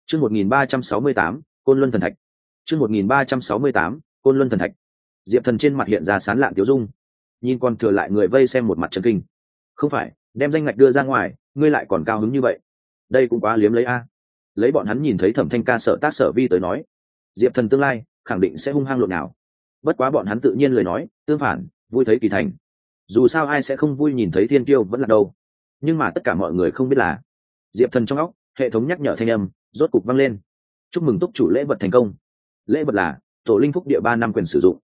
Chương 1368, Côn Luân thần thạch. Chương 1368, Côn Luân thần thạch. Diệp Thần trên mặt hiện ra sán lạn tiêu dung, nhìn còn thừa lại người vây xem một mặt chấn kinh. Không phải, đem danh ngạch đưa ra ngoài, ngươi lại còn cao hứng như vậy? Đây cũng quá liếm lấy a. Lấy bọn hắn nhìn thấy Thẩm Thanh Ca sợ tác sở vi tới nói, Diệp Thần tương lai khẳng định sẽ hung hăng lộn nào. Bất quá bọn hắn tự nhiên lời nói, tương phản, vui thấy kỳ thành. Dù sao ai sẽ không vui nhìn thấy thiên kiêu vẫn là đâu. Nhưng mà tất cả mọi người không biết là, Diệp Thần trong óc, hệ thống nhắc nhở thanh âm rốt cục vang lên. Chúc mừng túc chủ lễ vật thành công. Lễ vật là tổ linh phúc địa 3 năm quyền sử dụng,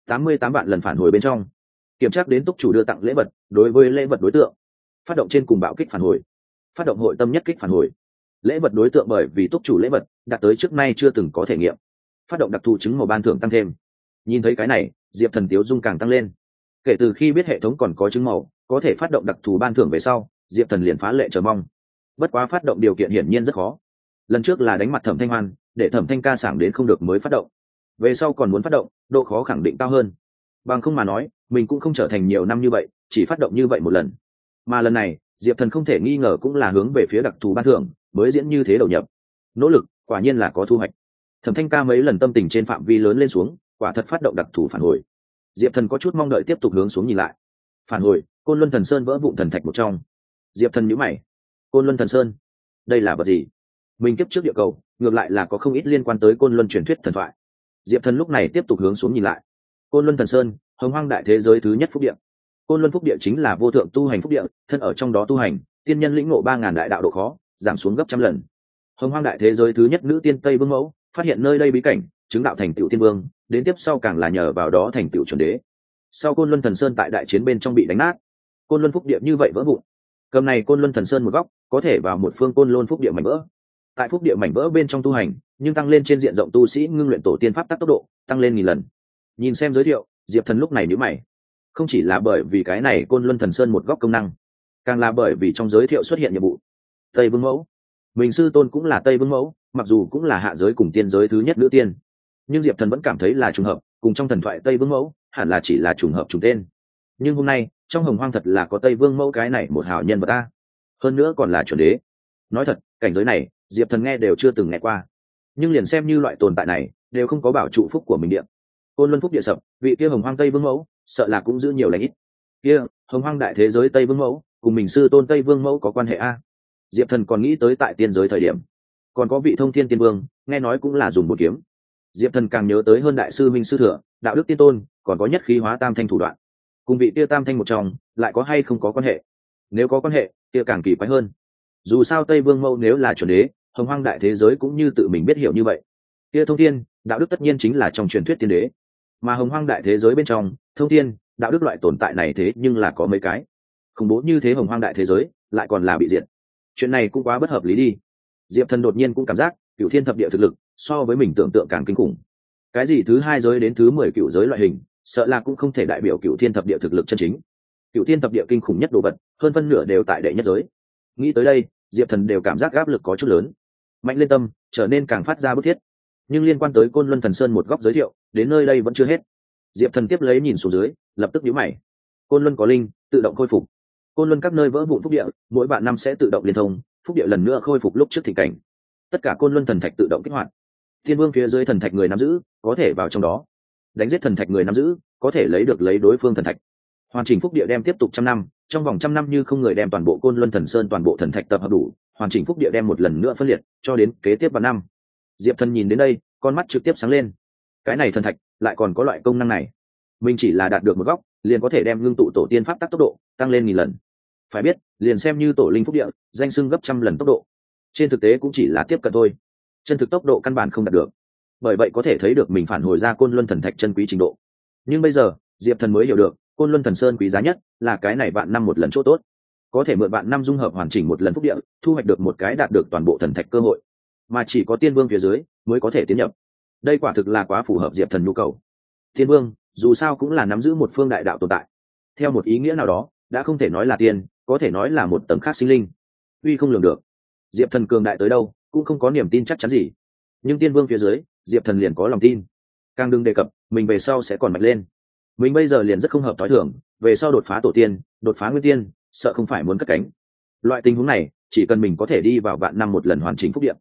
88 vạn lần phản hồi bên trong. Kiểm tra đến túc chủ đưa tặng lễ vật, đối với lễ vật đối tượng, phát động trên cùng bạo kích phản hồi, phát động hội tâm nhất kích phản hồi. Lễ vật đối tượng bởi vì túc chủ lễ vật đạt tới trước nay chưa từng có thể nghiệm, phát động đặc thù chứng màu ban thưởng tăng thêm. Nhìn thấy cái này, Diệp Thần tiếu dung càng tăng lên. Kể từ khi biết hệ thống còn có chứng màu có thể phát động đặc thù ban thưởng về sau, Diệp Thần liền phá lệ chờ mong. Bất quá phát động điều kiện hiển nhiên rất khó. Lần trước là đánh mặt Thẩm Thanh Hoan, để Thẩm Thanh Ca sảng đến không được mới phát động. Về sau còn muốn phát động, độ khó khẳng định cao hơn. Bằng không mà nói, mình cũng không trở thành nhiều năm như vậy, chỉ phát động như vậy một lần. Mà lần này, Diệp Thần không thể nghi ngờ cũng là hướng về phía đặc thù ban thưởng, mới diễn như thế đầu nhập. Nỗ lực, quả nhiên là có thu hoạch. Thẩm Thanh Ca mấy lần tâm tình trên phạm vi lớn lên xuống, quả thật phát động đặc thù phản hồi. Diệp Thần có chút mong đợi tiếp tục hướng xuống nhìn lại. Phản hồi, Côn Luân Thần Sơn vỡ vụn thần thạch một trong. Diệp Thần nhíu mày. Côn Luân Thần Sơn, đây là vật gì? Mình kiếp trước địa cầu, ngược lại là có không ít liên quan tới Côn Luân truyền thuyết thần thoại. Diệp Thần lúc này tiếp tục hướng xuống nhìn lại. Côn Luân Thần Sơn, hồng hoang đại thế giới thứ nhất phúc địa. Côn Luân phúc địa chính là vô thượng tu hành phúc địa, thân ở trong đó tu hành, tiên nhân lĩnh ngộ 3000 đại đạo độ khó, giảm xuống gấp trăm lần. Hồng hoang đại thế giới thứ nhất nữ tiên Tây Vương Mẫu, phát hiện nơi đây bí cảnh, chứng đạo thành tựu tiên vương, đến tiếp sau càng là nhờ vào đó thành tựu chuẩn đế. Sau Côn Luân Thần Sơn tại đại chiến bên trong bị đánh nát, Côn Luân phúc địa như vậy vỡ vụn. Cầm này Côn Luân Thần Sơn một góc, có thể vào một phương Côn Luân phúc địa mảnh vỡ. Tại phúc địa mảnh vỡ bên trong tu hành, nhưng tăng lên trên diện rộng tu sĩ ngưng luyện tổ tiên pháp tắc tốc độ, tăng lên 1000 lần. Nhìn xem giới thiệu, Diệp Thần lúc này nhíu mày. Không chỉ là bởi vì cái này Côn Luân Thần Sơn một góc công năng, càng là bởi vì trong giới thiệu xuất hiện nhiệm vụ Tây Vương Mẫu. Mình sư tôn cũng là Tây Vương Mẫu, mặc dù cũng là hạ giới cùng tiên giới thứ nhất nữ tiên, nhưng Diệp Thần vẫn cảm thấy là trùng hợp, cùng trong thần thoại Tây Vương Mẫu hẳn là chỉ là trùng hợp trùng tên. Nhưng hôm nay trong hồng hoang thật là có Tây Vương Mẫu cái này một hào nhân vật ta, hơn nữa còn là chuẩn đế. Nói thật, cảnh giới này Diệp Thần nghe đều chưa từng nghe qua, nhưng liền xem như loại tồn tại này đều không có bảo trụ phúc của mình địa. Côn Luân phúc địa sập, vị kia hồng hoang Tây Vương Mẫu sợ là cũng giữ nhiều lãnh ít. Kia hồng hoang đại thế giới Tây Vương Mẫu cùng mình sư tôn Tây Vương Mẫu có quan hệ a? Diệp Thần còn nghĩ tới tại tiên giới thời điểm còn có vị thông thiên tiên vương, nghe nói cũng là dùng một kiếm. Diệp Thần càng nhớ tới hơn đại sư minh sư thừa, đạo đức tiên tôn, còn có nhất khí hóa tam thanh thủ đoạn. Cùng vị kia tam thanh một trong lại có hay không có quan hệ? Nếu có quan hệ kia càng kỳ quái hơn. Dù sao Tây Vương Mẫu nếu là chuẩn đế, hồng hoang đại thế giới cũng như tự mình biết hiểu như vậy, kia thông thiên đạo đức tất nhiên chính là trong truyền thuyết tiên đế. Mà hồng hoang đại thế giới bên trong, thông thiên đạo đức loại tồn tại này thế nhưng là có mấy cái. Khủng bố như thế hồng hoang đại thế giới lại còn là bị diệt, chuyện này cũng quá bất hợp lý đi. Diệp Thần đột nhiên cũng cảm giác cửu thiên thập địa thực lực so với mình tưởng tượng càng kinh khủng. Cái gì thứ 2 giới đến thứ 10 cửu giới loại hình, sợ là cũng không thể đại biểu cửu thiên thập địa thực lực chân chính. Cửu thiên thập địa kinh khủng nhất đồ vật, hơn phân nửa đều tại đệ nhất giới. Nghĩ tới đây, Diệp Thần đều cảm giác áp lực có chút lớn. Mạnh lên tâm, trở nên càng phát ra bức thiết. Nhưng liên quan tới Côn Luân Thần Sơn một góc giới thiệu, đến nơi đây vẫn chưa hết. Diệp Thần tiếp lấy nhìn xuống dưới, lập tức nhíu mày. Côn Luân có linh, tự động khôi phục. Côn Luân các nơi vỡ vụn phúc địa, mỗi vạn năm sẽ tự động liên thông, phúc địa lần nữa khôi phục lúc trước thịnh cảnh. Tất cả Côn Luân thần thạch tự động kích hoạt. Thiên Vương phía dưới thần thạch người nắm giữ, có thể vào trong đó. Đánh giết thần thạch người nắm giữ, có thể lấy đối phương thần thạch. Hoàn chỉnh phúc địa đem tiếp tục 100 năm, trong vòng 100 năm như không người đem toàn bộ Côn Luân Thần Sơn toàn bộ thần thạch tập hợp đủ, hoàn chỉnh phúc địa đem một lần nữa phân liệt, cho đến kế tiếp vào năm. Diệp Thần nhìn đến đây, con mắt trực tiếp sáng lên. Cái này thần thạch lại còn có loại công năng này. Mình chỉ là đạt được một góc, liền có thể đem ngưng tụ tổ tiên pháp tắc tốc độ tăng lên 1000 lần. Phải biết, liền xem như tổ linh phúc địa, danh xưng gấp trăm lần tốc độ, trên thực tế cũng chỉ là tiếp cận thôi, chân thực tốc độ căn bản không đạt được. Bởi vậy có thể thấy được mình phản hồi ra Côn Luân thần thạch chân quý trình độ. Nhưng bây giờ Diệp Thần mới hiểu được, Côn Luân Thần Sơn quý giá nhất là cái này vạn năm một lần chỗ tốt, có thể mượn vạn năm dung hợp hoàn chỉnh một lần phúc địa, thu hoạch được một cái đạt được toàn bộ thần thạch cơ hội, mà chỉ có tiên vương phía dưới mới có thể tiến nhập. Đây quả thực là quá phù hợp Diệp Thần nhu cầu. Tiên vương dù sao cũng là nắm giữ một phương đại đạo tồn tại, theo một ý nghĩa nào đó đã không thể nói là tiên, có thể nói là một tầng khác sinh linh, uy không lường được. Diệp Thần cường đại tới đâu cũng không có niềm tin chắc chắn gì, nhưng tiên vương phía dưới Diệp Thần liền có lòng tin. Càng đừng đề cập mình về sau sẽ còn mạnh lên. Mình bây giờ liền rất không hợp thói thường, về sau đột phá tổ tiên, đột phá nguyên tiên, sợ không phải muốn cất cánh. Loại tình huống này chỉ cần mình có thể đi vào vạn năm một lần hoàn chỉnh phúc địa,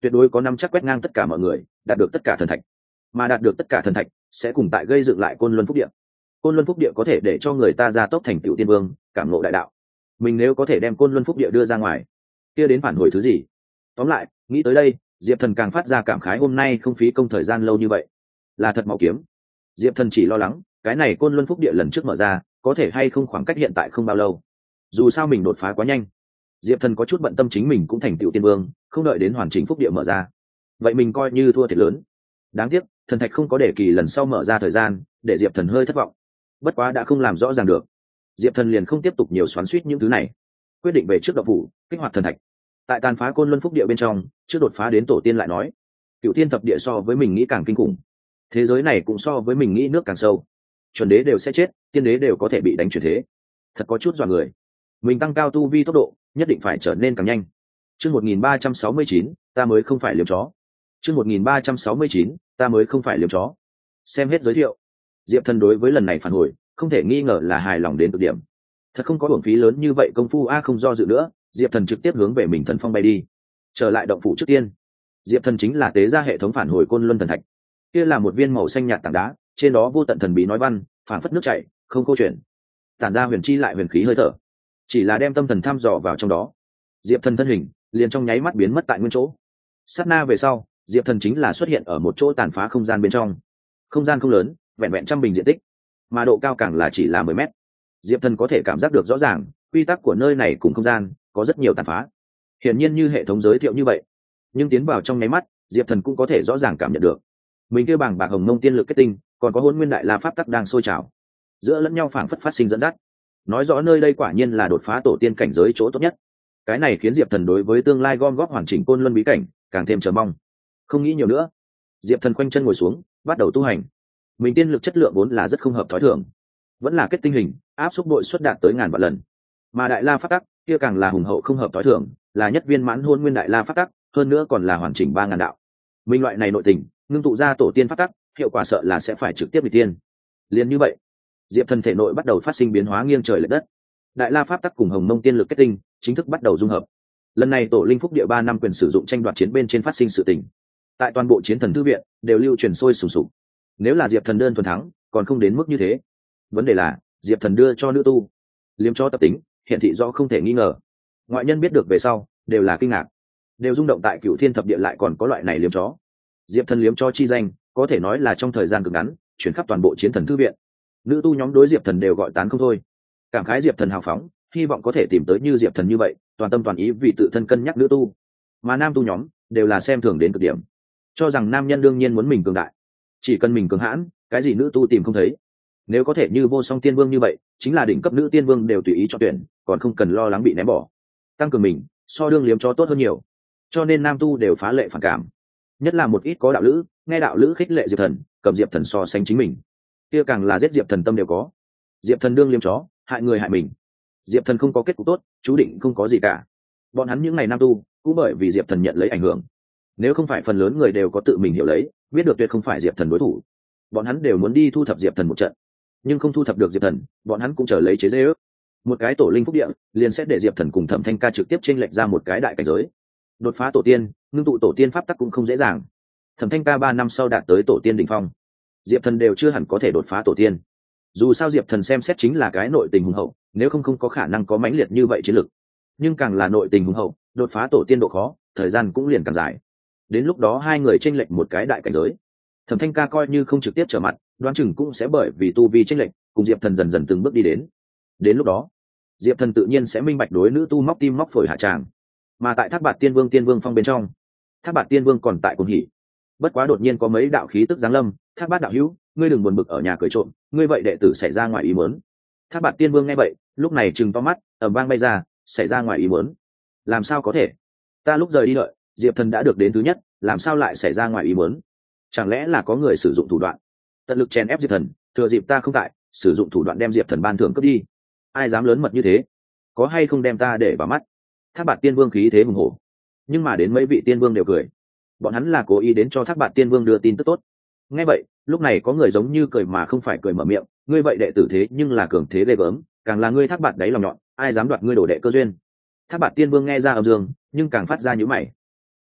tuyệt đối có năm chắc quét ngang tất cả mọi người, đạt được tất cả thần thạch. Mà đạt được tất cả thần thạch sẽ cùng tại gây dựng lại côn luân phúc địa. Côn luân phúc địa có thể để cho người ta ra tốc thành tựu tiên vương, cảm ngộ đại đạo. Mình nếu có thể đem côn luân phúc địa đưa ra ngoài, kia đến phản hồi thứ gì? Tóm lại, nghĩ tới đây, Diệp Thần càng phát ra cảm khái hôm nay không phí công thời gian lâu như vậy, là thật máu kiếm. Diệp Thần chỉ lo lắng, cái này côn luân phúc địa lần trước mở ra, có thể hay không khoảng cách hiện tại không bao lâu. Dù sao mình đột phá quá nhanh. Diệp Thần có chút bận tâm chính mình cũng thành tựu tiên vương, không đợi đến hoàn chỉnh phúc địa mở ra. Vậy mình coi như thua thiệt lớn. Đáng tiếc, thần thạch không có để kỳ lần sau mở ra thời gian, để Diệp Thần hơi thất vọng. Bất quá đã không làm rõ ràng được, Diệp Thần liền không tiếp tục nhiều xoắn xuýt những thứ này, quyết định về trước độc phủ kích hoạt thần thạch. Tại tàn phá côn luân phúc địa bên trong, trước đột phá đến tổ tiên lại nói, cựu tiên thập địa so với mình nghĩ càng kinh khủng, thế giới này cũng so với mình nghĩ nước càng sâu. Chuẩn đế đều sẽ chết, tiên đế đều có thể bị đánh chuyển thế, thật có chút dọa người. Mình tăng cao tu vi tốc độ, nhất định phải trở nên càng nhanh. Chương 1369, ta mới không phải liếm chó. Chương 1369, ta mới không phải liếm chó. Xem hết giới thiệu, Diệp Thần đối với lần này phản hồi không thể nghi ngờ là hài lòng đến cực điểm. Thật không có uổng phí lớn như vậy công phu không do dự nữa, Diệp Thần trực tiếp hướng về mình thần phong bay đi. Trở lại động phủ trước tiên, Diệp Thần chính là tế ra hệ thống phản hồi côn luân thần thạch. Kia là một viên màu xanh nhạt tảng đá, trên đó vô tận thần bí nói văn, phảng phất nước chảy, không câu chuyện, tản ra huyền chi lại huyền khí hơi thở. Chỉ là đem tâm thần thăm dò vào trong đó, Diệp Thần thân hình liền trong nháy mắt biến mất tại nguyên chỗ. Sát na về sau, Diệp Thần chính là xuất hiện ở một chỗ tàn phá không gian bên trong. Không gian không lớn, vẹn vẹn trăm bình diện tích, mà độ cao càng là chỉ là 10 mét. Diệp Thần có thể cảm giác được rõ ràng, quy tắc của nơi này cùng không gian có rất nhiều tàn phá. Hiển nhiên như hệ thống giới thiệu như vậy, nhưng tiến vào trong nháy mắt, Diệp Thần cũng có thể rõ ràng cảm nhận được, mình kêu bảng bạc hồng mông tiên lực kết tinh, còn có hỗn nguyên đại la pháp tắc đang sôi trào, giữa lẫn nhau phảng phất phát sinh dẫn dắt, nói rõ nơi đây quả nhiên là đột phá tổ tiên cảnh giới chỗ tốt nhất. Cái này khiến Diệp Thần đối với tương lai gom góp hoàn chỉnh côn luân bí cảnh càng thêm chờ mong. Không nghĩ nhiều nữa, Diệp Thần khoanh chân ngồi xuống, bắt đầu tu hành. Mình tiên lực chất lượng vốn là rất không hợp thói thường, vẫn là kết tinh hình, áp xúc bội suất đạt tới ngàn vạn lần. Mà đại la pháp tắc kia càng là hùng hậu không hợp thói thường, là nhất viên mãn hôn nguyên đại la pháp tắc, hơn nữa còn là hoàn chỉnh 3000 đạo. Mình loại này nội tình, ngưng tụ ra tổ tiên pháp tắc, hiệu quả sợ là sẽ phải trực tiếp bị tiên. Liên như vậy, Diệp Thần thể nội bắt đầu phát sinh biến hóa nghiêng trời lệch đất. Đại la pháp tắc cùng hồng mông tiên lực kết tinh chính thức bắt đầu dung hợp. Lần này tổ linh phúc địa 3 năm quyền sử dụng tranh đoạt chiến bên trên phát sinh sự tình, tại toàn bộ chiến thần thư viện đều lưu truyền sôi sùng sục. Nếu là Diệp Thần đơn thuần thắng, còn không đến mức như thế. Vấn đề là Diệp Thần đưa cho nữ tu liếm cho tập tính, hiện thị rõ không thể nghi ngờ. Ngoại nhân biết được về sau đều là kinh ngạc, đều rung động tại cựu thiên thập địa lại còn có loại này liếm chó. Diệp Thần liếm cho chi danh có thể nói là trong thời gian cực ngắn chuyển khắp toàn bộ chiến thần thư viện. Nữ tu nhóm đối Diệp Thần đều gọi tán không thôi, cảm khái Diệp Thần hào phóng, hy vọng có thể tìm tới như Diệp Thần như vậy toàn tâm toàn ý vì tự thân cân nhắc nữ tu. Mà nam tu nhóm đều là xem thường đến cực điểm, cho rằng nam nhân đương nhiên muốn mình cường đại, chỉ cần mình cường hãn, cái gì nữ tu tìm không thấy. Nếu có thể như vô song tiên vương như vậy, chính là đỉnh cấp nữ tiên vương đều tùy ý cho tuyển, còn không cần lo lắng bị ném bỏ. Tăng cường mình so đương liếm cho tốt hơn nhiều, cho nên nam tu đều phá lệ phản cảm. Nhất là một ít có đạo lữ, nghe đạo lữ khích lệ Diệp Thần, cầm Diệp Thần so sánh chính mình, kia càng là giết Diệp Thần tâm đều có. Diệp Thần đương liếm chó, hại người hại mình. Diệp Thần không có kết cục tốt, chú định không có gì cả. Bọn hắn những ngày nam tu cũng bởi vì Diệp Thần nhận lấy ảnh hưởng, nếu không phải phần lớn người đều có tự mình hiểu lấy, biết được tuyệt không phải Diệp Thần đối thủ, bọn hắn đều muốn đi thu thập Diệp Thần một trận. Nhưng không thu thập được Diệp Thần, bọn hắn cũng chờ lấy chế giễu. Một cái tổ linh phúc địa liền sẽ để Diệp Thần cùng Thẩm Thanh Ca trực tiếp chênh lệch ra một cái đại cảnh giới. Đột phá tổ tiên, ngưng tụ tổ tiên pháp tắc cũng không dễ dàng. Thẩm Thanh Ca 3 năm sau đạt tới tổ tiên đỉnh phong, Diệp Thần đều chưa hẳn có thể đột phá tổ tiên. Dù sao Diệp Thần xem xét chính là cái nội tình hùng hậu, nếu không có khả năng có mãnh liệt như vậy chiến lực. Nhưng càng là nội tình hùng hậu, đột phá tổ tiên độ khó, thời gian cũng liền càng dài. Đến lúc đó hai người chênh lệch một cái đại cảnh giới. Thẩm Thanh Ca coi như không trực tiếp trở mặt, đoán chừng cũng sẽ bởi vì tu vi chênh lệch, cùng Diệp Thần dần dần từng bước đi đến. Đến lúc đó, Diệp Thần tự nhiên sẽ minh bạch đối nữ tu móc tim móc phổi hạ tràng. Mà tại Thác Bạt Tiên Vương phong bên trong, Thác Bạt Tiên Vương còn tại cuồng hỉ. Bất quá đột nhiên có mấy đạo khí tức giáng lâm, Thác Bạt đạo hữu, ngươi đừng buồn bực ở nhà cười trộm, ngươi vậy đệ tử xảy ra ngoài ý muốn. Thác Bạt Tiên Vương nghe vậy, lúc này trừng to mắt, ầm vang bay ra, xảy ra ngoài ý muốn? Làm sao có thể? Ta lúc rời đi đợi, Diệp Thần đã được đến thứ nhất, làm sao lại xảy ra ngoài ý muốn? Chẳng lẽ là có người sử dụng thủ đoạn, tận lực chèn ép Diệp Thần, thừa dịp ta không tại, sử dụng thủ đoạn đem Diệp Thần ban thưởng cướp đi? Ai dám lớn mật như thế? Có hay không đem ta để vào mắt? Thác Bạt Tiên Vương khí thế hùng hổ, nhưng mà đến mấy vị tiên vương đều cười, bọn hắn là cố ý đến cho Thác Bạt Tiên Vương đưa tin tức tốt. Nghe vậy, lúc này có người giống như cười mà không phải cười mở miệng, ngươi vậy đệ tử thế nhưng là cường thế ghê gớm, càng là ngươi Thác Bạt đáy lòng nhọn, ai dám đoạt ngươi đồ đệ cơ duyên? Thác Bạt Tiên Vương nghe ra âm dương, nhưng càng phát ra nhíu mày.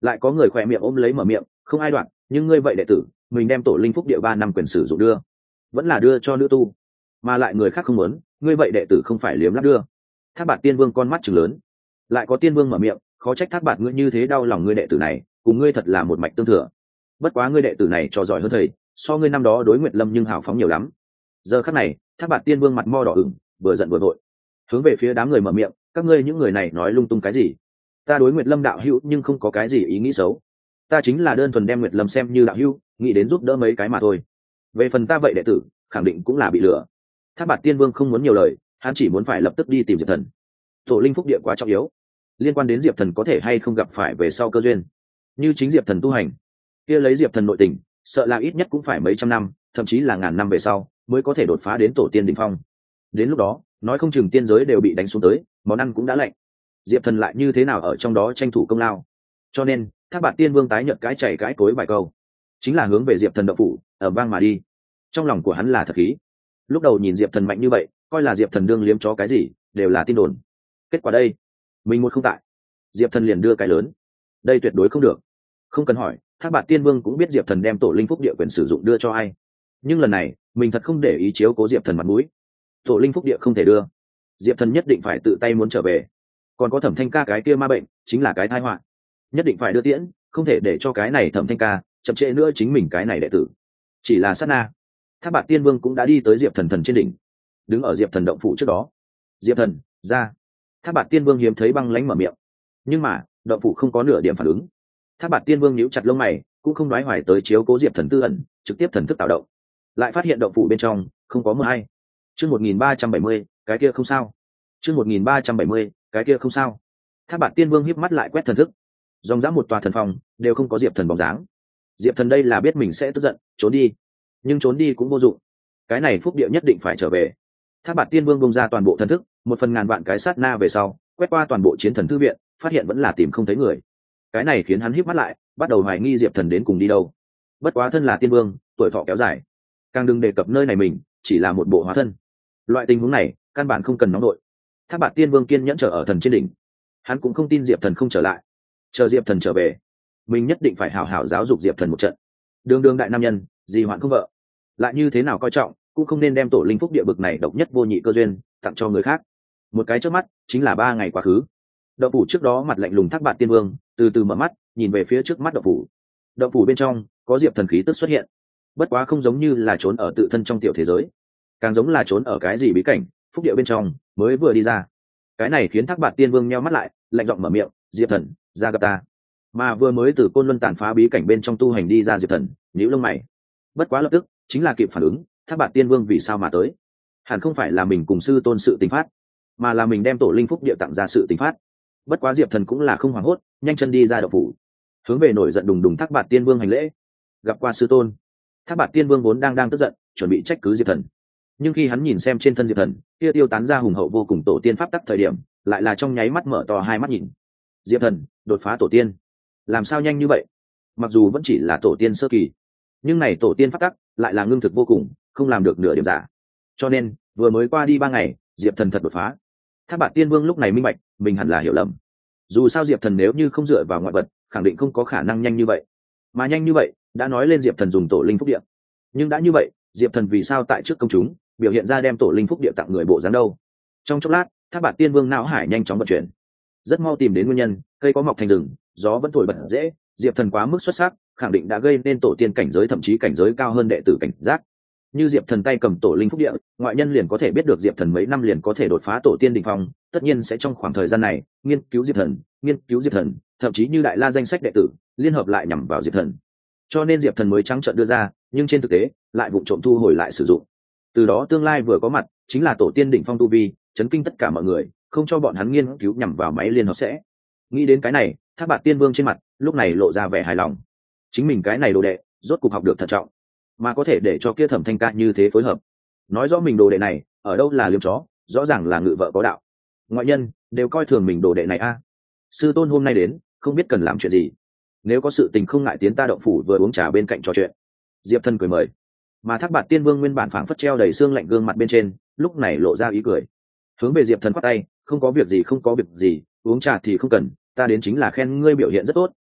Lại có người khỏe miệng ôm lấy mở miệng, không ai đoạn, nhưng ngươi vậy đệ tử mình đem tổ linh phúc địa 3 năm quyền sử dụng đưa, vẫn là đưa cho nữ tu, mà lại người khác không muốn, ngươi vậy đệ tử không phải liếm lắp đưa. Thác Bạt Tiên Vương con mắt trừng lớn. Lại có tiên vương mở miệng, khó trách Thác Bạt ngươi như thế đau lòng ngươi đệ tử này, cùng ngươi thật là một mạch tương thừa. Bất quá ngươi đệ tử này trò giỏi hơn thầy, so ngươi năm đó đối Nguyệt Lâm nhưng hào phóng nhiều lắm. Giờ khắc này, Thác Bạt Tiên Vương mặt mo đỏ ửng, vừa giận vừa vội, hướng về phía đám người mở miệng, các ngươi những người này nói lung tung cái gì? Ta đối Nguyệt Lâm đạo hữu nhưng không có cái gì ý nghĩ xấu, ta chính là đơn thuần đem Nguyệt Lâm xem như đạo hữu, nghĩ đến giúp đỡ mấy cái mà thôi. Về phần ta vậy đệ tử, khẳng định cũng là bị lừa. Thác Bạt Tiên Vương không muốn nhiều lời, hắn chỉ muốn phải lập tức đi tìm Diệp Thần. Tổ linh phúc địa quá trọng yếu, liên quan đến Diệp Thần có thể hay không gặp phải về sau cơ duyên. Như chính Diệp Thần tu hành, kia lấy Diệp Thần nội tình, sợ là ít nhất cũng phải mấy trăm năm, thậm chí là ngàn năm về sau mới có thể đột phá đến tổ tiên đỉnh phong. Đến lúc đó, nói không chừng tiên giới đều bị đánh xuống tới, món ăn cũng đã lạnh. Diệp Thần lại như thế nào ở trong đó tranh thủ công lao? Cho nên, Thác Bạt Tiên Vương tái nhận cái chảy cái cối vài câu, chính là hướng về Diệp Thần động phủ, ở vang mà đi. Trong lòng của hắn là thật khí. Lúc đầu nhìn Diệp Thần mạnh như vậy, coi là Diệp Thần đương liếm chó cái gì, đều là tin đồn. Kết quả đây, mình một không tại, Diệp Thần liền đưa cái lớn. Đây tuyệt đối không được. Không cần hỏi, Thác Bạt Tiên Vương cũng biết Diệp Thần đem tổ linh phúc địa quyền sử dụng đưa cho ai. Nhưng lần này, mình thật không để ý chiếu cố Diệp Thần mặt mũi. Tổ linh phúc địa không thể đưa, Diệp Thần nhất định phải tự tay muốn trở về. Còn có Thẩm Thanh Ca cái kia ma bệnh, chính là cái tai họa, nhất định phải đưa tiễn, không thể để cho cái này Thẩm Thanh Ca chậm trễ nữa chính mình cái này đệ tử. Chỉ là sát na, Thác Bạt Tiên Vương cũng đã đi tới Diệp Thần thần trên đỉnh, đứng ở Diệp Thần động phủ trước đó. Diệp Thần ra. Thác Bạt Tiên Vương hiếm thấy băng lãnh mở miệng, nhưng mà động phủ không có nửa điểm phản ứng. Thác Bạt Tiên Vương nhíu chặt lông mày, cũng không nói hoài tới chiếu cố Diệp Thần tư ẩn, trực tiếp thần thức tạo động, lại phát hiện động phủ bên trong không có mưa hay. Chương 1370, cái kia không sao. Chương 1370, cái kia không sao. Thác Bạt Tiên Vương híp mắt lại quét thần thức, dòng dã một tòa thần phòng đều không có Diệp Thần bóng dáng. Diệp Thần đây là biết mình sẽ tức giận, trốn đi, nhưng trốn đi cũng vô dụng, cái này phúc địa nhất định phải trở về. Thác Bạt Tiên Vương bung ra toàn bộ thần thức, một phần ngàn vạn cái sát na về sau, quét qua toàn bộ chiến thần thư viện, phát hiện vẫn là tìm không thấy người. Cái này khiến hắn híp mắt lại, bắt đầu hoài nghi Diệp Thần đến cùng đi đâu. Bất quá thân là tiên vương, tuổi thọ kéo dài, càng đừng đề cập nơi này mình chỉ là một bộ hóa thân, loại tình huống này căn bản không cần nóng đội. Thác Bạt Tiên Vương kiên nhẫn chờ ở thần trên đỉnh, hắn cũng không tin Diệp Thần không trở lại. Chờ Diệp Thần trở về, mình nhất định phải hảo hảo giáo dục Diệp Thần một trận. Đường đường đại nam nhân, gì hoạn không vợ, lại như thế nào coi trọng, cũng không nên đem tổ linh phúc địa bực này độc nhất vô nhị cơ duyên tặng cho người khác. Một cái trước mắt chính là 3 ngày quá khứ. Động phủ trước đó mặt lạnh lùng Thác Bạt Tiên Vương từ từ mở mắt, nhìn về phía trước mắt động phủ. Động phủ bên trong có Diệp Thần khí tức xuất hiện, bất quá không giống như là trốn ở tự thân trong tiểu thế giới, càng giống là trốn ở cái gì bí cảnh phúc địa bên trong mới vừa đi ra. Cái này khiến Thác Bạt Tiên Vương nheo mắt lại, lạnh giọng mở miệng, Diệp Thần ra gặp ta. Mà vừa mới từ Côn Luân tàn phá bí cảnh bên trong tu hành đi ra Diệp Thần nhíu lông mày, bất quá lập tức chính là kịp phản ứng, Thác Bạt Tiên Vương vì sao mà tới? Hẳn không phải là mình cùng sư tôn sự tình phát, mà là mình đem tổ linh phúc địa tặng ra sự tình phát. Bất quá Diệp Thần cũng là không hoảng hốt, nhanh chân đi ra động phủ, hướng về nổi giận đùng đùng Thác Bạt Tiên Vương hành lễ. Gặp qua sư tôn. Thác Bạt Tiên Vương vốn đang tức giận, chuẩn bị trách cứ Diệp Thần, nhưng khi hắn nhìn xem trên thân Diệp Thần kia tiêu tán ra hùng hậu vô cùng tổ tiên pháp tắc thời điểm, lại là trong nháy mắt mở to hai mắt nhìn. Diệp Thần đột phá tổ tiên, làm sao nhanh như vậy? Mặc dù vẫn chỉ là tổ tiên sơ kỳ, nhưng này tổ tiên pháp tắc lại là ngưng thực vô cùng, không làm được nửa điểm giả. Cho nên vừa mới qua đi 3 ngày, Diệp Thần thật đột phá. Thác Bạt Tiên Vương lúc này minh bạch, mình hẳn là hiểu lầm. Dù sao Diệp Thần nếu như không dựa vào ngoại vật, khẳng định không có khả năng nhanh như vậy. Mà nhanh như vậy, đã nói lên Diệp Thần dùng tổ linh phúc địa. Nhưng đã như vậy, Diệp Thần vì sao tại trước công chúng biểu hiện ra đem tổ linh phúc địa tặng người bộ dáng đâu? Trong chốc lát, Thác Bạt Tiên Vương não hải nhanh chóng vận chuyển, rất mau tìm đến nguyên nhân. Cây có mọc thành rừng, gió vẫn thổi bật dễ, Diệp Thần quá mức xuất sắc, khẳng định đã gây nên tổ tiên cảnh giới, thậm chí cảnh giới cao hơn đệ tử cảnh giác. Như Diệp Thần tay cầm tổ linh phúc địa, ngoại nhân liền có thể biết được Diệp Thần mấy năm liền có thể đột phá tổ tiên đỉnh phong, tất nhiên sẽ trong khoảng thời gian này nghiên cứu Diệp Thần, thậm chí như đại la danh sách đệ tử liên hợp lại nhằm vào Diệp Thần. Cho nên Diệp Thần mới trắng trợn đưa ra, nhưng trên thực tế lại vụng trộm thu hồi lại sử dụng. Từ đó tương lai vừa có mặt chính là tổ tiên đỉnh phong tu vi, chấn kinh tất cả mọi người, không cho bọn hắn nghiên cứu nhằm vào máy liên hợp sẽ. Nghĩ đến cái này, Thác Bạt Tiên Vương trên mặt lúc này lộ ra vẻ hài lòng. Chính mình cái này đồ đệ rốt cục học được thận trọng, mà có thể để cho kia Thẩm Thanh Ca như thế phối hợp, nói rõ mình đồ đệ này ở đâu là liếm chó, rõ ràng là ngự vợ có đạo. Ngoại nhân đều coi thường mình đồ đệ này a. Sư tôn hôm nay đến, không biết cần làm chuyện gì, nếu có sự tình không ngại tiến ta động phủ vừa uống trà bên cạnh trò chuyện. Diệp Thần cười mời. Mà Thác Bạt Tiên Vương nguyên bản phảng phất treo đầy xương lạnh gương mặt bên trên, lúc này lộ ra ý cười, hướng về Diệp Thần khoát tay, không có việc gì, uống trà thì không cần, ta đến chính là khen ngươi biểu hiện rất tốt,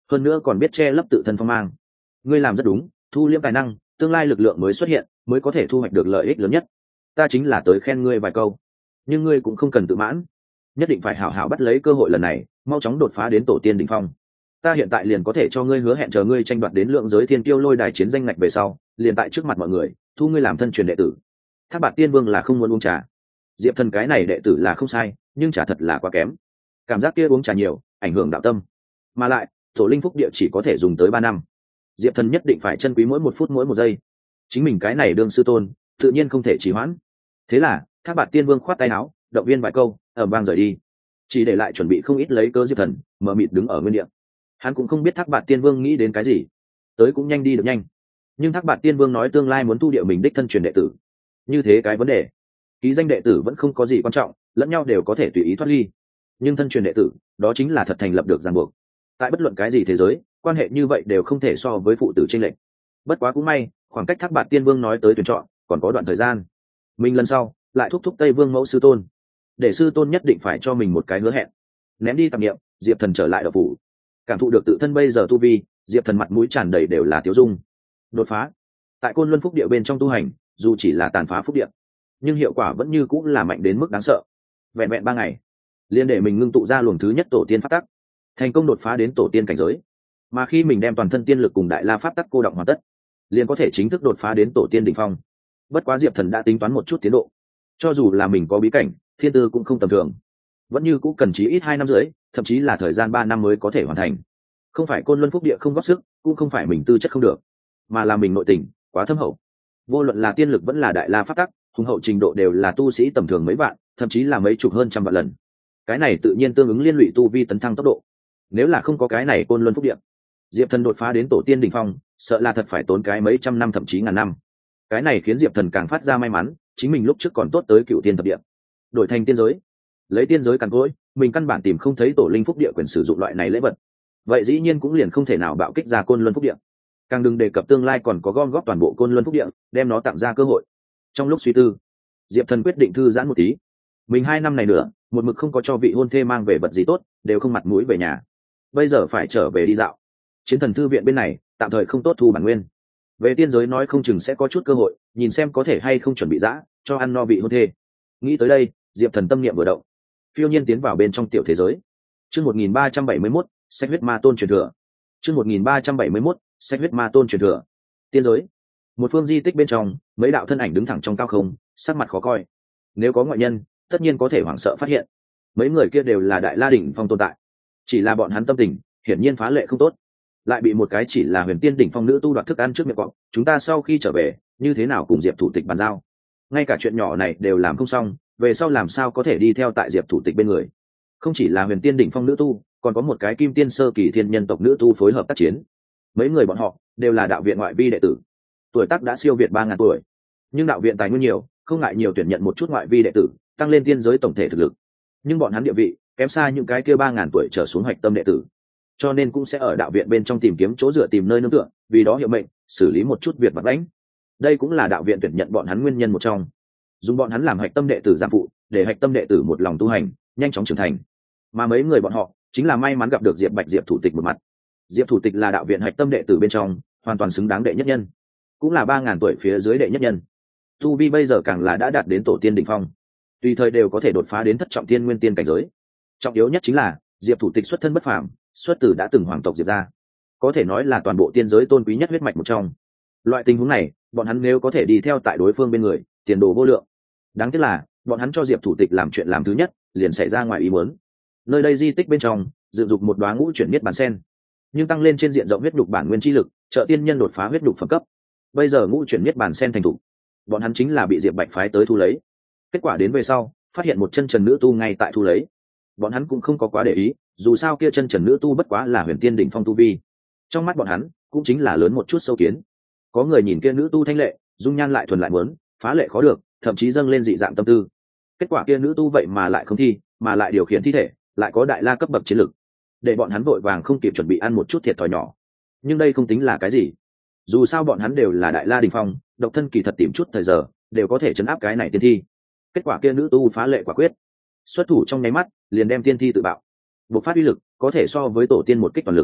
hơn nữa còn biết che lấp tự thân phong mang. Ngươi làm rất đúng, thu liễm tài năng, tương lai lực lượng mới xuất hiện, mới có thể thu hoạch được lợi ích lớn nhất. Ta chính là tới khen ngươi vài câu, nhưng ngươi cũng không cần tự mãn, nhất định phải hảo hảo bắt lấy cơ hội lần này, mau chóng đột phá đến tổ tiên đỉnh phong. Ta hiện tại liền có thể cho ngươi hứa hẹn, chờ ngươi tranh đoạt đến lượng giới thiên tiêu lôi đài chiến danh ngạch về sau, liền tại trước mặt mọi người thu ngươi làm thân truyền đệ tử. Thác Bạt Tiên Vương là không muốn uống trà, Diệp Thần cái này đệ tử là không sai, nhưng trà thật là quá kém. Cảm giác kia uống trà nhiều, ảnh hưởng đạo tâm, mà lại tổ linh phúc địa chỉ có thể dùng tới 3 năm. Diệp Thần nhất định phải trân quý mỗi một phút mỗi một giây. Chính mình cái này đương sư tôn, tự nhiên không thể trì hoãn. Thế là Thác Bạt Tiên Vương khoát tay áo, động viên vài câu, ầm vang rời đi, chỉ để lại chuẩn bị không ít lấy cớ Diệp Thần mờ mịt đứng ở nguyên địa. Hắn cũng không biết Thác Bạt Tiên Vương nghĩ đến cái gì, tới cũng nhanh đi được nhanh. Nhưng Thác Bạt Tiên Vương nói tương lai muốn tu địa mình đích thân truyền đệ tử, như thế cái vấn đề, ký danh đệ tử vẫn không có gì quan trọng, lẫn nhau đều có thể tùy ý thoát ly. Nhưng thân truyền đệ tử, đó chính là thật thành lập được ràng buộc. Tại bất luận cái gì thế giới, quan hệ như vậy đều không thể so với phụ tử chênh lệch. Bất quá cũng may, khoảng cách Thác Bạt Tiên Vương nói tới tuyển chọn còn có đoạn thời gian. Mình lần sau lại thúc Tây Vương mẫu sư tôn, để sư tôn nhất định phải cho mình một cái hứa hẹn. Ném đi tạp niệm, Diệp Thần trở lại đậu phủ, cảm thụ được tự thân bây giờ tu vi, Diệp Thần mặt mũi tràn đầy đều là tiêu dung. Đột phá tại Côn Luân Phúc Địa bên trong tu hành, dù chỉ là tàn phá phúc địa, nhưng hiệu quả vẫn như cũng là mạnh đến mức đáng sợ. Vẹn vẹn 3 ngày, liền để mình ngưng tụ ra luồng thứ nhất tổ tiên pháp tắc, thành công đột phá đến tổ tiên cảnh giới. Mà khi mình đem toàn thân tiên lực cùng đại la pháp tắc cô động hoàn tất, liền có thể chính thức đột phá đến tổ tiên đỉnh phong. Bất quá Diệp Thần đã tính toán một chút tiến độ, cho dù là mình có bí cảnh thiên tư cũng không tầm thường, vẫn như cũng cần chí ít 2 năm rưỡi, thậm chí là thời gian 3 năm mới có thể hoàn thành. Không phải Côn Luân Phúc Địa không góp sức, cũng không phải mình tư chất không được, mà là mình nội tình quá thâm hậu. Vô luận là tiên lực vẫn là đại la pháp tắc, hùng hậu trình độ đều là tu sĩ tầm thường mấy vạn, thậm chí là mấy chục hơn trăm vạn lần. Cái này tự nhiên tương ứng liên lụy tu vi tấn thăng tốc độ. Nếu là không có cái này Côn Luân Phúc Địa, Diệp Thần đột phá đến tổ tiên đỉnh phong, sợ là thật phải tốn cái mấy trăm năm thậm chí ngàn năm. Cái này khiến Diệp Thần càng phát ra may mắn, chính mình lúc trước còn tốt tới Cựu Tiên Thập Địa, đổi thành tiên giới, lấy tiên giới càn cối, mình căn bản tìm không thấy tổ linh phúc địa quyền sử dụng loại này lễ vật. Vậy dĩ nhiên cũng liền không thể nào bạo kích ra Côn Luân Phúc Địa. Càng đừng đề cập tương lai còn có gom góp toàn bộ Côn Luân Phúc Địa, đem nó tặng ra cơ hội. Trong lúc suy tư, Diệp Thần quyết định thư giãn một tí. Mình 2 năm này nữa, một mực không có cho vị hôn thê mang về vật gì tốt, đều không mặt mũi về nhà. Bây giờ phải trở về đi dạo. Chiến Thần thư viện bên này tạm thời không tốt thu bản nguyên. Về tiên giới nói không chừng sẽ có chút cơ hội, nhìn xem có thể hay không chuẩn bị dã, cho ăn no vị hôn thê. Nghĩ tới đây, Diệp Thần tâm niệm vừa động, phiêu nhiên tiến vào bên trong tiểu thế giới. Chương 1371, Sách huyết ma tôn truyền thừa. Chương 1371, Sách huyết ma tôn truyền thừa. Tiên giới. Một phương di tích bên trong, mấy đạo thân ảnh đứng thẳng trong cao không, sắc mặt khó coi. Nếu có ngoại nhân, tất nhiên có thể hoảng sợ phát hiện. Mấy người kia đều là đại la đỉnh phong tồn tại. Chỉ là bọn hắn tâm tình, hiển nhiên phá lệ không tốt. Lại bị một cái chỉ là huyền tiên đỉnh phong nữ tu đoạt thức ăn trước miệng cọp, chúng ta sau khi trở về, như thế nào cùng Diệp thủ tịch bàn giao? Ngay cả chuyện nhỏ này đều làm không xong, về sau làm sao có thể đi theo tại Diệp thủ tịch bên người? Không chỉ là huyền tiên đỉnh phong nữ tu, còn có một cái kim tiên sơ kỳ thiên nhân tộc nữ tu phối hợp tác chiến. Mấy người bọn họ đều là đạo viện ngoại vi đệ tử, tuổi tác đã siêu việt 3000 tuổi, nhưng đạo viện tài nguyên nhiều, không ngại nhiều tuyển nhận một chút ngoại vi đệ tử, tăng lên tiên giới tổng thể thực lực. Nhưng bọn hắn địa vị kém xa những cái kia 3000 tuổi trở xuống hoạch tâm đệ tử, cho nên cũng sẽ ở đạo viện bên trong tìm kiếm chỗ dựa, tìm nơi nương tựa, vì đó hiệu mệnh, xử lý một chút việc vặt vãnh. Đây cũng là đạo viện tuyển nhận bọn hắn nguyên nhân một trong, dùng bọn hắn làm hạch tâm đệ tử giám phụ, để hạch tâm đệ tử một lòng tu hành, nhanh chóng trưởng thành. Mà mấy người bọn họ chính là may mắn gặp được Diệp Bạch Diệp thủ tịch một mặt. Diệp thủ tịch là đạo viện hạch tâm đệ tử bên trong hoàn toàn xứng đáng đệ nhất nhân, cũng là 3000 tuổi phía dưới đệ nhất nhân. Tu vi bây giờ càng là đã đạt đến tổ tiên đỉnh phong, tùy thời đều có thể đột phá đến thất trọng tiên nguyên tiên cảnh giới. Trọng yếu nhất chính là Diệp thủ tịch xuất thân bất phàm, xuất từ đã từng hoàng tộc Diệp gia, có thể nói là toàn bộ tiên giới tôn quý nhất huyết mạch một trong. Loại tình huống này, bọn hắn nếu có thể đi theo tại đối phương bên người, tiền đồ vô lượng. Đáng tiếc là bọn hắn cho Diệp thủ tịch làm chuyện làm thứ nhất, liền xảy ra ngoài ý muốn. Nơi đây di tích bên trong dựng dục một đóa ngũ chuyển niết bàn sen, nhưng tăng lên trên diện rộng huyết đục bản nguyên chi lực, trợ tiên nhân đột phá huyết đục phẩm cấp. Bây giờ ngũ chuyển niết bàn sen thành thủ, bọn hắn chính là bị Diệp Bạch phái tới thu lấy. Kết quả đến về sau, phát hiện một chân trần nữ tu ngay tại thu lấy. Bọn hắn cũng không có quá để ý, dù sao kia chân trần nữ tu bất quá là huyền tiên đỉnh phong tu vi, trong mắt bọn hắn cũng chính là lớn một chút sâu kiến. Có người nhìn kia nữ tu thanh lệ, dung nhan lại thuần lại muốn, phá lệ khó được, thậm chí dâng lên dị dạng tâm tư. Kết quả kia nữ tu vậy mà lại không thi, mà lại điều khiển thi thể, lại có đại la cấp bậc chiến lực, để bọn hắn vội vàng không kịp chuẩn bị ăn một chút thiệt thòi nhỏ. Nhưng đây không tính là cái gì, dù sao bọn hắn đều là đại la đỉnh phong, độc thân kỳ thật tìm chút thời giờ đều có thể chấn áp cái này tiên thi. Kết quả kia nữ tu phá lệ quả quyết, xuất thủ trong nháy mắt liền đem tiên thi tự bạo, bộc phát uy lực có thể so với tổ tiên một kích toàn lực.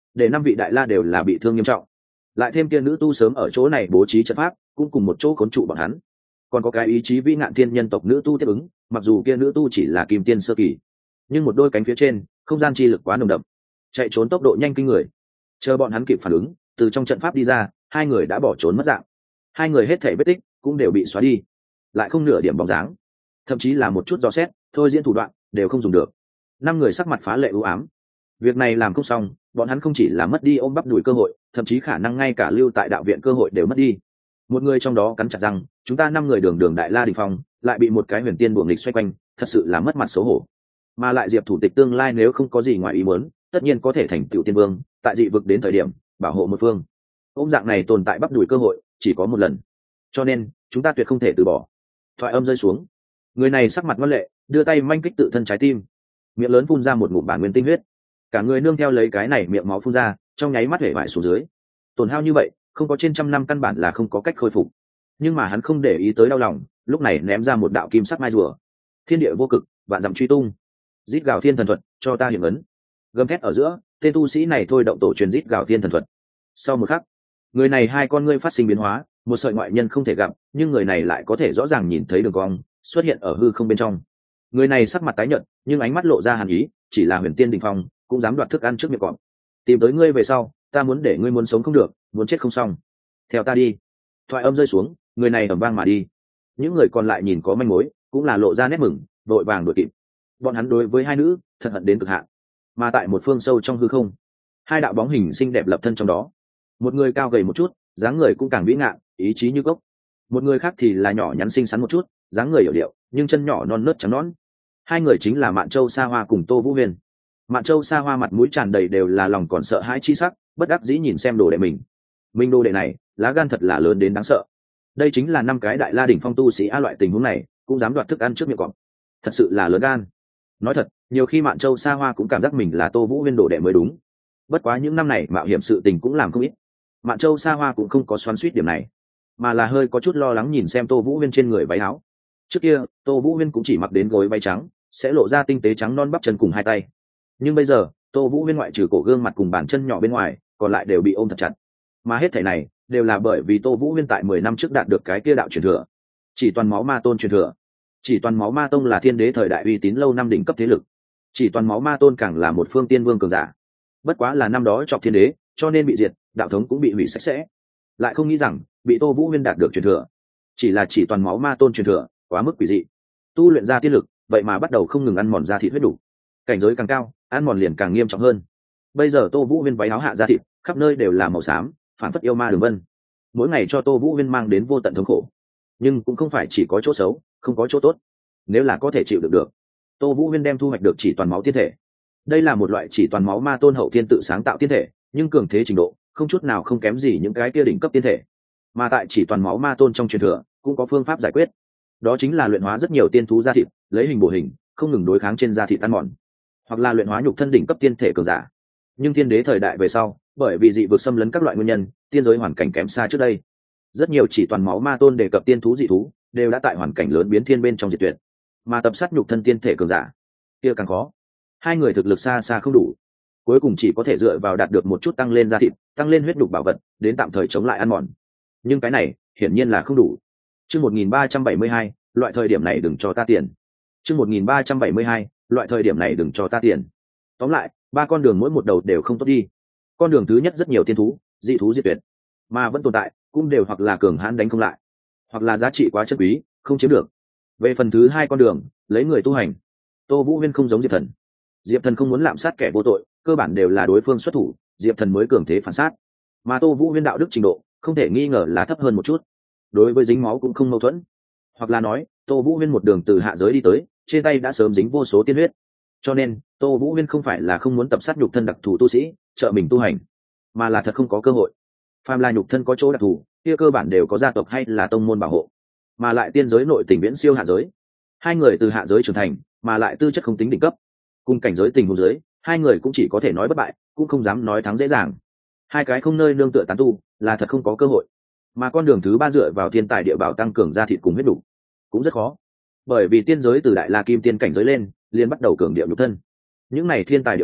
để 5 vị đại la đều là bị thương nghiêm trọng, lại thêm kia nữ tu sớm ở chỗ này bố trí trận pháp cũng cùng một chỗ khốn trụ bọn hắn, còn có cái ý chí vĩ ngạn thiên nhân tộc nữ tu tiếp ứng, mặc dù kia nữ tu chỉ là kim tiên sơ kỳ, nhưng một đôi cánh phía trên không gian chi lực quá nồng đậm, chạy trốn tốc độ nhanh kinh người. Chờ bọn hắn kịp phản ứng, từ trong trận pháp đi ra, hai người đã bỏ trốn mất dạng. Hai người hết thảy vết tích cũng đều bị xóa đi, lại không nửa điểm bóng dáng, thậm chí là một chút dò xét thôi diễn thủ đoạn đều không dùng được. 5 người sắc mặt phá lệ u ám. Việc này làm không xong, bọn hắn không chỉ là mất đi ôm bắp đùi cơ hội, thậm chí khả năng ngay cả lưu tại đạo viện cơ hội đều mất đi. Một người trong đó cắn chặt răng, chúng ta 5 người đường đường đại la đỉnh phong, lại bị một cái huyền tiên buồng nghịch xoay quanh, thật sự là mất mặt xấu hổ. Mà lại Diệp thủ tịch tương lai nếu không có gì ngoài ý muốn, tất nhiên có thể thành tựu tiên vương, tại dị vực đến thời điểm bảo hộ một phương. Ôm dạng này tồn tại bắp đùi cơ hội chỉ có một lần, cho nên chúng ta tuyệt không thể từ bỏ. Thoại âm rơi xuống, người này sắc mặt ngoan lệ, đưa tay manh kích tự thân trái tim, miệng lớn phun ra một ngụm bản nguyên tinh huyết, cả người nương theo lấy cái này miệng máu phun ra, trong nháy mắt hể vải xuống dưới. Tổn hao như vậy, không có trên 100 năm căn bản là không có cách khôi phục. Nhưng mà hắn không để ý tới đau lòng, lúc này ném ra một đạo kim sắc mai rùa. Thiên địa vô cực, vạn dặm truy tung. Rít gào thiên thần thuật, cho ta hiểm ấn. Gầm thét ở giữa, tên tu sĩ này thôi động tổ truyền rít gào thiên thần thuật. Sau một khắc, người này hai con ngươi phát sinh biến hóa, một sợi ngoại nhân không thể gặp, nhưng người này lại có thể rõ ràng nhìn thấy đường cong xuất hiện ở hư không bên trong. Người này sắc mặt tái nhợt, nhưng ánh mắt lộ ra hàn ý, chỉ là huyền tiên đỉnh phong, cũng dám đoạt thức ăn trước miệng cọp. Tìm tới ngươi về sau, ta muốn để ngươi muốn sống không được, muốn chết không xong. Theo ta đi. Thoại âm rơi xuống, người này ầm vang mà đi. Những người còn lại nhìn có manh mối, cũng là lộ ra nét mừng, vội vàng đuổi kịp. Bọn hắn đối với hai nữ thật hận đến cực hạn. Mà tại một phương sâu trong hư không, hai đạo bóng hình xinh đẹp lập thân trong đó. Một người cao gầy một chút, dáng người cũng càng vĩ ngạn, ý chí như gốc. Một người khác thì là nhỏ nhắn xinh xắn một chút, dáng người hiểu điệu, nhưng chân nhỏ non nớt trắng nõn. Hai người chính là Mạn Châu Sa Hoa cùng Tô Vũ Huyền. Mạn Châu Sa Hoa mặt mũi tràn đầy đều là lòng còn sợ hãi chi sắc, bất đắc dĩ nhìn xem đồ đệ mình đồ đệ này lá gan thật là lớn đến đáng sợ. Đây chính là 5 cái đại la đỉnh phong tu sĩ a, loại tình huống này cũng dám đoạt thức ăn trước miệng cọp, thật sự là lớn gan. Nói thật, nhiều khi Mạn Châu Sa Hoa cũng cảm giác mình là Tô Vũ Huyên đồ đệ mới đúng. Bất quá những năm này mạo hiểm sự tình cũng làm không ít, Mạn Châu Sa Hoa cũng không có xoắn xuýt điểm này, mà là hơi có chút lo lắng nhìn xem Tô Vũ Huyên trên người váy áo. Trước kia Tô Vũ Huyên cũng chỉ mặc đến gối váy trắng, sẽ lộ ra tinh tế trắng non bắp chân cùng hai tay, nhưng bây giờ Tô Vũ Huyên ngoại trừ cổ gương mặt cùng bàn chân nhỏ bên ngoài, còn lại đều bị ôm thật chặt. Mà hết thảy này đều là bởi vì Tô Vũ Huyên tại 10 năm trước đạt được cái kia đạo truyền thừa, Chỉ Toàn Máu Ma Tôn truyền thừa. Chỉ Toàn Máu Ma Tông là thiên đế thời đại uy tín lâu năm đỉnh cấp thế lực, Chỉ Toàn Máu Ma Tôn càng là một phương tiên vương cường giả. Bất quá là năm đó chọc thiên đế, cho nên bị diệt, đạo thống cũng bị hủy sạch sẽ. Lại không nghĩ rằng bị Tô Vũ Huyên đạt được truyền thừa, chỉ là Chỉ Toàn Máu Ma Tôn truyền thừa, quá mức quỷ dị. Tu luyện ra tiên lực, vậy mà bắt đầu không ngừng ăn mòn da thịt huyết đủ. Cảnh giới càng cao, ăn mòn liền càng nghiêm trọng hơn. Bây giờ Tô Vũ Huyên váy áo hạ da thịt, khắp nơi đều là màu xám, phản phất yêu ma đường vân. Mỗi ngày cho Tô Vũ Huyên mang đến vô tận thống khổ. Nhưng cũng không phải chỉ có chỗ xấu, không có chỗ tốt. Nếu là có thể chịu được, Tô Vũ Huyên đem thu hoạch được Chỉ Toàn Máu tiên thể. Đây là một loại Chỉ Toàn Máu Ma Tôn hậu thiên tự sáng tạo tiên thể, nhưng cường thế trình độ không chút nào không kém gì những cái kia đỉnh cấp tiên thể. Mà tại Chỉ Toàn Máu Ma Tôn trong truyền thừa cũng có phương pháp giải quyết, đó chính là luyện hóa rất nhiều tiên thú da thịt, lấy hình bổ hình, không ngừng đối kháng trên da thịt tan mòn, hoặc là luyện hóa nhục thân đỉnh cấp tiên thể cường giả. Nhưng thiên đế thời đại về sau, bởi vì dị vực xâm lấn các loại nguyên nhân, tiên giới hoàn cảnh kém xa trước đây. Rất nhiều Chỉ Toàn Máu Ma Tôn đề cập tiên thú dị thú, đều đã tại hoàn cảnh lớn biến thiên bên trong diệt tuyệt. Mà tập sát nhục thân tiên thể cường giả, kia càng khó. Hai người thực lực xa xa không đủ, cuối cùng chỉ có thể dựa vào đạt được một chút tăng lên da thịt, tăng lên huyết đục bảo vật, đến tạm thời chống lại ăn mòn. Nhưng cái này hiển nhiên là không đủ. Chương 1372, loại thời điểm này đừng cho ta tiền. Chương 1372, loại thời điểm này đừng cho ta tiền. Tóm lại, 3 con đường mỗi một đầu đều không tốt đi. Con đường thứ nhất rất nhiều tiên thú, dị thú diệt tuyệt, mà vẫn tồn tại, cũng đều hoặc là cường hãn đánh không lại, hoặc là giá trị quá chất quý, không chiếm được. Về phần thứ 2 con đường, lấy người tu hành. Tô Vũ Huyên không giống Diệp Thần. Diệp Thần không muốn lạm sát kẻ vô tội, cơ bản đều là đối phương xuất thủ, Diệp Thần mới cường thế phản sát. Mà Tô Vũ Huyên đạo đức trình độ, không thể nghi ngờ là thấp hơn một chút. Đối với dính máu cũng không mâu thuẫn, hoặc là nói, Tô Vũ Huyên một đường từ hạ giới đi tới, trên tay đã sớm dính vô số tiên huyết. Cho nên, Tô Vũ Huyên không phải là không muốn tập sát nhục thân đặc thù tu sĩ, trợ mình tu hành, mà là thật không có cơ hội. Phàm là nhục thân có chỗ đặc thù, kia cơ bản đều có gia tộc hay là tông môn bảo hộ, mà lại tiên giới nội tình viễn siêu hạ giới. Hai người từ hạ giới trưởng thành, mà lại tư chất không tính đỉnh cấp, cùng cảnh giới tình huống giới, hai người cũng chỉ có thể nói bất bại, cũng không dám nói thắng dễ dàng. Hai cái không nơi nương tựa tán tu, là thật không có cơ hội. Mà con đường thứ 3 dựa vào thiên tài địa bảo tăng cường gia thịt cùng huyết đủ, cũng rất khó. Bởi vì tiên giới từ đại la kim tiên cảnh giới lên, liền bắt đầu cường điệu nhục thân. Những này thiên tài địa bảo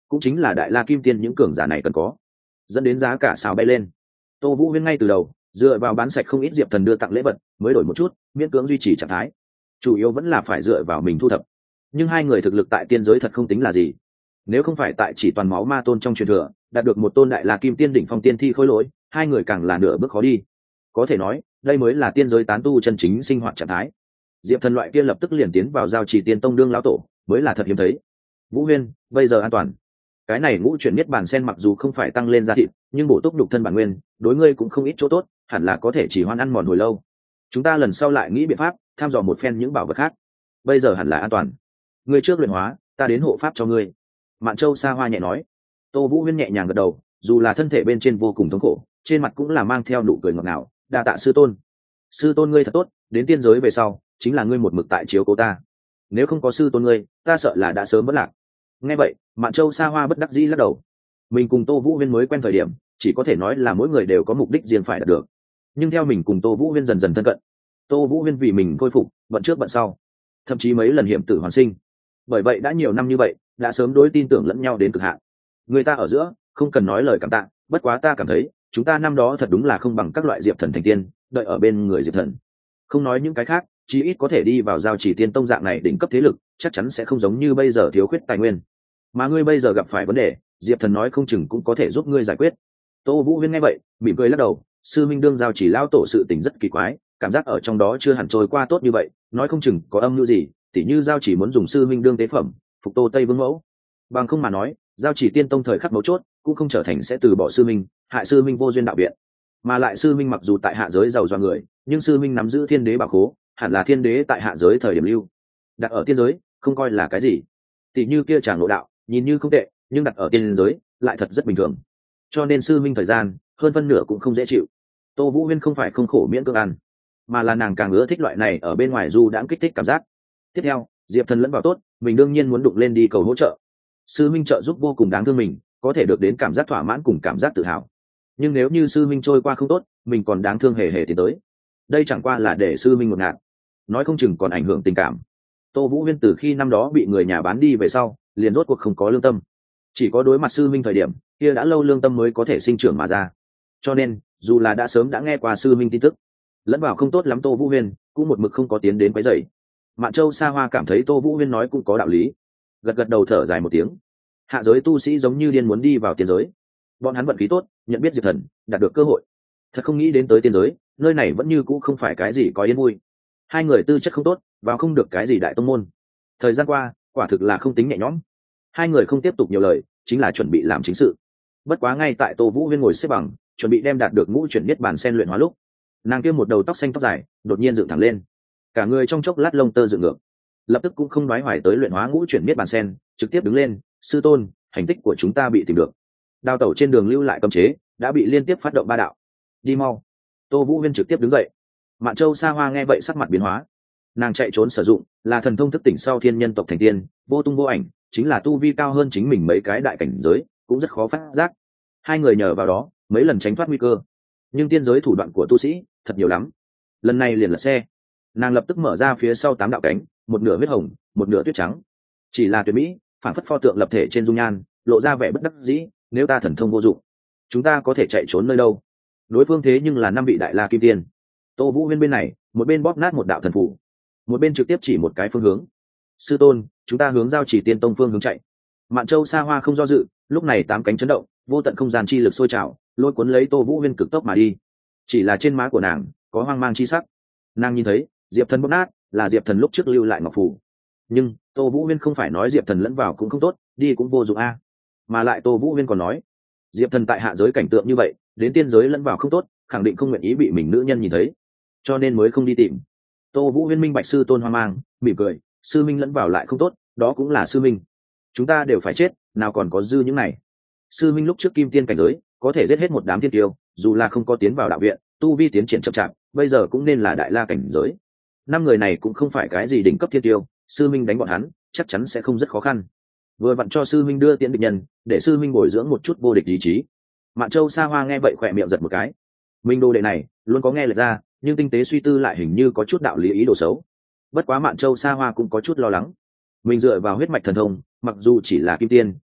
cũng chính là đại la kim tiên những cường giả này cần có, dẫn đến giá cả xào bay lên. Tô Vũ Huyên ngay từ đầu dựa vào bán sạch không ít diệp thần đưa tặng lễ vật mới đổi một chút miễn cưỡng duy trì trạng thái, chủ yếu vẫn là phải dựa vào mình thu thập. Nhưng hai người thực lực tại tiên giới thật không tính là gì, nếu không phải tại chỉ toàn máu ma tôn trong truyền thừa đạt được một tôn đại la kim tiên đỉnh phong tiên thi khôi lỗi, hai người càng là nửa bước khó đi. Có thể nói đây mới là tiên giới tán tu chân chính sinh hoạt trạng thái. Diệp thần loại kia lập tức liền tiến vào giao trì tiên tông đương lão tổ mới là thật hiếm thấy. Vũ Huyên, bây giờ an toàn. Cái này ngũ chuyển niết bàn sen mặc dù không phải tăng lên da thịt, nhưng bổ túc nhục thân bản nguyên đối ngươi cũng không ít chỗ tốt, hẳn là có thể chỉ hoan ăn mòn hồi lâu. Chúng ta lần sau lại nghĩ biện pháp tham dò một phen những bảo vật khác. Bây giờ hẳn là an toàn. Ngươi trước luyện hóa, ta đến hộ pháp cho ngươi. Mạn Châu Sa Hoa nhẹ nói. Tô Vũ Huyên nhẹ nhàng gật đầu, dù là thân thể bên trên vô cùng thống khổ, trên mặt cũng là mang theo nụ cười ngọt ngào. Đa tạ sư tôn. Sư tôn ngươi thật tốt, đến tiên giới về sau chính là ngươi một mực tại chiếu cố ta, nếu không có sư tôn ngươi ta sợ là đã sớm mất lạc. Nghe vậy Mạn Châu Sa Hoa bất đắc dĩ lắc đầu. Mình cùng Tô Vũ Huyên mới quen thời điểm chỉ có thể nói là mỗi người đều có mục đích riêng phải đạt được, nhưng theo mình cùng Tô Vũ Huyên dần dần thân cận, Tô Vũ Huyên vì mình khôi phục bận trước bận sau, thậm chí mấy lần hiểm tử hoàn sinh. Bởi vậy đã nhiều năm như vậy đã sớm đối tin tưởng lẫn nhau đến cực hạn. Người ta ở giữa không cần nói lời cảm tạ, bất quá ta cảm thấy chúng ta năm đó thật đúng là không bằng các loại diệp thần thành tiên đợi ở bên người diệp thần. Không nói những cái khác, chí ít có thể đi vào giao chỉ tiên tông dạng này đỉnh cấp thế lực chắc chắn sẽ không giống như bây giờ thiếu khuyết tài nguyên, mà ngươi bây giờ gặp phải vấn đề diệp thần nói không chừng cũng có thể giúp ngươi giải quyết. Tô Vũ Huyên nghe vậy mỉm cười lắc đầu. Sư minh đương giao chỉ lao tổ sự tình rất kỳ quái, cảm giác ở trong đó chưa hẳn trôi qua tốt như vậy, nói không chừng có âm mưu gì, tỉ như giao chỉ muốn dùng sư minh đương tế phẩm phục Tô Tây Vương mẫu. Bằng không mà nói giao chỉ tiên tông thời khắc mấu chốt cũng không trở thành sẽ từ bỏ sư minh, hại sư minh vô duyên đạo viện. Mà lại sư minh mặc dù tại hạ giới giàu do người, nhưng sư minh nắm giữ thiên đế bảo khố, hẳn là thiên đế tại hạ giới thời điểm lưu, đặt ở tiên giới không coi là cái gì. Tỷ như kia chàng nội đạo nhìn như không tệ, nhưng đặt ở tiên giới lại thật rất bình thường, cho nên sư minh thời gian hơn phân nửa cũng không dễ chịu. Tô Vũ Huyên không phải không khổ miễn cưỡng ăn, mà là nàng càng ưa thích loại này ở bên ngoài du đãng kích thích cảm giác. Tiếp theo diệp thần lẫn vào tốt, mình đương nhiên muốn đụng lên đi cầu hỗ trợ. Sư minh trợ giúp vô cùng đáng thương mình, có thể được đến cảm giác thỏa mãn cùng cảm giác tự hào, nhưng nếu như sư minh trôi qua không tốt, mình còn đáng thương hề hề tiến tới, đây chẳng qua là để sư minh một ngạt, nói không chừng còn ảnh hưởng tình cảm. Tô Vũ Huyên từ khi năm đó bị người nhà bán đi về sau liền rốt cuộc không có lương tâm, chỉ có đối mặt sư minh thời điểm kia đã lâu lương tâm mới có thể sinh trưởng mà ra. Cho nên dù là đã sớm đã nghe qua sư minh tin tức, lẫn vào không tốt lắm Tô Vũ Huyên cũng một mực không có tiến đến quấy rầy. Mạn Châu Sa Hoa cảm thấy Tô Vũ Huyên nói cũng có đạo lý, gật gật đầu thở dài một tiếng. Hạ giới tu sĩ giống như điên muốn đi vào tiên giới, bọn hắn vận khí tốt nhận biết diệp thần đạt được cơ hội, thật không nghĩ đến tới tiên giới nơi này vẫn như cũ không phải cái gì có yên vui. Hai người tư chất không tốt vào không được cái gì đại tông môn, thời gian qua quả thực là không tính nhẹ nhõm. Hai người không tiếp tục nhiều lời, chính là chuẩn bị làm chính sự. Bất quá ngay tại Tô Vũ Huyên ngồi xếp bằng chuẩn bị đem đạt được ngũ chuyển niết bàn sen luyện hóa lúc, nàng kia một đầu tóc xanh tóc dài đột nhiên dựng thẳng lên, cả người trong chốc lát lông tơ dựng ngược, lập tức cũng không nói hoài tới luyện hóa ngũ chuyển niết bàn sen, trực tiếp đứng lên. Sư tôn, hành tích của chúng ta bị tìm được, đào tẩu trên đường lưu lại cấm chế đã bị liên tiếp phát động ba đạo, đi mau. Tô Vũ Huyên trực tiếp đứng dậy. Mạn Châu Sa Hoa nghe vậy sắc mặt biến hóa, nàng chạy trốn sử dụng là thần thông thức tỉnh sau thiên nhân tộc thành tiên, vô tung vô ảnh, chính là tu vi cao hơn chính mình mấy cái đại cảnh giới cũng rất khó phát giác. Hai người nhờ vào đó mấy lần tránh thoát nguy cơ, nhưng tiên giới thủ đoạn của tu sĩ thật nhiều lắm, lần này liền lật xe. Nàng lập tức mở ra phía sau 8 đạo cánh, một nửa huyết hồng một nửa tuyết trắng, chỉ là tuyệt mỹ, phản phất pho tượng lập thể trên dung nhan, lộ ra vẻ bất đắc dĩ. Nếu ta thần thông vô dụng, chúng ta có thể chạy trốn nơi đâu? Đối phương thế nhưng là 5 vị đại la kim tiên. Tô Vũ Huyên bên này một bên bóp nát một đạo thần phù, một bên trực tiếp chỉ một cái phương hướng. Sư tôn, chúng ta hướng giao chỉ tiên tông phương hướng chạy. Mạn Châu Sa Hoa không do dự, lúc này 8 cánh chấn động, vô tận không gian chi lực sôi trào, lôi cuốn lấy Tô Vũ Huyên cực tốc mà đi. Chỉ là trên má của nàng có hoang mang chi sắc, nàng nhìn thấy diệp thần bóp nát là diệp thần lúc trước lưu lại ngọc phù, nhưng Tô Vũ Huyên không phải nói diệp thần lẫn vào cũng không tốt, đi cũng vô dụng a. Mà lại Tô Vũ Huyên còn nói diệp thần tại hạ giới cảnh tượng như vậy, đến tiên giới lẫn vào không tốt, khẳng định không nguyện ý bị mình nữ nhân nhìn thấy, cho nên mới không đi tìm. Tô Vũ Huyên minh bạch sư tôn hoang mang, mỉm cười. Sư minh lẫn vào lại không tốt, đó cũng là sư minh, chúng ta đều phải chết, nào còn có dư những này. Sư minh lúc trước kim tiên cảnh giới có thể giết hết một đám thiên tiêu, dù là không có tiến vào đạo viện, tu vi tiến triển chậm chạp, bây giờ cũng nên là đại la cảnh giới. 5 người này cũng không phải cái gì đỉnh cấp thiên tiêu, sư minh đánh bọn hắn chắc chắn sẽ không rất khó khăn. Vừa vặn cho sư minh đưa tiễn địch nhân, để sư minh bồi dưỡng một chút vô địch ý chí. Mạn Châu Sa Hoa nghe vậy khỏe miệng giật một cái. Minh đồ đệ này luôn có nghe lệch ra, nhưng tinh tế suy tư lại hình như có chút đạo lý ý đồ xấu. Bất quá Mạn Châu Sa Hoa cũng có chút lo lắng. Mình dựa vào huyết mạch thần thông, mặc dù chỉ là kim tiên,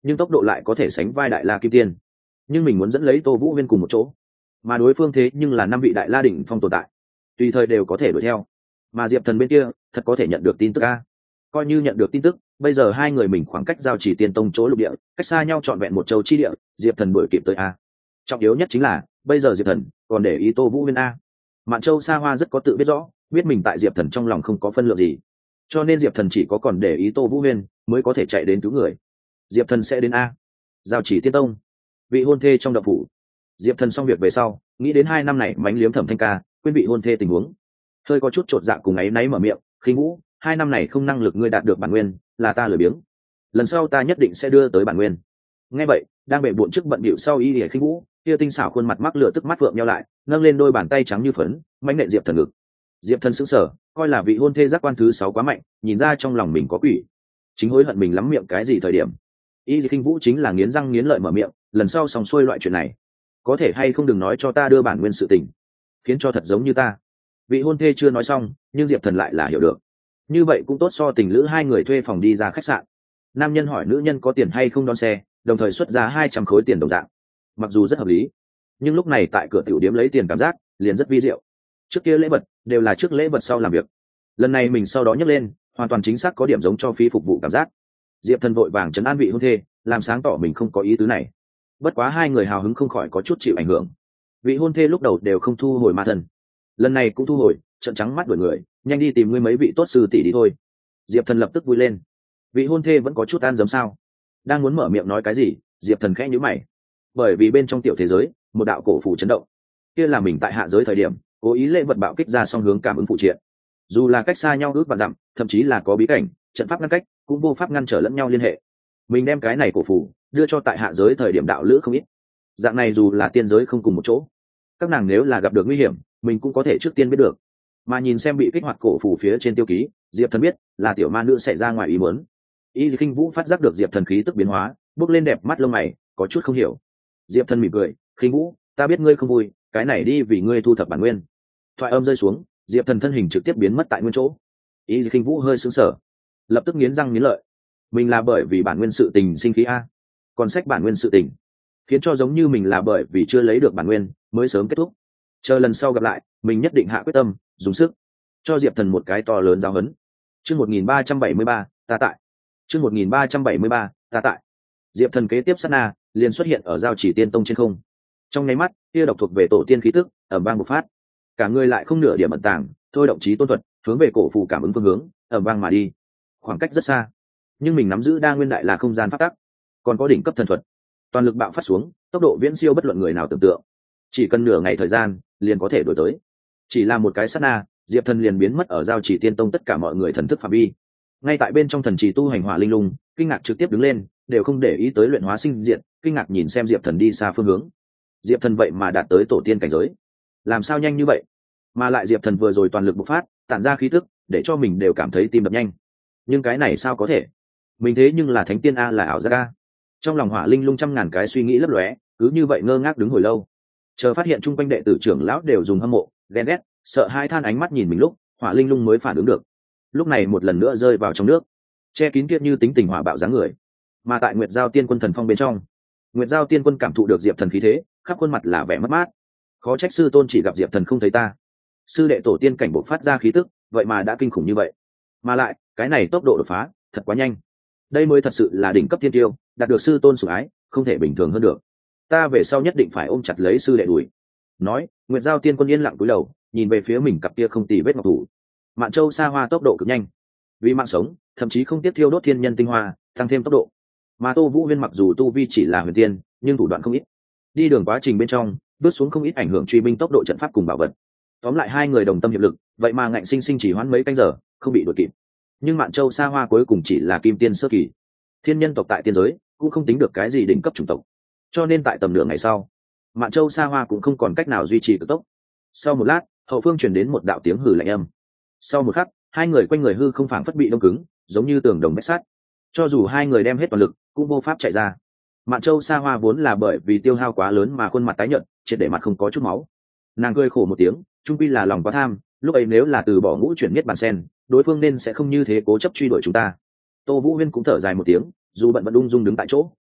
nhưng tốc độ lại có thể sánh vai đại la kim tiên. Nhưng mình muốn dẫn lấy Tô Vũ Huyên cùng một chỗ, mà đối phương thế nhưng là 5 vị đại la đỉnh phong tồn tại, tùy thời đều có thể đuổi theo. Mà Diệp Thần bên kia thật có thể nhận được tin tức a. Coi như nhận được tin tức, bây giờ hai người mình khoảng cách giao chỉ tiên tông chỗ lục địa, cách xa nhau trọn vẹn một châu chi địa, Diệp Thần đuổi kịp tới a. Trọng yếu nhất chính là bây giờ Diệp Thần còn để ý Tô Vũ Huyên a. Mạn Châu Sa Hoa rất có tự biết rõ, biết mình tại Diệp Thần trong lòng không có phân lượng gì, cho nên Diệp Thần chỉ có còn để ý Tô Vũ Huyên mới có thể chạy đến cứu người. Diệp Thần sẽ đến a. Giao chỉ tiên tông, vị hôn thê trong động phủ. Diệp Thần xong việc về sau, nghĩ đến 2 năm này mánh liếm Thẩm Thanh Ca quên vị hôn thê tình huống, hơi có chút chột dạ cùng ấy náy mở miệng, Khinh Vũ, 2 năm này không năng lực ngươi đạt được bản nguyên, là ta lười biếng, lần sau ta nhất định sẽ đưa tới bản nguyên. Nghe vậy, đang bệ bội trước bận bịu sau y lìa Khinh Vũ, kia tinh xảo khuôn mặt mắc lửa tức mắt vượng nhau lại, nâng lên đôi bàn tay trắng như phấn, mánh nện Diệp Thần ngực. Diệp Thần sững sờ, coi là vị hôn thê giác quan thứ 6 quá mạnh, nhìn ra trong lòng mình có quỷ, chính hối hận mình lắm miệng cái gì thời điểm. Y Khinh Vũ chính là nghiến răng nghiến lợi mở miệng, lần sau xong xuôi loại chuyện này, có thể hay không đừng nói cho ta đưa bản nguyên sự tình, khiến cho thật giống như ta. Vị hôn thê chưa nói xong, nhưng Diệp Thần lại là hiểu được. Như vậy cũng tốt, so tình lữ hai người thuê phòng đi ra khách sạn, nam nhân hỏi nữ nhân có tiền hay không đón xe, đồng thời xuất ra 200 khối tiền đồng dạng. Mặc dù rất hợp lý, nhưng lúc này tại cửa tiểu điếm lấy tiền cảm giác liền rất vi diệu. Trước kia lễ vật đều là trước lễ vật sau làm việc, lần này mình sau đó nhấc lên, hoàn toàn chính xác có điểm giống cho phí phục vụ cảm giác. Diệp Thần vội vàng trấn an vị hôn thê, làm sáng tỏ mình không có ý tứ này. Bất quá hai người hào hứng không khỏi có chút chịu ảnh hưởng. Vị hôn thê lúc đầu đều không thu hồi ma thần, lần này cũng thu hồi, trợn trắng mắt đuổi người, nhanh đi tìm ngươi mấy vị tốt sư tỷ đi thôi. Diệp Thần lập tức vui lên. Vị hôn thê vẫn có chút an dấm sao, đang muốn mở miệng nói cái gì, Diệp Thần khẽ nhíu mày, bởi vì bên trong tiểu thế giới một đạo cổ phủ chấn động, kia là mình tại hạ giới thời điểm cố ý lễ vật bạo kích ra song hướng cảm ứng phụ triện, dù là cách xa nhau ước vạn dặm, thậm chí là có bí cảnh trận pháp ngăn cách, cũng vô pháp ngăn trở lẫn nhau liên hệ. Mình đem cái này cổ phủ đưa cho tại hạ giới thời điểm đạo lữ không ít, dạng này dù là tiên giới không cùng một chỗ, các nàng nếu là gặp được nguy hiểm, mình cũng có thể trước tiên biết được. Mà nhìn xem bị kích hoạt cổ phủ phía trên tiêu ký, Diệp Thần biết là tiểu ma nữ xảy ra ngoài ý muốn. Y Khinh Vũ phát giác được Diệp Thần khí tức biến hóa, bước lên đẹp mắt lông mày, có chút không hiểu. Diệp Thần mỉm cười, Khinh Vũ, ta biết ngươi không vui, cái này đi vì ngươi thu thập bản nguyên. Thoại âm rơi xuống, Diệp Thần thân hình trực tiếp biến mất tại nguyên chỗ. Y Khinh Vũ hơi sững sờ, lập tức nghiến răng nghiến lợi, mình là bởi vì bản nguyên sự tình sinh khí a, còn sách bản nguyên sự tình, khiến cho giống như mình là bởi vì chưa lấy được bản nguyên mới sớm kết thúc. Chờ lần sau gặp lại, mình nhất định hạ quyết tâm dùng sức cho Diệp Thần một cái to lớn giáo huấn. Chương 1373, ta tại. Chương 1373, ta tại. Diệp Thần kế tiếp sát na liền xuất hiện ở giao chỉ tiên tông trên không. Trong nháy mắt, kia độc thuộc về tổ tiên khí tức ầm vang bộc phát, cả người lại không nửa điểm ẩn tàng, thôi động chí tôn thuật hướng về cổ phù cảm ứng phương hướng ầm vang mà đi. Khoảng cách rất xa, nhưng mình nắm giữ đa nguyên đại là không gian pháp tắc, còn có đỉnh cấp thần thuật, toàn lực bạo phát xuống, tốc độ viễn siêu bất luận người nào tưởng tượng. Chỉ cần nửa ngày thời gian liền có thể đuổi tới. Chỉ là một cái sát na, Diệp Thần liền biến mất ở giao chỉ tiên tông tất cả mọi người thần thức phạm vi. Ngay tại bên trong thần trì tu hành hỏa linh lung kinh ngạc trực tiếp đứng lên, đều không để ý tới luyện hóa sinh diện, kinh ngạc nhìn xem Diệp Thần đi xa phương hướng. Diệp Thần vậy mà đạt tới tổ tiên cảnh giới, làm sao nhanh như vậy? Mà lại Diệp Thần vừa rồi toàn lực bộc phát, tản ra khí tức, để cho mình đều cảm thấy tim đập nhanh. Nhưng cái này sao có thể? Mình thế nhưng là thánh tiên a, là ảo giác a. Trong lòng hỏa linh lung trăm ngàn cái suy nghĩ lấp lóe, cứ như vậy ngơ ngác đứng hồi lâu. Chờ phát hiện chung quanh đệ tử trưởng lão đều dùng hâm mộ, ghen ghét, sợ hai than ánh mắt nhìn mình lúc, hỏa linh lung mới phản ứng được. Lúc này một lần nữa rơi vào trong nước, che kín kiết như tính tình hỏa bạo dáng người. Mà tại Nguyệt Giao Tiên Quân thần phong bên trong, Nguyệt Giao Tiên Quân cảm thụ được Diệp Thần khí thế, khắp khuôn mặt là vẻ mất mát. Khó trách sư tôn chỉ gặp Diệp Thần không thấy ta. Sư đệ tổ tiên cảnh bộc phát ra khí tức, vậy mà đã kinh khủng như vậy. Mà lại, cái này tốc độ đột phá, thật quá nhanh. Đây mới thật sự là đỉnh cấp tiên tiêu, đạt được sư tôn sủng ái, không thể bình thường hơn được. Ta về sau nhất định phải ôm chặt lấy sư đệ đuổi. Nói, Nguyệt Giao Tiên Quân yên lặng cúi đầu, nhìn về phía mình cặp kia không tì vết ngọc thủ. Mạn Châu Sa Hoa tốc độ cực nhanh, vì mạng sống, thậm chí không tiếc thiêu đốt thiên nhân tinh hoa, tăng thêm tốc độ. Mà Tô Vũ Huyên mặc dù tu vi chỉ là huyền tiên, nhưng thủ đoạn không ít. Đi đường quá trình bên trong, bước xuống không ít ảnh hưởng truy binh tốc độ trận pháp cùng bảo vật. Tóm lại hai người đồng tâm hiệp lực, vậy mà ngạnh sinh sinh chỉ hoãn mấy canh giờ, không bị đuổi kịp. Nhưng Mạn Châu Sa Hoa cuối cùng chỉ là kim tiên sơ kỳ, thiên nhân tộc tại tiên giới cũng không tính được cái gì đỉnh cấp chủng tộc, cho nên tại tầm nửa ngày sau, Mạn Châu Sa Hoa cũng không còn cách nào duy trì cực tốc. Sau một lát, hậu phương truyền đến một đạo tiếng hừ lạnh âm. Sau một khắc, hai người quanh người hư không phảng phất bị đông cứng, giống như tường đồng bách sắt. Cho dù hai người đem hết toàn lực, cũng vô pháp chạy ra. Mạn Châu Sa Hoa vốn là bởi vì tiêu hao quá lớn mà khuôn mặt tái nhợt, triệt để mặt không có chút máu. Nàng cười khổ một tiếng, trung quy là lòng quá tham, lúc ấy nếu là từ bỏ ngũ chuyển miết bàn sen, đối phương nên sẽ không như thế cố chấp truy đuổi chúng ta. Tô Vũ Huyên cũng thở dài một tiếng, dù bận vẫn ung dung đứng tại chỗ,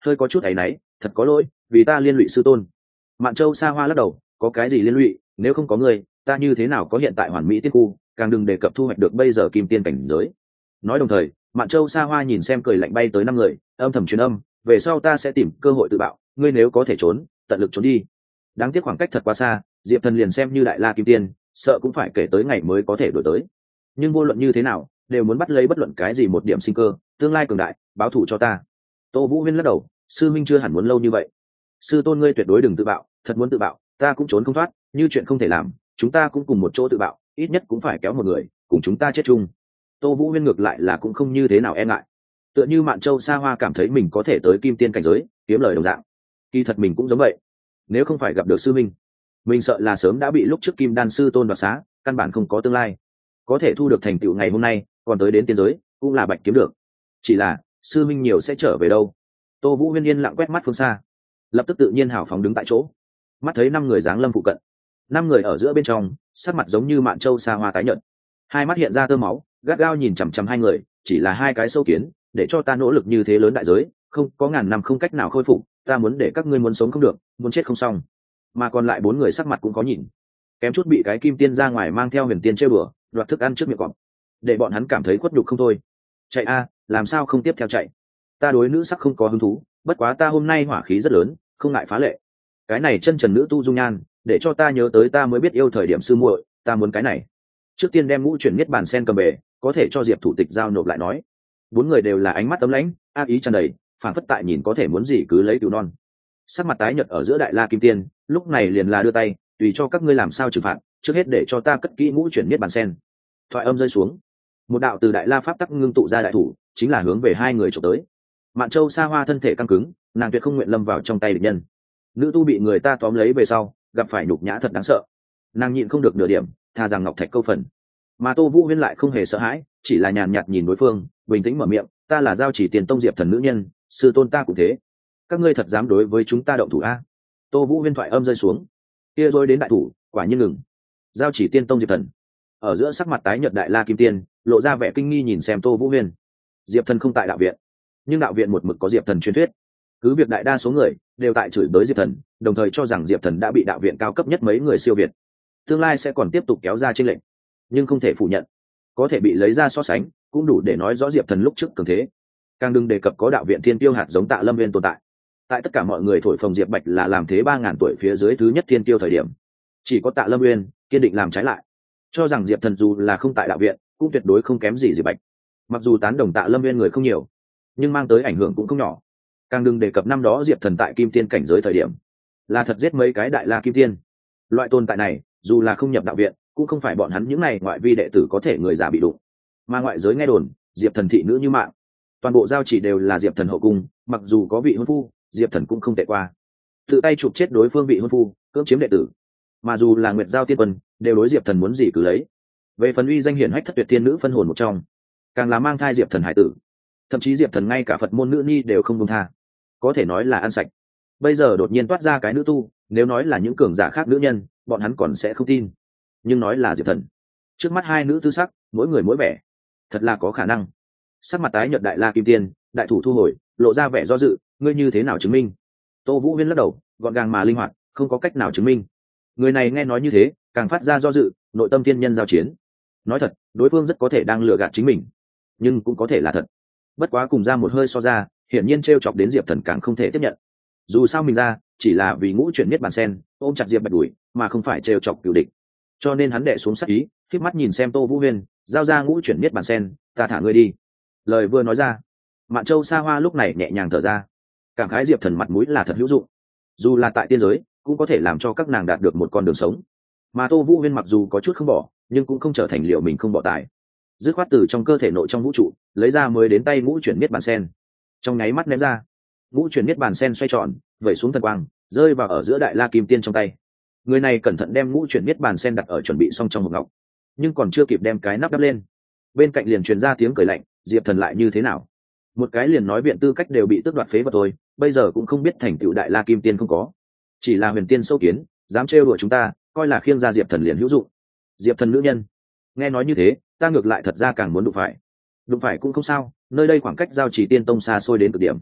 hơi có chút áy náy, thật có lỗi vì ta liên lụy sư tôn. Mạn Châu Sa Hoa lắc đầu, có cái gì liên lụy, nếu không có ngươi ta như thế nào có hiện tại hoàn mỹ tiên khu, càng đừng đề cập thu hoạch được bây giờ kim tiên cảnh giới. Nói đồng thời Mạn Châu Sa Hoa nhìn xem cười lạnh bay tới 5 người, âm thầm truyền âm, về sau ta sẽ tìm cơ hội tự bạo, ngươi nếu có thể trốn tận lực trốn đi. Đáng tiếc khoảng cách thật quá xa, Diệp Thần liền xem như đại la kim tiên sợ cũng phải kể tới ngày mới có thể đổi tới. Nhưng vô luận như thế nào đều muốn bắt lấy bất luận cái gì một điểm sinh cơ, tương lai cường đại báo thù cho ta. Tô Vũ Huyên lắc đầu, sư minh chưa hẳn muốn lâu như vậy. Sư tôn ngươi tuyệt đối đừng tự bạo, thật muốn tự bạo ta cũng trốn không thoát, như chuyện không thể làm chúng ta cũng cùng một chỗ tự bạo, ít nhất cũng phải kéo một người cùng chúng ta chết chung. Tô Vũ Huyên ngược lại là cũng không như thế nào e ngại, tựa như Mạn Châu Sa Hoa cảm thấy mình có thể tới kim tiên cảnh giới kiếm lời đồng dạng. Kỳ thật mình cũng giống vậy, nếu không phải gặp được sư minh mình sợ là sớm đã bị lúc trước kim đan sư tôn đoạt xá, căn bản không có tương lai. Có thể thu được thành tựu ngày hôm nay còn tới đến tiên giới cũng là bạch kiếm được. Chỉ là sư minh nhiều sẽ trở về đâu? Tô Vũ Huyên yên lặng quét mắt phương xa, lập tức tự nhiên hào phóng đứng tại chỗ, mắt thấy 5 người giáng lâm phụ cận. 5 người ở giữa bên trong sắc mặt giống như Mạn Châu Sa Hoa tái nhợt, hai mắt hiện ra tơ máu, gắt gao nhìn chằm chằm hai người. Chỉ là hai cái sâu kiến để cho ta nỗ lực như thế lớn đại giới, không có ngàn năm không cách nào khôi phục, ta muốn để các ngươi muốn sống không được, muốn chết không xong. Mà còn lại 4 người sắc mặt cũng có nhìn, kém chút bị cái kim tiên ra ngoài mang theo huyền tiên chơi bừa đoạt thức ăn trước miệng cọp, để bọn hắn cảm thấy khuất nhục không thôi. Chạy a, làm sao không tiếp theo chạy? Ta đối nữ sắc không có hứng thú, bất quá ta hôm nay hỏa khí rất lớn, không ngại phá lệ. Cái này chân trần nữ tu dung nhan để cho ta nhớ tới ta mới biết yêu thời điểm sư muội, ta muốn cái này. Trước tiên đem ngũ chuyển niết bàn sen cầm bể, có thể cho Diệp thủ tịch giao nộp lại nói. 4 người đều là ánh mắt tấm lãnh, ác ý tràn đầy, phản phất tại nhìn có thể muốn gì cứ lấy cứu non. Sắc mặt tái nhợt ở giữa đại la kim tiên lúc này liền là đưa tay, tùy cho các ngươi làm sao trừng phạt, trước hết để cho ta cất kỹ ngũ chuyển niết bàn sen. Thoại âm rơi xuống, một đạo từ đại la pháp tắc ngưng tụ ra đại thủ chính là hướng về hai người chụp tới. Mạn Châu Sa Hoa thân thể căng cứng, nàng tuyệt không nguyện lâm vào trong tay địch nhân. Nữ tu bị người ta tóm lấy về sau gặp phải nhục nhã thật đáng sợ, nàng nhịn không được nửa điểm, tha rằng ngọc thạch câu phần. Mà Tô Vũ Huyên lại không hề sợ hãi, chỉ là nhàn nhạt nhìn đối phương, bình tĩnh mở miệng, ta là Giao Chỉ Tiền Tông Diệp Thần nữ nhân, sư tôn ta cũng thế, các ngươi thật dám đối với chúng ta động thủ a? Tô Vũ Huyên thoại âm rơi xuống, kia rồi đến đại thủ quả nhiên ngừng. Giao Chỉ Tiên Tông Diệp Thần ở giữa sắc mặt tái nhợt đại la kim tiên lộ ra vẻ kinh nghi nhìn xem Tô Vũ Huyên. Diệp Thần không tại đạo viện, nhưng đạo viện một mực có Diệp Thần truyền thuyết, cứ việc đại đa số người đều tại chửi bới Diệp Thần, đồng thời cho rằng Diệp Thần đã bị đạo viện cao cấp nhất mấy người siêu việt, tương lai sẽ còn tiếp tục kéo ra chênh lệch. Nhưng không thể phủ nhận, có thể bị lấy ra so sánh cũng đủ để nói rõ Diệp Thần lúc trước cường thế. Càng đừng đề cập có đạo viện thiên tiêu hạt giống Tạ Lâm Nguyên tồn tại. Tại tất cả mọi người thổi phồng Diệp Bạch là làm thế 3000 tuổi phía dưới thứ nhất thiên tiêu thời điểm, chỉ có Tạ Lâm Nguyên kiên định làm trái lại, cho rằng Diệp Thần dù là không tại đạo viện cũng tuyệt đối không kém gì Diệp Bạch. Mặc dù tán đồng Tạ Lâm Nguyên người không nhiều, nhưng mang tới ảnh hưởng cũng không nhỏ. Càng đừng đề cập năm đó Diệp Thần tại kim tiên cảnh giới thời điểm là thật giết mấy cái đại la kim tiên. Loại tồn tại này dù là không nhập đạo viện cũng không phải bọn hắn những này ngoại vi đệ tử có thể người giả bị đụng. Mà ngoại giới nghe đồn Diệp Thần thị nữ như mạng, toàn bộ giao chỉ đều là Diệp Thần hậu cung, mặc dù có vị hôn phu Diệp Thần cũng không tệ qua, tự tay chụp chết đối phương vị hôn phu, cưỡng chiếm đệ tử. Mà dù là Nguyệt Giao Tiên Quân đều đối Diệp Thần muốn gì cứ lấy. Về phần uy danh hiển hách thất tuyệt tiên nữ phân hồn một trong, càng là mang thai Diệp Thần hải tử, thậm chí Diệp Thần ngay cả Phật môn nữ ni đều không buông tha, có thể nói là ăn sạch. Bây giờ đột nhiên toát ra cái nữ tu, nếu nói là những cường giả khác nữ nhân bọn hắn còn sẽ không tin, nhưng nói là Diệp Thần, trước mắt hai nữ tư sắc mỗi người mỗi vẻ, thật là có khả năng. Sắc mặt tái nhợt đại la kim tiên đại thủ thu hồi, lộ ra vẻ do dự, ngươi như thế nào chứng minh? Tô Vũ Huyên lắc đầu, gọn gàng mà linh hoạt, không có cách nào chứng minh. Người này nghe nói như thế càng phát ra do dự, nội tâm tiên nhân giao chiến. Nói thật đối phương rất có thể đang lừa gạt chính mình, nhưng cũng có thể là thật. Bất quá cùng ra một hơi so ra, hiển nhiên trêu chọc đến Diệp Thần càng không thể tiếp nhận. Dù sao mình ra chỉ là vì ngũ chuyển niết bàn sen ôm chặt Diệp Bạch đuổi, mà không phải trêu chọc cửu địch, cho nên hắn đệ xuống sắc ý, khép mắt nhìn xem Tô Vũ Huyên, giao ra ngũ chuyển niết bàn sen, ta thả ngươi đi. Lời vừa nói ra, Mạn Châu Sa Hoa lúc này nhẹ nhàng thở ra, cảm khái Diệp Thần mặt mũi là thật hữu dụng, dù là tại tiên giới cũng có thể làm cho các nàng đạt được một con đường sống. Mà Tô Vũ Huyên mặc dù có chút không bỏ, nhưng cũng không trở thành liệu mình không bỏ tài, dứt khoát từ trong cơ thể nội trong vũ trụ lấy ra mới đến tay ngũ chuyển niết bàn sen, trong nháy mắt ném ra. Ngũ chuyển niết bàn sen xoay tròn vẩy xuống thần quang, rơi vào ở giữa đại la kim tiên trong tay. Người này cẩn thận đem ngũ chuyển niết bàn sen đặt ở chuẩn bị xong trong một ngọc, nhưng còn chưa kịp đem cái nắp đắp lên, bên cạnh liền truyền ra tiếng cười lạnh, Diệp Thần lại như thế nào? Một cái liền nói viện tư cách đều bị tước đoạt phế vật thôi, bây giờ cũng không biết thành tựu đại la kim tiên không có, chỉ là huyền tiên sâu kiến, dám trêu đùa chúng ta, coi là khiêng ra Diệp Thần liền hữu dụng. Diệp Thần nữ nhân, nghe nói như thế ta ngược lại thật ra càng muốn đụng phải cũng không sao, nơi đây khoảng cách Giao Chỉ Tiên Tông xa xôi đến cực điểm,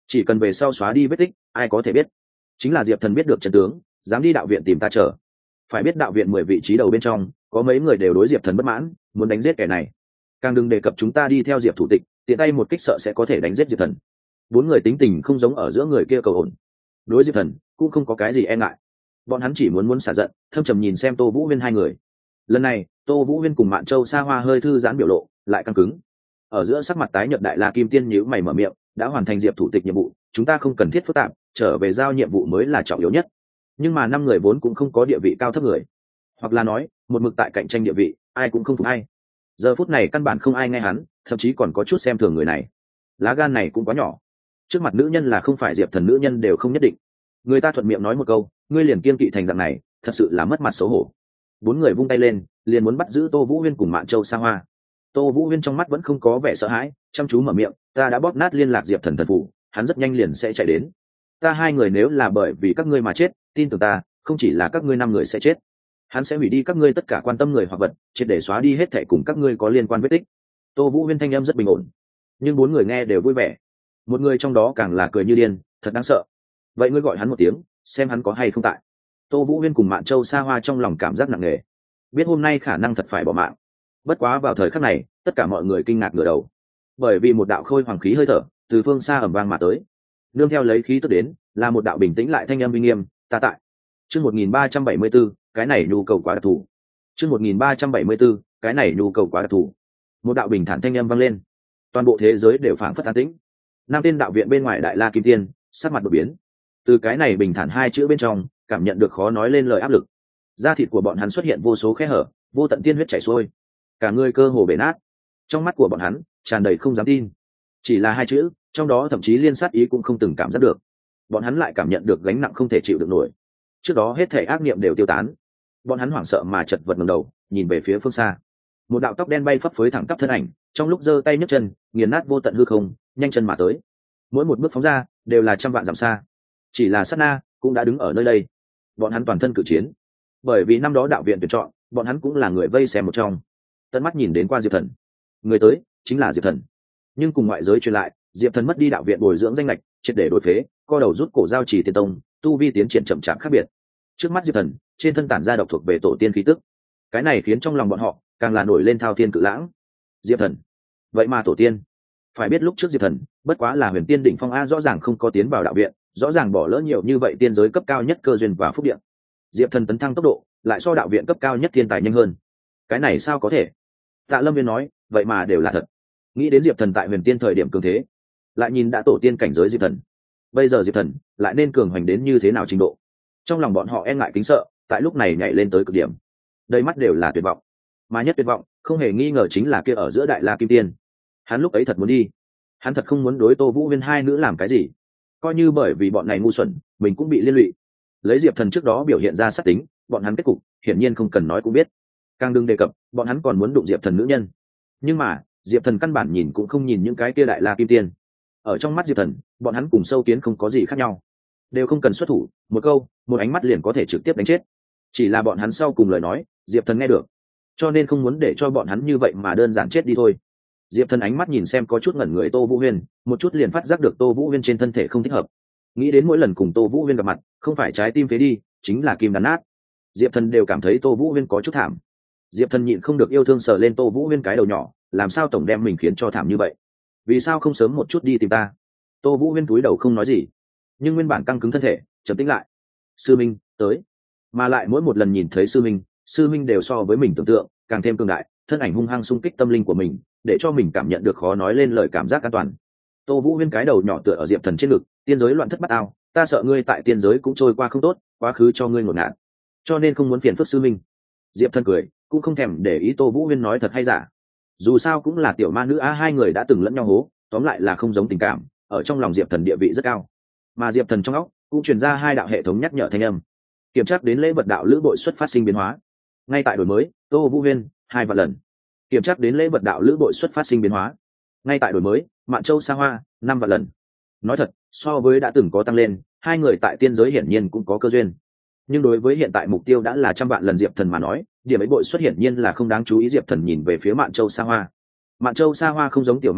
chỉ cần về sau xóa đi vết tích ai có thể biết. Chính là Diệp Thần biết được trận tướng, dám đi đạo viện tìm ta chờ. Phải biết đạo viện 10 vị trí đầu bên trong có mấy người đều đối Diệp Thần bất mãn, muốn đánh giết kẻ này. Càng đừng đề cập chúng ta đi theo Diệp thủ tịch, tiện tay một kích sợ sẽ có thể đánh giết Diệp Thần. Bốn người tính tình không giống ở giữa người kia cầu ổn, đối Diệp Thần cũng không có cái gì e ngại. Bọn hắn chỉ muốn xả giận, thâm trầm nhìn xem Tô Vũ Huyên hai người. Lần này Tô Vũ Huyên cùng Mạn Châu Sa Hoa hơi thư giãn biểu lộ lại căng cứng. Ở giữa sắc mặt tái nhợt Đại La Kim Tiên nhíu mày mở miệng, đã hoàn thành Diệp thủ tịch nhiệm vụ, chúng ta không cần thiết phức tạp, trở về giao nhiệm vụ mới là trọng yếu nhất. Nhưng mà năm người vốn cũng không có địa vị cao thấp người, hoặc là nói một mực tại cạnh tranh địa vị, ai cũng không phục ai. Giờ phút này căn bản không ai nghe hắn, thậm chí còn có chút xem thường người này. Lá gan này cũng quá nhỏ, trước mặt nữ nhân là không phải Diệp Thần nữ nhân đều không nhất định. Người ta thuận miệng nói một câu, ngươi liền kiên kỵ thành dạng này, thật sự là mất mặt xấu hổ. Bốn người vung tay lên, liền muốn bắt giữ Tô Vũ Huyên cùng Mạn Châu Sa Hoa. Tô Vũ Huyên trong mắt vẫn không có vẻ sợ hãi, chăm chú mở miệng, ta đã bóp nát liên lạc Diệp Thần thần phủ, hắn rất nhanh liền sẽ chạy đến. Ta hai người nếu là bởi vì các ngươi mà chết, tin tưởng ta, không chỉ là các ngươi năm người sẽ chết, hắn sẽ hủy đi các ngươi tất cả quan tâm người hoặc vật, triệt để xóa đi hết thảy cùng các ngươi có liên quan vết tích. Tô Vũ Huyên thanh âm rất bình ổn, nhưng bốn người nghe đều vui vẻ. Một người trong đó càng là cười như điên, thật đáng sợ. Vậy ngươi gọi hắn một tiếng, xem hắn có hay không tại. Tô Vũ Huyên cùng Mạn Châu Sa Hoa trong lòng cảm giác nặng nề, biết hôm nay khả năng thật phải bỏ mạng. Bất quá vào thời khắc này, tất cả mọi người kinh ngạc ngửa đầu, bởi vì một đạo khôi hoàng khí hơi thở từ phương xa ầm vang mà tới, nương theo lấy khí tức đến là một đạo bình tĩnh lại thanh âm uy nghiêm, ta tại. Chương 1374, cái này nhu cầu quá đặc thù. Chương 1374, cái này nhu cầu quá đặc thù. Một đạo bình thản thanh âm vang lên, toàn bộ thế giới đều phảng phất an tĩnh. Năm tên đạo viện bên ngoài Đại La Kim Tiên sắc mặt đột biến, từ cái này bình thản hai chữ bên trong cảm nhận được khó nói lên lời áp lực. Da thịt của bọn hắn xuất hiện vô số khe hở, vô tận tiên huyết chảy xuôi, cả người cơ hồ bể nát. Trong mắt của bọn hắn tràn đầy không dám tin, chỉ là hai chữ, trong đó thậm chí liên sát ý cũng không từng cảm giác được. Bọn hắn lại cảm nhận được gánh nặng không thể chịu được nổi. Trước đó hết thể ác niệm đều tiêu tán, bọn hắn hoảng sợ mà chật vật ngẩng đầu nhìn về phía phương xa. Một đạo tóc đen bay phấp phới thẳng tắp thân ảnh, trong lúc giơ tay nhấc chân nghiền nát vô tận hư không, nhanh chân mà tới. Mỗi một bước phóng ra đều là trăm vạn dặm xa, chỉ là sát na cũng đã đứng ở nơi đây. Bọn hắn toàn thân cự chiến, bởi vì năm đó đạo viện tuyển chọn, bọn hắn cũng là người vây xem một trong. Tận mắt nhìn đến qua Diệp Thần, người tới chính là Diệp Thần. Nhưng cùng ngoại giới truyền lại, Diệp Thần mất đi đạo viện bồi dưỡng danh lệch, triệt để đổi phế, co đầu rút cổ giao chỉ tiên tông, tu vi tiến triển chậm chạp khác biệt. Trước mắt Diệp Thần trên thân tản ra độc thuộc về tổ tiên khí tức, cái này khiến trong lòng bọn họ càng là nổi lên thao thiên cự lãng. Diệp Thần, vậy mà tổ tiên. Phải biết lúc trước Diệp Thần bất quá là huyền tiên đỉnh phong a, rõ ràng không có tiến vào đạo viện, rõ ràng bỏ lỡ nhiều như vậy tiên giới cấp cao nhất cơ duyên và phúc điện. Diệp Thần tấn thăng tốc độ lại so đạo viện cấp cao nhất thiên tài nhanh hơn, cái này sao có thể? Tạ Lâm Viên nói, vậy mà đều là thật. Nghĩ đến Diệp Thần tại huyền tiên thời điểm cường thế, lại nhìn đã tổ tiên cảnh giới Diệp Thần, bây giờ Diệp Thần lại nên cường hoành đến như thế nào trình độ. Trong lòng bọn họ e ngại kính sợ tại lúc này nhảy lên tới cực điểm, đầy mắt đều là tuyệt vọng. Mà nhất tuyệt vọng không hề nghi ngờ chính là kia ở giữa Đại La Kim Tiên. Hắn lúc ấy thật muốn đi, hắn thật không muốn đối Tô Vũ Huyên hai nữ làm cái gì, coi như bởi vì bọn này ngu xuẩn mình cũng bị liên lụy. Lấy Diệp Thần trước đó biểu hiện ra sát tính, bọn hắn kết cục hiển nhiên không cần nói cũng biết. Càng đừng đề cập bọn hắn còn muốn đụng Diệp Thần nữ nhân. Nhưng mà Diệp Thần căn bản nhìn cũng không nhìn những cái kia Đại La Kim Tiên. Ở trong mắt Diệp Thần, bọn hắn cùng sâu kiến không có gì khác nhau, đều không cần xuất thủ, một câu một ánh mắt liền có thể trực tiếp đánh chết. Chỉ là bọn hắn sau cùng lời nói Diệp Thần nghe được, cho nên không muốn để cho bọn hắn như vậy mà đơn giản chết đi thôi. Diệp Thần ánh mắt nhìn xem có chút ngẩn người Tô Vũ Huyên, một chút liền phát giác được Tô Vũ Huyên trên thân thể không thích hợp. Nghĩ đến mỗi lần cùng Tô Vũ Huyên gặp mặt, không phải trái tim phế đi, chính là kim đàn nát. Diệp Thần đều cảm thấy Tô Vũ Huyên có chút thảm. Diệp Thần nhịn không được yêu thương sờ lên Tô Vũ Huyên cái đầu nhỏ, làm sao tổng đem mình khiến cho thảm như vậy? Vì sao không sớm một chút đi tìm ta? Tô Vũ Huyên cúi đầu không nói gì, nhưng nguyên bản căng cứng thân thể trầm tĩnh lại. Sư Minh tới. Mà lại mỗi một lần nhìn thấy sư minh đều so với mình tưởng tượng càng thêm cường đại, thân ảnh hung hăng xung kích tâm linh của mình, để cho mình cảm nhận được khó nói lên lời cảm giác an toàn. Tô Vũ Huyên cái đầu nhỏ tựa ở Diệp Thần trên ngực, tiên giới loạn thất bát ao, ta sợ ngươi tại tiên giới cũng trôi qua không tốt, quá khứ cho ngươi ngột ngạt, cho nên không muốn phiền phức sư minh. Diệp Thần cười, cũng không thèm để ý Tô Vũ Huyên nói thật hay giả, dù sao cũng là tiểu ma nữ a, hai người đã từng lẫn nhau hố, tóm lại là không giống tình cảm, ở trong lòng Diệp Thần địa vị rất cao. Mà Diệp Thần trong óc cũng truyền ra hai đạo hệ thống nhắc nhở thanh âm, kiểm tra đến lễ vật đạo lữ bội xuất phát sinh biến hóa. Ngay tại đổi mới, Tô Vũ Huyên 2 vạn lần. Kiểm tra đến lễ vật đạo lữ bội xuất phát sinh biến hóa. Ngay tại đổi mới, Mạn Châu Sa Hoa 5 vạn lần. Nói thật, so với đã từng có tăng lên, hai người tại tiên giới hiển nhiên cũng có cơ duyên. Nhưng đối với hiện tại mục tiêu đã là 100 vạn lần Diệp Thần mà nói, điểm ấy bội xuất hiển nhiên là không đáng chú ý. Diệp Thần nhìn về phía Mạn Châu Sa Hoa. Mạn Châu Sa Hoa không giống tiểu ma nữ,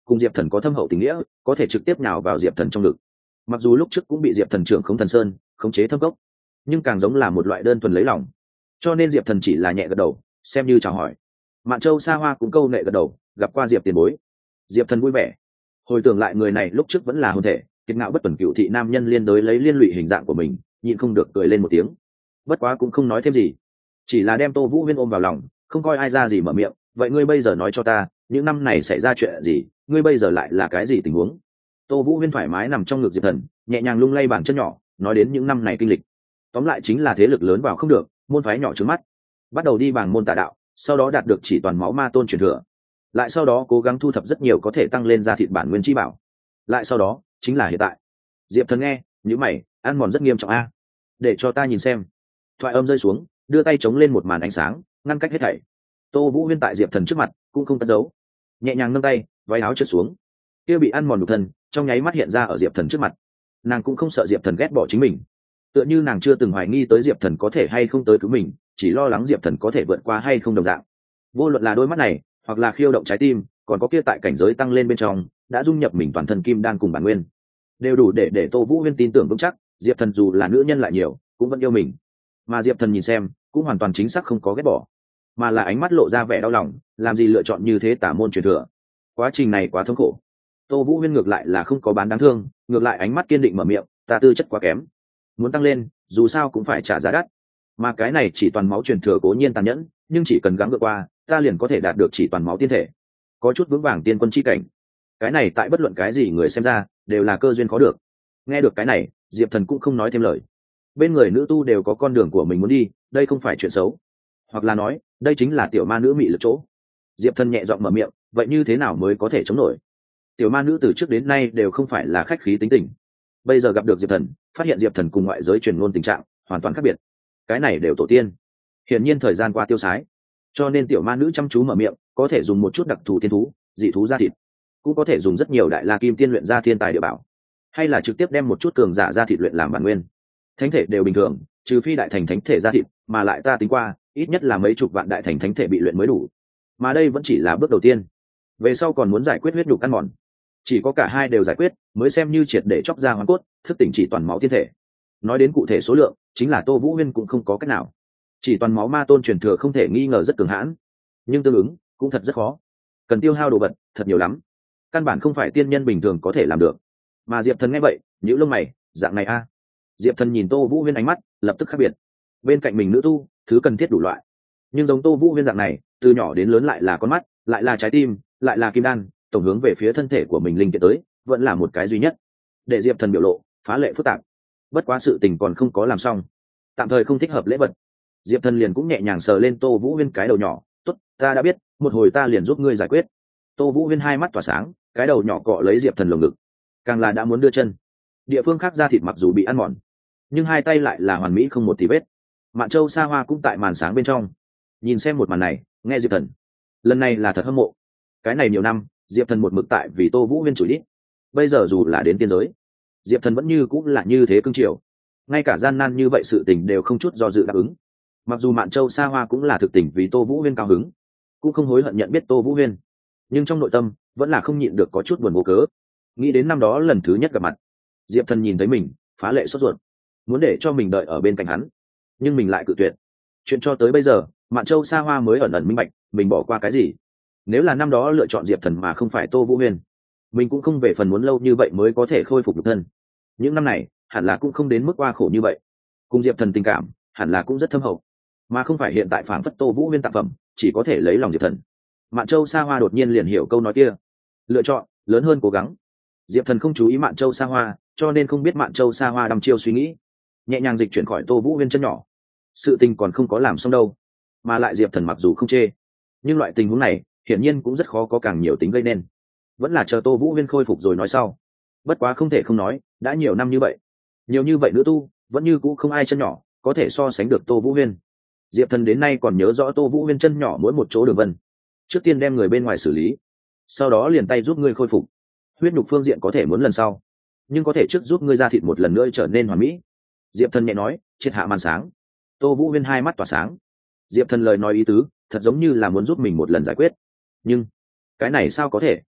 cùng diệp thần có thâm hậu tình nghĩa, có thể trực tiếp nhào vào diệp thần trong ngực. Mặc dù lúc trước cũng bị diệp thần trưởng khống thần sơn khống chế thâm cốc, nhưng càng giống là một loại đơn thuần lấy lòng, cho nên diệp thần chỉ là nhẹ gật đầu xem như chào hỏi. Mạn Châu Sa Hoa cũng câu nệ gật đầu, gặp qua diệp tiền bối. Diệp thần vui vẻ, hồi tưởng lại người này lúc trước vẫn là hôn thể kiệt ngạo bất tuần cựu thị nam nhân liên đối lấy liên lụy hình dạng của mình, nhịn không được cười lên một tiếng. Bất quá cũng không nói thêm gì, chỉ là đem Tô Vũ Huyên ôm vào lòng, không coi ai ra gì mở miệng. Vậy ngươi bây giờ nói cho ta, những năm này xảy ra chuyện gì, ngươi bây giờ lại là cái gì tình huống? Tô Vũ Huyên thoải mái nằm trong ngực diệp thần, nhẹ nhàng lung lay bàn chân nhỏ, nói đến những năm này kinh lịch. Tóm lại chính là thế lực lớn vào không được, môn phái nhỏ trướng mắt, bắt đầu đi bảng môn tà đạo, sau đó đạt được chỉ toàn máu ma tôn truyền thừa, lại sau đó cố gắng thu thập rất nhiều có thể tăng lên ra thịt bản nguyên chi bảo, lại sau đó chính là hiện tại. Diệp thần nghe những mày ăn mòn rất nghiêm trọng a. Để cho ta nhìn xem. Thoại âm rơi xuống, đưa tay chống lên một màn ánh sáng ngăn cách hết thảy. Tô Vũ Huyên tại diệp thần trước mặt cũng không cất giấu, nhẹ nhàng nâng tay, váy áo trượt xuống, kia bị ăn mòn nhục thân trong nháy mắt hiện ra ở diệp thần trước mặt. Nàng cũng không sợ diệp thần ghét bỏ chính mình, tựa như nàng chưa từng hoài nghi tới diệp thần có thể hay không tới cứu mình, chỉ lo lắng diệp thần có thể vượt qua hay không đồng dạng. Vô luận là đôi mắt này, hoặc là khiêu động trái tim, còn có kia tại cảnh giới tăng lên bên trong đã dung nhập mình toàn thân kim đan cùng bản nguyên, đều đủ để Tô Vũ Huyên tin tưởng vững chắc diệp thần dù là nữ nhân lại nhiều cũng vẫn yêu mình. Mà diệp thần nhìn xem cũng hoàn toàn chính xác không có ghét bỏ, mà là ánh mắt lộ ra vẻ đau lòng, làm gì lựa chọn như thế tả môn truyền thừa, quá trình này quá thống khổ. Tô Vũ Huyên ngược lại là không có bán đáng thương, ngược lại ánh mắt kiên định mở miệng, ta tư chất quá kém, muốn tăng lên dù sao cũng phải trả giá đắt, mà cái này chỉ toàn máu truyền thừa cố nhiên tàn nhẫn, nhưng chỉ cần gắng vượt qua, ta liền có thể đạt được chỉ toàn máu tiên thể, có chút vững vàng tiên quân chi cảnh. Cái này tại bất luận cái gì người xem ra đều là cơ duyên khó được. Nghe được cái này, diệp thần cũng không nói thêm lời. Bên người nữ tu đều có con đường của mình muốn đi, đây không phải chuyện xấu, hoặc là nói đây chính là tiểu ma nữ mị lực chỗ. Diệp thần nhẹ giọng mở miệng, vậy như thế nào mới có thể chống nổi? Tiểu ma nữ từ trước đến nay đều không phải là khách khí tính tình, bây giờ gặp được diệp thần, phát hiện diệp thần cùng ngoại giới truyền ngôn tình trạng hoàn toàn khác biệt, cái này đều tổ tiên. Hiển nhiên thời gian qua tiêu sái, cho nên tiểu ma nữ chăm chú mở miệng, có thể dùng một chút đặc thù thiên thú dị thú ra thịt, cũng có thể dùng rất nhiều đại la kim tiên luyện ra thiên tài địa bảo, hay là trực tiếp đem một chút cường giả ra thịt luyện làm bản nguyên. Thánh thể đều bình thường, trừ phi đại thành thánh thể ra thịt, mà lại ta tính qua ít nhất là mấy chục vạn đại thành thánh thể bị luyện mới đủ, mà đây vẫn chỉ là bước đầu tiên, về sau còn muốn giải quyết huyết nhục ăn mòn. Chỉ có cả hai đều giải quyết mới xem như triệt để chóc ra hoàn cốt, thức tỉnh chỉ toàn máu thiên thể. Nói đến cụ thể số lượng, chính là Tô Vũ Huyên cũng không có cách nào. Chỉ toàn máu ma tôn truyền thừa không thể nghi ngờ rất cường hãn, nhưng tương ứng cũng thật rất khó, cần tiêu hao đồ vật thật nhiều lắm, căn bản không phải tiên nhân bình thường có thể làm được. Mà diệp thần nghe vậy nhíu lông mày, dạng này a? Diệp thần nhìn Tô Vũ Huyên ánh mắt lập tức khác biệt. Bên cạnh mình nữ tu thứ cần thiết đủ loại, nhưng giống Tô Vũ Huyên dạng này từ nhỏ đến lớn lại là con mắt, lại là trái tim, lại là kim đan, tổng hướng về phía thân thể của mình linh kiện tới, vẫn là một cái duy nhất. Để diệp thần biểu lộ phá lệ phức tạp. Bất quá sự tình còn không có làm xong, tạm thời không thích hợp lễ vật. Diệp thần liền cũng nhẹ nhàng sờ lên Tô Vũ Huyên cái đầu nhỏ, tốt, ta đã biết, một hồi ta liền giúp ngươi giải quyết. Tô Vũ Huyên hai mắt tỏa sáng, cái đầu nhỏ cọ lấy diệp thần lồng ngực, càng là đã muốn đưa chân. Địa phương khác da thịt mặc dù bị ăn mòn, nhưng hai tay lại là hoàn mỹ không một tí vết. Mạn Châu Sa Hoa cũng tại màn sáng bên trong nhìn xem một màn này, nghe diệp thần lần này là thật hâm mộ. Cái này nhiều năm diệp thần một mực tại vì Tô Vũ Huyên chửi đít, bây giờ dù là đến tiên giới, diệp thần vẫn như cũng là như thế cưng chiều, ngay cả gian nan như vậy sự tình đều không chút do dự đáp ứng. Mặc dù Mạn Châu Sa Hoa cũng là thực tình vì Tô Vũ Huyên cao hứng, cũng không hối hận nhận biết Tô Vũ Huyên, nhưng trong nội tâm vẫn là không nhịn được có chút buồn vô cớ. Nghĩ đến năm đó lần thứ nhất gặp mặt, diệp thần nhìn thấy mình phá lệ sốt ruột, muốn để cho mình đợi ở bên cạnh hắn, nhưng mình lại cự tuyệt. Chuyện cho tới bây giờ Mạn Châu Sa Hoa mới ẩn ẩn minh bạch mình bỏ qua cái gì. Nếu là năm đó lựa chọn diệp thần mà không phải Tô Vũ Huyên, mình cũng không về phần muốn lâu như vậy mới có thể khôi phục nhục thân. Những năm này hẳn là cũng không đến mức qua khổ như vậy, cùng diệp thần tình cảm hẳn là cũng rất thâm hậu, mà không phải hiện tại phảng phất Tô Vũ Huyên tạp phẩm chỉ có thể lấy lòng diệp thần. Mạn Châu Sa Hoa đột nhiên liền hiểu câu nói kia, lựa chọn lớn hơn cố gắng. Diệp thần không chú ý Mạn Châu Sa Hoa, cho nên không biết Mạn Châu Sa Hoa đăm chiêu suy nghĩ, nhẹ nhàng dịch chuyển khỏi Tô Vũ Huyên chân nhỏ. Sự tình còn không có làm xong đâu, mà lại diệp thần mặc dù không chê, nhưng loại tình huống này hiển nhiên cũng rất khó có càng nhiều tính gây nên, vẫn là chờ Tô Vũ Huyên khôi phục rồi nói sau. Bất quá không thể không nói, đã nhiều năm như vậy, nhiều như vậy nữ tu vẫn như cũ không ai chân nhỏ có thể so sánh được Tô Vũ Huyên. Diệp thần đến nay còn nhớ rõ Tô Vũ Huyên chân nhỏ mỗi một chỗ đường vân. Trước tiên đem người bên ngoài xử lý, sau đó liền tay giúp ngươi khôi phục. Huyết nhục phương diện có thể muốn lần sau, nhưng có thể trước giúp ngươi ra thịt một lần nữa trở nên hoàn mỹ. Diệp thần nhẹ nói, triệt hạ màn sáng. Tô Vũ Huyên hai mắt tỏa sáng. Diệp thần lời nói ý tứ thật giống như là muốn giúp mình một lần giải quyết, nhưng cái này sao có thể?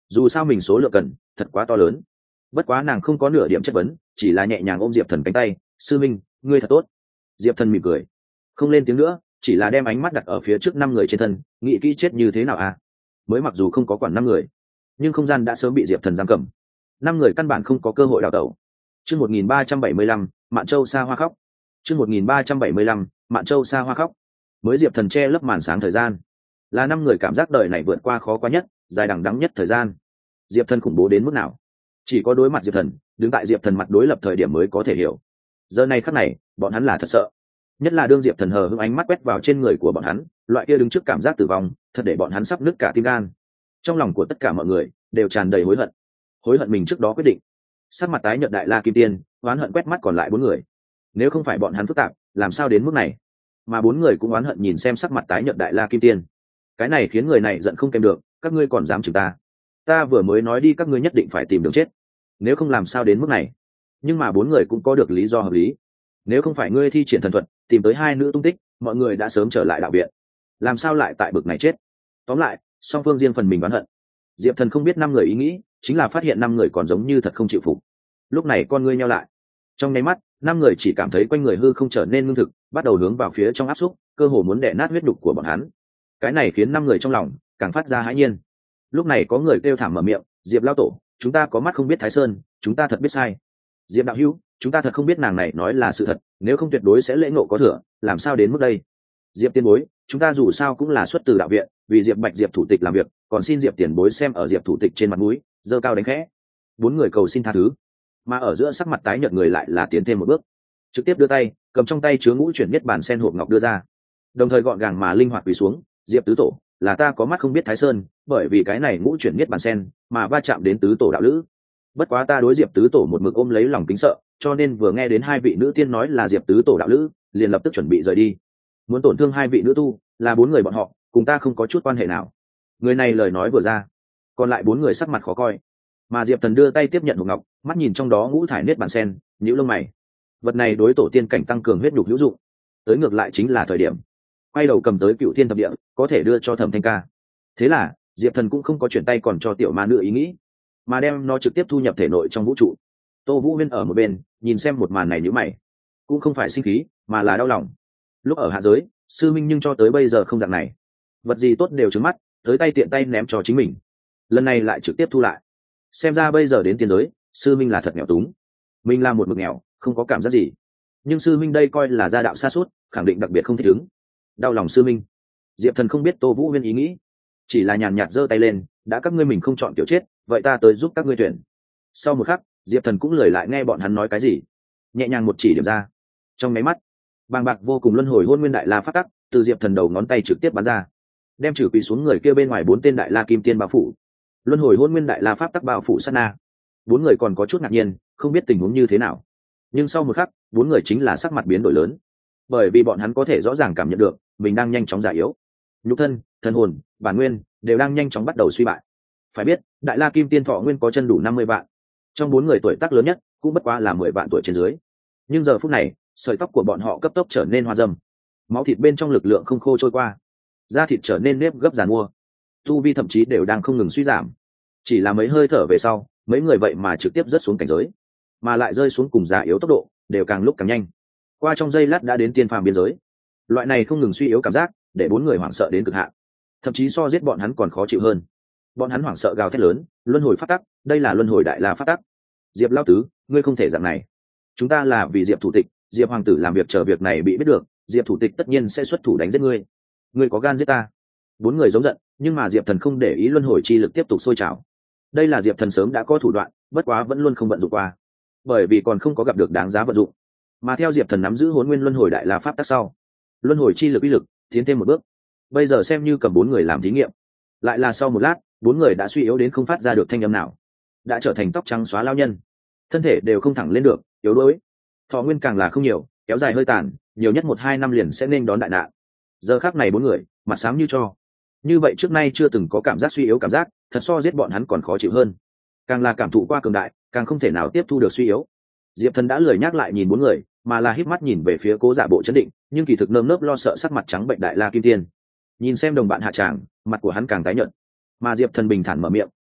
dù sao mình số lượng cần thật quá to lớn. Bất quá nàng không có nửa điểm chất vấn, chỉ là nhẹ nhàng ôm Diệp Thần cánh tay. Sư minh, ngươi thật tốt. Diệp Thần mỉm cười, không lên tiếng nữa, chỉ là đem ánh mắt đặt ở phía trước 5 người trên thân, nghĩ kỹ chết như thế nào à. Mới mặc dù không có quản 5 người, nhưng không gian đã sớm bị Diệp Thần giam cầm, 5 người căn bản không có cơ hội đào tẩu. Chương 1375, Mạn Châu xa hoa khóc. Chương 1375, Mạn Châu xa hoa khóc. Mới Diệp Thần che lấp màn sáng thời gian, là 5 người cảm giác đời này vượt qua khó quá nhất, dài đằng đẵng nhất thời gian. Diệp Thần khủng bố đến mức nào, chỉ có đối mặt Diệp Thần, đứng tại Diệp Thần mặt đối lập thời điểm mới có thể hiểu. Giờ này khắc này, bọn hắn là thật sợ. Nhất là đương Diệp Thần hờ hững ánh mắt quét vào trên người của bọn hắn, loại kia đứng trước cảm giác tử vong, thật để bọn hắn sắp nứt cả tim gan. Trong lòng của tất cả mọi người đều tràn đầy hối hận mình trước đó quyết định. Sắc mặt tái nhợt Đại La Kim Tiên oán hận quét mắt còn lại 4 người. Nếu không phải bọn hắn phức tạp, làm sao đến mức này? Mà 4 người cũng oán hận nhìn xem sắc mặt tái nhợt Đại La Kim Tiên. Cái này khiến người này giận không kèm được, các ngươi còn dám chửi ta? Ta vừa mới nói đi các ngươi nhất định phải tìm đường chết, nếu không làm sao đến mức này? Nhưng mà 4 người cũng có được lý do hợp lý. Nếu không phải ngươi thi triển thần thuật tìm tới 2 nữ tung tích, mọi người đã sớm trở lại đạo viện, làm sao lại tại bực này chết? Tóm lại, song phương riêng phần mình oán hận. Diệp Thần không biết 5 người ý nghĩ, chính là phát hiện 5 người còn giống như thật không chịu phục. Lúc này con ngươi nheo lại, trong nháy mắt 5 người chỉ cảm thấy quanh người hư không trở nên ngưng thực, bắt đầu hướng vào phía trong áp xúc, cơ hồ muốn đè nát huyết đục của bọn hắn. Cái này khiến 5 người trong lòng càng phát ra hãi nhiên. Lúc này có người kêu thảm mở miệng: Diệp lão tổ, chúng ta có mắt không biết Thái Sơn, chúng ta thật biết sai. Diệp đạo hữu, chúng ta thật không biết nàng này nói là sự thật, nếu không tuyệt đối sẽ lễ ngộ có thừa, làm sao đến mức đây? Diệp tiền bối, chúng ta dù sao cũng là xuất từ đạo viện, vì Diệp Bạch Diệp thủ tịch làm việc, còn xin Diệp tiền bối xem ở Diệp thủ tịch trên mặt mũi, giơ cao đánh khẽ. 4 người cầu xin tha thứ, mà ở giữa sắc mặt tái nhợt người lại là tiến thêm một bước, trực tiếp đưa tay cầm trong tay chứa ngũ chuyển nhất bản sen hộp ngọc đưa ra, đồng thời gọn gàng mà linh hoạt quỳ xuống: Diệp tứ tổ, là ta có mắt không biết Thái Sơn, bởi vì cái này ngũ chuyển nhất bản sen mà va chạm đến tứ tổ đạo lữ. Bất quá ta đối Diệp tứ tổ một mực ôm lấy lòng kính sợ, cho nên vừa nghe đến 2 vị nữ tiên nói là Diệp tứ tổ đạo lữ, liền lập tức chuẩn bị rời đi. Muốn tổn thương 2 vị nữ tu, là 4 người bọn họ, cùng ta không có chút quan hệ nào. Người này lời nói vừa ra, còn lại 4 người sắc mặt khó coi. Mà Diệp Thần đưa tay tiếp nhận hộp ngọc, mắt nhìn trong đó ngũ thải niết bàn sen, nhíu lông mày. Vật này đối tổ tiên cảnh tăng cường huyết nhục hữu dụng, tới ngược lại chính là thời điểm quay đầu cầm tới Cựu Thiên Thập Địa, có thể đưa cho Thẩm Thanh Ca. Thế là Diệp Thần cũng không có chuyển tay còn cho tiểu ma nữ ý nghĩ, mà đem nó trực tiếp thu nhập thể nội trong vũ trụ. Tô Vũ Huyên ở một bên nhìn xem một màn này nhíu mày, cũng không phải sinh khí mà là đau lòng. Lúc ở hạ giới, sư minh nhưng cho tới bây giờ không dạng này, vật gì tốt đều trứng mắt, tới tay tiện tay ném cho chính mình, lần này lại trực tiếp thu lại. Xem ra bây giờ đến tiên giới, sư minh là thật nghèo túng. Mình là một mực nghèo, không có cảm giác gì, nhưng sư minh đây coi là gia đạo xa suốt, khẳng định đặc biệt không thích ứng. Đau lòng sư minh. Diệp Thần không biết Tô Vũ Huyên ý nghĩ, chỉ là nhàn nhạt giơ tay lên: đã các ngươi mình không chọn kiểu chết, vậy ta tới giúp các ngươi tuyển. Sau một khắc, Diệp Thần cũng lười lại nghe bọn hắn nói cái gì, nhẹ nhàng một chỉ điểm ra, trong máy mắt bàng bạc vô cùng luân hồi hôn nguyên đại la phát tắc từ Diệp Thần đầu ngón tay trực tiếp bắn ra, đem trừ quỳ xuống người kia bên ngoài 4 tên đại la kim tiên bao phủ. Luân hồi hôn nguyên đại la pháp tắc bao phủ sát na. 4 người còn có chút ngạc nhiên, không biết tình huống như thế nào, nhưng sau một khắc 4 người chính là sắc mặt biến đổi lớn, bởi vì bọn hắn có thể rõ ràng cảm nhận được mình đang nhanh chóng già yếu, nhục thân, thần hồn, bản nguyên đều đang nhanh chóng bắt đầu suy bại. Phải biết đại la kim tiên thọ nguyên có chân đủ 50 vạn, trong 4 người tuổi tác lớn nhất cũng bất quá là 10 vạn tuổi trên dưới, nhưng giờ phút này sợi tóc của bọn họ cấp tốc trở nên hoa râm, máu thịt bên trong lực lượng không khô trôi qua, da thịt trở nên nếp gấp giàn mua, tu vi thậm chí đều đang không ngừng suy giảm. Chỉ là mấy hơi thở về sau, mấy người vậy mà trực tiếp rớt xuống cảnh giới, mà lại rơi xuống cùng già yếu tốc độ đều càng lúc càng nhanh, qua trong giây lát đã đến tiên phàm biên giới. Loại này không ngừng suy yếu cảm giác để 4 người hoảng sợ đến cực hạn, thậm chí so giết bọn hắn còn khó chịu hơn. Bọn hắn hoảng sợ gào thét lớn: luân hồi phát tắc, đây là luân hồi đại la phát tắc. Diệp lão tứ, ngươi không thể dạng này, chúng ta là vì Diệp thủ tịch, Diệp hoàng tử làm việc, chờ việc này bị biết được, Diệp thủ tịch tất nhiên sẽ xuất thủ đánh giết ngươi, ngươi có gan giết ta. 4 người giống giận, nhưng mà Diệp Thần không để ý luân hồi chi lực tiếp tục sôi trào. Đây là Diệp Thần sớm đã có thủ đoạn, bất quá vẫn luôn không vận dụng qua, bởi vì còn không có gặp được đáng giá vận dụng. Mà theo Diệp Thần nắm giữ Hỗn Nguyên Luân Hồi Đại La Pháp tắc sau, luân hồi chi lực uy lực tiến thêm một bước. Bây giờ xem như cầm 4 người làm thí nghiệm, lại là sau một lát, 4 người đã suy yếu đến không phát ra được thanh âm nào, đã trở thành tóc trắng xóa lao nhân, thân thể đều không thẳng lên được, yếu đuối, thọ nguyên càng là không nhiều, kéo dài hơi tàn, nhiều nhất 1-2 năm liền sẽ nên đón đại nạn. Giờ khắc này 4 người mặt xám như cho, như vậy trước nay chưa từng có cảm giác suy yếu, cảm giác thật so giết bọn hắn còn khó chịu hơn. Càng là cảm thụ qua cường đại, càng không thể nào tiếp thu được suy yếu. Diệp Thần đã lười nhắc lại nhìn 4 người, mà là híp mắt nhìn về phía Cố Giả Bộ chấn định, nhưng kỳ thực nơm nớp lo sợ sắc mặt trắng bệnh đại la kim tiên. Nhìn xem đồng bạn hạ tràng, mặt của hắn càng tái nhợt. Mà Diệp Thần bình thản mở miệng: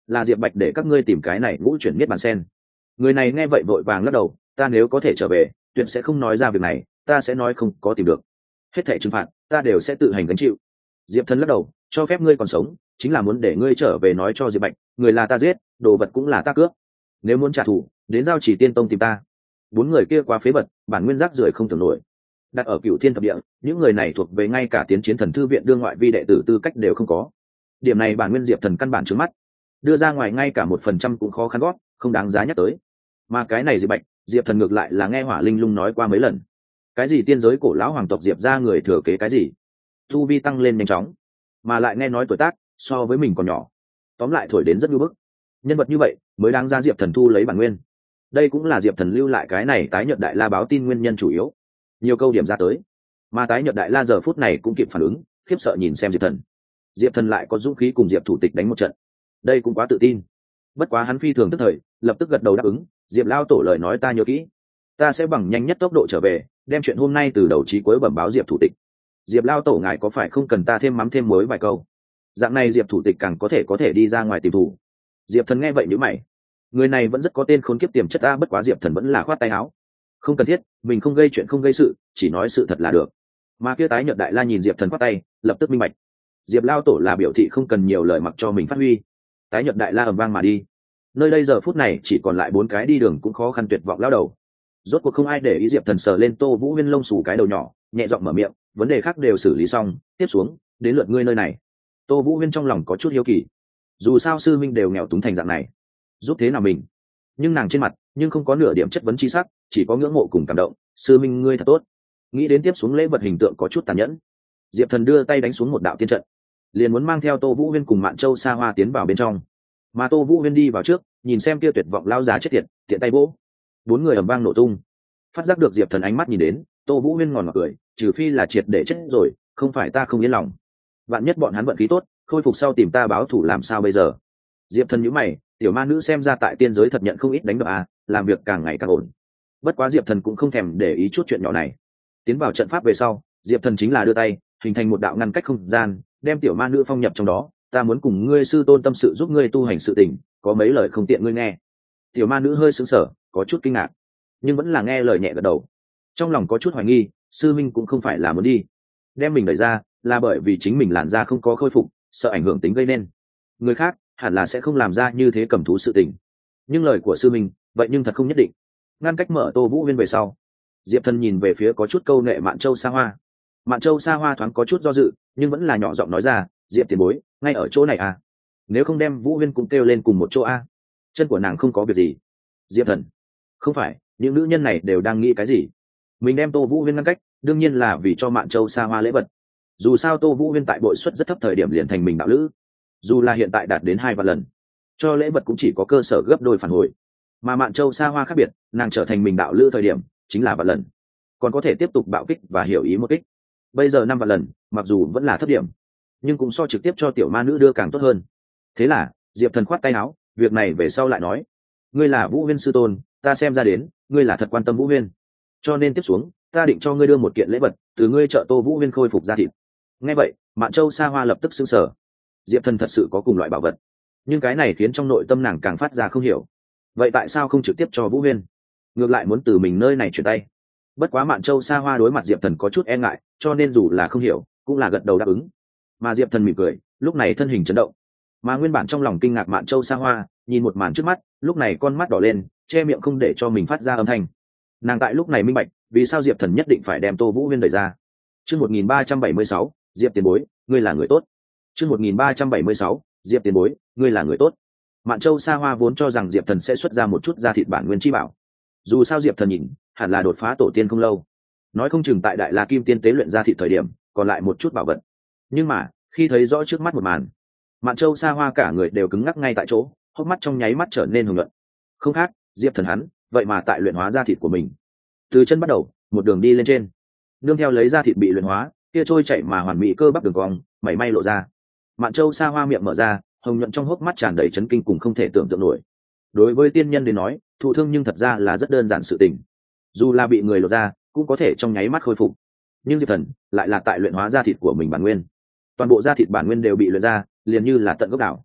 là Diệp Bạch để các ngươi tìm cái này ngũ chuyển miết bàn sen. Người này nghe vậy vội vàng lắc đầu, ta nếu có thể trở về tuyệt sẽ không nói ra việc này, ta sẽ nói không có tìm được, hết thảy trừng phạt ta đều sẽ tự hành gánh chịu. Diệp Thần lắc đầu, cho phép ngươi còn sống chính là muốn để ngươi trở về nói cho Diệp Bạch, người là ta giết, đồ vật cũng là ta cướp, nếu muốn trả thù đến Giao Chỉ Tiên Tông tìm ta. Bốn người kia quá phế vật, bản nguyên rác rưởi không tưởng nổi, đặt ở Cửu Thiên thập địa, những người này thuộc về ngay cả tiến chiến thần thư viện đương ngoại vi đệ tử tư cách đều không có. Điểm này bản nguyên Diệp Thần căn bản trướng mắt, đưa ra ngoài ngay cả 1% cũng khó khăn gót, không đáng giá nhắc tới. Mà cái này Diệp Bạch, Diệp Thần ngược lại là nghe Hỏa Linh Lung nói qua mấy lần, cái gì tiên giới cổ lão hoàng tộc Diệp ra người thừa kế cái gì, tu vi tăng lên nhanh chóng, mà lại nghe nói tuổi tác so với mình còn nhỏ, tóm lại thổi đến rất nhu bức. Nhân vật như vậy mới đáng ra Diệp Thần thu lấy bản nguyên. Đây cũng là Diệp Thần lưu lại cái này tái nhợt đại la báo tin nguyên nhân chủ yếu. Nhiều câu điểm ra tới, mà tái nhợt đại la giờ phút này cũng kịp phản ứng, khiếp sợ nhìn xem Diệp Thần. Diệp Thần lại có dũng khí cùng Diệp thủ tịch đánh một trận, đây cũng quá tự tin. Bất quá hắn phi thường tức thời, lập tức gật đầu đáp ứng, Diệp lao tổ lời nói ta nhớ kỹ, ta sẽ bằng nhanh nhất tốc độ trở về, đem chuyện hôm nay từ đầu chí cuối bẩm báo Diệp thủ tịch. Diệp lao tổ ngài có phải không cần ta thêm mắm thêm muối vài câu, dạng này Diệp thủ tịch càng có thể đi ra ngoài tìm thủ. Diệp Thần nghe vậy nhíu mày, người này vẫn rất có tên khốn kiếp tiềm chất ta, bất quá Diệp Thần vẫn là khoát tay áo, không cần thiết, mình không gây chuyện không gây sự, chỉ nói sự thật là được. Mà kia tái nhợt đại la nhìn Diệp Thần khoát tay, lập tức minh bạch, Diệp lao tổ là biểu thị không cần nhiều lời mặc cho mình phát huy. Tái nhợt đại la ầm vang mà đi, nơi đây giờ phút này chỉ còn lại 4 cái đi đường cũng khó khăn tuyệt vọng lao đầu. Rốt cuộc không ai để ý, Diệp Thần sờ lên Tô Vũ Huyên lông xù cái đầu nhỏ, nhẹ giọng mở miệng, vấn đề khác đều xử lý xong, tiếp xuống đến lượt ngươi nơi này. Tô Vũ Huyên trong lòng có chút hiếu kỳ, dù sao sư minh đều nghèo túng thành dạng này, giúp thế nào mình. Nhưng nàng trên mặt nhưng không có nửa điểm chất vấn chi sắc, chỉ có ngưỡng mộ cùng cảm động. Sư minh ngươi thật tốt. Nghĩ đến tiếp xuống lễ vật hình tượng có chút tàn nhẫn, Diệp Thần đưa tay đánh xuống một đạo tiên trận, liền muốn mang theo Tô Vũ Huyên cùng Mạn Châu Sa Hoa tiến vào bên trong. Mà Tô Vũ Huyên đi vào trước, nhìn xem kia tuyệt vọng lao già chết tiệt, tiện tay vỗ, 4 người ầm vang nổ tung. Phát giác được Diệp Thần ánh mắt nhìn đến, Tô Vũ Huyên ngòn ngọt cười, trừ phi là triệt để chết rồi, không phải ta không yên lòng. Vạn nhất bọn hắn vận khí tốt, khôi phục sau tìm ta báo thù làm sao bây giờ. Diệp Thần nhíu mày, tiểu ma nữ xem ra tại tiên giới thật nhận không ít đánh đập à, làm việc càng ngày càng ổn. Bất quá Diệp Thần cũng không thèm để ý chút chuyện nhỏ này. Tiến vào trận pháp về sau, Diệp Thần chính là đưa tay hình thành một đạo ngăn cách không gian, đem tiểu ma nữ phong nhập trong đó. Ta muốn cùng ngươi sư tôn tâm sự, giúp ngươi tu hành sự tình, có mấy lời không tiện ngươi nghe. Tiểu ma nữ hơi sững sờ, có chút kinh ngạc, nhưng vẫn là nghe lời nhẹ gật đầu. Trong lòng có chút hoài nghi, sư minh cũng không phải là muốn đi đem mình đẩy ra, là bởi vì chính mình làn da không có khôi phục, sợ ảnh hưởng tính gây nên. Người khác hẳn là sẽ không làm ra như thế cầm thú sự tình, nhưng lời của sư minh vậy nhưng thật không nhất định. Ngăn cách mở Tô Vũ Huyên về sau, Diệp Thần nhìn về phía có chút câu nệ Mạn Châu Sa Hoa. Mạn Châu Sa Hoa thoáng có chút do dự, nhưng vẫn là nhỏ giọng nói ra, Diệp tiền bối, ngay ở chỗ này à, nếu không đem Vũ Huyên cũng kêu lên cùng một chỗ à. Chân của nàng không có việc gì. Diệp Thần, không phải, những nữ nhân này đều đang nghĩ cái gì. Mình đem Tô Vũ Huyên ngăn cách đương nhiên là vì cho Mạn Châu Sa Hoa lễ vật. Dù sao Tô Vũ Huyên tại bội suất rất thấp thời điểm liền thành mình đạo lữ, dù là hiện tại đạt đến 2 vạn lần, cho lễ vật cũng chỉ có cơ sở gấp đôi phản hồi. Mà Mạn Châu Sa Hoa khác biệt, nàng trở thành mình đạo lữ thời điểm chính là vạn lần, còn có thể tiếp tục bạo kích và hiểu ý một kích. Bây giờ 5 vạn lần, mặc dù vẫn là thấp điểm, nhưng cũng so trực tiếp cho tiểu ma nữ đưa càng tốt hơn. Thế là Diệp Thần khoát tay áo, việc này về sau lại nói. Ngươi là Vũ Huyên sư tôn, ta xem ra đến ngươi là thật quan tâm Vũ Huyên, cho nên tiếp xuống ta định cho ngươi đưa một kiện lễ vật, từ ngươi trợ Tô Vũ Huyên khôi phục da thịt. Nghe vậy, Mạn Châu Sa Hoa lập tức sững sờ. Diệp Thần thật sự có cùng loại bảo vật, nhưng cái này khiến trong nội tâm nàng càng phát ra không hiểu. Vậy tại sao không trực tiếp cho Vũ Huyên, ngược lại muốn từ mình nơi này chuyển tay? Bất quá Mạn Châu Sa Hoa đối mặt Diệp Thần có chút e ngại, cho nên dù là không hiểu cũng là gật đầu đáp ứng. Mà Diệp Thần mỉm cười, lúc này thân hình chấn động. Mà nguyên bản trong lòng kinh ngạc Mạn Châu Sa Hoa nhìn một màn trước mắt, lúc này con mắt đỏ lên, che miệng không để cho mình phát ra âm thanh. Nàng tại lúc này minh bạch vì sao Diệp Thần nhất định phải đem Tô Vũ Huyên đẩy ra. Chương 1376, Diệp tiền bối, ngươi là người tốt. Chương 1376, Diệp tiền bối, ngươi là người tốt. Mạn Châu Sa Hoa vốn cho rằng Diệp Thần sẽ xuất ra một chút da thịt bản nguyên chi bảo. Dù sao Diệp Thần nhìn, hẳn là đột phá tổ tiên không lâu, nói không chừng tại Đại La Kim Tiên tế luyện da thịt thời điểm, còn lại một chút bảo vật. Nhưng mà, khi thấy rõ trước mắt một màn, Mạn Châu Sa Hoa cả người đều cứng ngắc ngay tại chỗ, hốc mắt trong nháy mắt trở nên hồng nhuận. Không khác, Diệp Thần hắn, vậy mà tại luyện hóa da thịt của mình. Từ chân bắt đầu, một đường đi lên trên, nương theo lấy da thịt bị luyện hóa, kia trôi chảy mà hoàn mỹ cơ bắp đường cong, mảy may lộ ra. Mạn Châu Sa Hoa miệng mở ra, hồng nhuận trong hốc mắt tràn đầy chấn kinh cùng không thể tưởng tượng nổi. Đối với tiên nhân đến nói, thụ thương nhưng thật ra là rất đơn giản sự tình, dù là bị người lột ra cũng có thể trong nháy mắt khôi phục. Nhưng Diệp Thần lại là tại luyện hóa da thịt của mình bản nguyên, toàn bộ da thịt bản nguyên đều bị luyện ra, liền như là tận gốc đảo.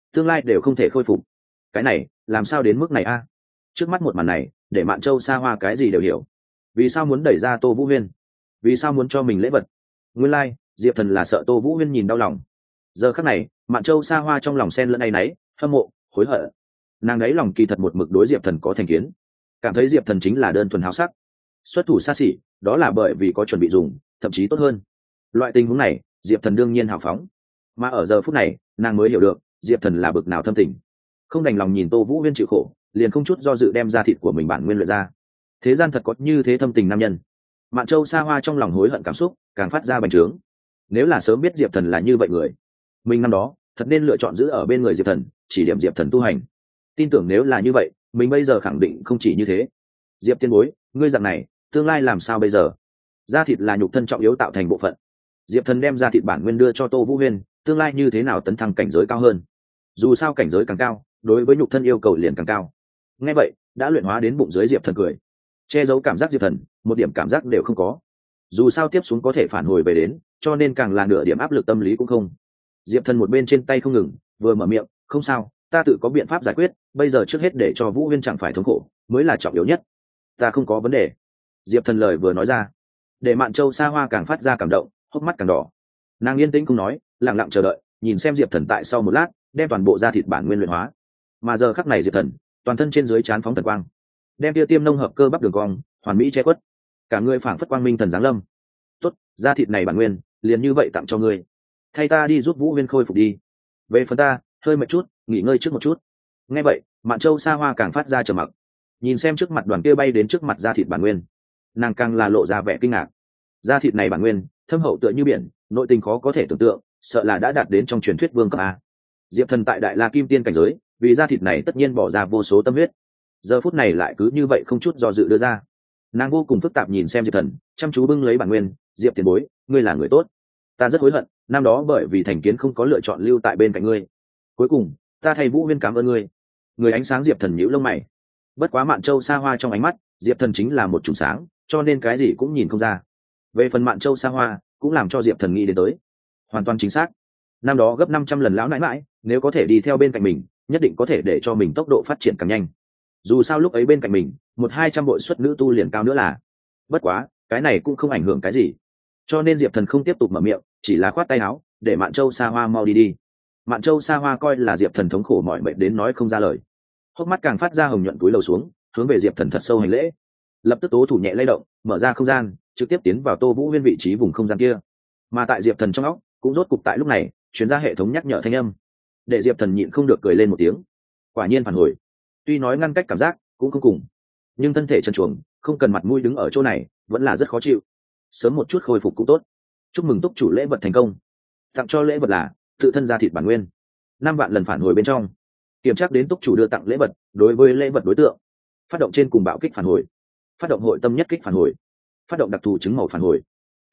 tương lai đều không thể khôi phục. Cái này làm sao đến mức này a? Trước mắt một màn này để Mạn Châu Sa Hoa cái gì đều hiểu. Vì sao muốn đẩy ra Tô Vũ Huyên? Vì sao muốn cho mình lễ vật? Nguyên lai Diệp Thần là sợ Tô Vũ Huyên nhìn đau lòng. Giờ khắc này Mạn Châu Sa Hoa trong lòng xen lẫn áy náy, hâm mộ, hối hận. Nàng ấy lòng kỳ thật một mực đối Diệp Thần có thành kiến, cảm thấy Diệp Thần chính là đơn thuần háo sắc, xuất thủ xa xỉ, đó là bởi vì có chuẩn bị dùng, thậm chí tốt hơn. Loại tình huống này Diệp Thần đương nhiên hào phóng, mà ở giờ phút này nàng mới hiểu được Diệp Thần là bực nào thâm tình. Không đành lòng nhìn Tô Vũ Huyên chịu khổ, liền không chút do dự đem ra thịt của mình bản nguyên luyện ra. Thế gian thật có như thế thâm tình nam nhân. Mạn Châu Sa Hoa trong lòng hối hận cảm xúc càng phát ra bành trướng. Nếu là sớm biết Diệp Thần là như vậy người, mình năm đó thật nên lựa chọn giữ ở bên người Diệp Thần, chỉ điểm Diệp Thần tu hành. Tin tưởng nếu là như vậy mình bây giờ khẳng định không chỉ như thế. Diệp tiên bối, ngươi dạng này tương lai làm sao bây giờ? Da thịt là nhục thân trọng yếu tạo thành bộ phận. Diệp Thần đem da thịt bản nguyên đưa cho Tô Vũ Huyên, tương lai như thế nào tấn thăng cảnh giới cao hơn? Dù sao cảnh giới càng cao, đối với nhục thân yêu cầu liền càng cao. Nghe vậy đã luyện hóa đến bụng dưới Diệp Thần cười, che giấu cảm giác Diệp Thần một điểm cảm giác đều không có. Dù sao tiếp xuống có thể phản hồi về đến, cho nên càng là nửa điểm áp lực tâm lý cũng không. Diệp Thần một bên trên tay không ngừng, vừa mở miệng, không sao, ta tự có biện pháp giải quyết, bây giờ trước hết để cho Vũ Huyên chẳng phải thống khổ mới là trọng yếu nhất. Ta không có vấn đề. Diệp Thần lời vừa nói ra để Mạn Châu Sa Hoa càng phát ra cảm động, hốc mắt càng đỏ. Nàng yên tĩnh không nói, lặng lặng chờ đợi, nhìn xem Diệp Thần tại sau một lát đem toàn bộ da thịt bản nguyên luyện hóa. Mà giờ khắc này Diệp Thần toàn thân trên dưới trán phóng thần quang, đem tia tiêm nông hợp cơ bắp đường cong hoàn mỹ che khuất, cả người phảng phất quang minh thần giáng lâm. Tốt, da thịt này bản nguyên liền như vậy tặng cho ngươi, thay ta đi giúp Vũ Huyên khôi phục đi. Về phần ta hơi mệt chút, nghỉ ngơi trước một chút. Nghe vậy Mạn Châu Sa Hoa càng phát ra trầm mặc, nhìn xem trước mặt đoàn kia bay đến trước mặt da thịt bản nguyên, nàng càng là lộ ra vẻ kinh ngạc. Da thịt này bản nguyên thâm hậu tựa như biển, nội tình khó có thể tưởng tượng, sợ là đã đạt đến trong truyền thuyết vương cấp a. Diệp Thần tại Đại La Kim Tiên cảnh giới, vì da thịt này tất nhiên bỏ ra vô số tâm huyết, giờ phút này lại cứ như vậy không chút do dự đưa ra. Nàng vô cùng phức tạp nhìn xem Diệp Thần, chăm chú bưng lấy bản nguyên. Diệp tiền bối, ngươi là người tốt, ta rất hối hận năm đó bởi vì thành kiến không có lựa chọn lưu tại bên cạnh ngươi. Cuối cùng ta thay Vũ Huyên cảm ơn ngươi. Người ánh sáng Diệp Thần nhíu lông mày. Bất quá Mạn Châu Sa Hoa trong ánh mắt Diệp Thần chính là một chùm sáng, cho nên cái gì cũng nhìn không ra. Về phần Mạn Châu Sa Hoa cũng làm cho Diệp Thần nghĩ đến tới, hoàn toàn chính xác. Năm đó gấp 500 lần lão nãi mãi, nếu có thể đi theo bên cạnh mình, nhất định có thể để cho mình tốc độ phát triển càng nhanh. Dù sao lúc ấy bên cạnh mình 100-200 bội suất nữ tu liền cao nữa là. Bất quá cái này cũng không ảnh hưởng cái gì, cho nên Diệp Thần không tiếp tục mở miệng, chỉ là khoát tay áo để Mạn Châu Sa Hoa mau đi đi. Mạn Châu Sa Hoa coi là Diệp Thần thống khổ mỏi mệt đến nói không ra lời, hốc mắt càng phát ra hồng nhuận, túi lầu xuống hướng về Diệp Thần thật sâu hành lễ. Lập tức tố thủ nhẹ lay động, mở ra không gian, trực tiếp tiến vào Tô Vũ Huyên vị trí vùng không gian kia. Mà tại Diệp Thần trong óc cũng rốt cục tại lúc này chuyển ra hệ thống nhắc nhở thanh âm, để Diệp Thần nhịn không được cười lên một tiếng. Quả nhiên phản hồi, tuy nói ngăn cách cảm giác cũng không cùng, nhưng thân thể trần truồng, không cần mặt mũi đứng ở chỗ này vẫn là rất khó chịu. Sớm một chút khôi phục cũng tốt. Chúc mừng túc chủ lễ vật thành công, tặng cho lễ vật là tự thân da thịt bản nguyên 5 vạn lần phản hồi bên trong. Kiểm tra đến túc chủ đưa tặng lễ vật, đối với lễ vật đối tượng phát động trên cùng bạo kích phản hồi, phát động hội tâm nhất kích phản hồi, phát động đặc thù chứng màu phản hồi.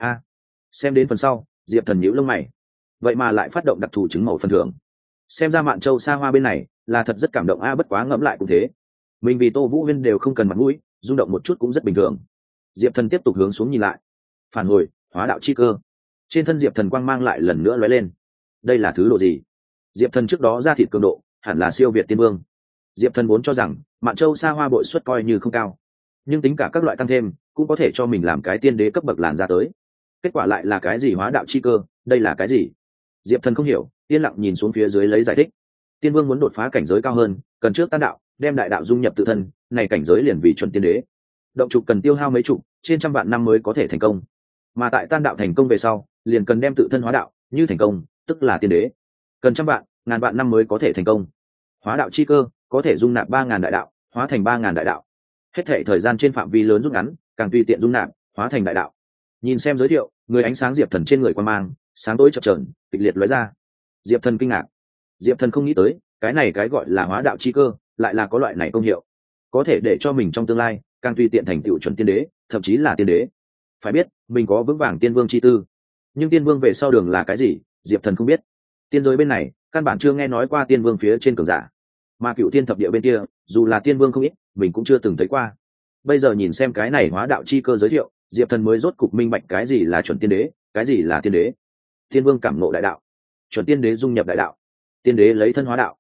Xem đến phần sau Diệp Thần nhíu lông mày, vậy mà lại phát động đặc thù chứng màu phần thưởng. Xem ra Mạn Châu Sa Hoa bên này là thật rất cảm động bất quá ngẫm lại cũng thế, mình vì Tô Vũ Huyên đều không cần mặt mũi, rung động một chút cũng rất bình thường. Diệp Thần tiếp tục hướng xuống nhìn lại, phản hồi hóa đạo chi cơ. Trên thân Diệp Thần quang mang lại lần nữa lóe lên. Đây là thứ độ gì? Diệp Thần trước đó ra thịt cường độ hẳn là siêu việt tiên vương. Diệp Thần vốn cho rằng Mạn Châu Sa Hoa bội suất coi như không cao, nhưng tính cả các loại tăng thêm cũng có thể cho mình làm cái tiên đế cấp bậc làn ra tới. Kết quả lại là cái gì hóa đạo chi cơ? Đây là cái gì? Diệp Thần không hiểu, yên lặng nhìn xuống phía dưới lấy giải thích. Tiên vương muốn đột phá cảnh giới cao hơn, cần trước tan đạo, đem đại đạo dung nhập tự thân, này cảnh giới liền vì chuẩn tiên đế. Động trục cần tiêu hao mấy chục, trên trăm vạn năm mới có thể thành công. Mà tại tan đạo thành công về sau, liền cần đem tự thân hóa đạo, như thành công, tức là tiên đế. Cần trăm vạn, ngàn vạn năm mới có thể thành công. Hóa đạo chi cơ có thể dung nạp 3000 đại đạo, hóa thành 3000 đại đạo. Hết thảy thời gian trên phạm vi lớn rút ngắn, càng tùy tiện dung nạp, hóa thành đại đạo. Nhìn xem giới thiệu, người ánh sáng Diệp Thần trên người quan mang, sáng tối chập chờn, kịch liệt lóe ra. Diệp Thần kinh ngạc. Diệp Thần không nghĩ tới, cái này cái gọi là hóa đạo chi cơ, lại là có loại này công hiệu, có thể để cho mình trong tương lai càng tùy tiện thành tựu chuẩn tiên đế, thậm chí là tiên đế. Phải biết, mình có vững vàng tiên vương chi tư, nhưng tiên vương về sau đường là cái gì, Diệp Thần không biết. Tiên giới bên này, căn bản chưa nghe nói qua tiên vương phía trên cường giả, mà Cựu Thiên thập địa bên kia, dù là tiên vương không ít, mình cũng chưa từng thấy qua. Bây giờ nhìn xem cái này hóa đạo chi cơ giới thiệu, Diệp Thần mới rốt cục minh bạch cái gì là chuẩn tiên đế, cái gì là tiên đế. Tiên vương cảm ngộ đại đạo, chuẩn tiên đế dung nhập đại đạo, tiên đế lấy thân hóa đạo,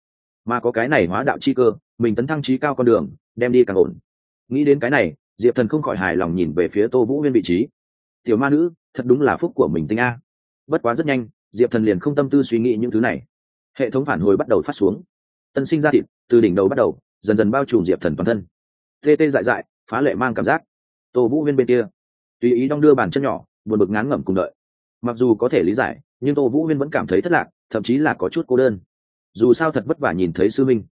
mà có cái này hóa đạo chi cơ, mình tấn thăng trí cao con đường đem đi càng ổn. Nghĩ đến cái này, Diệp Thần không khỏi hài lòng nhìn về phía Tô Vũ Huyên vị trí. Tiểu ma nữ thật đúng là phúc của mình tinh a. Bất quá rất nhanh, Diệp Thần liền không tâm tư suy nghĩ những thứ này. Hệ thống phản hồi bắt đầu phát xuống, tân sinh ra thịt từ đỉnh đầu bắt đầu dần dần bao trùm Diệp Thần toàn thân, tê tê dại dại, phá lệ mang cảm giác. Tô Vũ Huyên bên kia tùy ý đong đưa bàn chân nhỏ, buồn bực ngán ngẩm cùng đợi. Mặc dù có thể lý giải, nhưng Tô Vũ Huyên vẫn cảm thấy thất lạc, thậm chí là có chút cô đơn. Dù sao thật vất vả nhìn thấy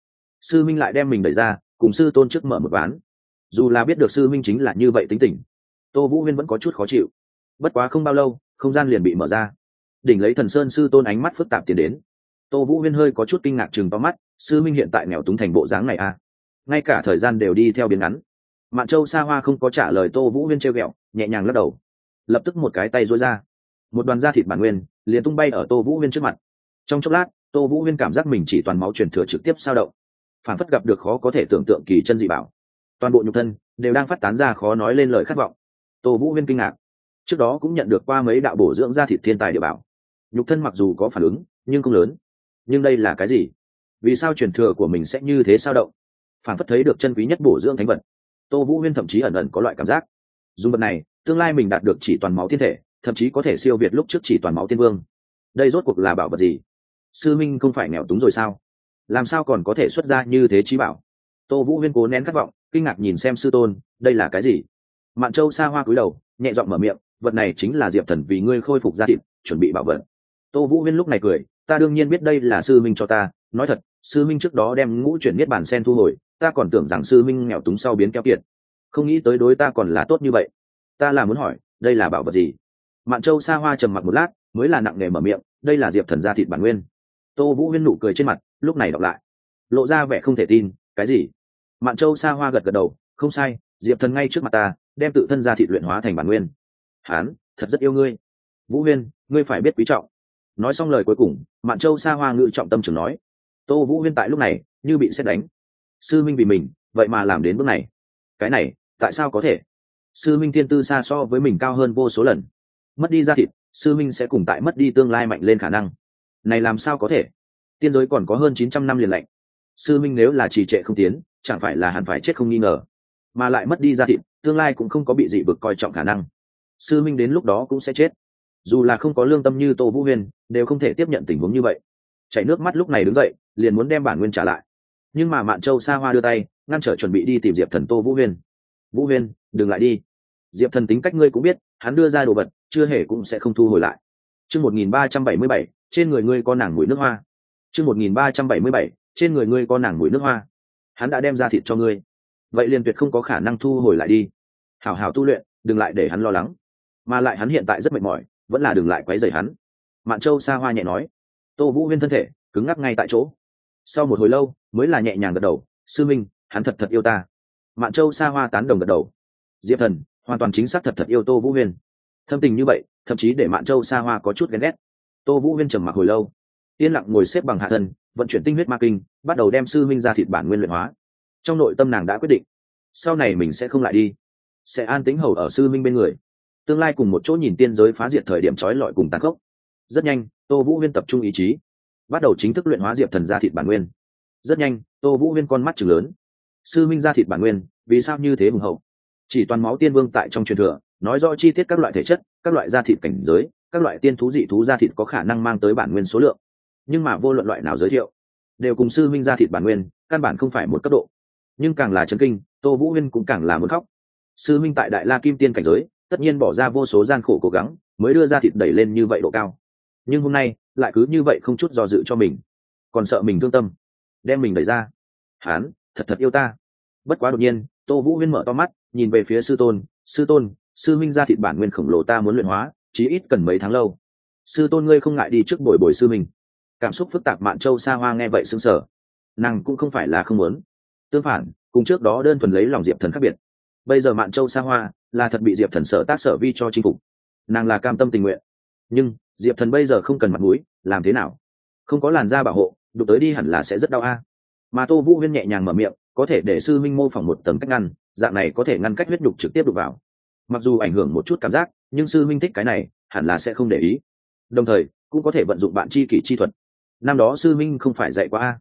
sư minh lại đem mình đẩy ra cùng sư tôn trước mở một ván. Dù là biết được sư minh chính là như vậy tính tình, Tô Vũ Huyên vẫn có chút khó chịu. Bất quá không bao lâu, không gian liền bị mở ra, đỉnh lấy Thần Sơn sư tôn ánh mắt phức tạp tiến đến. Tô Vũ Huyên hơi có chút kinh ngạc chừng to mắt, sư minh hiện tại nghèo túng thành bộ dáng này à? Ngay cả thời gian đều đi theo biến ngắn. Mạn Châu Sa Hoa không có trả lời Tô Vũ Huyên trêu ghẹo, nhẹ nhàng lắc đầu, lập tức một cái tay duỗi ra, một đoàn da thịt bản nguyên liền tung bay ở Tô Vũ Huyên trước mặt. Trong chốc lát, Tô Vũ Huyên cảm giác mình chỉ toàn máu truyền thừa trực tiếp sao động, phản phất gặp được khó có thể tưởng tượng kỳ chân dị bảo, toàn bộ nhục thân đều đang phát tán ra khó nói lên lời khát vọng. Tô Vũ Huyên kinh ngạc, trước đó cũng nhận được qua mấy đạo bổ dưỡng da thịt thiên tài địa bảo, nhục thân mặc dù có phản ứng nhưng không lớn. Nhưng đây là cái gì? Vì sao truyền thừa của mình sẽ như thế sao động? Phản phất thấy được chân quý nhất bổ dưỡng thánh vật. Tô Vũ Huyên thậm chí ẩn ẩn có loại cảm giác, dùng vật này tương lai mình đạt được chỉ toàn máu thiên thể, thậm chí có thể siêu việt lúc trước chỉ toàn máu tiên vương. Đây rốt cuộc là bảo vật gì? Sư minh không phải nghèo túng rồi sao? Làm sao còn có thể xuất ra như thế chí bảo? Tô Vũ Huyên cố nén khát vọng, kinh ngạc nhìn xem sư tôn, đây là cái gì? Mạn Châu Sa Hoa cúi đầu, nhẹ giọng mở miệng, vật này chính là Diệp Thần vì ngươi khôi phục gia thịt, chuẩn bị bảo vật. Tô Vũ Huyên lúc này cười, ta đương nhiên biết đây là sư minh cho ta, nói thật, sư minh trước đó đem ngũ chuyển niết bàn sen thu hồi, ta còn tưởng rằng sư minh nghèo túng sau biến keo kiệt, không nghĩ tới đối ta còn là tốt như vậy. Ta là muốn hỏi, đây là bảo vật gì? Mạn Châu Sa Hoa trầm mặc một lát, mới là nặng nề mở miệng, đây là Diệp Thần gia thịt bản nguyên. Tô Vũ Huyên nụ cười trên mặt lúc này đọc lại, lộ ra vẻ không thể tin, cái gì? Mạn Châu Sa Hoa gật gật đầu, không sai, Diệp Thần ngay trước mặt ta đem tự thân gia thịt luyện hóa thành bản nguyên. Hán thật rất yêu ngươi, Vũ Huyên, ngươi phải biết quý trọng. Nói xong lời cuối cùng, Mạn Châu Sa Hoa ngự trọng tâm trường nói. Tô Vũ Huyên tại lúc này như bị sét đánh, sư minh vì mình vậy mà làm đến bước này, cái này tại sao có thể? Sư minh thiên tư xa so với mình cao hơn vô số lần, mất đi gia thịt, sư minh sẽ cùng tại mất đi tương lai mạnh lên khả năng này, làm sao có thể? Tiên giới còn có hơn 900 năm liền lạnh, sư minh nếu là trì trệ không tiến, chẳng phải là hẳn phải chết không nghi ngờ, mà lại mất đi gia thịt, tương lai cũng không có bị dị vực coi trọng khả năng, sư minh đến lúc đó cũng sẽ chết. Dù là không có lương tâm như Tô Vũ Huyên đều không thể tiếp nhận tình huống như vậy, chảy nước mắt lúc này đứng dậy liền muốn đem bản nguyên trả lại. Nhưng mà Mạn Châu Sa Hoa đưa tay ngăn trở, chuẩn bị đi tìm Diệp Thần. Tô Vũ Huyên, Vũ Huyên đừng lại đi, Diệp Thần tính cách ngươi cũng biết, hắn đưa ra đồ vật chưa hề cũng sẽ không thu hồi lại. Chương 1377, trên người ngươi có nàng mùi nước hoa. Chương 1377, trên người ngươi có nàng mùi nước hoa. Hắn đã đem ra thịt cho ngươi, vậy liền tuyệt không có khả năng thu hồi lại đi. Hảo hảo tu luyện, đừng lại để hắn lo lắng, mà lại hắn hiện tại rất mệt mỏi, vẫn là đừng lại quấy rầy hắn. Mạn Châu Sa Hoa nhẹ nói. Tô Vũ Huyên thân thể cứng ngắc ngay tại chỗ, sau một hồi lâu mới là nhẹ nhàng gật đầu, sư minh hắn thật thật yêu ta. Mạn Châu Sa Hoa tán đồng gật đầu. Diệp Thần hoàn toàn chính xác thật thật yêu Tô Vũ Huyên, thâm tình như vậy thậm chí để Mạn Châu Sa Hoa có chút ghen ghét. Tô Vũ Huyên trầm mặc hồi lâu, yên lặng ngồi xếp bằng hạ thân, vận chuyển tinh huyết ma kinh, bắt đầu đem sư minh ra thịt bản nguyên luyện hóa. Trong nội tâm nàng đã quyết định, sau này mình sẽ không lại đi, sẽ an tĩnh hầu ở sư minh bên người, tương lai cùng một chỗ nhìn tiên giới phá diệt thời điểm trói lọi cùng tàn khốc. Rất nhanh, Tô Vũ Huyên tập trung ý chí, bắt đầu chính thức luyện hóa Diệp Thần ra thịt bản nguyên. Rất nhanh, Tô Vũ Huyên con mắt trừng lớn, sư minh ra thịt bản nguyên vì sao như thế hùng hậu? Chỉ toàn máu tiên vương tại trong truyền thừa nói rõ chi tiết các loại thể chất, các loại da thịt cảnh giới, các loại tiên thú dị thú da thịt có khả năng mang tới bản nguyên số lượng, nhưng mà vô luận loại nào giới thiệu đều cùng sư minh da thịt bản nguyên căn bản không phải một cấp độ. Nhưng càng là chấn kinh, Tô Vũ Huyên cũng càng là muốn khóc. Sư minh tại Đại La Kim Tiên cảnh giới tất nhiên bỏ ra vô số gian khổ cố gắng mới đưa ra thịt đẩy lên như vậy độ cao, nhưng hôm nay lại cứ như vậy không chút do dự cho mình, còn sợ mình thương tâm đem mình đẩy ra. Hán thật thật yêu ta. Bất quá đột nhiên, Tô Vũ Huyên mở to mắt nhìn về phía sư tôn. Sư tôn, sư minh ra thịt bản nguyên khổng lồ ta muốn luyện hóa, chí ít cần mấy tháng lâu. Sư tôn ngươi không ngại đi trước bồi bồi sư minh? Cảm xúc phức tạp Mạn Châu Sa Hoa nghe vậy sững sờ. Nàng cũng không phải là không muốn, tương phản, cùng trước đó đơn thuần lấy lòng Diệp Thần khác biệt. Bây giờ Mạn Châu Sa Hoa là thật bị Diệp Thần sở tác sở vi cho chinh phục, nàng là cam tâm tình nguyện. Nhưng Diệp Thần bây giờ không cần mặt mũi, làm thế nào? Không có làn da bảo hộ, đụng tới đi hẳn là sẽ rất đau a. Mà Tô Vũ Huyên nhẹ nhàng mở miệng, có thể để sư minh mô phỏng một tầng cách ngăn, dạng này có thể ngăn cách huyết nhục trực tiếp đụng vào. Mặc dù ảnh hưởng một chút cảm giác, nhưng sư minh thích cái này, hẳn là sẽ không để ý. Đồng thời, cũng có thể vận dụng bạn chi kỷ chi thuật. Năm đó sư minh không phải dạy qua a.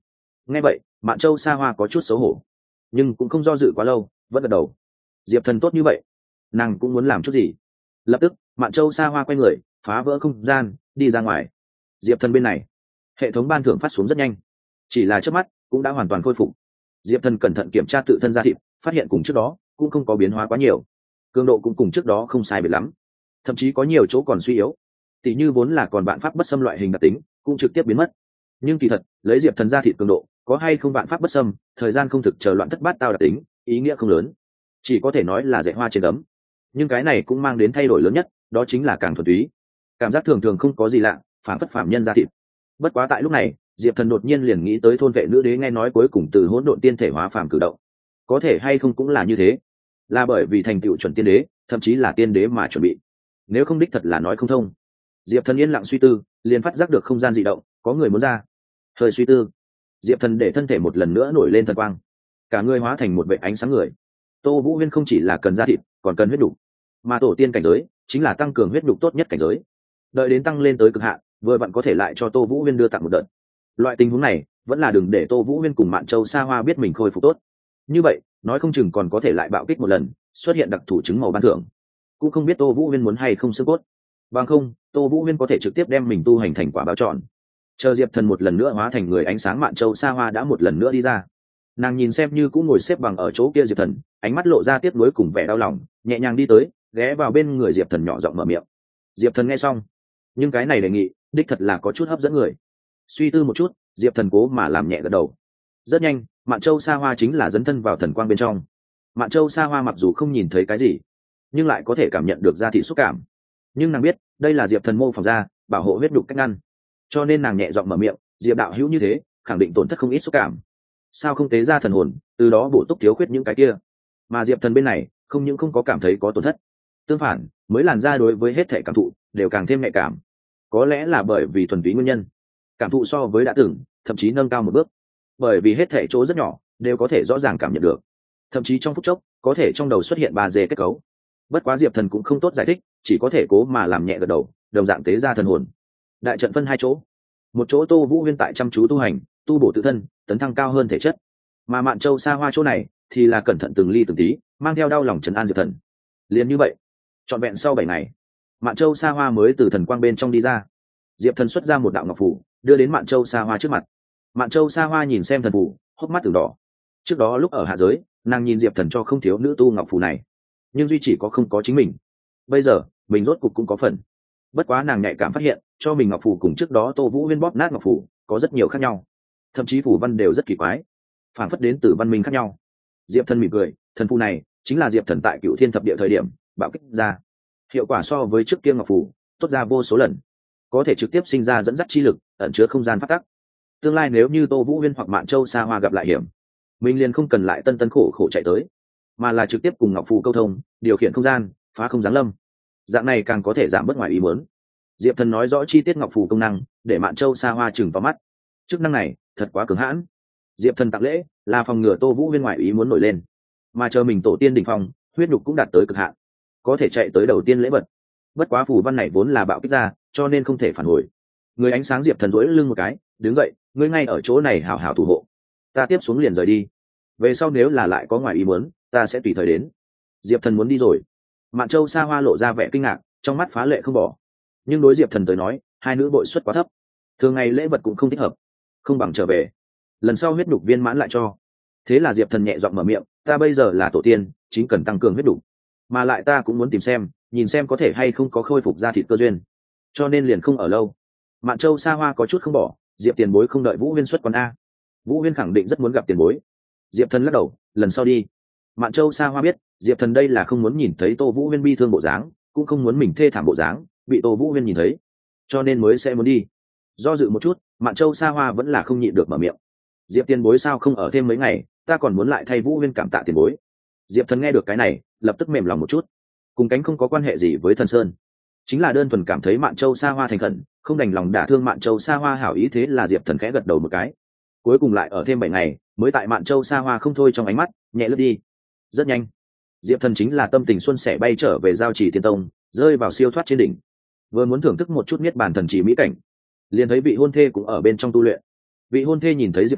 Nghe vậy Mạn Châu Sa Hoa có chút xấu hổ, nhưng cũng không do dự quá lâu, vẫn gật đầu. Diệp Thần tốt như vậy, nàng cũng muốn làm chút gì. Lập tức Mạn Châu Sa Hoa quay người phá vỡ không gian đi ra ngoài. Diệp Thần bên này hệ thống ban thưởng phát xuống rất nhanh, chỉ là trước mắt cũng đã hoàn toàn khôi phục. Diệp Thần cẩn thận kiểm tra tự thân da thịt, phát hiện cùng trước đó cũng không có biến hóa quá nhiều, cường độ cũng cùng trước đó không sai biệt lắm, thậm chí có nhiều chỗ còn suy yếu. Tỷ như vốn là còn vạn pháp bất xâm loại hình đặc tính cũng trực tiếp biến mất. Nhưng kỳ thật lấy Diệp Thần da thịt cường độ, có hay không vạn pháp bất xâm, thời gian không thực chờ loạn thất bát tao đặc tính, ý nghĩa không lớn, chỉ có thể nói là dạy hoa trên gấm. Nhưng cái này cũng mang đến thay đổi lớn nhất, đó chính là càng thuần túy, cảm giác thường thường không có gì lạ, phản phất phạm nhân da thịt. Bất quá tại lúc này Diệp Thần đột nhiên liền nghĩ tới thôn vệ nữ đế nghe nói cuối cùng từ hỗn độn tiên thể hóa phàm cử động, có thể hay không cũng là như thế, là bởi vì thành tựu chuẩn tiên đế, thậm chí là tiên đế mà chuẩn bị. Nếu không đích thật là nói không thông. Diệp Thần yên lặng suy tư, liền phát giác được không gian dị động, có người muốn ra. Hơi suy tư, Diệp Thần để thân thể một lần nữa nổi lên thần quang, cả người hóa thành một vệ ánh sáng người. Tô Vũ Huyên không chỉ là cần da thịt, còn cần huyết đục, mà tổ tiên cảnh giới chính là tăng cường huyết đục tốt nhất cảnh giới. Đợi đến tăng lên tới cực hạn, vừa vặn có thể lại cho Tô Vũ Huyên đưa tặng một đợt. Loại tình huống này vẫn là đừng để Tô Vũ Huyên cùng Mạn Châu Sa Hoa biết mình khôi phục tốt. Như vậy nói không chừng còn có thể lại bạo kích một lần, xuất hiện đặc thủ chứng màu ban thưởng. Cũng không biết Tô Vũ Huyên muốn hay không xương cốt, bằng không Tô Vũ Huyên có thể trực tiếp đem mình tu hành thành quả báo tròn. Chờ Diệp Thần một lần nữa hóa thành người ánh sáng, Mạn Châu Sa Hoa đã một lần nữa đi ra. Nàng nhìn xem như cũng ngồi xếp bằng ở chỗ kia Diệp Thần, ánh mắt lộ ra tiếc nuối cùng vẻ đau lòng, nhẹ nhàng đi tới, ghé vào bên người Diệp Thần nhỏ giọng mở miệng. Diệp Thần nghe xong, nhưng cái này đề nghị đích thật là có chút hấp dẫn người. Suy tư một chút, Diệp Thần cố mà làm nhẹ gật đầu. Rất nhanh Mạn Châu Sa Hoa chính là dấn thân vào thần quang bên trong. Mạn Châu Sa Hoa mặc dù không nhìn thấy cái gì, nhưng lại có thể cảm nhận được da thịt xúc cảm. Nhưng nàng biết đây là Diệp Thần mô phỏng ra, bảo hộ huyết đục cách ngăn, cho nên nàng nhẹ giọng mở miệng. Diệp đạo hữu như thế khẳng định tổn thất không ít xúc cảm, sao không tế ra thần hồn, từ đó bổ túc thiếu khuyết những cái kia. Mà Diệp Thần bên này không những không có cảm thấy có tổn thất, tương phản mới làn da đối với hết thể cảm thụ đều càng thêm nhạy cảm. Có lẽ là bởi vì thuần túy nguyên nhân, cảm thụ so với đã từng thậm chí nâng cao một bước, bởi vì hết thể chỗ rất nhỏ đều có thể rõ ràng cảm nhận được, thậm chí trong phút chốc có thể trong đầu xuất hiện 3D kết cấu. Bất quá Diệp Thần cũng không tốt giải thích, chỉ có thể cố mà làm nhẹ gật đầu, đồng dạng tế ra thần hồn. Đại trận phân hai chỗ, một chỗ Tô Vũ Huyên tại chăm chú tu hành, tu bổ tự thân, tấn thăng cao hơn thể chất, mà Mạn Châu Sa Hoa chỗ này thì là cẩn thận từng ly từng tí, mang theo đau lòng trấn an Diệp Thần. Liền như vậy trọn vẹn sau 7 ngày, Mạn Châu Sa Hoa mới từ thần quang bên trong đi ra. Diệp Thần xuất ra một đạo ngọc phù, đưa đến Mạn Châu Sa Hoa trước mặt. Mạn Châu Sa Hoa nhìn xem thần phù, hốc mắt từng đỏ. Trước đó lúc ở hạ giới, nàng nhìn Diệp Thần cho không thiếu nữ tu ngọc phù này, nhưng duy chỉ có không có chính mình. Bây giờ mình rốt cục cũng có phần. Bất quá nàng nhạy cảm phát hiện, cho mình ngọc phù cùng trước đó Tô Vũ Huyên bóp nát ngọc phù có rất nhiều khác nhau, thậm chí phù văn đều rất kỳ quái, phản phất đến từ văn minh khác nhau. Diệp Thần mỉm cười, thần phù này chính là Diệp Thần tại Cựu Thiên Thập Địa thời điểm bạo kích ra, hiệu quả so với trước kia ngọc phù tốt ra vô số lần, có thể trực tiếp sinh ra dẫn dắt chi lực, ẩn chứa không gian phát tắc. Tương lai nếu như Tô Vũ Huyên hoặc Mạn Châu Sa Hoa gặp lại hiểm, mình liền không cần lại tân tân khổ khổ chạy tới, mà là trực tiếp cùng ngọc phù câu thông, điều khiển không gian, phá không giáng lâm. Dạng này càng có thể giảm bớt ngoài ý muốn. Diệp Thần nói rõ chi tiết ngọc phù công năng, để Mạn Châu Sa Hoa chừng vào mắt. Chức năng này thật quá cứng hãn. Diệp Thần tặng lễ là phòng ngừa Tô Vũ Huyên ngoài ý muốn nổi lên, mà chờ mình tổ tiên đỉnh phong, huyết nhục cũng đạt tới cực hạn, có thể chạy tới đầu tiên lễ vật. Bất quá phù văn này vốn là bạo kích ra, cho nên không thể phản hồi. Người ánh sáng Diệp Thần duỗi lưng một cái, đứng dậy, ngươi ngay ở chỗ này hảo hảo thủ hộ, ta tiếp xuống liền rời đi. Về sau nếu là lại có ngoài ý muốn, ta sẽ tùy thời đến. Diệp Thần muốn đi rồi. Mạn Châu Sa Hoa lộ ra vẻ kinh ngạc, trong mắt phá lệ không bỏ. Nhưng đối Diệp Thần tới nói, hai nữ bội suất quá thấp, thường ngày lễ vật cũng không thích hợp, không bằng trở về, lần sau huyết nhục viên mãn lại cho. Thế là Diệp Thần nhẹ giọng mở miệng, ta bây giờ là tổ tiên, chính cần tăng cường huyết nhục, mà lại ta cũng muốn tìm xem, nhìn xem có thể hay không có khôi phục ra thịt cơ duyên, cho nên liền không ở lâu. Mạn Châu Sa Hoa có chút không bỏ, Diệp tiền bối không đợi Vũ Huyên xuất quán a? Vũ Huyên khẳng định rất muốn gặp tiền bối. Diệp Thần lắc đầu, lần sau đi. Mạn Châu Sa Hoa biết Diệp Thần đây là không muốn nhìn thấy Tô Vũ Huyên bi thương bộ dáng, cũng không muốn mình thê thảm bộ dáng bị Tô Vũ Huyên nhìn thấy, cho nên mới sẽ muốn đi. Do dự một chút, Mạn Châu Sa Hoa vẫn là không nhịn được mở miệng, Diệp tiền bối sao không ở thêm mấy ngày, ta còn muốn lại thay Vũ Huyên cảm tạ tiền bối. Diệp Thần nghe được cái này lập tức mềm lòng một chút, cùng cánh không có quan hệ gì với Thần Sơn, chính là đơn thuần cảm thấy Mạn Châu Sa Hoa thành khẩn, không đành lòng đả thương Mạn Châu Sa Hoa hảo ý. Thế là Diệp Thần khẽ gật đầu một cái, cuối cùng lại ở thêm 7 ngày, mới tại Mạn Châu Sa Hoa không thôi trong ánh mắt nhẹ lướt đi. Rất nhanh Diệp Thần chính là tâm tình xuân sẻ bay trở về Giao Chỉ Tiên Tông, rơi vào siêu thoát trên đỉnh, vừa muốn thưởng thức một chút niết bàn thần chỉ mỹ cảnh, liền thấy vị hôn thê cũng ở bên trong tu luyện. Vị hôn thê nhìn thấy Diệp Thần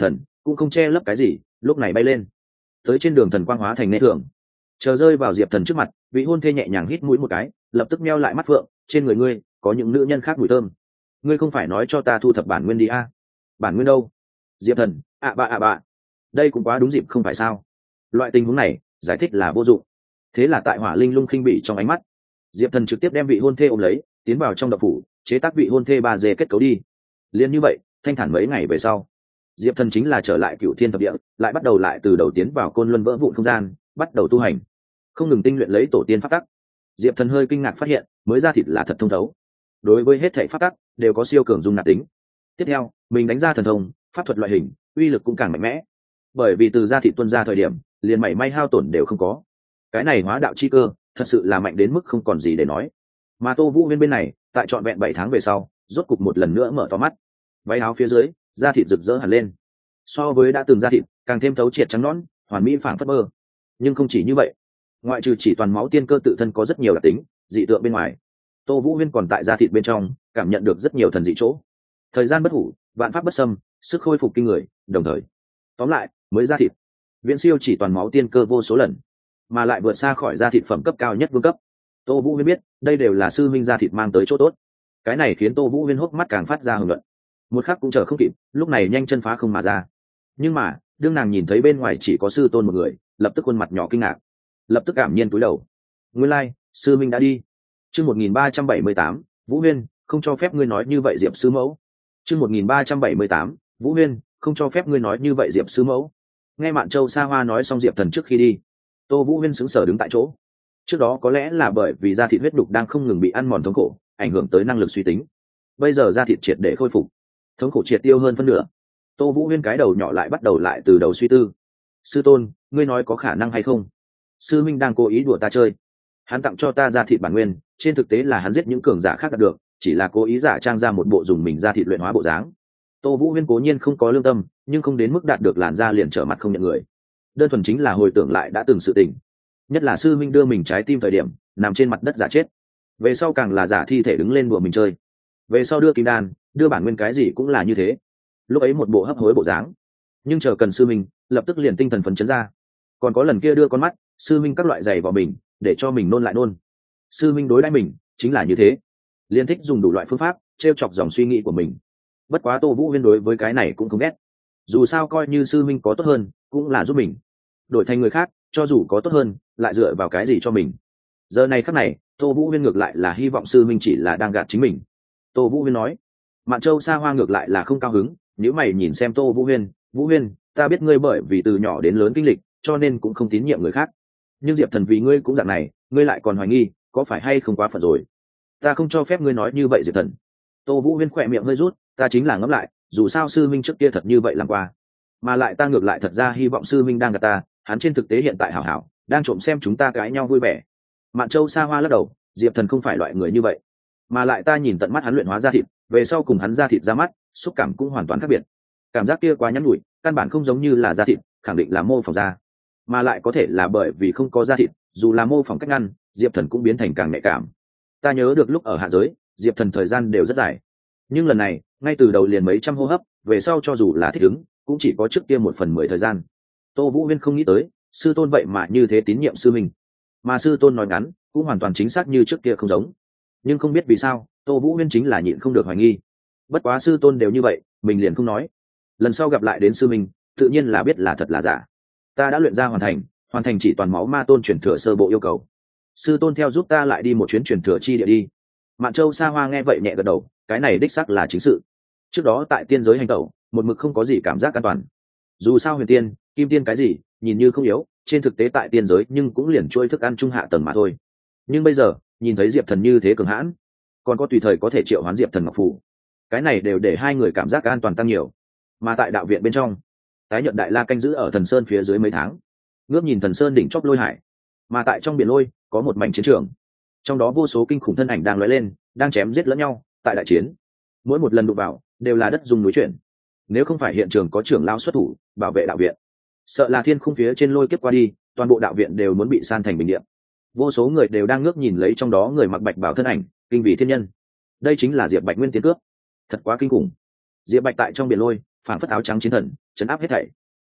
cũng không che lấp cái gì, lúc này bay lên tới trên đường thần quang hóa thành nê thường, chờ rơi vào diệp thần trước mặt. Vị hôn thê nhẹ nhàng hít mũi một cái, lập tức meo lại mắt phượng. Trên người ngươi có những nữ nhân khác mùi thơm, ngươi không phải nói cho ta thu thập bản nguyên đi a? Bản nguyên đâu? Diệp thần bạ, đây cũng quá đúng dịp không phải sao? Loại tình huống này giải thích là vô dụng. Thế là tại hỏa linh lung khinh bỉ trong ánh mắt, diệp thần trực tiếp đem vị hôn thê ôm lấy, tiến vào trong đậu phủ chế tác vị hôn thê 3D kết cấu đi. Liên như vậy, thanh thản mấy ngày về sau, diệp thần chính là trở lại cựu thiên thập địa, lại bắt đầu lại từ đầu tiến vào côn luân vỡ vụn không gian, bắt đầu tu hành, không ngừng tinh luyện lấy tổ tiên pháp tắc. Diệp thần hơi kinh ngạc phát hiện mới ra thịt là thật thông thấu, đối với hết thể pháp tắc đều có siêu cường dung nạp tính. Tiếp theo mình đánh ra thần thông pháp thuật loại hình, uy lực cũng càng mạnh mẽ, bởi vì từ ra thịt tuân ra thời điểm liền mảy may hao tổn đều không có. Cái này hóa đạo chi cơ thật sự là mạnh đến mức không còn gì để nói. Mà Tô Vũ Huyên bên này tại trọn vẹn 7 tháng về sau, rốt cục một lần nữa mở to mắt. Váy áo phía dưới da thịt rực rỡ hẳn lên, so với đã từng da thịt càng thêm thấu triệt trắng nõn, hoàn mỹ phảng phất mơ. Nhưng không chỉ như vậy, ngoại trừ chỉ toàn máu tiên cơ tự thân có rất nhiều đặc tính dị tượng bên ngoài, Tô Vũ Huyên còn tại da thịt bên trong cảm nhận được rất nhiều thần dị chỗ. Thời gian bất hủ, vạn pháp bất xâm, sức khôi phục kinh người, đồng thời tóm lại mới da thịt viễn siêu chỉ toàn máu tiên cơ vô số lần, mà lại vượt xa khỏi da thịt phẩm cấp cao nhất vương cấp. Tô Vũ Huyên biết đây đều là sư minh da thịt mang tới chỗ tốt. Cái này khiến Tô Vũ Huyên hốc mắt càng phát ra hưởng luận, một khắc cũng chờ không kịp, lúc này nhanh chân phá không mà ra. Nhưng mà đương nàng nhìn thấy bên ngoài chỉ có sư tôn một người, lập tức khuôn mặt nhỏ kinh ngạc, lập tức cảm nhiên cúi đầu. Nguyên lai sư minh đã đi. Chương 1378, Vũ Huyên, không cho phép ngươi nói như vậy Diệp sư mẫu. Chương 1378, Vũ Huyên, không cho phép ngươi nói như vậy Diệp sư mẫu. Nghe Mạn Châu Sa Hoa nói xong Diệp Thần trước khi đi, Tô Vũ Huyên sững sờ đứng tại chỗ. Trước đó có lẽ là bởi vì da thịt huyết đục đang không ngừng bị ăn mòn thống khổ, ảnh hưởng tới năng lực suy tính. Bây giờ da thịt triệt để khôi phục, thống khổ triệt tiêu hơn phân nửa. Tô Vũ Huyên cái đầu nhỏ lại bắt đầu lại từ đầu suy tư. Sư tôn, ngươi nói có khả năng hay không? Sư minh đang cố ý đùa ta chơi. Hắn tặng cho ta da thịt bản nguyên, trên thực tế là hắn giết những cường giả khác đạt được, chỉ là cố ý giả trang ra một bộ dùng mình da thịt luyện hóa bộ dáng. Tô Vũ Huyên cố nhiên không có lương tâm, nhưng không đến mức đạt được làn da liền trở mặt không nhận người. Đơn thuần chính là hồi tưởng lại đã từng sự tình, nhất là sư minh đưa mình trái tim thời điểm nằm trên mặt đất giả chết, về sau càng là giả thi thể đứng lên đùa mình chơi, về sau đưa kim đan, đưa bản nguyên cái gì cũng là như thế. Lúc ấy một bộ hấp hối bộ dáng, nhưng chờ cần sư minh lập tức liền tinh thần phấn chấn ra. Còn có lần kia đưa con mắt, sư minh các loại giày vào mình để cho mình nôn lại nôn. Sư minh đối đãi mình chính là như thế, liên thích dùng đủ loại phương pháp trêu chọc dòng suy nghĩ của mình. Bất quá Tô Vũ Huyên đối với cái này cũng không ghét, dù sao coi như sư minh có tốt hơn cũng là giúp mình, đổi thành người khác cho dù có tốt hơn lại dựa vào cái gì cho mình. Giờ này khắc này Tô Vũ Huyên ngược lại là hy vọng sư minh chỉ là đang gạt chính mình. Tô Vũ Huyên nói. Mạn Châu Sa Hoa ngược lại là không cao hứng, nếu mày nhìn xem Tô Vũ Huyên. Vũ Huyên, ta biết ngươi bởi vì từ nhỏ đến lớn kinh lịch cho nên cũng không tín nhiệm người khác, nhưng Diệp Thần vì ngươi cũng dạng này, ngươi lại còn hoài nghi, có phải hay không quá phận rồi? Ta không cho phép ngươi nói như vậy Diệp Thần. Tô Vũ Huyên khỏe miệng hơi rút, ta chính là ngẫm lại, dù sao sư minh trước kia thật như vậy làm qua, mà lại ta ngược lại thật ra hy vọng sư minh đang gạt ta, hắn trên thực tế hiện tại hảo hảo đang trộm xem chúng ta cãi nhau vui vẻ. Mạn Châu Sa Hoa lắc đầu, Diệp Thần không phải loại người như vậy, mà lại ta nhìn tận mắt hắn luyện hóa ra thịt, về sau cùng hắn ra thịt ra mắt, xúc cảm cũng hoàn toàn khác biệt. Cảm giác kia quá nhắn nhủi, căn bản không giống như là da thịt, khẳng định là mô phỏng da, mà lại có thể là bởi vì không có da thịt, dù là mô phỏng cách ngăn, Diệp Thần cũng biến thành càng nhạy cảm. Ta nhớ được lúc ở hạ giới, Diệp Thần thời gian đều rất dài, nhưng lần này ngay từ đầu liền mấy trăm hô hấp, về sau cho dù là thích ứng cũng chỉ có trước kia 1/10 thời gian. Tô Vũ Huyên không nghĩ tới sư tôn vậy mà như thế tín nhiệm sư mình, mà sư tôn nói ngắn cũng hoàn toàn chính xác như trước kia không giống. Nhưng không biết vì sao Tô Vũ Huyên chính là nhịn không được hoài nghi. Bất quá sư tôn đều như vậy, mình liền không nói. Lần sau gặp lại đến sư mình, tự nhiên là biết là thật là giả. Ta đã luyện ra hoàn thành chỉ toàn máu ma tôn chuyển thừa sơ bộ yêu cầu. Sư tôn theo giúp ta lại đi một chuyến chuyển thừa chi địa đi. Mạn Châu Sa Hoa nghe vậy nhẹ gật đầu, cái này đích xác là chính sự. Trước đó tại tiên giới hành tẩu, một mực không có gì cảm giác an toàn. Dù sao huyền tiên, kim tiên cái gì, nhìn như không yếu, trên thực tế tại tiên giới nhưng cũng liền trôi thức ăn trung hạ tầng mà thôi. Nhưng bây giờ nhìn thấy Diệp Thần như thế cường hãn, còn có tùy thời có thể triệu hoán Diệp Thần ngọc phù, cái này đều để hai người cảm giác an toàn tăng nhiều. Mà tại đạo viện bên trong, Tái Nhận Đại La canh giữ ở Thần Sơn phía dưới mấy tháng, ngước nhìn Thần Sơn đỉnh chóp Lôi Hải, mà tại trong biển lôi có một mảnh chiến trường, trong đó vô số kinh khủng thân ảnh đang lóe lên, đang chém giết lẫn nhau tại đại chiến. Mỗi một lần đụng vào đều là đất dùng núi chuyển, nếu không phải hiện trường có trưởng lao xuất thủ bảo vệ đạo viện, sợ là thiên khung phía trên lôi kiếp qua đi, toàn bộ đạo viện đều muốn bị san thành bình địa. Vô số người đều đang ngước nhìn lấy trong đó người mặc bạch bảo thân ảnh, kinh vì thiên nhân. Đây chính là Diệp Bạch nguyên tiên cướp, thật quá kinh khủng. Diệp Bạch tại trong biển lôi phản phất áo trắng chiến thần, chấn áp hết thảy,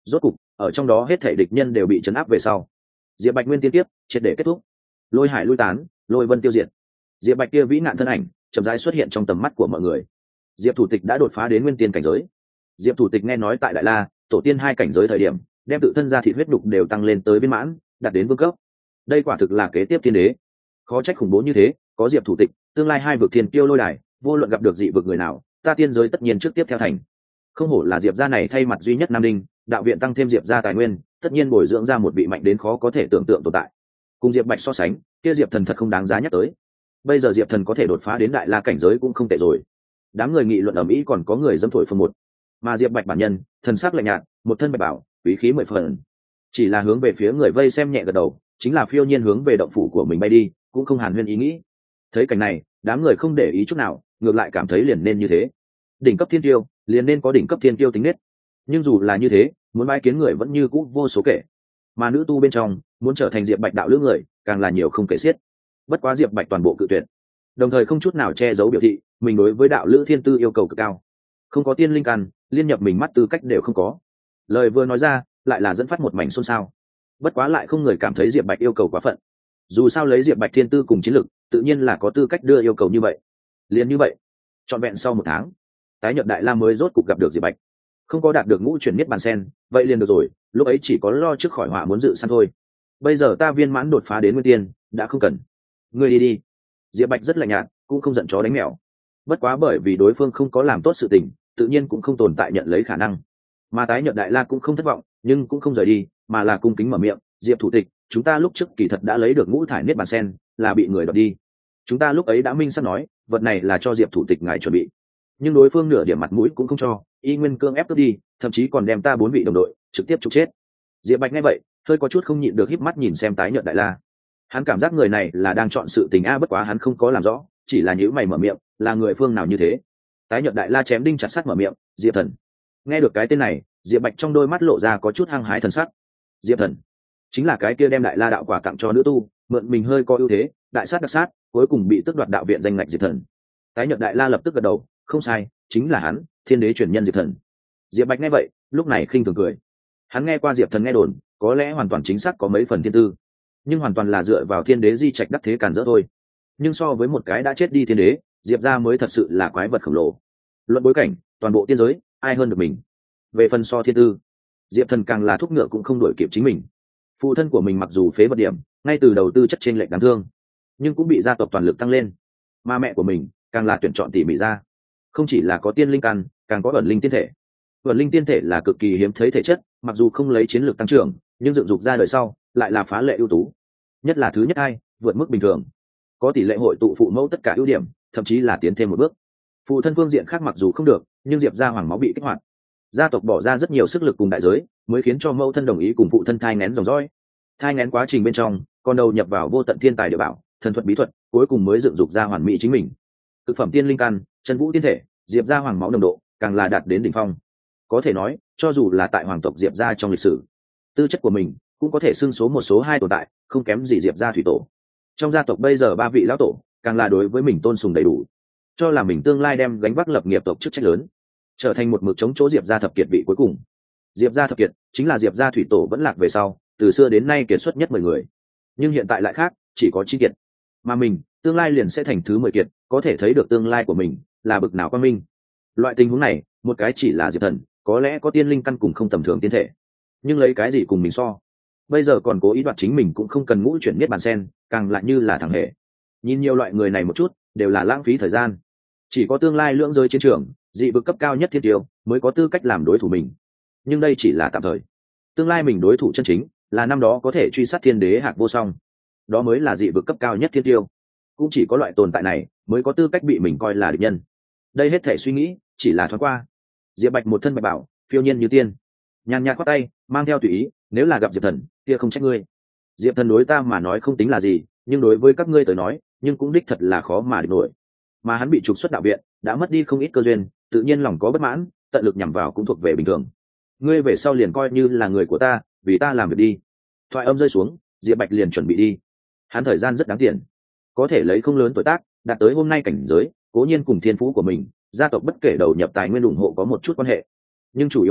Rốt cục ở trong đó hết thể địch nhân đều bị chấn áp về sau, diệp bạch nguyên tiên tiếp triệt để kết thúc. Lôi hải lui tán, lôi vân tiêu diệt, diệp bạch kia vĩ nạn thân ảnh chậm rãi xuất hiện trong tầm mắt của mọi người. Diệp thủ tịch đã đột phá đến nguyên tiên cảnh giới. Diệp thủ tịch nghe nói tại đại la tổ tiên 2 cảnh giới thời điểm đem tự thân ra thịt huyết đục đều tăng lên tới viên mãn, đạt đến vương cấp. Đây quả thực là kế tiếp thiên đế. Khó trách khủng bố như thế, có Diệp thủ tịch, tương lai 2 vực thiên kiêu lôi đài, vô luận gặp được dị vực người nào, ta tiên giới tất nhiên trước tiếp theo thành. Không hổ là Diệp gia này thay mặt duy nhất Nam Đinh, đạo viện tăng thêm Diệp gia tài nguyên, tất nhiên bồi dưỡng ra một vị mạnh đến khó có thể tưởng tượng tồn tại. Cùng Diệp Bạch so sánh, kia Diệp Thần thật không đáng giá nhắc tới. Bây giờ Diệp Thần có thể đột phá đến đại la cảnh giới cũng không tệ rồi. Đám người nghị luận ầm ĩ, còn có người dâm thổi phồng một. Mà Diệp Bạch bản nhân, thần sắc lạnh nhạt, một thân bạch bảo, quý khí 10 phần. Chỉ là hướng về phía người vây xem nhẹ gật đầu, chính là phiêu nhiên hướng về động phủ của mình bay đi, cũng không hàn huyên ý nghĩ. Thấy cảnh này, đám người không để ý chút nào, ngược lại cảm thấy liền nên như thế. Đỉnh cấp thiên tiêu, liền nên có đỉnh cấp thiên tiêu tính nết. Nhưng dù là như thế, muốn bái kiến người vẫn như cũ vô số kể. Mà nữ tu bên trong, muốn trở thành Diệp Bạch đạo lữ người, càng là nhiều không kể xiết. Bất quá Diệp Bạch toàn bộ cự tuyệt, đồng thời không chút nào che giấu biểu thị mình đối với đạo lữ thiên tư yêu cầu cực cao, không có tiên linh căn, liên nhập mình mắt tư cách đều không có. Lời vừa nói ra, lại là dẫn phát một mảnh xôn xao. Bất quá lại không người cảm thấy Diệp Bạch yêu cầu quá phận. Dù sao lấy Diệp Bạch thiên tư cùng chiến lực, tự nhiên là có tư cách đưa yêu cầu như vậy. Liền như vậy, trọn vẹn sau 1 tháng, tái nhợt đại la mới rốt cục gặp được Diệp Bạch. Không có đạt được ngũ chuyển miết bàn sen, vậy liền được rồi, lúc ấy chỉ có lo trước khỏi họa muốn dự săn thôi. Bây giờ ta viên mãn đột phá đến nguyên tiên, đã không cần. Ngươi đi đi. Diệp Bạch rất lạnh nhạt, cũng không giận chó đánh mèo. Bất quá bởi vì đối phương không có làm tốt sự tình, tự nhiên cũng không tồn tại nhận lấy khả năng. Mà tái nhợt đại la cũng không thất vọng, nhưng cũng không rời đi, mà là cung kính mở miệng, Diệp thủ tịch, chúng ta lúc trước kỳ thật đã lấy được ngũ thải niết bàn sen, là bị người đoạt đi. Chúng ta lúc ấy đã minh xác nói, vật này là cho Diệp thủ tịch ngài chuẩn bị, nhưng đối phương nửa điểm mặt mũi cũng không cho, y nguyên cương ép cướp đi, thậm chí còn đem ta 4 vị đồng đội trực tiếp trục chết. Diệp Bạch nghe vậy, hơi có chút không nhịn được híp mắt nhìn xem tái nhợt đại la. Hắn cảm giác người này là đang chọn sự tình a, bất quá hắn không có làm rõ, chỉ là nhíu mày mở miệng, là người phương nào như thế? Tái nhợt đại la chém đinh chặt sắt mở miệng, Diệp Thần. Nghe được cái tên này, Diệp Bạch trong đôi mắt lộ ra có chút hăng hái thần sắc. Diệp Thần chính là cái kia đem đại la đạo quả tặng cho nữ tu, mượn mình hơi có ưu thế, đại sát đặc sát, cuối cùng bị tước đoạt đạo viện danh ngạch Diệp Thần. Tái nhợt đại la lập tức gật đầu, không sai, chính là hắn, thiên đế truyền nhân Diệp Thần. Diệp Bạch nghe vậy, lúc này khinh thường cười. Hắn nghe qua Diệp Thần nghe đồn, có lẽ hoàn toàn chính xác có mấy phần thiên tư, nhưng hoàn toàn là dựa vào thiên đế di trạch đắc thế càn dỡ thôi. Nhưng so với một cái đã chết đi thiên đế, Diệp gia mới thật sự là quái vật khổng lồ. Luận bối cảnh, toàn bộ tiên giới, ai hơn được mình? Về phần so thiên tư, Diệp Thần càng là thúc ngựa cũng không đuổi kịp chính mình. Phụ thân của mình mặc dù phế vật điểm, ngay từ đầu tư chất trên lệch đáng thương, nhưng cũng bị gia tộc toàn lực tăng lên. Mà mẹ của mình càng là tuyển chọn tỉ mỉ ra, không chỉ là có tiên linh căn, càng có ẩn linh tiên thể. Ẩn linh tiên thể là cực kỳ hiếm thấy thể chất, mặc dù không lấy chiến lược tăng trưởng, nhưng dựng dục ra đời sau lại là phá lệ ưu tú. Nhất là thứ nhất hai, vượt mức bình thường, có tỷ lệ hội tụ phụ mẫu tất cả ưu điểm, thậm chí là tiến thêm một bước. Phụ thân phương diện khác mặc dù không được, nhưng Diệp gia hoàng máu bị kích hoạt, gia tộc bỏ ra rất nhiều sức lực cùng đại giới, mới khiến cho mẫu thân đồng ý cùng phụ thân thai nghén dòng dõi. Thai nghén quá trình bên trong, con đầu nhập vào vô tận thiên tài địa bảo, thần thuật bí thuật, cuối cùng mới dựng dục ra hoàn mỹ chính mình. Thực phẩm tiên linh căn, chân vũ tiên thể, Diệp gia hoàng máu nồng độ càng là đạt đến đỉnh phong. Có thể nói, cho dù là tại hoàng tộc Diệp gia trong lịch sử, tư chất của mình cũng có thể xưng số một số hai tồn tại, không kém gì Diệp gia thủy tổ. Trong gia tộc bây giờ 3 vị lão tổ, càng là đối với mình tôn sùng đầy đủ, cho là mình tương lai đem gánh vác lập nghiệp tộc chức trách lớn, trở thành một mực chống chỗ Diệp gia thập kiệt vị cuối cùng. Diệp gia thập kiệt chính là Diệp gia thủy tổ vẫn lạc về sau, từ xưa đến nay kiệt xuất nhất 10 người, nhưng hiện tại lại khác, chỉ có 9 kiệt, mà mình tương lai liền sẽ thành thứ 10 kiệt, có thể thấy được tương lai của mình là bực nào quang minh. Loại tình huống này, một cái chỉ là Diệp Thần, có lẽ có tiên linh căn cùng không tầm thường tiên thể, nhưng lấy cái gì cùng mình so? Bây giờ còn cố ý đoạt chính mình cũng không cần ngũ chuyển miết bàn sen, càng lại như là thằng hề. Nhìn nhiều loại người này một chút, đều là lãng phí thời gian. Chỉ có tương lai lưỡng giới chiến trường, dị vực cấp cao nhất thiên tiêu mới có tư cách làm đối thủ mình. Nhưng đây chỉ là tạm thời. Tương lai mình đối thủ chân chính là năm đó có thể truy sát thiên đế Hạc Vô Song. Đó mới là dị vực cấp cao nhất thiên tiêu. Cũng chỉ có loại tồn tại này mới có tư cách bị mình coi là địch nhân. Đây hết thể suy nghĩ chỉ là thoáng qua. Diệp Bạch một thân bạch bảo, phiêu nhiên như tiên, nhàn nhạt khoát tay, mang theo tùy ý, nếu là gặp Diệp Thần, kia không trách ngươi. Diệp Thần đối ta mà nói không tính là gì, nhưng đối với các ngươi tới nói, nhưng cũng đích thật là khó mà địch nổi. Mà hắn bị trục xuất đạo viện, đã mất đi không ít cơ duyên, tự nhiên lòng có bất mãn, tận lực nhằm vào cũng thuộc về bình thường. Ngươi về sau liền coi như là người của ta, vì ta làm việc đi. Thoại âm rơi xuống, Diệp Bạch liền chuẩn bị đi. Hắn thời gian rất đáng tiền, có thể lấy không lớn tuổi tác, đạt tới hôm nay cảnh giới, cố nhiên cùng thiên phú của mình, gia tộc bất kể đầu nhập tài nguyên ủng hộ có một chút quan hệ, nhưng chủ yếu nhất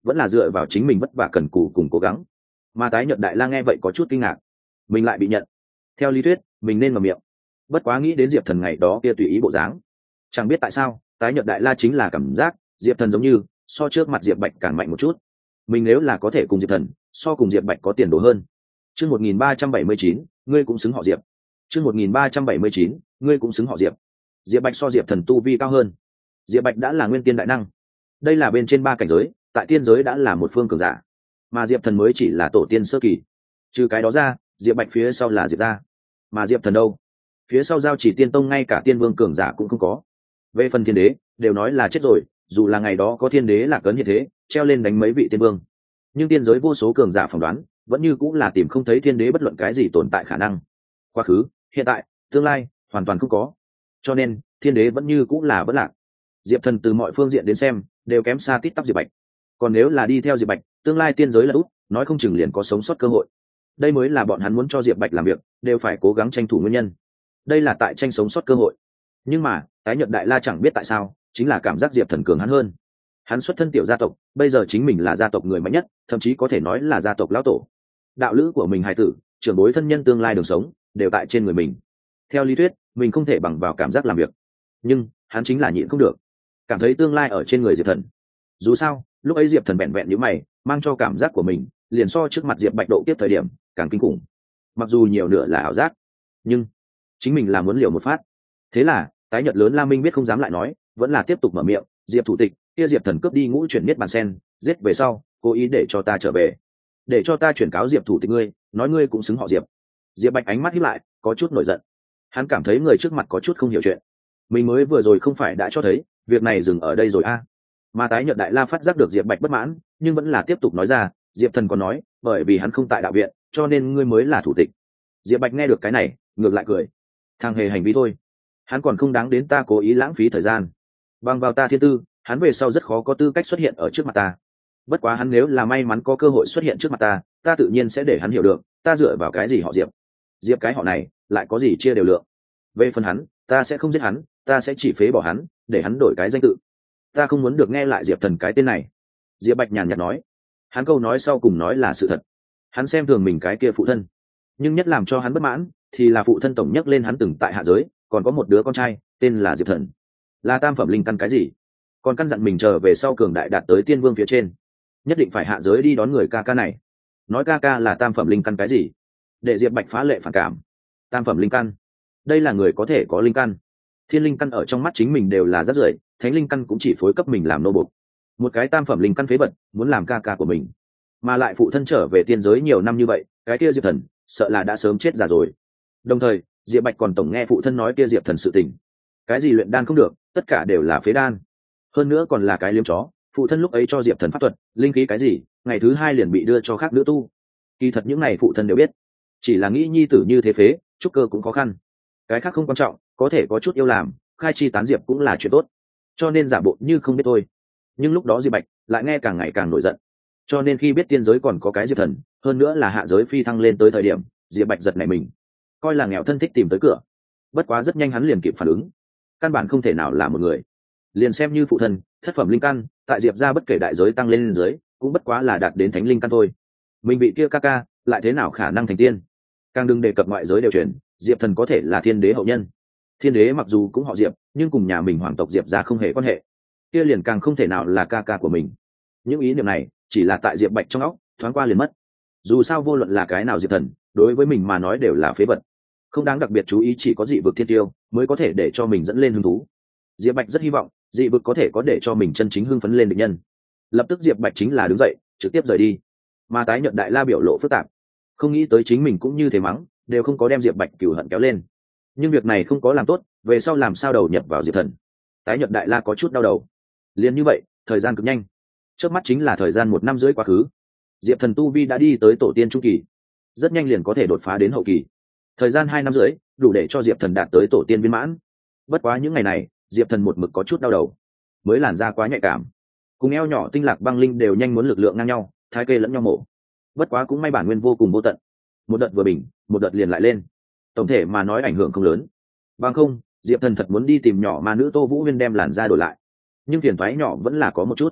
vẫn là dựa vào chính mình vất vả cần cù cùng cố gắng. Mà tái nhợt đại la nghe vậy có chút kinh ngạc, mình lại bị nhận. Theo lý thuyết mình nên mở miệng, bất quá nghĩ đến diệp thần ngày đó kia tùy ý bộ dáng, chẳng biết tại sao tái nhợt đại la chính là cảm giác diệp thần giống như so trước mặt diệp bạch càng mạnh một chút. Mình nếu là có thể cùng diệp thần so cùng diệp bạch có tiền đồ hơn. Chương 1379, ngươi cũng xứng họ diệp. Chương 1379, ngươi cũng xứng họ diệp. Diệp bạch so diệp thần tu vi cao hơn. Diệp bạch đã là nguyên tiên đại năng, đây là bên trên 3 cảnh giới, tại tiên giới đã là một phương cường giả, mà diệp thần mới chỉ là tổ tiên sơ kỳ. Trừ cái đó ra, diệp bạch phía sau là diệp gia, mà diệp thần đâu, phía sau giao chỉ tiên tông ngay cả tiên vương cường giả cũng không có. Về phần thiên đế đều nói là chết rồi, dù là ngày đó có thiên đế là cấn như thế treo lên đánh mấy vị tiên vương, nhưng tiên giới vô số cường giả phỏng đoán vẫn như cũng là tìm không thấy thiên đế bất luận cái gì tồn tại khả năng. Quá khứ, hiện tại, tương lai hoàn toàn không có, cho nên thiên đế vẫn như cũng là vẫn lạc. Diệp thần từ mọi phương diện đến xem đều kém xa tít tắp diệp bạch, còn nếu là đi theo diệp bạch, tương lai tiên giới là út nói không chừng liền có sống sót cơ hội. Đây mới là bọn hắn muốn cho diệp bạch làm việc đều phải cố gắng tranh thủ nguyên nhân, đây là tại tranh sống sót cơ hội. Nhưng mà tái nhợt đại la chẳng biết tại sao chính là cảm giác diệp thần cường hắn hơn. Hắn xuất thân tiểu gia tộc, bây giờ chính mình là gia tộc người mạnh nhất, thậm chí có thể nói là gia tộc lão tổ. Đạo lữ của mình hài tử, trưởng bối thân nhân tương lai đường sống đều tại trên người mình. Theo lý thuyết mình không thể bằng vào cảm giác làm việc, nhưng hắn chính là nhịn không được, cảm thấy tương lai ở trên người diệp thần. Dù sao lúc ấy diệp thần vẹn vẹn như mày mang cho cảm giác của mình liền so trước mặt diệp bạch độ tiếp thời điểm càng kinh khủng. Mặc dù nhiều nửa là ảo giác, nhưng chính mình là muốn liều một phát. Thế là tái nhợt lớn la minh biết không dám lại nói, vẫn là tiếp tục mở miệng. Diệp thủ tịch, kia diệp thần cướp đi ngũ chuyển niết bàn sen, giết về sau cố ý để cho ta trở về, để cho ta chuyển cáo diệp thủ tịch ngươi, nói ngươi cũng xứng họ diệp. Diệp bạch ánh mắt híp lại, có chút nổi giận. Hắn cảm thấy người trước mặt có chút không hiểu chuyện, mình mới vừa rồi không phải đã cho thấy việc này dừng ở đây rồi a. Mà tái nhợt đại la phát giác được diệp bạch bất mãn, nhưng vẫn là tiếp tục nói ra. Diệp thần còn nói bởi vì hắn không tại đạo viện cho nên ngươi mới là thủ tịch. Diệp bạch nghe được cái này ngược lại cười, thằng hề hành vi thôi, hắn còn không đáng đến ta cố ý lãng phí thời gian. Bằng vào ta thiên tư, hắn về sau rất khó có tư cách xuất hiện ở trước mặt ta. Bất quá hắn nếu là may mắn có cơ hội xuất hiện trước mặt ta, ta tự nhiên sẽ để hắn hiểu được ta dựa vào cái gì họ diệp. Diệp cái họ này lại có gì chia đều lượng. Về phần hắn, ta sẽ không giết hắn, ta sẽ chỉ phế bỏ hắn để hắn đổi cái danh tự. Ta không muốn được nghe lại diệp thần cái tên này. Diệp bạch nhàn nhạt nói. Hắn câu nói sau cùng nói là sự thật. Hắn xem thường mình cái kia phụ thân, nhưng nhất làm cho hắn bất mãn thì là phụ thân tổng nhắc lên hắn từng tại hạ giới còn có một đứa con trai tên là diệp thần, là tam phẩm linh căn cái gì, còn căn dặn mình chờ về sau cường đại đạt tới tiên vương phía trên nhất định phải hạ giới đi đón người ca ca này. Nói ca ca là tam phẩm linh căn cái gì, để diệp bạch phá lệ phản cảm. Tam phẩm linh căn, đây là người có thể có linh căn, thiên linh căn ở trong mắt chính mình đều là rất rưởi, thánh linh căn cũng chỉ phối cấp mình làm nô bộc. Một cái tam phẩm linh căn phế vật muốn làm ca ca của mình, mà lại phụ thân trở về tiên giới nhiều năm như vậy, cái kia diệp thần sợ là đã sớm chết già rồi. Đồng thời diệp bạch còn tổng nghe phụ thân nói kia diệp thần sự tình, cái gì luyện đan không được, tất cả đều là phế đan, hơn nữa còn là cái liếm chó. Phụ thân lúc ấy cho diệp thần pháp thuật linh khí cái gì, ngày thứ 2 liền bị đưa cho khác nữ tu. Kỳ thật những này phụ thân đều biết, chỉ là nghĩ nhi tử như thế phế trúc cơ cũng khó khăn, cái khác không quan trọng, có thể có chút yêu làm khai chi tán diệp cũng là chuyện tốt, cho nên giả bộ như không biết thôi. Nhưng lúc đó diệp bạch lại nghe càng ngày càng nổi giận, cho nên khi biết tiên giới còn có cái diệp thần, hơn nữa là hạ giới phi thăng lên tới thời điểm, diệp bạch giật nảy mình, coi là nghèo thân thích tìm tới cửa. Bất quá rất nhanh hắn liền kịp phản ứng, căn bản không thể nào là một người, liền xem như phụ thân thất phẩm linh căn, tại diệp ra bất kể đại giới tăng lên dưới cũng bất quá là đạt đến thánh linh căn thôi. Mình bị kia ca ca lại thế nào khả năng thành tiên, càng đừng đề cập ngoại giới đều truyền diệp thần có thể là thiên đế hậu nhân. Thiên đế mặc dù cũng họ diệp, nhưng cùng nhà mình hoàng tộc diệp ra không hề quan hệ, kia liền càng không thể nào là ca ca của mình. Những ý niệm này chỉ là tại diệp bạch trong óc thoáng qua liền mất. Dù sao vô luận là cái nào diệp thần đối với mình mà nói đều là phế vật, không đáng đặc biệt chú ý, chỉ có dị vực thiên tiêu mới có thể để cho mình dẫn lên hứng thú. Diệp bạch rất hy vọng dị vực có thể có để cho mình chân chính hưng phấn lên địch nhân. Lập tức diệp bạch chính là đứng dậy trực tiếp rời đi. Mà tái nhợt đại la biểu lộ phức tạp, không nghĩ tới chính mình cũng như thế mắng đều không có đem diệp bạch cửu hận kéo lên, nhưng việc này không có làm tốt, về sau làm sao đầu nhập vào diệp thần. Tái nhợt đại la có chút đau đầu. Liền như vậy thời gian cực nhanh, trước mắt chính là thời gian 1 năm rưỡi quá khứ. Diệp thần tu vi đã đi tới tổ tiên trung kỳ, rất nhanh liền có thể đột phá đến hậu kỳ. Thời gian 2 năm rưỡi đủ để cho diệp thần đạt tới tổ tiên viên mãn. Bất quá những ngày này diệp thần một mực có chút đau đầu, mới làn da quá nhạy cảm, cùng eo nhỏ tinh lạc băng linh đều nhanh muốn lực lượng ngang nhau, thái kê lẫn nhau mổ. Bất quá cũng may bản nguyên vô cùng vô tận, một đợt vừa bình một đợt liền lại lên, tổng thể mà nói ảnh hưởng không lớn. Bằng không diệp thần thật muốn đi tìm nhỏ mà nữ Tô Vũ Huyên đem làn da đổi lại, nhưng phiền thoái nhỏ vẫn là có một chút.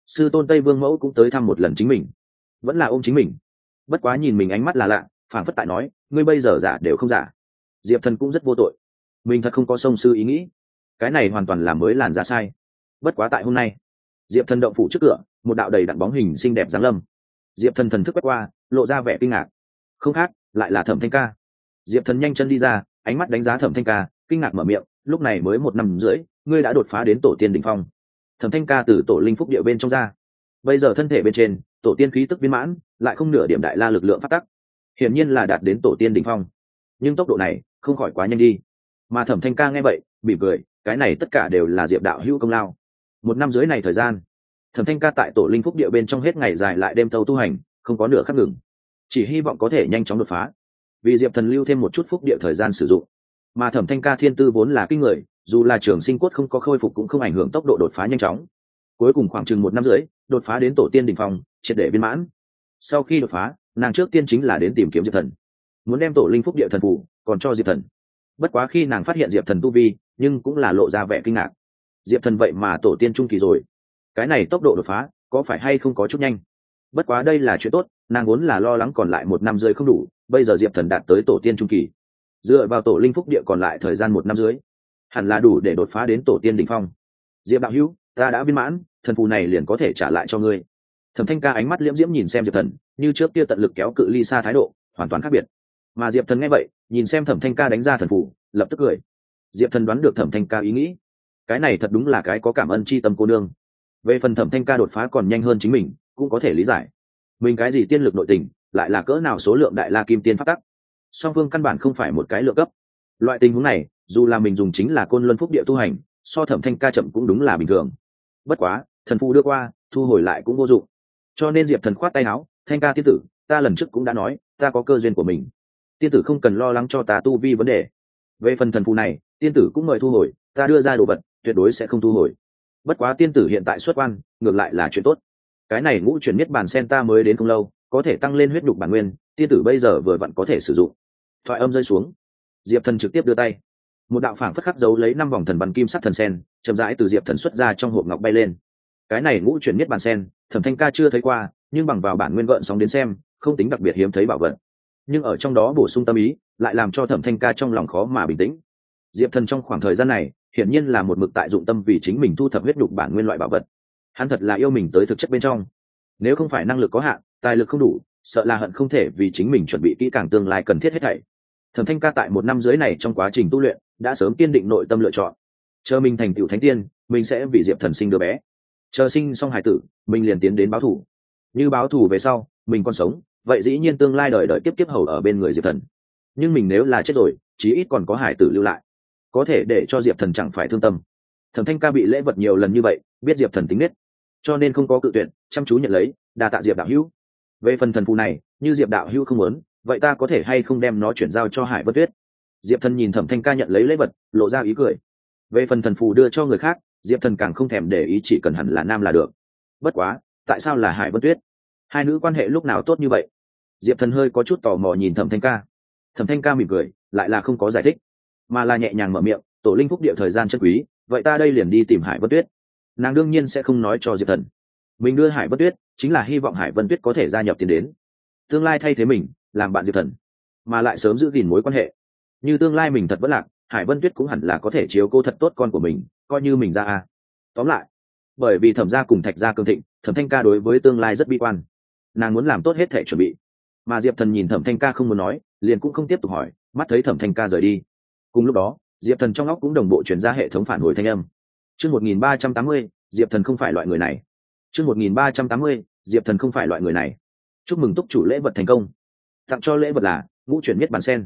sư tôn Tây Vương mẫu cũng tới thăm một lần chính mình, vẫn là ôm chính mình, bất quá nhìn mình ánh mắt là lạ, phảng phất tại nói ngươi bây giờ giả đều không giả. Diệp Thần cũng rất vô tội, mình thật không có sông sư ý nghĩ, cái này hoàn toàn là mới làn ra sai. Bất quá tại hôm nay, Diệp Thần động phủ trước cửa, một đạo đầy đặn bóng hình xinh đẹp giáng lâm. Diệp Thần thần thức quét qua, lộ ra vẻ kinh ngạc, không khác lại là Thẩm Thanh Ca. Diệp Thần nhanh chân đi ra, ánh mắt đánh giá Thẩm Thanh Ca, kinh ngạc mở miệng, lúc này mới 1 năm rưỡi, ngươi đã đột phá đến tổ tiên đỉnh phong. Thẩm Thanh Ca từ tổ linh phúc địa bên trong ra, bây giờ thân thể bên trên tổ tiên khí tức viên mãn, lại không nửa điểm đại la lực lượng phát tắc, hiển nhiên là đạt đến tổ tiên đỉnh phong. Nhưng tốc độ này không khỏi quá nhanh đi. Mà Thẩm Thanh Ca nghe vậy mỉm cười, cái này tất cả đều là Diệp đạo hữu công lao. 1 năm rưỡi này thời gian, Thẩm Thanh Ca tại tổ linh phúc địa bên trong hết ngày dài lại đêm thâu tu hành, không có nửa khắc ngừng, chỉ hy vọng có thể nhanh chóng đột phá, vì Diệp Thần lưu thêm một chút phúc địa thời gian sử dụng. Mà Thẩm Thanh Ca thiên tư vốn là kinh người, dù là trường sinh cốt không có khôi phục cũng không ảnh hưởng tốc độ đột phá nhanh chóng. Cuối cùng khoảng chừng 1 năm rưỡi, đột phá đến tổ tiên đỉnh phong, triệt để viên mãn. Sau khi đột phá, nàng trước tiên chính là đến tìm kiếm Diệp Thần, muốn đem tổ linh phúc địa thần phù còn cho Diệp Thần. Bất quá khi nàng phát hiện Diệp Thần tu vi, nhưng cũng là lộ ra vẻ kinh ngạc. Diệp Thần vậy mà tổ tiên trung kỳ rồi, cái này tốc độ đột phá có phải hay không có chút nhanh. Bất quá đây là chuyện tốt, nàng vốn là lo lắng còn lại 1 năm rưỡi không đủ, bây giờ Diệp Thần đạt tới tổ tiên trung kỳ, dựa vào tổ linh phúc địa còn lại thời gian 1 năm rưỡi, hẳn là đủ để đột phá đến tổ tiên đỉnh phong. Diệp đạo hữu, ta đã viên mãn, thần phù này liền có thể trả lại cho ngươi. Thẩm Thanh Ca ánh mắt liễm diễm nhìn xem Diệp Thần, như trước kia tận lực kéo cự ly xa thái độ hoàn toàn khác biệt. Mà Diệp Thần nghe vậy, nhìn xem Thẩm Thanh Ca đánh ra thần phù, lập tức cười. Diệp Thần đoán được Thẩm Thanh Ca ý nghĩ, cái này thật đúng là cái có cảm ơn chi tâm cô nương. Về phần Thẩm Thanh Ca đột phá còn nhanh hơn chính mình, cũng có thể lý giải. Mình cái gì tiên lực nội tình, lại là cỡ nào số lượng đại la kim tiên pháp tắc, song phương căn bản không phải một cái lượng cấp. Loại tình huống này, dù là mình dùng chính là côn luân phúc địa tu hành, so Thẩm Thanh Ca chậm cũng đúng là bình thường. Bất quá, thần phù đưa qua, thu hồi lại cũng vô dụng. Cho nên Diệp Thần khoát tay áo, Thanh Ca tiên tử, ta lần trước cũng đã nói, ta có cơ duyên của mình, tiên tử không cần lo lắng cho ta tu vi vấn đề. Về phần thần phù này, tiên tử cũng mời thu hồi, ta đưa ra đồ vật tuyệt đối sẽ không thu hồi. Bất quá tiên tử hiện tại xuất quan, ngược lại là chuyện tốt. Cái này ngũ chuyển niết bàn sen ta mới đến không lâu, có thể tăng lên huyết nhục bản nguyên, tiên tử bây giờ vừa vặn có thể sử dụng. Thoại âm rơi xuống, Diệp Thần trực tiếp đưa tay, một đạo phảng phất khắc dấu lấy 5 vòng thần văn kim sắc thần sen, chậm rãi từ Diệp Thần xuất ra trong hộp ngọc bay lên. Cái này ngũ chuyển niết bàn sen, Thẩm Thanh Ca chưa thấy qua, nhưng bằng vào bản nguyên gợn sóng đến xem, không tính đặc biệt hiếm thấy bảo vật. Nhưng ở trong đó bổ sung tâm ý, lại làm cho Thẩm Thanh Ca trong lòng khó mà bình tĩnh. Diệp Thần trong khoảng thời gian này, hiển nhiên là một mực tại dụng tâm vì chính mình thu thập huyết nhục bản nguyên loại bảo vật. Hắn thật là yêu mình tới thực chất bên trong. Nếu không phải năng lực có hạn, tài lực không đủ, sợ là hận không thể vì chính mình chuẩn bị kỹ càng tương lai cần thiết hết thảy. Thẩm Thanh Ca tại 1 năm rưỡi này trong quá trình tu luyện, đã sớm kiên định nội tâm lựa chọn. Chờ mình thành tựu thánh tiên, mình sẽ vì Diệp Thần sinh đứa bé. Chờ sinh xong hài tử, mình liền tiến đến báo thù. Như báo thù về sau, mình còn sống, vậy dĩ nhiên tương lai đời đời tiếp tiếp hầu ở bên người Diệp Thần. Nhưng mình nếu là chết rồi, chí ít còn có hài tử lưu lại, có thể để cho Diệp Thần chẳng phải thương tâm. Thẩm Thanh Ca bị lễ vật nhiều lần như vậy, biết Diệp Thần tính nết, cho nên không có cự tuyệt, chăm chú nhận lấy, đa tạ Diệp đạo hữu. Về phần thần phù này, như Diệp đạo hữu không muốn, vậy ta có thể hay không đem nó chuyển giao cho Hải Vân Tuyết? Diệp Thần nhìn Thẩm Thanh Ca nhận lấy lễ vật, lộ ra ý cười. Về phần thần phù đưa cho người khác, Diệp Thần càng không thèm để ý, chỉ cần hẳn là nam là được. Bất quá, tại sao là Hải Vân Tuyết? Hai nữ quan hệ lúc nào tốt như vậy? Diệp Thần hơi có chút tò mò nhìn Thẩm Thanh Ca. Thẩm Thanh Ca mỉm cười, lại là không có giải thích, mà là nhẹ nhàng mở miệng, tổ linh phúc địa thời gian chân quý, vậy ta đây liền đi tìm Hải Vân Tuyết. Nàng đương nhiên sẽ không nói cho Diệp Thần. Mình đưa Hải Vân Tuyết, chính là hy vọng Hải Vân Tuyết có thể gia nhập tiến đến, tương lai thay thế mình làm bạn Diệp Thần, mà lại sớm giữ gìn mối quan hệ. Như tương lai mình thật vất lạc, Hải Vân Tuyết cũng hẳn là có thể chiếu cố thật tốt con của mình, coi như mình ra a. Tóm lại, bởi vì Thẩm gia cùng Thạch gia cường thịnh, Thẩm Thanh Ca đối với tương lai rất bi quan, nàng muốn làm tốt hết thể chuẩn bị. Mà Diệp Thần nhìn Thẩm Thanh Ca không muốn nói, liền cũng không tiếp tục hỏi, mắt thấy Thẩm Thanh Ca rời đi. Cùng lúc đó, Diệp Thần trong óc cũng đồng bộ truyền ra hệ thống phản hồi thanh âm. Chương 1380, Diệp Thần không phải loại người này. Chương 1380, Diệp Thần không phải loại người này. Chúc mừng túc chủ lễ vật thành công. Tặng cho lễ vật là ngũ chuyển miết bàn sen.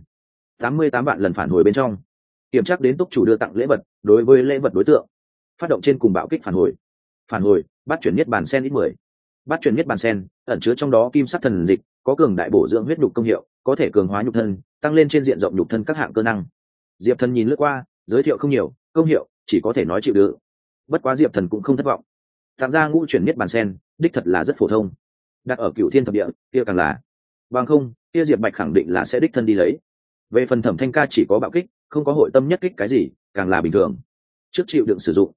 88 vạn lần phản hồi bên trong. Kiểm tra đến túc chủ đưa tặng lễ vật, đối với lễ vật đối tượng, phát động trên cùng bạo kích phản hồi. Phản hồi, bát chuyển miết bàn sen ít 10. Bát chuyển miết bàn sen ẩn chứa trong đó kim sắc thần dịch, có cường đại bổ dưỡng huyết nhục công hiệu, có thể cường hóa nhục thân, tăng lên trên diện rộng nhục thân các hạng cơ năng. Diệp Thần nhìn lướt qua, giới thiệu không nhiều, công hiệu chỉ có thể nói chịu đựng. Bất quá Diệp Thần cũng không thất vọng. Tặng ra ngũ chuyển miết bàn sen, đích thật là rất phổ thông. Đặt ở Cửu Thiên thập địa, kia càng là. Bằng không, kia Diệp Bạch khẳng định là sẽ đích thân đi lấy. Về phần Thẩm Thanh Ca chỉ có bạo kích, không có hội tâm nhất kích cái gì, càng là bình thường. Trước chịu đựng sử dụng,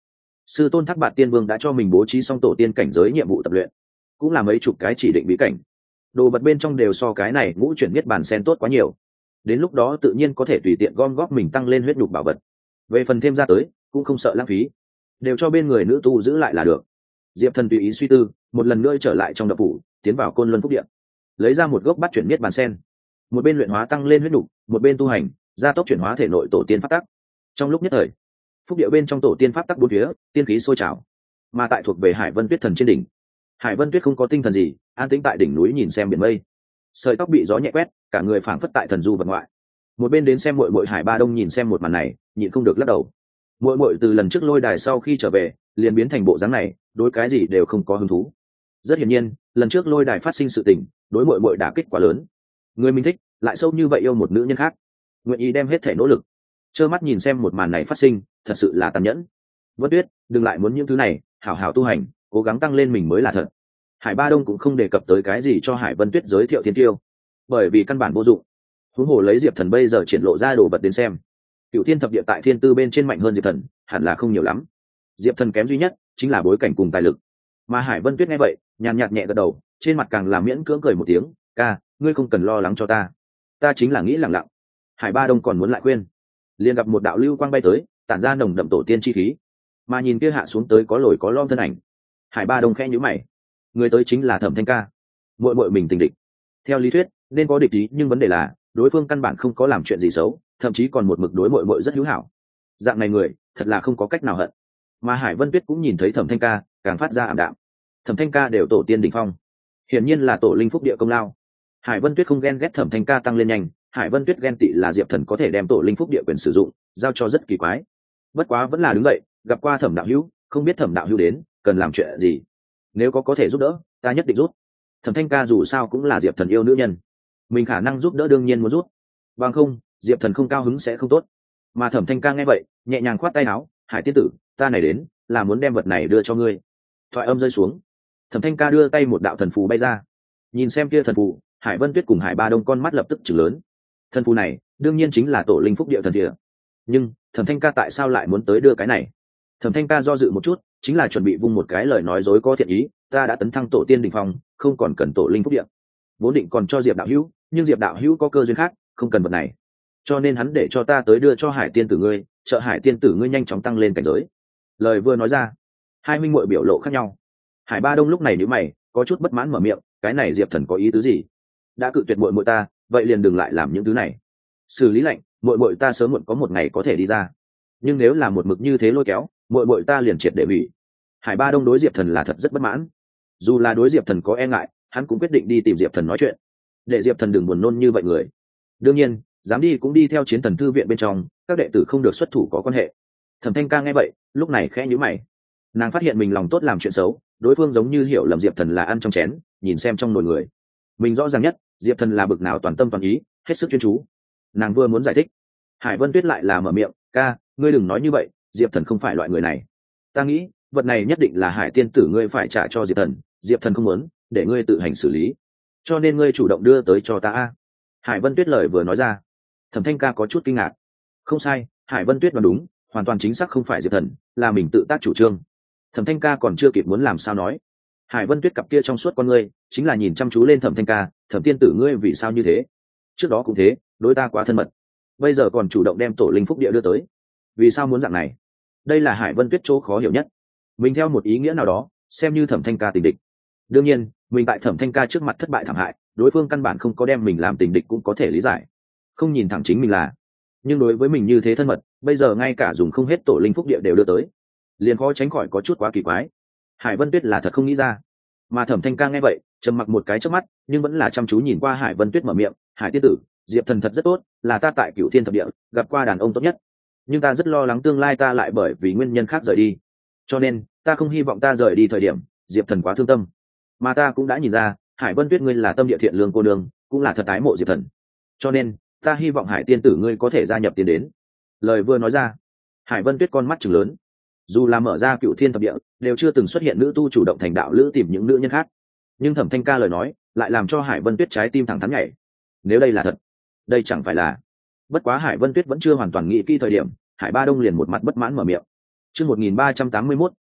sư tôn Thác Bạt Tiên Vương đã cho mình bố trí xong tổ tiên cảnh giới nhiệm vụ tập luyện, cũng là mấy chục cái chỉ định bí cảnh, đồ vật bên trong đều so cái này ngũ chuyển niết bàn sen tốt quá nhiều. Đến lúc đó tự nhiên có thể tùy tiện gom góp mình tăng lên huyết nhục bảo vật. Về phần thêm ra tới cũng không sợ lãng phí, đều cho bên người nữ tu giữ lại là được. Diệp Thần tùy ý suy tư, một lần nữa trở lại trong động phủ, tiến vào Côn Luân Phúc Điện, lấy ra một gốc bát chuyển niết bàn sen, một bên luyện hóa tăng lên huyết nhục, một bên tu hành gia tốc chuyển hóa thể nội tổ tiên pháp tắc. Trong lúc nhất thời, phúc địa bên trong tổ tiên pháp tắc bốn phía tiên khí sôi trào. Mà tại thuộc về Hải Vân Tuyết thần trên đỉnh, Hải Vân Tuyết không có tinh thần gì, an tĩnh tại đỉnh núi nhìn xem biển mây, sợi tóc bị gió nhẹ quét, cả người phảng phất tại thần du vật ngoại. Một bên đến xem muội muội Hải Ba Đông nhìn xem một màn này, nhịn không được lắc đầu. Muội muội từ lần trước lôi đài sau khi trở về, liền biến thành bộ dáng này, đối cái gì đều không có hứng thú. Rất hiển nhiên, lần trước lôi đài phát sinh sự tình, đối muội muội đả kích quá lớn. Người mình thích, lại sâu như vậy yêu một nữ nhân khác, nguyện ý đem hết thể nỗ lực, trơ mắt nhìn xem một màn này phát sinh, thật sự là tàn nhẫn. Vân Tuyết, đừng lại muốn những thứ này, hảo hảo tu hành, cố gắng tăng lên mình mới là thật. Hải Ba Đông cũng không đề cập tới cái gì cho Hải Vân Tuyết giới thiệu thiên tiêu, bởi vì căn bản vô dụng. Huống hồ lấy Diệp Thần bây giờ triển lộ ra đồ vật đến xem, Cửu Thiên Thập Địa tại thiên tư bên trên mạnh hơn Diệp Thần, hẳn là không nhiều lắm. Diệp Thần kém duy nhất chính là bối cảnh cùng tài lực. Mà Hải Vân Tuyết nghe vậy, nhàn nhạt nhẹ gật đầu, trên mặt càng làm miễn cưỡng cười một tiếng, "Ca, ngươi không cần lo lắng cho ta chính là nghĩ lẳng lặng." Hải Ba Đông còn muốn lại khuyên, liền gặp một đạo lưu quang bay tới, tản ra nồng đậm tổ tiên chi khí. Mà nhìn kia hạ xuống tới có lồi có lõm thân ảnh, Hải Ba Đông khẽ nhíu mày. Người tới chính là Thẩm Thanh Ca, muội muội mình tình địch. Theo lý thuyết nên có địch ý, nhưng vấn đề là đối phương căn bản không có làm chuyện gì xấu, thậm chí còn một mực đối muội muội rất hữu hảo. Dạng này người thật là không có cách nào hận. Mà Hải Vân Tuyết cũng nhìn thấy Thẩm Thanh Ca, càng phát ra ảm đạm. Thẩm Thanh Ca đều tổ tiên đỉnh phong, hiển nhiên là tổ linh phúc địa công lao. Hải Vân Tuyết không ghen ghét Thẩm Thanh Ca tăng lên nhanh, Hải Vân Tuyết ghen tị là Diệp Thần có thể đem tổ linh phúc địa quyền sử dụng giao cho rất kỳ quái. Bất quá vẫn là đứng dậy, gặp qua Thẩm đạo hữu, không biết Thẩm đạo hữu đến cần làm chuyện gì, nếu có thể giúp đỡ ta nhất định giúp. Thẩm Thanh Ca dù sao cũng là Diệp Thần yêu nữ nhân, mình khả năng giúp đỡ đương nhiên muốn giúp, bằng không Diệp Thần không cao hứng sẽ không tốt. Mà Thẩm Thanh Ca nghe vậy nhẹ nhàng khoát tay áo, Hải tiên tử, ta này đến là muốn đem vật này đưa cho ngươi. Thoại âm rơi xuống, Thẩm Thanh Ca đưa tay một đạo thần phù bay ra. Nhìn xem kia thần phù, Hải Vân Tuyết cùng Hải Ba Đông con mắt lập tức chừng lớn. Thần phù này đương nhiên chính là tổ linh phúc địa thần địa, nhưng Thẩm Thanh Ca tại sao lại muốn tới đưa cái này? Thẩm Thanh Ca do dự một chút, chính là chuẩn bị vung một cái lời nói dối có thiện ý, ta đã tấn thăng tổ tiên đỉnh phong, không còn cần tổ linh phúc địa, vốn định còn cho Diệp đạo hữu, nhưng Diệp đạo hữu có cơ duyên khác, không cần vật này, cho nên hắn để cho ta tới đưa cho Hải tiên tử ngươi, trợ Hải tiên tử ngươi nhanh chóng tăng lên cảnh giới. Lời vừa nói ra, hai minh muội biểu lộ khác nhau. Hải Ba Đông lúc này nhíu mày, có chút bất mãn mở miệng, cái này Diệp Thần có ý tứ gì? Đã cự tuyệt muội muội ta, vậy liền đừng lại làm những thứ này. Xử lý lệnh, muội muội ta sớm muộn có một ngày có thể đi ra, nhưng nếu là một mực như thế lôi kéo, muội muội ta liền triệt để hủy. Hải Ba Đông đối Diệp Thần là thật rất bất mãn, dù là đối Diệp Thần có e ngại, hắn cũng quyết định đi tìm Diệp Thần nói chuyện, để Diệp Thần đừng buồn nôn như vậy người. Đương nhiên dám đi cũng đi theo Chiến Thần thư viện bên trong, các đệ tử không được xuất thủ có quan hệ. Thẩm Thanh Ca nghe vậy lúc này khẽ nhíu mày, nàng phát hiện mình lòng tốt làm chuyện xấu, đối phương giống như hiểu lầm Diệp Thần là ăn trong chén nhìn xem trong nồi người. Mình rõ ràng nhất Diệp Thần là bực nào toàn tâm toàn ý, hết sức chuyên chú. Nàng vừa muốn giải thích, Hải Vân Tuyết lại là mở miệng, ca, ngươi đừng nói như vậy, Diệp Thần không phải loại người này. Ta nghĩ vật này nhất định là Hải tiên tử ngươi phải trả cho Diệp Thần, Diệp Thần không muốn để ngươi tự hành xử lý, cho nên ngươi chủ động đưa tới cho ta. Hải Vân Tuyết lời vừa nói ra, Thẩm Thanh Ca có chút kinh ngạc. Không sai, Hải Vân Tuyết nói đúng, hoàn toàn chính xác không phải Diệp Thần, là mình tự tác chủ trương. Thẩm Thanh Ca còn chưa kịp muốn làm sao nói, Hải Vân Tuyết cặp kia trong suốt con ngươi chính là nhìn chăm chú lên Thẩm Thanh Ca, Thẩm tiên tử ngươi vì sao như thế? Trước đó cũng thế, đối ta quá thân mật, bây giờ còn chủ động đem tổ linh phúc địa đưa tới, vì sao muốn dạng này? Đây là Hải Vân Tuyết chỗ khó hiểu nhất. Mình theo một ý nghĩa nào đó xem như Thẩm Thanh Ca tình địch, đương nhiên mình tại Thẩm Thanh Ca trước mặt thất bại thảm hại, đối phương căn bản không có đem mình làm tình địch cũng có thể lý giải, không nhìn thẳng chính mình là, nhưng đối với mình như thế thân mật, bây giờ ngay cả dùng không hết tổ linh phúc địa đều đưa tới, liền khó tránh khỏi có chút quá kỳ quái. Hải Vân Tuyết là thật không nghĩ ra. Mà Thẩm Thanh Ca nghe vậy trầm mặc một cái trước mắt, nhưng vẫn là chăm chú nhìn qua Hải Vân Tuyết mở miệng, Hải tiên tử, Diệp Thần thật rất tốt, là ta tại Cửu Thiên Thập Địa gặp qua đàn ông tốt nhất, nhưng ta rất lo lắng tương lai ta lại bởi vì nguyên nhân khác rời đi, cho nên ta không hy vọng ta rời đi thời điểm Diệp Thần quá thương tâm. Mà ta cũng đã nhìn ra Hải Vân Tuyết ngươi là tâm địa thiện lương cô nương, cũng là thật ái mộ Diệp Thần, cho nên ta hy vọng Hải tiên tử ngươi có thể gia nhập tiến đến. Lời vừa nói ra, Hải Vân Tuyết con mắt trừng lớn, dù là mở ra Cửu Thiên Thập Địa đều chưa từng xuất hiện nữ tu chủ động thành đạo lữ tìm những nữ nhân khác, nhưng Thẩm Thanh Ca lời nói lại làm cho Hải Vân Tuyết trái tim thẳng thắn nhảy. Nếu đây là thật, đây chẳng phải là... Bất quá Hải Vân Tuyết vẫn chưa hoàn toàn nghĩ kỹ thời điểm, Hải Ba Đông liền một mặt bất mãn mở miệng, chương 1381,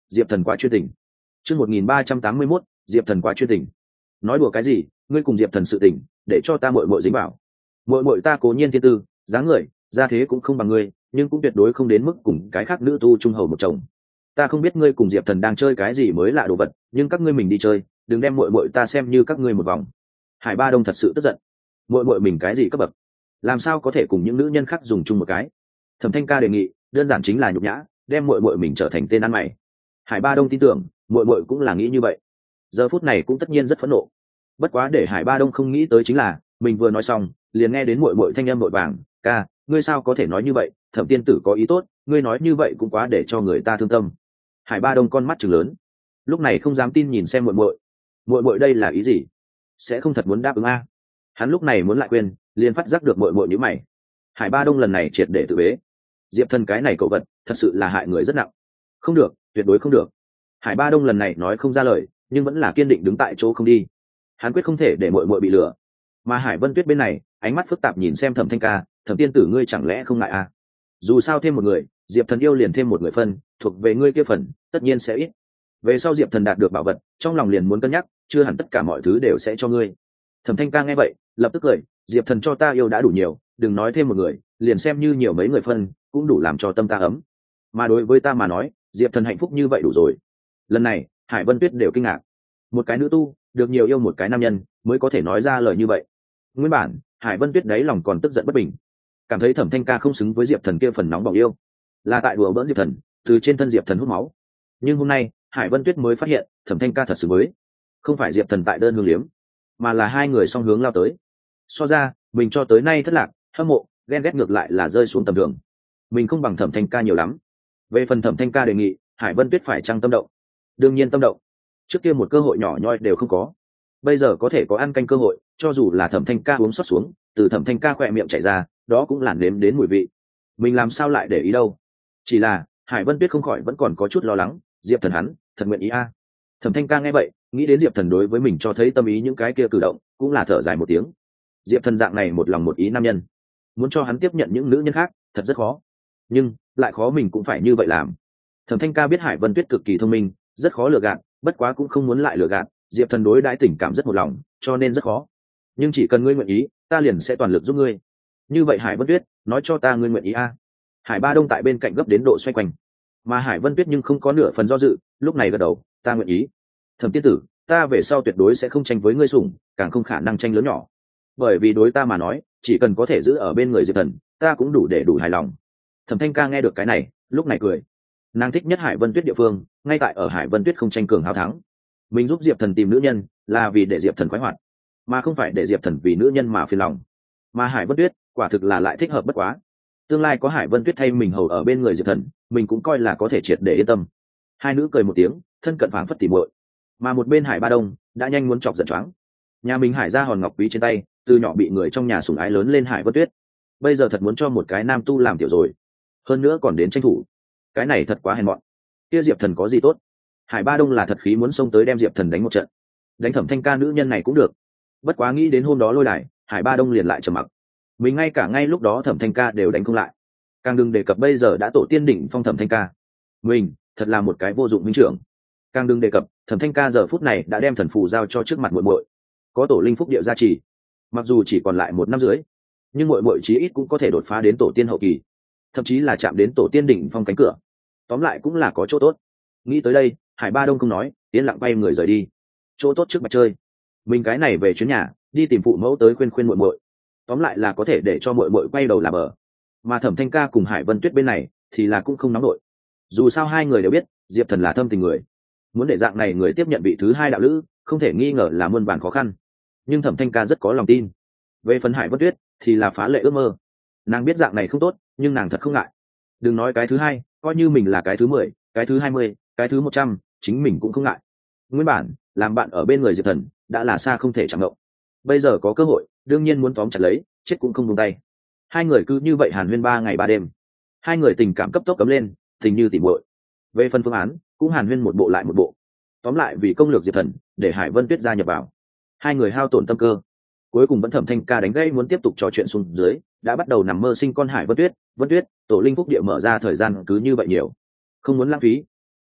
diệp thần quá chuyên tình. Chương 1381, Diệp Thần quá chuyên tình. Nói đùa cái gì, ngươi cùng Diệp Thần sự tình, để cho ta muội muội dính vào. Muội muội ta cố nhiên thiên tư, dáng người, gia thế cũng không bằng ngươi, nhưng cũng tuyệt đối không đến mức cùng cái khác nữ tu trung hầu một chồng. Ta không biết ngươi cùng Diệp Thần đang chơi cái gì mới lạ đồ vật, nhưng các ngươi mình đi chơi, đừng đem muội muội ta xem như các ngươi một vòng. Hải Ba Đông thật sự tức giận. Muội muội mình cái gì cấp bậc, làm sao có thể cùng những nữ nhân khác dùng chung một cái? Thẩm Thanh Ca đề nghị, đơn giản chính là nhục nhã, đem muội muội mình trở thành tên ăn mày. Hải Ba Đông tin tưởng, muội muội cũng là nghĩ như vậy, giờ phút này cũng tất nhiên rất phẫn nộ. Bất quá để Hải Ba Đông không nghĩ tới chính là mình vừa nói xong liền nghe đến muội muội thanh âm vội vàng, ca, ngươi sao có thể nói như vậy, Thẩm tiên tử có ý tốt, ngươi nói như vậy cũng quá để cho người ta thương tâm. Hải Ba Đông con mắt trừng lớn, lúc này không dám tin nhìn xem muội muội đây là ý gì, sẽ không thật muốn đáp ứng a? Hắn lúc này muốn lại quên, liền phát giác được muội muội nhíu mày. Hải Ba Đông lần này triệt để tự bế, Diệp Thần cái này cậu vật thật sự là hại người rất nặng, không được, tuyệt đối không được. Hải Ba Đông lần này nói không ra lời, nhưng vẫn là kiên định đứng tại chỗ không đi. Hắn quyết không thể để muội muội bị lừa. Mà Hải Vân Tuyết bên này, ánh mắt phức tạp nhìn xem Thẩm Thanh Ca, Thẩm tiên tử ngươi chẳng lẽ không ngại à? Dù sao thêm một người, Diệp Thần yêu liền thêm một người phân, thuộc về ngươi kia phần, tất nhiên sẽ ít. Về sau Diệp Thần đạt được bảo vật, trong lòng liền muốn cân nhắc, chưa hẳn tất cả mọi thứ đều sẽ cho ngươi. Thẩm Thanh Ca nghe vậy, lập tức cười, Diệp Thần cho ta yêu đã đủ nhiều, đừng nói thêm một người, liền xem như nhiều mấy người phân, cũng đủ làm cho tâm ta ấm. Mà đối với ta mà nói, Diệp Thần hạnh phúc như vậy đủ rồi. Lần này Hải Vân Tuyết đều kinh ngạc, một cái nữ tu được nhiều yêu một cái nam nhân mới có thể nói ra lời như vậy. Nguyên bản Hải Vân Tuyết đáy lòng còn tức giận bất bình, cảm thấy Thẩm Thanh Ca không xứng với Diệp Thần kia phần nóng bỏng yêu, là tại đùa bỡn Diệp Thần, từ trên thân Diệp Thần hút máu. Nhưng hôm nay Hải Vân Tuyết mới phát hiện Thẩm Thanh Ca thật sự với, không phải Diệp Thần tại đơn hương liếm, mà là hai người song hướng lao tới. So ra mình cho tới nay thất lạc, hâm mộ, ghen ghét ngược lại là rơi xuống tầm thường. Mình không bằng Thẩm Thanh Ca nhiều lắm. Về phần Thẩm Thanh Ca đề nghị Hải Vân Tuyết phải chăng tâm động, đương nhiên tâm động. Trước kia một cơ hội nhỏ nhoi đều không có, bây giờ có thể có ăn canh cơ hội, cho dù là Thẩm Thanh Ca uống xót xuống, từ Thẩm Thanh Ca khỏe miệng chảy ra, đó cũng là nếm đến mùi vị. Mình làm sao lại để ý đâu? Chỉ là Hải Vân Tuyết không khỏi vẫn còn có chút lo lắng, Diệp Thần hắn thật nguyện ý a? Thẩm Thanh Ca nghe vậy, nghĩ đến Diệp Thần đối với mình cho thấy tâm ý những cái kia cử động, cũng là thở dài một tiếng. Diệp Thần dạng này một lòng một ý nam nhân, muốn cho hắn tiếp nhận những nữ nhân khác thật rất khó, nhưng lại khó mình cũng phải như vậy làm. Thẩm Thanh Ca biết Hải Vân Tuyết cực kỳ thông minh, rất khó lừa gạt, bất quá cũng không muốn lại lừa gạt. Diệp Thần đối đãi tình cảm rất một lòng, cho nên rất khó. Nhưng chỉ cần ngươi nguyện ý, ta liền sẽ toàn lực giúp ngươi. Như vậy Hải Vân Tuyết, nói cho ta ngươi nguyện ý a? Hải Ba Đông tại bên cạnh gấp đến độ xoay quanh, mà Hải Vân Tuyết nhưng không có nửa phần do dự, lúc này gật đầu, ta nguyện ý. Thẩm tiên tử, ta về sau tuyệt đối sẽ không tranh với ngươi sủng, càng không khả năng tranh lớn nhỏ. Bởi vì đối ta mà nói, chỉ cần có thể giữ ở bên người Diệp Thần, ta cũng đủ để đủ hài lòng. Thẩm Thanh Ca nghe được cái này, lúc này cười. Nàng thích nhất Hải Vân Tuyết địa phương, ngay tại ở Hải Vân Tuyết không tranh cường hào thắng. Mình giúp Diệp Thần tìm nữ nhân, là vì để Diệp Thần khoái hoạt, mà không phải để Diệp Thần vì nữ nhân mà phiền lòng. Mà Hải Vân Tuyết, quả thực là lại thích hợp bất quá. Tương lai có Hải Vân Tuyết thay mình hầu ở bên người Diệp Thần, mình cũng coi là có thể triệt để yên tâm. Hai nữ cười một tiếng, thân cận phảng phất tỉ muội. Mà một bên Hải Ba Đông đã nhanh muốn chọc giận choáng. Nhà mình Hải gia hòn ngọc quý trên tay, từ nhỏ bị người trong nhà sủng ái lớn lên Hải Vân Tuyết, bây giờ thật muốn cho một cái nam tu làm tiểu rồi, hơn nữa còn đến tranh thủ, cái này thật quá hèn mọn. Kia Diệp Thần có gì tốt? Hải Ba Đông là thật khí muốn xông tới đem Diệp Thần đánh một trận, đánh Thẩm Thanh Ca nữ nhân này cũng được. Bất quá nghĩ đến hôm đó lôi đài, Hải Ba Đông liền lại trầm mặc. Mình ngay cả ngay lúc đó Thẩm Thanh Ca đều đánh không lại, càng đừng đề cập bây giờ đã tổ tiên đỉnh phong Thẩm Thanh Ca. Mình thật là một cái vô dụng minh trưởng. Càng đừng đề cập Thẩm Thanh Ca giờ phút này đã đem thần phù giao cho trước mặt muội muội, có tổ linh phúc địa gia trì, mặc dù chỉ còn lại 1 năm dưới, nhưng muội muội chí ít cũng có thể đột phá đến tổ tiên hậu kỳ, thậm chí là chạm đến tổ tiên đỉnh phong cánh cửa. Tóm lại cũng là có chỗ tốt. Nghĩ tới đây, Hải Ba Đông không nói, yên lặng bay người rời đi. Chỗ tốt trước mặt chơi, mình cái này về chuyến nhà, đi tìm phụ mẫu tới khuyên khuyên muội muội. Tóm lại là có thể để cho muội muội quay đầu là bờ. Mà Thẩm Thanh Ca cùng Hải Vân Tuyết bên này thì là cũng không nóng nổi. Dù sao hai người đều biết, Diệp Thần là thâm tình người, muốn để dạng này người tiếp nhận vị thứ hai đạo lữ, không thể nghi ngờ là muôn vàn khó khăn. Nhưng Thẩm Thanh Ca rất có lòng tin. Về phần Hải Vân Tuyết thì là phá lệ ước mơ. Nàng biết dạng này không tốt, nhưng nàng thật không ngại. Đừng nói cái thứ hai, coi như mình là cái thứ 10, cái thứ 20, cái thứ 100, chính mình cũng không ngại. Nguyên bản làm bạn ở bên người Diệp Thần đã là xa không thể chạm động, bây giờ có cơ hội, đương nhiên muốn tóm chặt lấy, chết cũng không buông tay. Hai người cứ như vậy hàn huyên 3 ngày 3 đêm. Hai người tình cảm cấp tốc cấm lên, tình như tỉ muội. Về phần phương án, cũng hàn huyên một bộ lại một bộ. Tóm lại vì công lược Diệp Thần, để Hải Vân Tuyết gia nhập vào. Hai người hao tổn tâm cơ, cuối cùng vẫn Thẩm Thanh Ca đánh gãy muốn tiếp tục trò chuyện xuống dưới, đã bắt đầu nằm mơ sinh con Hải Vân Tuyết. Vân Tuyết, tổ linh phúc địa mở ra thời gian cứ như vậy nhiều, không muốn lãng phí.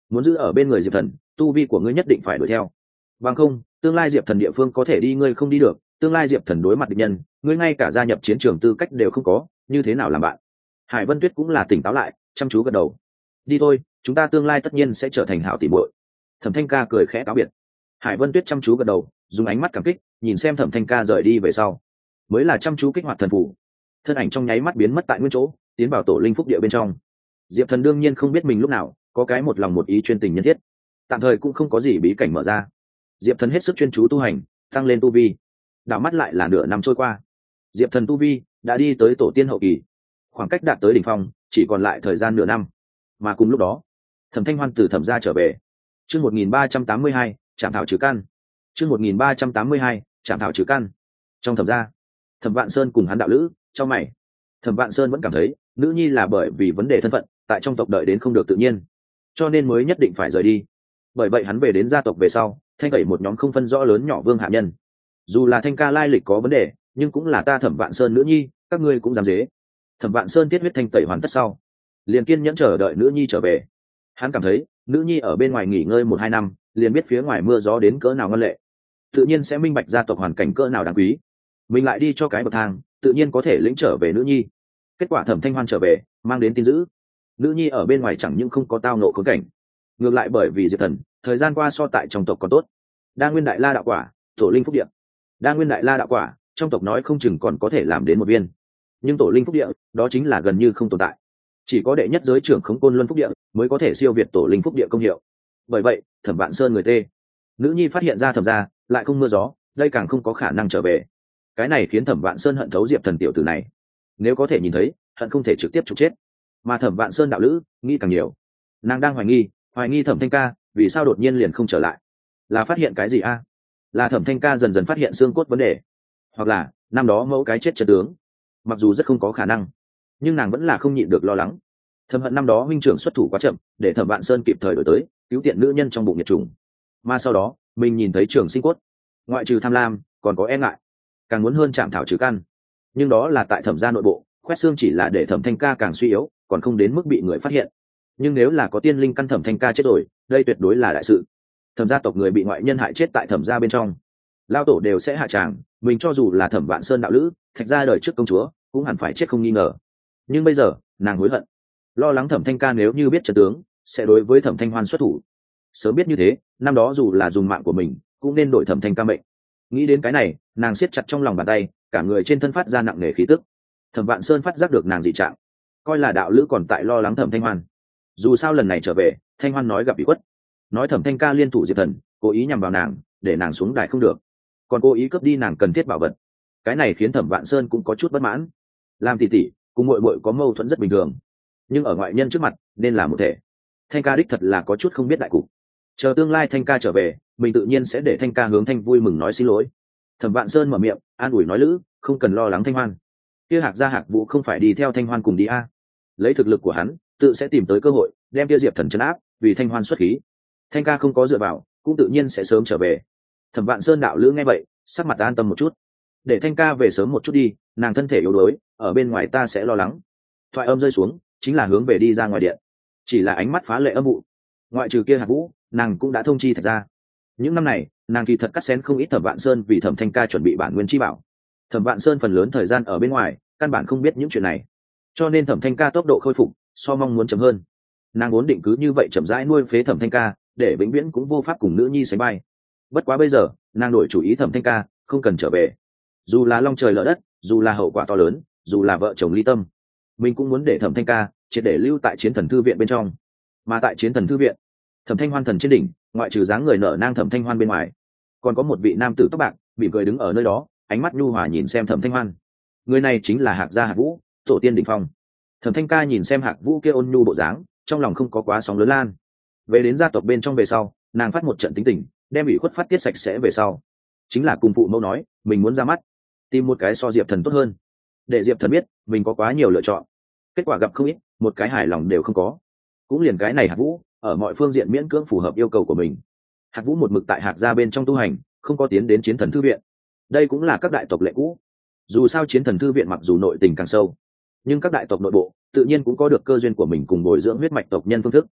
muốn giữ ở bên người diệp thần, tu vi của ngươi nhất định phải đuổi theo, bằng không tương lai diệp thần địa phương có thể đi ngươi không đi được, tương lai diệp thần đối mặt địch nhân, ngươi ngay cả gia nhập chiến trường tư cách đều không có, như thế nào làm bạn? Hải Vân Tuyết cũng là tỉnh táo lại, chăm chú gật đầu. Đi thôi, chúng ta tương lai tất nhiên sẽ trở thành hảo tỷ muội. Thẩm Thanh Ca cười khẽ cáo biệt. Hải Vân Tuyết chăm chú gật đầu, dùng ánh mắt cảm kích nhìn xem Thẩm Thanh Ca rời đi về sau, mới là chăm chú kích hoạt thần phù, thân ảnh trong nháy mắt biến mất tại nguyên chỗ, tiến vào tổ linh phúc địa bên trong. Diệp Thần đương nhiên không biết mình lúc nào có cái một lòng một ý chuyên tình nhân thiết, tạm thời cũng không có gì bí cảnh mở ra. Diệp Thần hết sức chuyên chú tu hành, tăng lên tu vi. Đảo mắt lại là nửa năm trôi qua, Diệp Thần tu vi đã đi tới tổ tiên hậu kỳ, khoảng cách đạt tới đỉnh phong chỉ còn lại thời gian nửa năm. Mà cùng lúc đó, Thẩm Thanh Hoan từ Thẩm gia trở về. Chương 1382, Trảm thảo trừ căn. Chương 1382, Trảm thảo trừ căn. Trong Thẩm gia, Thẩm Vạn Sơn cùng hắn đạo lữ, trong mày. Thẩm Vạn Sơn vẫn cảm thấy, nữ nhi là bởi vì vấn đề thân phận, tại trong tộc đợi đến không được tự nhiên, cho nên mới nhất định phải rời đi. Bởi vậy hắn về đến gia tộc về sau, thanh tẩy một nhóm không phân rõ lớn nhỏ vương hạ nhân. Dù là Thanh Ca lai lịch có vấn đề, nhưng cũng là ta Thẩm Vạn Sơn nữ nhi, các ngươi cũng dám dế. Thẩm Vạn Sơn tiết huyết thanh tẩy hoàn tất sau, liền kiên nhẫn chờ đợi nữ nhi trở về. Hắn cảm thấy, nữ nhi ở bên ngoài nghỉ ngơi 1-2 năm, liền biết phía ngoài mưa gió đến cỡ nào ngân lệ, tự nhiên sẽ minh bạch gia tộc hoàn cảnh cỡ nào đáng quý. Mình lại đi cho cái bậc thang, tự nhiên có thể lĩnh trở về nữ nhi. Kết quả Thẩm Thanh Hoan trở về, mang đến tin dữ. Nữ nhi ở bên ngoài chẳng những không có tao nộ khốn cảnh, ngược lại bởi vì Diệp Thần, thời gian qua so tại trong tộc còn tốt. Đa nguyên đại la đạo quả, tổ linh phúc địa. Đa nguyên đại la đạo quả, trong tộc nói không chừng còn có thể làm đến 1 viên. Nhưng tổ linh phúc địa, đó chính là gần như không tồn tại. Chỉ có đệ nhất giới trưởng khống côn luân phúc địa mới có thể siêu việt tổ linh phúc địa công hiệu. Bởi vậy, Thẩm Vạn Sơn người tê. Nữ nhi phát hiện ra Thẩm gia lại không mưa gió, đây càng không có khả năng trở về. Cái này khiến Thẩm Vạn Sơn hận thấu Diệp Thần tiểu tử này. Nếu có thể nhìn thấy, hận không thể trực tiếp trục chết. Mà Thẩm Vạn Sơn đạo lữ nghĩ càng nhiều. Nàng đang hoài nghi Thẩm Thanh Ca vì sao đột nhiên liền không trở lại. Là phát hiện cái gì a? Là Thẩm Thanh Ca dần dần phát hiện xương cốt vấn đề, hoặc là năm đó mẫu cái chết chân tướng. Mặc dù rất không có khả năng, nhưng nàng vẫn là không nhịn được lo lắng. Thẩm hận năm đó huynh trưởng xuất thủ quá chậm, để Thẩm Vạn Sơn kịp thời đổi tới cứu tiện nữ nhân trong bụng nhiệt trùng. Mà sau đó mình nhìn thấy trường sinh cốt, ngoại trừ tham lam còn có e ngại, càng muốn hơn chạm thảo trừ căn. Nhưng đó là tại Thẩm gia nội bộ, khoét xương chỉ là để Thẩm Thanh Ca càng suy yếu, còn không đến mức bị người phát hiện. Nhưng nếu là có tiên linh căn Thẩm Thanh Ca chết rồi, đây tuyệt đối là đại sự. Thẩm gia tộc người bị ngoại nhân hại chết tại Thẩm gia bên trong, lao tổ đều sẽ hạ tràng. Mình cho dù là Thẩm Vạn Sơn đạo lữ, Thạch gia đời trước công chúa, cũng hẳn phải chết không nghi ngờ. Nhưng bây giờ nàng hối hận, lo lắng Thẩm Thanh Ca nếu như biết trận tướng, sẽ đối với Thẩm Thanh Hoan xuất thủ. Sớm biết như thế, năm đó dù là dùng mạng của mình, cũng nên đổi Thẩm Thanh Ca mệnh. Nghĩ đến cái này, nàng siết chặt trong lòng bàn tay, cả người trên thân phát ra nặng nề khí tức. Thẩm Vạn Sơn phát giác được nàng dị trạng, coi là đạo lữ còn tại lo lắng Thẩm Thanh Hoan. Dù sao lần này trở về, Thanh Hoan nói gặp bị khuất, nói Thẩm Thanh Ca liên thủ Diệp Thần, cố ý nhằm vào nàng, để nàng xuống đài không được, còn cố ý cướp đi nàng cần thiết bảo vật. Cái này khiến Thẩm Vạn Sơn cũng có chút bất mãn. Làm tỷ tỷ, cùng muội muội có mâu thuẫn rất bình thường, nhưng ở ngoại nhân trước mặt nên là một thể. Thanh Ca đích thật là có chút không biết đại cục. Chờ tương lai Thanh Ca trở về, mình tự nhiên sẽ để Thanh Ca hướng Thanh vui mừng nói xin lỗi. Thẩm Vạn Sơn mở miệng an ủi nói lữ, không cần lo lắng Thanh Hoan. Kia Hạc gia Hạc Vũ không phải đi theo Thanh Hoan cùng đi a? Lấy thực lực của hắn, tự sẽ tìm tới cơ hội đem kia Diệp Thần trấn áp, vì Thanh Hoan xuất khí. Thanh Ca không có dựa vào, cũng tự nhiên sẽ sớm trở về. Thẩm Vạn Sơn đạo lữ nghe vậy, sắc mặt an tâm một chút. Để Thanh Ca về sớm một chút đi, nàng thân thể yếu đuối, ở bên ngoài ta sẽ lo lắng. Thoại âm rơi xuống, chính là hướng về đi ra ngoài điện. Chỉ là ánh mắt phá lệ âm vụ. Ngoại trừ kia Hạc Vũ, nàng cũng đã thông chi Thạch gia. Những năm này, nàng kỳ thật cắt xén không ít Thẩm Vạn Sơn vì Thẩm Thanh Ca chuẩn bị bản nguyên chi bảo. Thẩm Vạn Sơn phần lớn thời gian ở bên ngoài, căn bản không biết những chuyện này, cho nên Thẩm Thanh Ca tốc độ khôi phục so mong muốn chậm hơn. Nàng vốn định cứ như vậy chậm rãi nuôi phế Thẩm Thanh Ca, để vĩnh viễn cũng vô pháp cùng nữ nhi sánh vai. Bất quá bây giờ, nàng đổi chủ ý, Thẩm Thanh Ca không cần trở về. Dù là long trời lở đất, dù là hậu quả to lớn, dù là vợ chồng ly tâm, mình cũng muốn để Thẩm Thanh Ca triệt để lưu tại Chiến Thần Thư viện bên trong. Mà tại Chiến Thần Thư viện, Thẩm Thanh Hoan thần trên đỉnh, ngoại trừ dáng người nở nang Thẩm Thanh Hoan bên ngoài, còn có một vị nam tử tóc bạc bị cười đứng ở nơi đó, ánh mắt nhu hòa nhìn xem Thẩm Thanh Hoan. Người này chính là Hạc gia Hạc Vũ, tổ tiên đỉnh phong. Thẩm Thanh Ca nhìn xem Hạc Vũ kia ôn nhu bộ dáng, trong lòng không có quá sóng lớn lan. Về đến gia tộc bên trong về sau, nàng phát một trận tính tình, đem ủy khuất phát tiết sạch sẽ về sau, chính là cùng phụ mẫu nói, mình muốn ra mắt, tìm một cái so Diệp Thần tốt hơn, để Diệp Thần biết mình có quá nhiều lựa chọn. Kết quả gặp không ít, một cái hài lòng đều không có. Cũng liền cái này Hạc Vũ, ở mọi phương diện miễn cưỡng phù hợp yêu cầu của mình. Hạc Vũ một mực tại Hạc gia bên trong tu hành, không có tiến đến Chiến Thần Thư viện. Đây cũng là các đại tộc lệ cũ. Dù sao Chiến Thần Thư viện mặc dù nội tình càng sâu, nhưng các đại tộc nội bộ tự nhiên cũng có được cơ duyên của mình cùng bồi dưỡng huyết mạch tộc nhân phương thức.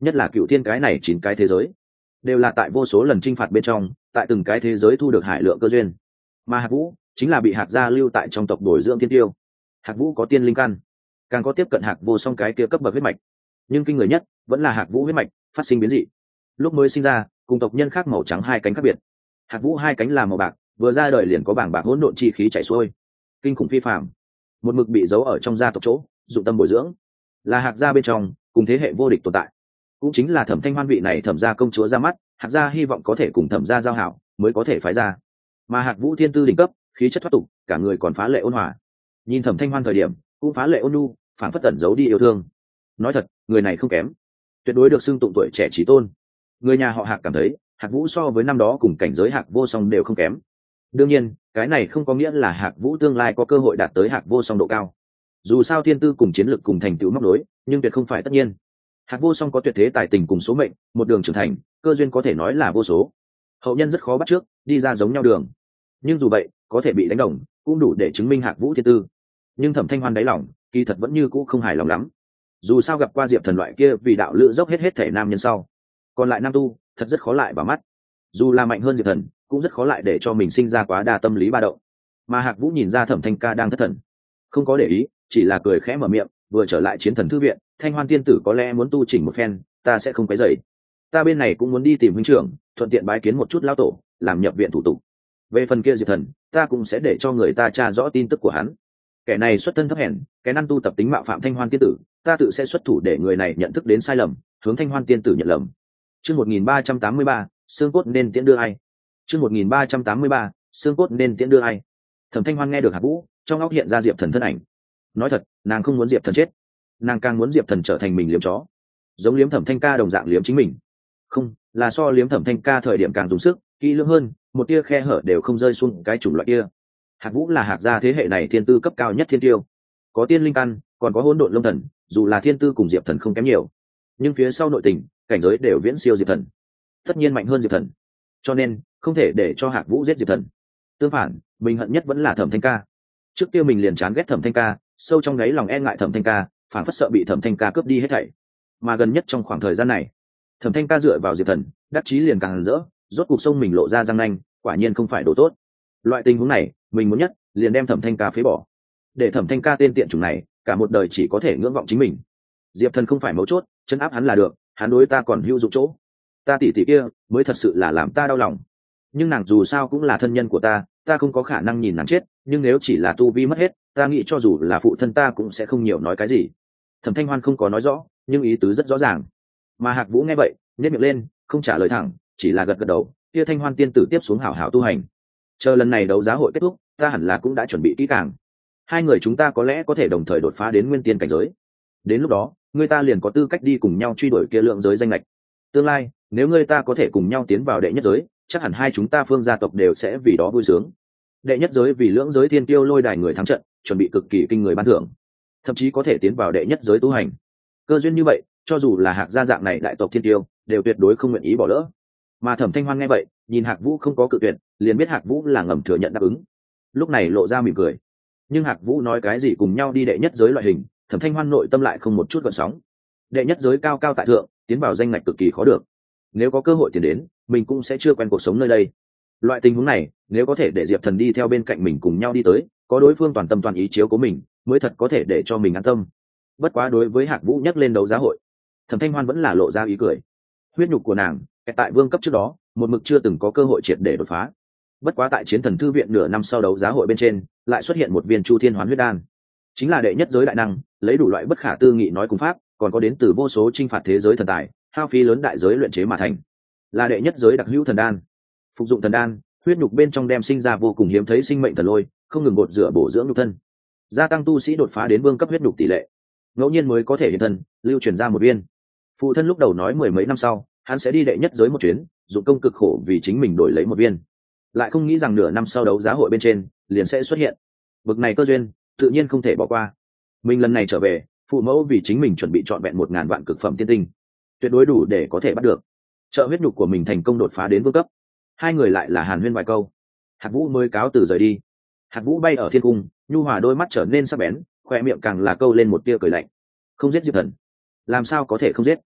nhất là cựu thiên cái này 9 cái thế giới đều là tại vô số lần chinh phạt bên trong, tại từng cái thế giới thu được hải lượng cơ duyên. Mà Hạc Vũ chính là bị Hạc gia lưu tại trong tộc bồi dưỡng thiên tiêu. Hạc Vũ có tiên linh căn, càng có tiếp cận Hạc Vô Song cái kia cấp bậc huyết mạch, nhưng kinh người nhất vẫn là Hạc Vũ huyết mạch phát sinh biến dị. Lúc mới sinh ra, cùng tộc nhân khác màu trắng hai cánh khác biệt. Hạc Vũ hai cánh là màu bạc, vừa ra đời liền có bảng bạc hỗn độn chi khí chảy xuôi, kinh khủng phi phàm, một mực bị giấu ở trong gia tộc chỗ, dụng tâm bồi dưỡng, là Hạc gia bên trong cùng thế hệ vô địch tồn tại. Cũng chính là Thẩm Thanh Hoan vị này Thẩm gia công chúa ra mắt, Hạc gia hy vọng có thể cùng Thẩm gia giao hảo, mới có thể phái ra. Mà Hạc Vũ thiên tư đỉnh cấp, khí chất thoát tục, cả người còn phá lệ ôn hòa. Nhìn Thẩm Thanh Hoan thời điểm, cũng phá lệ ôn nhu, phản phất tẩn giấu đi yêu thương. Nói thật, người này không kém, tuyệt đối được xưng tụng tuổi trẻ chí tôn. Người nhà họ Hạc cảm thấy, Hạc Vũ so với năm đó cùng cảnh giới Hạc Vô Song đều không kém. Đương nhiên, cái này không có nghĩa là Hạc Vũ tương lai có cơ hội đạt tới Hạc Vô Song độ cao. Dù sao thiên tư cùng chiến lược cùng thành tựu móc nối, nhưng tuyệt không phải tất nhiên. Hạc Vô Song có tuyệt thế tài tình cùng số mệnh, một đường trưởng thành, cơ duyên có thể nói là vô số. Hậu nhân rất khó bắt trước, đi ra giống nhau đường. Nhưng dù vậy, có thể bị đánh đồng, cũng đủ để chứng minh Hạc Vũ thiên tư. Nhưng Thẩm Thanh Hoan đáy lòng, kỳ thật vẫn như cũ không hài lòng lắm. Dù sao gặp qua Diệp Thần loại kia vì đạo lữ dốc hết thể nam nhân sau, còn lại nam tu, thật rất khó lại vào mắt. Dù là mạnh hơn Diệp Thần, cũng rất khó lại để cho mình sinh ra quá đa tâm lý ba động. Mà Hạc Vũ nhìn ra Thẩm Thanh ca đang thất thần, không có để ý, chỉ là cười khẽ mở miệng, vừa trở lại chiến thần thư viện, Thanh Hoan tiên tử có lẽ muốn tu chỉnh một phen, ta sẽ không quấy rầy. Ta bên này cũng muốn đi tìm huynh trưởng, thuận tiện bái kiến một chút lão tổ, làm nhập viện thủ tục. Về phần kia Diệp Thần, ta cũng sẽ để cho người ta tra rõ tin tức của hắn. Kẻ này xuất thân thấp hèn, cái năng tu tập tính mạo phạm Thanh Hoan tiên tử, ta tự sẽ xuất thủ để người này nhận thức đến sai lầm, hướng Thanh Hoan tiên tử nhận lầm. Chương 1383, xương cốt nên tiễn đưa ai? Chương 1383, xương cốt nên tiễn đưa ai? Thẩm Thanh Hoan nghe được Hạc Vũ, trong óc hiện ra Diệp Thần thân ảnh. Nói thật, nàng không muốn Diệp Thần chết, nàng càng muốn Diệp Thần trở thành mình liếm chó, giống liếm Thẩm Thanh ca đồng dạng liếm chính mình. Không, là so liếm Thẩm Thanh ca thời điểm càng dùng sức, kỹ lưỡng hơn, một tia khe hở đều không rơi xuống cái chủng loại kia. Hạc Vũ là Hạc gia thế hệ này thiên tư cấp cao nhất thiên tiêu, có tiên linh căn, còn có hỗn độn long thần, dù là thiên tư cùng Diệp Thần không kém nhiều, nhưng phía sau nội tình, cảnh giới đều viễn siêu Diệp Thần, tất nhiên mạnh hơn Diệp Thần, cho nên không thể để cho Hạc Vũ giết Diệp Thần. Tương phản, mình hận nhất vẫn là Thẩm Thanh ca. Trước kia mình liền chán ghét Thẩm Thanh ca, sâu trong đáy lòng e ngại Thẩm Thanh ca, phản phất sợ bị Thẩm Thanh ca cướp đi hết thảy. Mà gần nhất trong khoảng thời gian này, Thẩm Thanh ca dựa vào Diệp Thần, đắc chí liền càng rỡ, rốt cuộc sông mình lộ ra răng nanh, quả nhiên không phải đồ tốt. Loại tình huống này, mình muốn nhất liền đem Thẩm Thanh ca phế bỏ, để Thẩm Thanh ca tên tiện chủng này cả một đời chỉ có thể ngưỡng vọng chính mình. Diệp Thần không phải mấu chốt, chân áp hắn là được, hắn đối ta còn hữu dụng chỗ. Ta tỷ tỷ kia mới thật sự là làm ta đau lòng. Nhưng nàng dù sao cũng là thân nhân của ta, ta không có khả năng nhìn nàng chết, nhưng nếu chỉ là tu vi mất hết, ta nghĩ cho dù là phụ thân ta cũng sẽ không nhiều nói cái gì. Thẩm Thanh Hoan không có nói rõ, nhưng ý tứ rất rõ ràng. Mà Hạc Vũ nghe vậy, nhếch miệng lên, không trả lời thẳng, chỉ là gật gật đầu, kia Thanh Hoan tiên tử tiếp xuống hảo hảo tu hành. Chờ lần này đấu giá hội kết thúc, ta hẳn là cũng đã chuẩn bị kỹ càng. Hai người chúng ta có lẽ có thể đồng thời đột phá đến nguyên tiên cảnh giới. Đến lúc đó, người ta liền có tư cách đi cùng nhau truy đuổi kia lượng giới danh lệch. Tương lai, nếu người ta có thể cùng nhau tiến vào đệ nhất giới, chắc hẳn hai chúng ta Phương gia tộc đều sẽ vì đó vui sướng. Đệ nhất giới vì lưỡng giới thiên tiêu lôi đài người thắng trận, chuẩn bị cực kỳ kinh người ban thưởng, thậm chí có thể tiến vào đệ nhất giới tu hành. Cơ duyên như vậy, cho dù là Hạc gia dạng này đại tộc thiên tiêu, đều tuyệt đối không nguyện ý bỏ lỡ. Mà Thẩm Thanh Hoan nghe vậy, nhìn Hạc Vũ không có cự tuyệt, liền biết Hạc Vũ là ngầm thừa nhận đáp ứng. Lúc này lộ ra mỉm cười. Nhưng Hạc Vũ nói cái gì cùng nhau đi đệ nhất giới loại hình, Thẩm Thanh Hoan nội tâm lại không một chút gợn sóng. Đệ nhất giới cao cao tại thượng, tiến vào danh ngạch cực kỳ khó được. Nếu có cơ hội tiến đến, mình cũng sẽ chưa quen cuộc sống nơi đây. Loại tình huống này, nếu có thể để Diệp Thần đi theo bên cạnh mình cùng nhau đi tới, có đối phương toàn tâm toàn ý chiếu của mình, mới thật có thể để cho mình an tâm. Bất quá đối với Hạc Vũ nhắc lên đấu giá hội, Thẩm Thanh Hoan vẫn là lộ ra ý cười. Huyết nhục của nàng, tại vương cấp trước đó, một mực chưa từng có cơ hội triệt để đột phá. Bất quá tại chiến thần thư viện nửa năm sau đấu giá hội bên trên, lại xuất hiện một viên Chu Thiên Hoán huyết đan, chính là đệ nhất giới đại năng, lấy đủ loại bất khả tư nghị nói cùng pháp, còn có đến từ vô số chinh phạt thế giới thần tài, hao phí lớn đại giới luyện chế mà thành, là đệ nhất giới đặc hữu thần đan. Phục dụng thần đan, huyết nhục bên trong đem sinh ra vô cùng hiếm thấy sinh mệnh thần lôi, không ngừng bột rửa bổ dưỡng nhục thân, gia tăng tu sĩ đột phá đến vương cấp huyết nhục tỷ lệ, ngẫu nhiên mới có thể hiện thân, lưu truyền ra một viên. Phụ thân lúc đầu nói mười mấy năm sau, hắn sẽ đi đệ nhất giới một chuyến, dụng công cực khổ vì chính mình đổi lấy một viên, lại không nghĩ rằng nửa năm sau đấu giá hội bên trên liền sẽ xuất hiện. Bực này cơ duyên, tự nhiên không thể bỏ qua. Mình lần này trở về, phụ mẫu vì chính mình chuẩn bị trọn vẹn 1000 vạn cực phẩm tiên tinh, tuyệt đối đủ để có thể bắt được. Trợ huyết nhục của mình thành công đột phá đến vương cấp. Hai người lại là hàn huyên vài câu, Hạc Vũ mới cáo từ rời đi. Hạc Vũ bay ở thiên cung, nhu hòa đôi mắt trở nên sắc bén, khoe miệng càng là câu lên một tia cười lạnh. Không giết Diệp Thần, làm sao có thể không giết?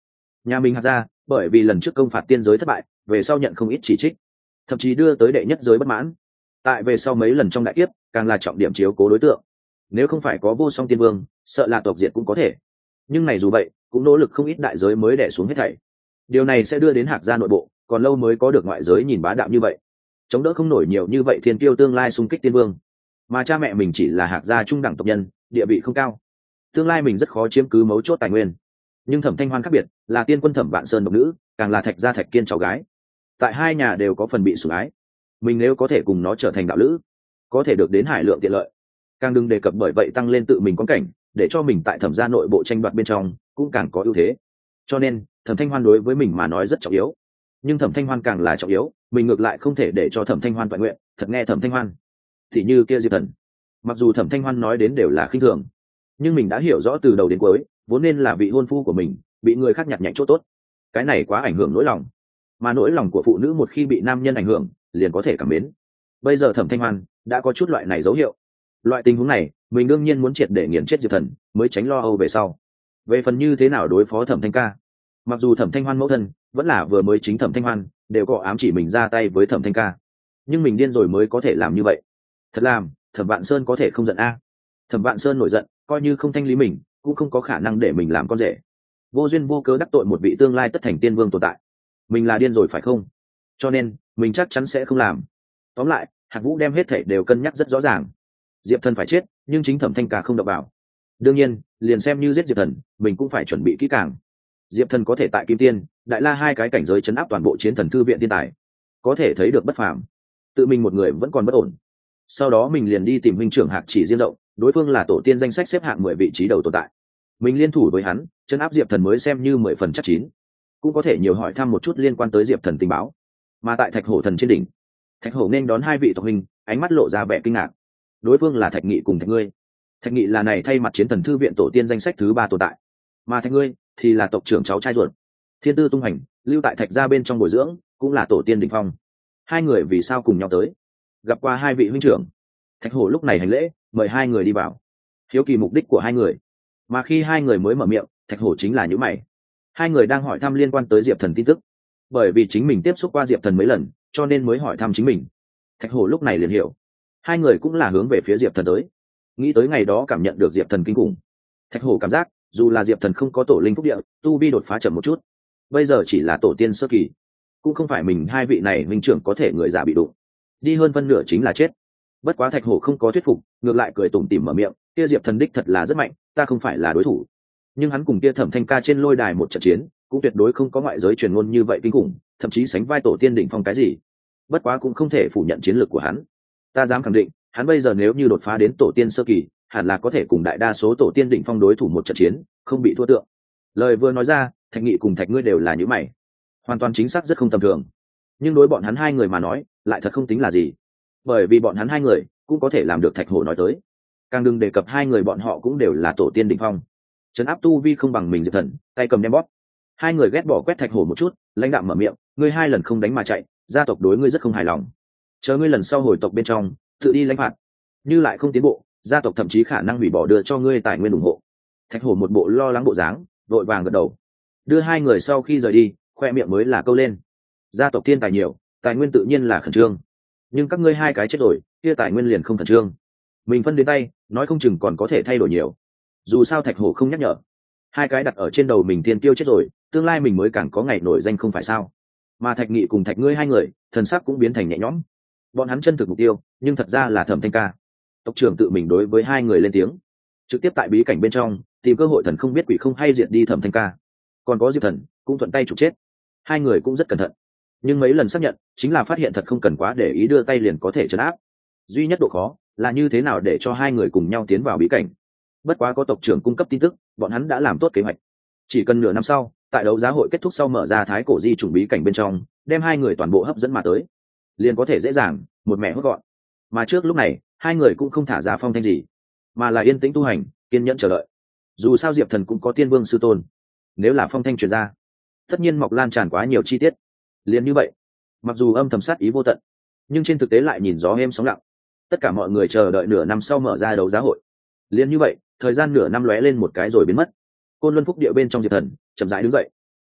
Nhà mình Hạc gia bởi vì lần trước công phạt tiên giới thất bại, về sau nhận không ít chỉ trích, thậm chí đưa tới đệ nhất giới bất mãn. Tại về sau mấy lần trong đại kiếp, càng là trọng điểm chiếu cố đối tượng. Nếu không phải có vô song tiên vương, sợ là tộc diệt cũng có thể. Nhưng này dù vậy, cũng nỗ lực không ít đại giới mới đè xuống hết thảy. Điều này sẽ đưa đến Hạc gia nội bộ, còn lâu mới có được ngoại giới nhìn bá đạo như vậy, chống đỡ không nổi nhiều như vậy thiên tiêu tương lai xung kích tiên vương. Mà cha mẹ mình chỉ là Hạc gia trung đẳng tộc nhân, địa vị không cao, tương lai mình rất khó chiếm cứ mấu chốt tài nguyên. Nhưng Thẩm Thanh Hoan khác biệt, là tiên quân Thẩm Vạn Sơn độc nữ, càng là Thạch gia Thạch Kiên cháu gái, tại hai nhà đều có phần bị sủng ái. Mình nếu có thể cùng nó trở thành đạo lữ, có thể được đến hải lượng tiện lợi, càng đừng đề cập bởi vậy tăng lên tự mình quan cảnh, để cho mình tại Thẩm gia nội bộ tranh đoạt bên trong cũng càng có ưu thế. Cho nên Thẩm Thanh Hoan đối với mình mà nói rất trọng yếu. Nhưng Thẩm Thanh Hoan càng là trọng yếu, mình ngược lại không thể để cho Thẩm Thanh Hoan toàn nguyện thật nghe Thẩm Thanh Hoan. Thì như kia Diệp Thần, mặc dù Thẩm Thanh Hoan nói đến đều là khinh thường, nhưng mình đã hiểu rõ từ đầu đến cuối, vốn nên là vị hôn phu của mình bị người khác nhặt nhạnh chỗ tốt, cái này quá ảnh hưởng nỗi lòng. Mà nỗi lòng của phụ nữ một khi bị nam nhân ảnh hưởng, liền có thể cảm mến. Bây giờ Thẩm Thanh Hoan đã có chút loại này dấu hiệu. Loại tình huống này, mình đương nhiên muốn triệt để nghiền chết Diệp Thần, mới tránh lo âu về sau. Về phần như thế nào đối phó Thẩm Thanh ca, mặc dù Thẩm Thanh Hoan mẫu thân vẫn là vừa mới chính Thẩm Thanh Hoan đều có ám chỉ mình ra tay với Thẩm Thanh ca, nhưng mình điên rồi mới có thể làm như vậy. Thật làm Thẩm Vạn Sơn có thể không giận a? Thẩm Vạn Sơn nổi giận, coi như không thanh lý mình, cũng không có khả năng để mình làm con rể, vô duyên vô cớ đắc tội một vị tương lai tất thành tiên vương tồn tại. Mình là điên rồi phải không? Cho nên mình chắc chắn sẽ không làm. Tóm lại, Hạc Vũ đem hết thảy đều cân nhắc rất rõ ràng. Diệp Thần phải chết, nhưng chính Thẩm Thanh ca không động vào. Đương nhiên, liền xem như giết Diệp Thần, mình cũng phải chuẩn bị kỹ càng. Diệp Thần có thể tại Kim Tiên, Đại La hai cái cảnh giới chấn áp toàn bộ chiến thần thư viện thiên tài, có thể thấy được bất phàm. Tự mình một người vẫn còn bất ổn. Sau đó mình liền đi tìm huynh trưởng Hạc Chỉ riêng rộng, đối phương là tổ tiên danh sách xếp hạng 10 vị trí đầu tồn tại. Mình liên thủ với hắn, chấn áp Diệp Thần mới xem như 10 phần chắc chín. Cũng có thể nhiều hỏi thăm một chút liên quan tới Diệp Thần tình báo. Mà tại Thạch Hổ Thần trên đỉnh, Thạch Hổ nên đón hai vị tộc huynh, ánh mắt lộ ra vẻ kinh ngạc. Đối phương là Thạch Nghị cùng Thạch Ngươi. Thạch Nghị là này thay mặt chiến thần thư viện tổ tiên danh sách thứ 3 tồn tại, mà Thạch Ngươi thì là tộc trưởng cháu trai ruột, thiên tư tung hành, lưu tại Thạch gia bên trong bồi dưỡng, cũng là tổ tiên đỉnh phong. Hai người vì sao cùng nhau tới? Gặp qua hai vị huynh trưởng. Thạch Hổ lúc này hành lễ, mời hai người đi vào. Hiếu kỳ mục đích của hai người, mà khi hai người mới mở miệng, Thạch Hổ chính là những mày. Hai người đang hỏi thăm liên quan tới Diệp Thần tin tức, bởi vì chính mình tiếp xúc qua Diệp Thần mấy lần, cho nên mới hỏi thăm chính mình. Thạch Hổ lúc này liền hiểu, hai người cũng là hướng về phía Diệp Thần tới. Nghĩ tới ngày đó cảm nhận được Diệp Thần kinh khủng, Thạch Hổ cảm giác dù là Diệp Thần không có tổ linh phúc địa, tu vi đột phá chậm một chút, bây giờ chỉ là tổ tiên sơ kỳ, cũng không phải mình hai vị này minh trưởng có thể người già bị đụng, đi hơn phân nửa chính là chết. Bất quá Thạch Hổ không có thuyết phục, ngược lại cười tủm tỉm mở miệng, kia Diệp Thần đích thật là rất mạnh, ta không phải là đối thủ. Nhưng hắn cùng kia Thẩm Thanh ca trên lôi đài một trận chiến, cũng tuyệt đối không có ngoại giới truyền ngôn như vậy kinh khủng, thậm chí sánh vai tổ tiên đỉnh phong cái gì. Bất quá cũng không thể phủ nhận chiến lược của hắn. Ta dám khẳng định, hắn bây giờ nếu như đột phá đến tổ tiên sơ kỳ, hẳn là có thể cùng đại đa số tổ tiên đỉnh phong đối thủ một trận chiến, không bị thua tượng. Lời vừa nói ra, Thạch Nghị cùng Thạch Ngươi đều là những mày, hoàn toàn chính xác rất không tầm thường. Nhưng đối bọn hắn hai người mà nói, lại thật không tính là gì, bởi vì bọn hắn hai người cũng có thể làm được Thạch Hổ nói tới. Càng đừng đề cập hai người bọn họ cũng đều là tổ tiên đỉnh phong, trấn áp tu vi không bằng mình Diệp Thần, tay cầm đem bóp. Hai người ghét bỏ quét Thạch Hổ một chút, lãnh đạm mở miệng, ngươi hai lần không đánh mà chạy, gia tộc đối ngươi rất không hài lòng, chờ ngươi lần sau hồi tộc bên trong tự đi lãnh phạt, như lại không tiến bộ, gia tộc thậm chí khả năng hủy bỏ đưa cho ngươi tài nguyên ủng hộ. Thạch Hổ một bộ lo lắng bộ dáng, vội vàng gật đầu. Đưa hai người sau khi rời đi, khoe miệng mới là câu lên, gia tộc thiên tài nhiều, tài nguyên tự nhiên là khẩn trương, nhưng các ngươi hai cái chết rồi, kia tài nguyên liền không khẩn trương, mình phân đến tay, nói không chừng còn có thể thay đổi nhiều. Dù sao Thạch Hổ không nhắc nhở, hai cái đặt ở trên đầu mình tiên tiêu chết rồi, tương lai mình mới càng có ngày nổi danh không phải sao? Mà Thạch Nghị cùng Thạch Ngươi hai người, thần sắc cũng biến thành nhẹ nhõm. Bọn hắn chân thực mục tiêu, nhưng thật ra là Thẩm Thanh ca. Tộc trưởng tự mình đối với hai người lên tiếng, trực tiếp tại bí cảnh bên trong tìm cơ hội thần không biết quỷ không hay diệt đi Thẩm Thanh ca. Còn có Diệp Thần cũng thuận tay trục chết. Hai người cũng rất cẩn thận, nhưng mấy lần xác nhận, chính là phát hiện thật không cần quá để ý đưa tay liền có thể trấn áp. Duy nhất độ khó là như thế nào để cho hai người cùng nhau tiến vào bí cảnh. Bất quá có tộc trưởng cung cấp tin tức, bọn hắn đã làm tốt kế hoạch. Chỉ cần nửa năm sau, tại đấu giá hội kết thúc sau mở ra thái cổ di chủng bí cảnh bên trong, đem hai người toàn bộ hấp dẫn mà tới, liền có thể dễ dàng một mẹ hốt gọn. Mà trước lúc này, hai người cũng không thả ra phong thanh gì, mà là yên tĩnh tu hành, kiên nhẫn chờ đợi. Dù sao Diệp Thần cũng có tiên vương sư tôn, nếu là phong thanh truyền ra, tất nhiên mọc lan tràn quá nhiều chi tiết. Liền như vậy, mặc dù âm thầm sát ý vô tận, nhưng trên thực tế lại nhìn gió êm sóng lặng. Tất cả mọi người chờ đợi nửa năm sau mở ra đấu giá hội. Liền như vậy, thời gian nửa năm lóe lên một cái rồi biến mất. Côn Luân Phúc địa bên trong Diệp Thần chậm rãi đứng dậy,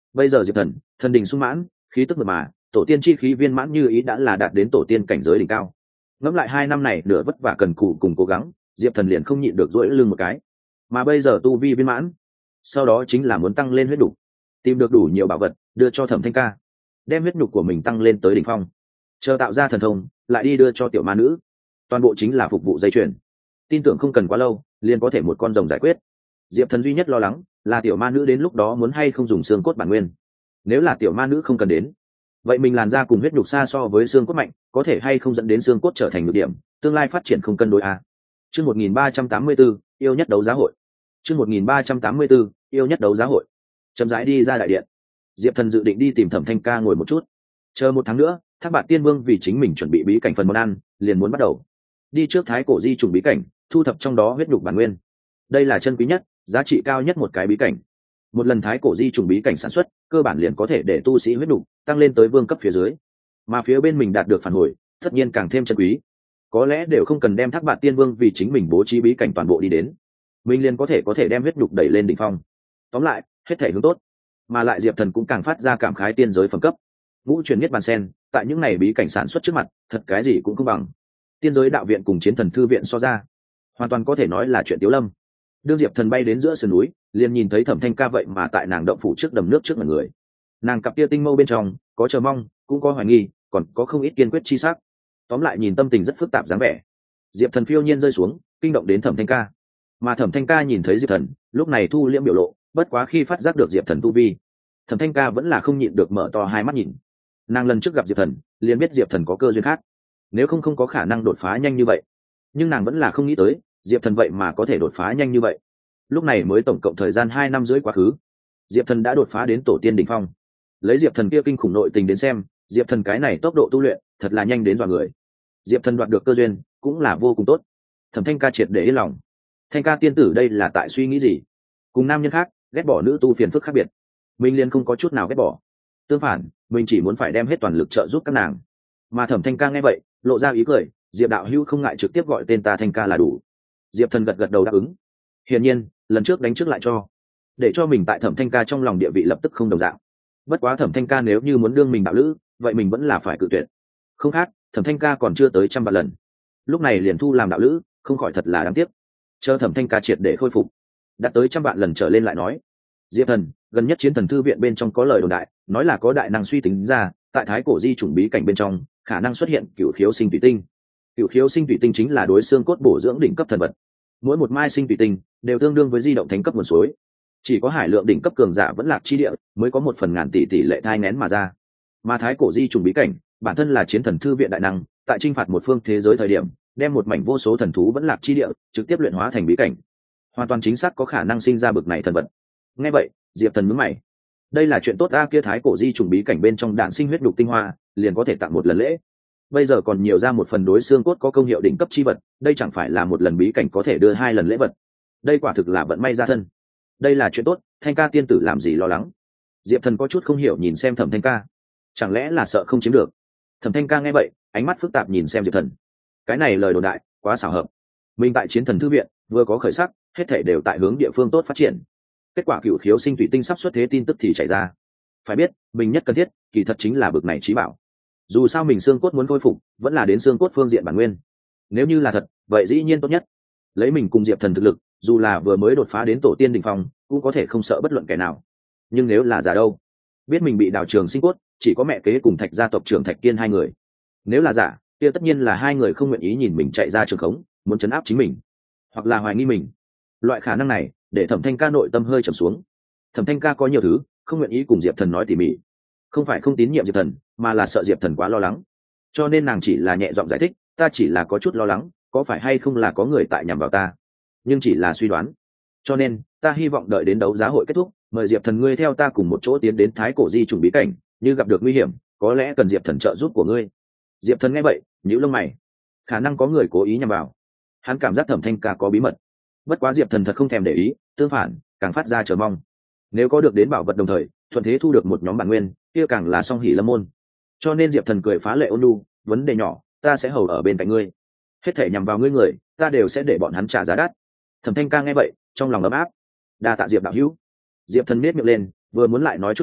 Bây giờ diệp thần thần đình sung mãn, khí tức mượt mà, tổ tiên chi khí viên mãn như ý đã là đạt đến tổ tiên cảnh giới đỉnh cao. Ngẫm lại 2 năm này nửa vất vả cần cù cùng cố gắng, diệp thần liền không nhịn được duỗi lưng một cái. Mà bây giờ tu vi viên mãn, sau đó chính là muốn tăng lên huyết đủ, tìm được đủ nhiều bảo vật đưa cho Thẩm Thanh Ca, đem huyết nhục của mình tăng lên tới đỉnh phong, chờ tạo ra thần thông lại đi đưa cho tiểu ma nữ, toàn bộ chính là phục vụ dây chuyền. Tin tưởng không cần quá lâu liền có thể một con rồng giải quyết. Diệp thần duy nhất lo lắng là tiểu ma nữ đến lúc đó muốn hay không dùng xương cốt bản nguyên. Nếu là tiểu ma nữ không cần đến, vậy mình làn da cùng huyết nhục xa so với xương cốt mạnh, có thể hay không dẫn đến xương cốt trở thành nhược điểm, tương lai phát triển không cân đối a. Chương 1384, yêu nhất đấu giá hội. Chương 1384, yêu nhất đấu giá hội. Chậm rãi đi ra đại điện, diệp thần dự định đi tìm Thẩm Thanh Ca ngồi một chút, chờ 1 tháng nữa Thác Bạt Tiên Vương vì chính mình chuẩn bị bí cảnh phần món ăn, liền muốn bắt đầu đi trước thái cổ di trùng bí cảnh, thu thập trong đó huyết nhục bản nguyên. Đây là chân quý nhất, giá trị cao nhất một cái bí cảnh. Một lần thái cổ di trùng bí cảnh sản xuất, cơ bản liền có thể để tu sĩ huyết nhục tăng lên tới vương cấp phía dưới, mà phía bên mình đạt được phản hồi tất nhiên càng thêm chân quý. Có lẽ đều không cần đem Thác Bạt Tiên Vương vì chính mình bố trí bí cảnh toàn bộ đi đến, mình liền có thể đem huyết nhục đẩy lên đỉnh phong. Tóm lại hết thể hướng tốt, mà lại diệp thần cũng càng phát ra cảm khái tiên giới phẩm cấp. Ngũ truyền nhất bàn sen tại những ngày bí cảnh sản xuất trước mặt thật cái gì cũng không bằng. Tiên giới đạo viện cùng chiến thần thư viện so ra, hoàn toàn có thể nói là chuyện tiếu lâm. Đương diệp thần bay đến giữa sườn núi, liền nhìn thấy Thẩm Thanh Ca vậy mà tại nàng động phủ trước đầm nước trước mặt người. Nàng cặp tia tinh mâu bên trong có chờ mong, cũng có hoài nghi, còn có không ít kiên quyết chi sắc. Tóm lại nhìn tâm tình rất phức tạp dáng vẻ. Diệp thần phiêu nhiên rơi xuống, kinh động đến Thẩm Thanh Ca. Mà Thẩm Thanh Ca nhìn thấy diệp thần, lúc này thu liễm biểu lộ, bất quá khi phát giác được diệp thần tu vi, Thẩm Thanh Ca vẫn là không nhịn được mở to hai mắt nhìn. Nàng lần trước gặp diệp thần liền biết diệp thần có cơ duyên khác, nếu không có khả năng đột phá nhanh như vậy. Nhưng nàng vẫn là không nghĩ tới diệp thần vậy mà có thể đột phá nhanh như vậy. Lúc này mới tổng cộng thời gian 2 năm rưỡi quá khứ, diệp thần đã đột phá đến tổ tiên đỉnh phong. Lấy diệp thần kia kinh khủng nội tình đến xem, diệp thần cái này tốc độ tu luyện thật là nhanh đến dọa người. Diệp thần đoạt được cơ duyên cũng là vô cùng tốt. Thẩm Thanh Ca triệt để yên lòng. Thanh Ca tiên tử đây là tại suy nghĩ gì? Cùng nam nhân khác ghét bỏ nữ tu phiền phức khác biệt, mình liền không có chút nào ghét bỏ. Tương phản, mình chỉ muốn phải đem hết toàn lực trợ giúp các nàng. Mà Thẩm Thanh Ca nghe vậy lộ ra ý cười, diệp đạo hữu không ngại trực tiếp gọi tên ta Thanh Ca là đủ. Diệp thần gật gật đầu đáp ứng. Hiển nhiên lần trước đánh trước lại cho, để cho mình tại Thẩm Thanh Ca trong lòng địa vị lập tức không đồng dạng. Bất quá Thẩm Thanh Ca nếu như muốn đương mình đạo lữ, vậy mình vẫn là phải cự tuyệt. Không khác, Thẩm Thanh Ca còn chưa tới 100 vạn lần, lúc này liền thu làm đạo lữ, không khỏi thật là đáng tiếc. Chờ Thẩm Thanh Ca triệt để khôi phục, đạt tới 100 vạn lần trở lên lại nói. Diệp thần gần nhất chiến thần thư viện bên trong có lời đồn đại, nói là có đại năng suy tính ra, tại thái cổ di chủng bí cảnh bên trong khả năng xuất hiện cửu khiếu sinh thủy tinh. Cửu khiếu sinh thủy tinh chính là đối xương cốt bổ dưỡng đỉnh cấp thần vật, mỗi một mai sinh thủy tinh đều tương đương với di động thánh cấp nguồn suối. Chỉ có hải lượng đỉnh cấp cường giả vẫn lạc chi địa mới có 1/1000 tỷ lệ thai nén mà ra. Mà thái cổ di trùng bí cảnh bản thân là chiến thần thư viện đại năng, tại chinh phạt một phương thế giới thời điểm, đem một mảnh vô số thần thú vẫn lạc chi địa trực tiếp luyện hóa thành bí cảnh, hoàn toàn chính xác có khả năng sinh ra bực này thần vật. Nghe vậy diệp thần nhướng mày, đây là chuyện tốt a, kia thái cổ di trùng bí cảnh bên trong đạn sinh huyết đục tinh hoa liền có thể tặng một lần lễ, bây giờ còn nhiều ra một phần đối xương cốt có công hiệu đỉnh cấp chi vật, đây chẳng phải là một lần bí cảnh có thể đưa 2 lần lễ vật. Đây quả thực là vận may ra thân. Đây là chuyện tốt, Thanh Ca tiên tử làm gì lo lắng? Diệp thần có chút không hiểu nhìn xem Thẩm Thanh Ca, chẳng lẽ là sợ không chiếm được? Thẩm Thanh Ca nghe vậy ánh mắt phức tạp nhìn xem diệp thần. Cái này lời đồn đại quá xảo hợp, mình tại chiến thần thư viện vừa có khởi sắc, hết thể đều tại hướng địa phương tốt phát triển. Kết quả cửu khiếu sinh thủy tinh sắp xuất thế tin tức thì chảy ra. Phải biết mình nhất cần thiết kỳ thật chính là bực này trí bảo. Dù sao mình xương cốt muốn khôi phục vẫn là đến xương cốt phương diện bản nguyên, nếu như là thật vậy dĩ nhiên tốt nhất. Lấy mình cùng diệp thần thực lực, dù là vừa mới đột phá đến tổ tiên đỉnh phong cũng có thể không sợ bất luận kẻ nào. Nhưng nếu là giả đâu? Biết mình bị đào trường sinh cốt chỉ có mẹ kế cùng Thạch gia tộc trưởng Thạch Kiên 2 người. Nếu là giả kia tất nhiên là 2 người không nguyện ý nhìn mình chạy ra trường khống, muốn trấn áp chính mình, hoặc là hoài nghi mình. Loại khả năng này để Thẩm Thanh Ca nội tâm hơi trầm xuống. Thẩm Thanh Ca có nhiều thứ không nguyện ý cùng diệp thần nói tỉ mỉ, không phải không tín nhiệm diệp thần, mà là sợ diệp thần quá lo lắng, cho nên nàng chỉ là nhẹ giọng giải thích, ta chỉ là có chút lo lắng, có phải hay không là có người tại nhằm vào ta, nhưng chỉ là suy đoán, cho nên ta hy vọng đợi đến đấu giá hội kết thúc, mời diệp thần ngươi theo ta cùng một chỗ tiến đến thái cổ di trùng bí cảnh, như gặp được nguy hiểm có lẽ cần diệp thần trợ giúp của ngươi. Diệp thần nghe vậy nhíu lông mày, khả năng có người cố ý nhằm vào hắn, cảm giác Thẩm Thanh Ca có bí mật. Bất quá diệp thần thật không thèm để ý, tương phản càng phát ra chờ mong. Nếu có được đến bảo vật đồng thời thuận thế thu được một nhóm bản nguyên, kia càng là song hỷ lâm môn. Cho nên diệp thần cười phá lệ ôn nhu, vấn đề nhỏ, ta sẽ hầu ở bên cạnh ngươi, hết thể nhằm vào ngươi người ta đều sẽ để bọn hắn trả giá đắt. Thẩm Thanh Ca nghe vậy trong lòng ấm áp, đa tạ diệp đạo hữu. Diệp thần miết miệng lên, vừa muốn lại nói chút gì,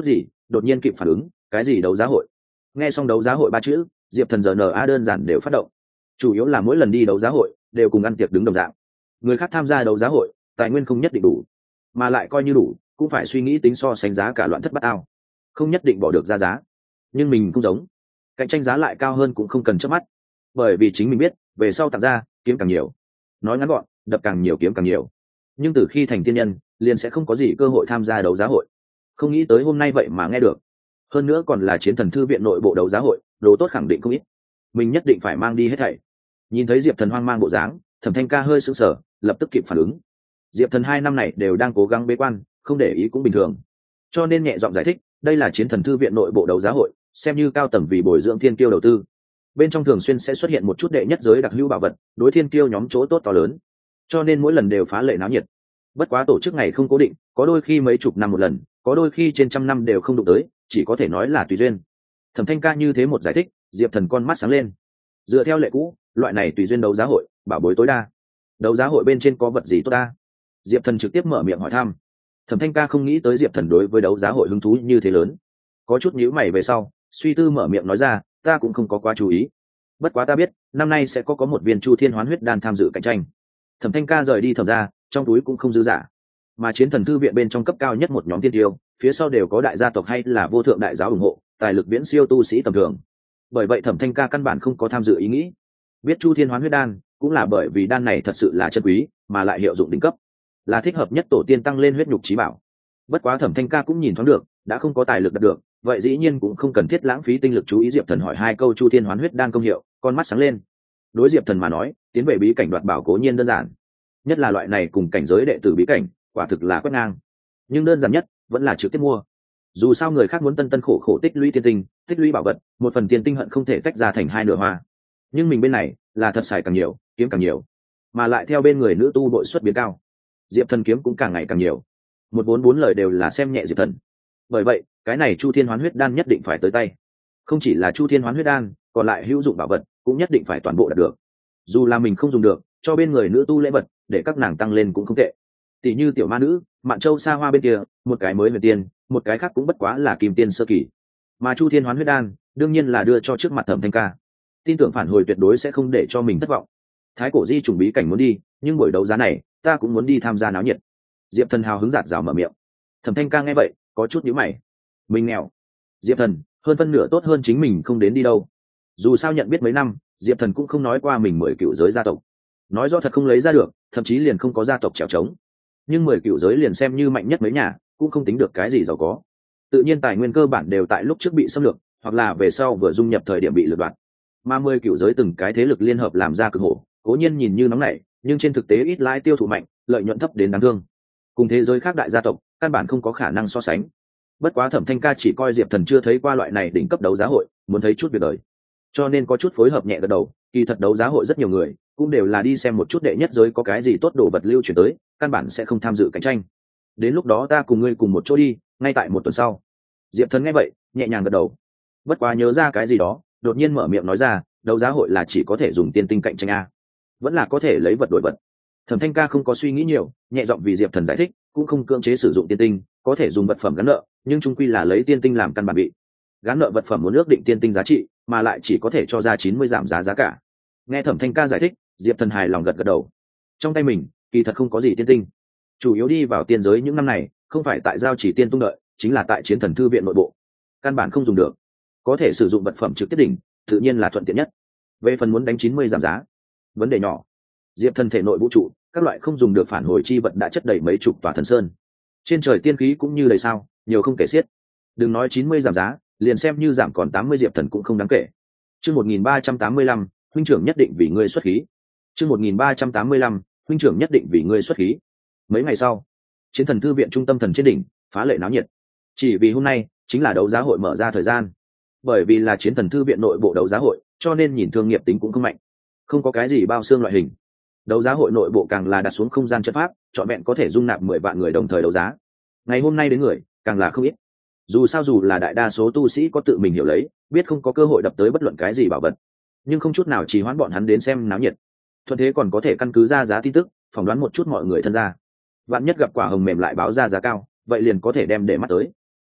đột nhiên kịp phản ứng, cái gì đấu giá hội? Nghe xong đấu giá hội ba chữ, Diệp Thần giờ NA đơn giản đều phát động. Chủ yếu là mỗi lần đi đấu giá hội đều cùng ăn tiệc đứng đồng dạng. Người khác tham gia đấu giá hội, tài nguyên không nhất định đủ, mà lại coi như đủ, cũng phải suy nghĩ tính so sánh giá cả loạn thất bát ao, không nhất định bỏ được ra giá. Nhưng mình cũng giống, cạnh tranh giá lại cao hơn cũng không cần chớp mắt, bởi vì chính mình biết, về sau tặng ra, kiếm càng nhiều. Nói ngắn gọn, đập càng nhiều kiếm càng nhiều. Nhưng từ khi thành tiên nhân, liền sẽ không có gì cơ hội tham gia đấu giá hội. Không nghĩ tới hôm nay vậy mà nghe được. Hơn nữa còn là Chiến Thần Thư viện nội bộ đấu giá hội, đồ tốt khẳng định không ít. Mình nhất định phải mang đi hết thảy. Nhìn thấy Diệp Thần hoang mang bộ dáng, Thẩm Thanh Ca hơi sững sờ, lập tức kịp phản ứng. Diệp Thần 2 năm này đều đang cố gắng bế quan, không để ý cũng bình thường. Cho nên nhẹ giọng giải thích, đây là Chiến Thần Thư viện nội bộ đấu giá hội, xem như cao tầng vì bồi dưỡng thiên kiêu đầu tư. Bên trong thường xuyên sẽ xuất hiện một chút đệ nhất giới đặc hữu bảo vật, đối thiên kiêu nhóm chỗ tốt to lớn. Cho nên mỗi lần đều phá lệ náo nhiệt. Bất quá tổ chức ngày không cố định, có đôi khi mấy chục năm một lần, có đôi khi trên trăm năm đều không đụng tới, chỉ có thể nói là tùy duyên. Thẩm Thanh Ca như thế một giải thích, Diệp Thần con mắt sáng lên. Dựa theo lệ cũ, loại này tùy duyên đấu giá hội, bảo bối tối đa. Đấu giá hội bên trên có vật gì tốt ta? Diệp Thần trực tiếp mở miệng hỏi thăm. Thẩm Thanh Ca không nghĩ tới Diệp Thần đối với đấu giá hội hứng thú như thế lớn, có chút nhíu mày về sau, suy tư mở miệng nói ra, ta cũng không có quá chú ý. Bất quá ta biết, năm nay sẽ có một viên Chu Thiên Hoán Huyết Đan tham dự cạnh tranh. Thẩm Thanh Ca rời đi thẩm ra, trong túi cũng không dư giả. Mà Chiến Thần Thư viện bên trong cấp cao nhất một nhóm tiên tiêu, phía sau đều có đại gia tộc hay là vô thượng đại giáo ủng hộ, tài lực viễn siêu tu sĩ tầm thường. Bởi vậy Thẩm Thanh Ca căn bản không có tham dự ý nghĩ. Biết Chu Thiên Hoán Huyết Đan, cũng là bởi vì đan này thật sự là chân quý, mà lại hiệu dụng đỉnh cấp, là thích hợp nhất tổ tiên tăng lên huyết nhục chí bảo. Bất quá Thẩm Thanh Ca cũng nhìn thoáng được, đã không có tài lực đạt được, vậy dĩ nhiên cũng không cần thiết lãng phí tinh lực chú ý. Diệp Thần hỏi 2 câu Chu Thiên Hoán Huyết Đan công hiệu, con mắt sáng lên. Đối Diệp Thần mà nói, tiến về bí cảnh đoạt bảo cố nhiên đơn giản, nhất là loại này cùng cảnh giới đệ tử bí cảnh, quả thực là quét ngang. Nhưng đơn giản nhất vẫn là trực tiếp mua. Dù sao người khác muốn tân tân khổ khổ tích lũy tiên tinh, tích lũy bảo vật, một phần tiền tinh hận không thể tách ra thành 2 nửa hoa. Nhưng mình bên này là thật xài càng nhiều, kiếm càng nhiều, mà lại theo bên người nữ tu đội xuất biến cao, Diệp Thần kiếm cũng càng ngày càng nhiều. 144 lời đều là xem nhẹ Diệp Thần. Bởi vậy, cái này Chu Thiên Hoán Huyết Đan nhất định phải tới tay. Không chỉ là Chu Thiên Hoán Huyết Đan, còn lại hữu dụng bảo vật cũng nhất định phải toàn bộ đạt được. Dù là mình không dùng được, cho bên người nữ tu lễ vật, để các nàng tăng lên cũng không tệ. Tỷ như tiểu ma nữ, Mạn Châu Sa Hoa bên kia, một cái mới huyền tiên, một cái khác cũng bất quá là kim tiên sơ kỳ. Mà Chu Thiên Hoán Huyết Đan, đương nhiên là đưa cho trước mặt Thẩm Thanh Ca. Tin tưởng phản hồi tuyệt đối sẽ không để cho mình thất vọng. Thái cổ di trùng bí cảnh muốn đi, nhưng buổi đấu giá này, ta cũng muốn đi tham gia náo nhiệt. Diệp Thần hào hứng giạt rào mở miệng. Thẩm Thanh Ca nghe vậy, có chút nhíu mày. Mình nghèo. Diệp Thần, hơn phân nửa tốt hơn chính mình không đến đi đâu. Dù sao nhận biết mấy năm, Diệp Thần cũng không nói qua mình 10 cựu giới gia tộc. Nói do thật không lấy ra được, thậm chí liền không có gia tộc trèo trống. Nhưng 10 cựu giới liền xem như mạnh nhất mấy nhà, cũng không tính được cái gì giàu có. Tự nhiên tài nguyên cơ bản đều tại lúc trước bị xâm lược, hoặc là về sau vừa dung nhập thời điểm bị lược đoạt. Mà 10 cựu giới từng cái thế lực liên hợp làm ra cực hổ, cố nhiên nhìn như nóng nảy, nhưng trên thực tế ít lãi tiêu thụ mạnh, lợi nhuận thấp đến đáng thương. Cùng thế giới khác đại gia tộc, căn bản không có khả năng so sánh. Bất quá Thẩm Thanh Ca chỉ coi Diệp Thần chưa thấy qua loại này đỉnh cấp đấu giá hội, muốn thấy chút việc đời, cho nên có chút phối hợp nhẹ gật đầu. Kỳ thật đấu giá hội rất nhiều người cũng đều là đi xem một chút đệ nhất giới có cái gì tốt đồ vật lưu chuyển tới, căn bản sẽ không tham dự cạnh tranh. Đến lúc đó ta cùng ngươi cùng một chỗ đi, ngay tại một tuần sau. Diệp Thần nghe vậy nhẹ nhàng gật đầu. Bất quá nhớ ra cái gì đó, đột nhiên mở miệng nói ra, đấu giá hội là chỉ có thể dùng tiên tinh cạnh tranh a, vẫn là có thể lấy vật đổi vật? Thẩm Thanh Ca không có suy nghĩ nhiều, nhẹ giọng vì Diệp Thần giải thích, cũng không cưỡng chế sử dụng tiên tinh, có thể dùng vật phẩm gắn nợ, nhưng chung quy là lấy tiên tinh làm căn bản bị. Gắn nợ vật phẩm muốn ước định tiên tinh giá trị, mà lại chỉ có thể cho ra 90 giảm giá cả. Nghe Thẩm Thanh Ca giải thích, Diệp Thần hài lòng gật gật đầu. Trong tay mình, kỳ thật không có gì tiên tinh, chủ yếu đi vào tiên giới những năm này, không phải tại giao chỉ tiên tung đợi, chính là tại Chiến Thần Thư viện nội bộ, căn bản không dùng được. Có thể sử dụng vật phẩm trực tiếp đỉnh, tự nhiên là thuận tiện nhất. Về phần muốn đánh 90 giảm giá, vấn đề nhỏ. Diệp Thần thể nội vũ trụ, các loại không dùng được phản hồi chi vật đã chất đầy mấy chục tòa thần sơn. Trên trời tiên khí cũng như đầy sao, nhiều không kể xiết. Đừng nói 90 giảm giá, liền xem như giảm còn 80 Diệp Thần cũng không đáng kể. Chương 1385, huynh trưởng nhất định vì ngươi xuất khí. Chương 1385, huynh trưởng nhất định vì ngươi xuất khí. Mấy ngày sau, Chiến Thần Thư viện trung tâm thần trên đỉnh, phá lệ náo nhiệt. Chỉ vì hôm nay chính là đấu giá hội mở ra thời gian. Bởi vì là Chiến Thần Thư viện nội bộ đấu giá hội, cho nên nhìn thương nghiệp tính cũng không mạnh, không có cái gì bao xương loại hình. Đấu giá hội nội bộ càng là đặt xuống không gian chất pháp, trọn vẹn có thể dung nạp 10 vạn người đồng thời đấu giá. Ngày hôm nay đến người càng là không ít. Dù sao dù là đại đa số tu sĩ có tự mình hiểu lấy, biết không có cơ hội đập tới bất luận cái gì bảo vật, nhưng không chút nào trì hoãn bọn hắn đến xem náo nhiệt. Thuận thế còn có thể căn cứ ra giá tin tức, phỏng đoán một chút mọi người thân gia. Vạn nhất gặp quả hồng mềm lại báo ra giá cao, vậy liền có thể đem để mắt tới.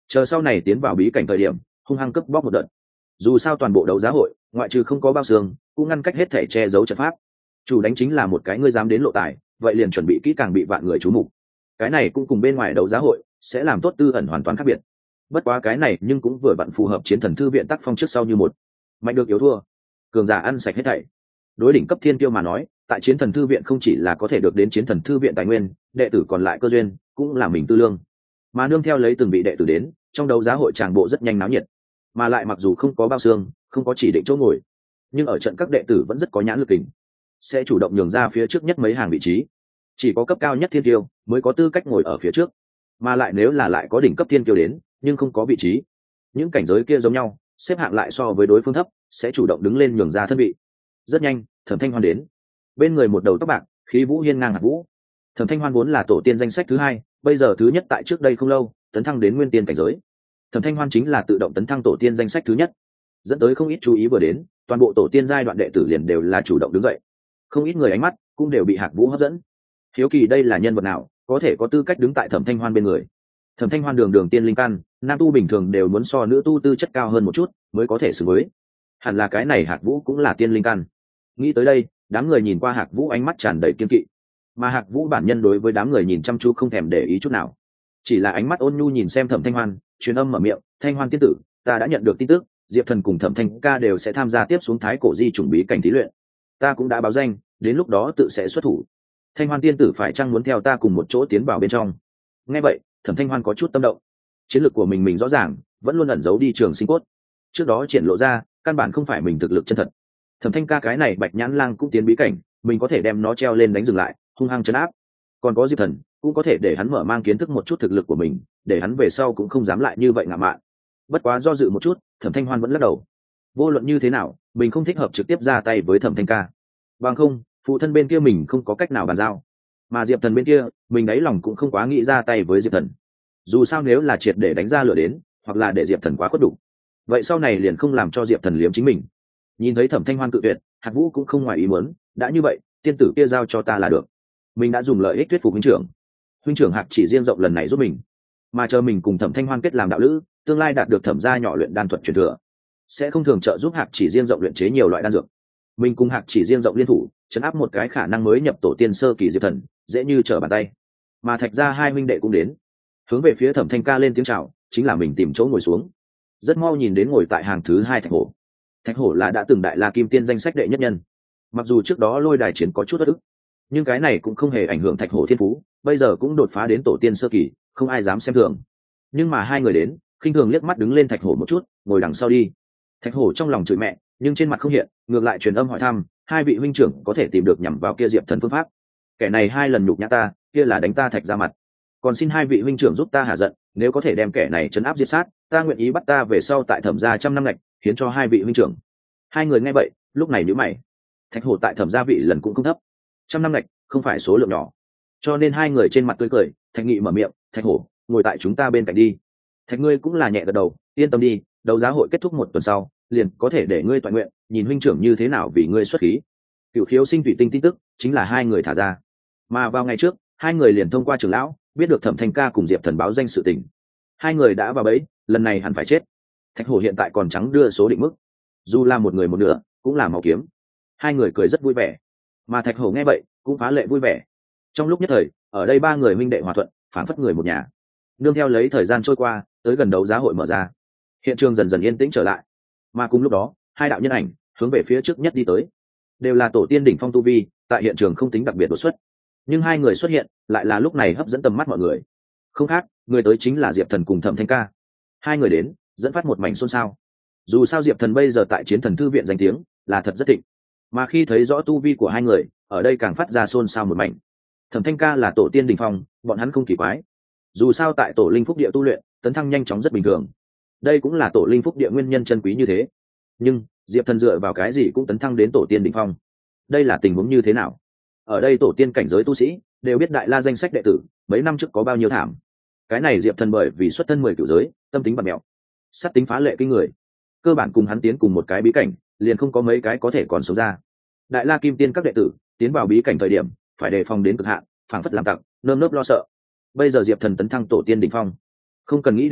chờ sau này tiến vào bí cảnh thời điểm hung hăng cướp bóc một đợt. Dù sao toàn bộ đấu giá hội ngoại trừ không có bao xương cũng ngăn cách hết thể che giấu trận pháp, chủ đánh chính là một cái ngươi dám đến lộ tài, vậy liền chuẩn bị kỹ càng bị vạn người chú mục. Cái này cũng cùng bên ngoài đấu giá hội sẽ làm tốt tư ẩn hoàn toàn khác biệt. Bất quá cái này nhưng cũng vừa vặn phù hợp chiến thần thư viện tác phong trước sau như một, mạnh được yếu thua, cường giả ăn sạch hết thảy. Đối đỉnh cấp thiên tiêu mà nói, tại chiến thần thư viện không chỉ là có thể được đến chiến thần thư viện tài nguyên, đệ tử còn lại cơ duyên cũng là mình tư lương, mà nương theo lấy từng vị đệ tử đến, trong đấu giá hội tràng bộ rất nhanh náo nhiệt. Mà lại mặc dù không có bao xương, không có chỉ định chỗ ngồi, nhưng ở trận các đệ tử vẫn rất có nhãn lực kình, sẽ chủ động nhường ra phía trước nhất mấy hàng vị trí. Chỉ có cấp cao nhất thiên tiêu mới có tư cách ngồi ở phía trước, mà lại nếu là lại có đỉnh cấp thiên tiêu đến nhưng không có vị trí, những cảnh giới kia giống nhau xếp hạng lại so với đối phương thấp, sẽ chủ động đứng lên nhường ra thân vị. Rất nhanh Thẩm Thanh Hoan đến, bên người một đầu tóc bạc, khí vũ hiên ngang hạt vũ. Thẩm Thanh Hoan vốn là tổ tiên danh sách thứ hai, bây giờ thứ nhất tại trước đây không lâu tấn thăng đến nguyên tiên cảnh giới. Thẩm Thanh Hoan chính là tự động tấn thăng tổ tiên danh sách thứ nhất, dẫn tới không ít chú ý vừa đến, toàn bộ tổ tiên giai đoạn đệ tử liền đều là chủ động đứng dậy, không ít người ánh mắt cũng đều bị Hạc Vũ hấp dẫn. Hiếu kỳ đây là nhân vật nào có thể có tư cách đứng tại Thẩm Thanh Hoan bên người. Thẩm Thanh Hoan đường đường tiên linh căn, nam tu bình thường đều muốn so nữ tu tư chất cao hơn một chút mới có thể xứng với. Hẳn là cái này Hạc Vũ cũng là tiên linh căn. Nghĩ tới đây, đám người nhìn qua Hạc Vũ ánh mắt tràn đầy kiên kỵ, mà Hạc Vũ bản nhân đối với đám người nhìn chăm chú không thèm để ý chút nào, chỉ là ánh mắt ôn nhu nhìn xem Thẩm Thanh Hoan, truyền âm mở miệng: Thanh Hoan tiên tử, ta đã nhận được tin tức, Diệp Thần cùng Thẩm Thanh ca đều sẽ tham gia tiếp xuống Thái Cổ Di Chủng bí cảnh thí luyện, ta cũng đã báo danh, đến lúc đó tự sẽ xuất thủ. Thanh Hoan tiên tử phải chăng muốn theo ta cùng một chỗ tiến vào bên trong? Nghe vậy, Thẩm Thanh Hoan có chút tâm động. Chiến lược của mình rõ ràng, vẫn luôn ẩn giấu đi trường sinh cốt, trước đó triển lộ ra căn bản không phải mình thực lực chân thật. Thẩm Thanh ca cái này Bạch Nhãn Lang cũng tiến bí cảnh, mình có thể đem nó treo lên đánh dừng lại, hung hăng trấn áp. Còn có Diệp Thần cũng có thể để hắn mở mang kiến thức một chút thực lực của mình, để hắn về sau cũng không dám lại như vậy ngạo mạn. Bất quá do dự một chút, Thẩm Thanh Hoan vẫn lắc đầu. Vô luận như thế nào, mình không thích hợp trực tiếp ra tay với Thẩm Thanh ca. Bằng không, phụ thân bên kia mình không có cách nào bàn giao, mà Diệp Thần bên kia, mình đáy lòng cũng không quá nghĩ ra tay với Diệp Thần. Dù sao nếu là triệt để đánh ra lửa đến, hoặc là để Diệp Thần quá khuất đủ, vậy sau này liền không làm cho Diệp Thần liếm chính mình. Nhìn thấy Thẩm Thanh Hoan cự tuyệt, Hạc Vũ cũng không ngoài ý muốn, đã như vậy, tiên tử kia giao cho ta là được. Mình đã dùng lợi ích thuyết phục huynh trưởng Hạc Chỉ riêng rộng lần này giúp mình, mà chờ mình cùng Thẩm Thanh Hoan kết làm đạo lữ, tương lai đạt được Thẩm gia nhỏ luyện đan thuật truyền thừa, sẽ không thường trợ giúp Hạc Chỉ riêng rộng luyện chế nhiều loại đan dược. Mình cùng Hạc Chỉ riêng rộng liên thủ, chấn áp một cái khả năng mới nhập tổ tiên sơ kỳ Diệp Thần, dễ như trở bàn tay. Mà Thạch gia hai huynh đệ cũng đến, hướng về phía Thẩm Thanh ca lên tiếng chào, chính là mình tìm chỗ ngồi xuống. Rất mau nhìn đến ngồi tại hàng thứ hai Thạch Hổ. Thạch Hổ là đã từng Đại La Kim Tiên danh sách đệ nhất nhân, mặc dù trước đó lôi đài chiến có chút bất ức, nhưng cái này cũng không hề ảnh hưởng Thạch Hổ thiên phú, bây giờ cũng đột phá đến tổ tiên sơ kỳ, không ai dám xem thường. Nhưng mà hai người đến, khinh thường liếc mắt đứng lên Thạch Hổ một chút, ngồi đằng sau đi. Thạch Hổ trong lòng chửi mẹ, nhưng trên mặt không hiện, ngược lại truyền âm hỏi thăm, hai vị huynh trưởng có thể tìm được nhằm vào kia Diệp Thần phương pháp. Kẻ này hai lần nhục nhã ta, kia là đánh ta Thạch ra mặt. Còn xin hai vị huynh trưởng giúp ta hạ giận, nếu có thể đem kẻ này trấn áp diệt sát, ta nguyện ý bắt ta về sau tại Thẩm gia 100 năm lệch, hiến cho hai vị huynh trưởng. Hai người nghe vậy, lúc này nhíu mày. Thạch Hổ tại Thẩm gia vị lần cũng không thấp, 100 năm lệch không phải số lượng nhỏ, cho nên hai người trên mặt tươi cười. Thạch Nghị mở miệng: Thạch Hổ, ngồi tại chúng ta bên cạnh đi. Thạch ngươi cũng là nhẹ gật đầu, yên tâm đi, đấu giá hội kết thúc một tuần sau, liền có thể để ngươi toàn nguyện, nhìn huynh trưởng như thế nào vì ngươi xuất khí. Cửu khiếu sinh thủy tinh tin tức chính là hai người thả ra, mà vào ngày trước, hai người liền thông qua trưởng lão biết được Thẩm Thanh ca cùng Diệp Thần báo danh sự tình. Hai người đã vào bẫy, lần này hẳn phải chết. Thạch Hổ hiện tại còn trắng đưa số định mức, dù là một người một nửa cũng là máu kiếm. Hai người cười rất vui vẻ, mà Thạch Hổ nghe vậy cũng phá lệ vui vẻ. Trong lúc nhất thời, ở đây ba người huynh đệ hòa thuận, phản phất người một nhà. Nương theo lấy thời gian trôi qua, tới gần đấu giá hội mở ra, hiện trường dần dần yên tĩnh trở lại. Mà cùng lúc đó, hai đạo nhân ảnh hướng về phía trước nhất đi tới, đều là tổ tiên đỉnh phong tu vi, tại hiện trường không tính đặc biệt đột xuất, nhưng hai người xuất hiện lại là lúc này hấp dẫn tầm mắt mọi người. Không khác, người tới chính là Diệp Thần cùng Thẩm Thanh ca. Hai người đến, dẫn phát một mảnh xôn xao. Dù sao Diệp Thần bây giờ tại Chiến Thần thư viện danh tiếng là thật rất thịnh, mà khi thấy rõ tu vi của hai người, ở đây càng phát ra xôn xao một mảnh. Thẩm Thanh ca là tổ tiên đỉnh phong, bọn hắn không kỳ quái. Dù sao tại tổ linh phúc địa tu luyện, tấn thăng nhanh chóng rất bình thường. Đây cũng là tổ linh phúc địa nguyên nhân chân quý như thế. Nhưng Diệp Thần dựa vào cái gì cũng tấn thăng đến tổ tiên đỉnh phong? Đây là tình huống như thế nào? Ở đây tổ tiên cảnh giới tu sĩ đều biết Đại La danh sách đệ tử mấy năm trước có bao nhiêu thảm. Cái này Diệp Thần bởi vì xuất thân 10 cửu giới, tâm tính bạt mẹo, sát tính phá lệ kinh người, cơ bản cùng hắn tiến cùng một cái bí cảnh, liền không có mấy cái có thể còn sống ra. Đại La Kim Tiên các đệ tử tiến vào bí cảnh thời điểm phải đề phòng đến cực hạn, phảng phất làm tặc, nơm nớp lo sợ. Bây giờ Diệp Thần tấn thăng tổ tiên đỉnh phong, không cần nghĩ đều biết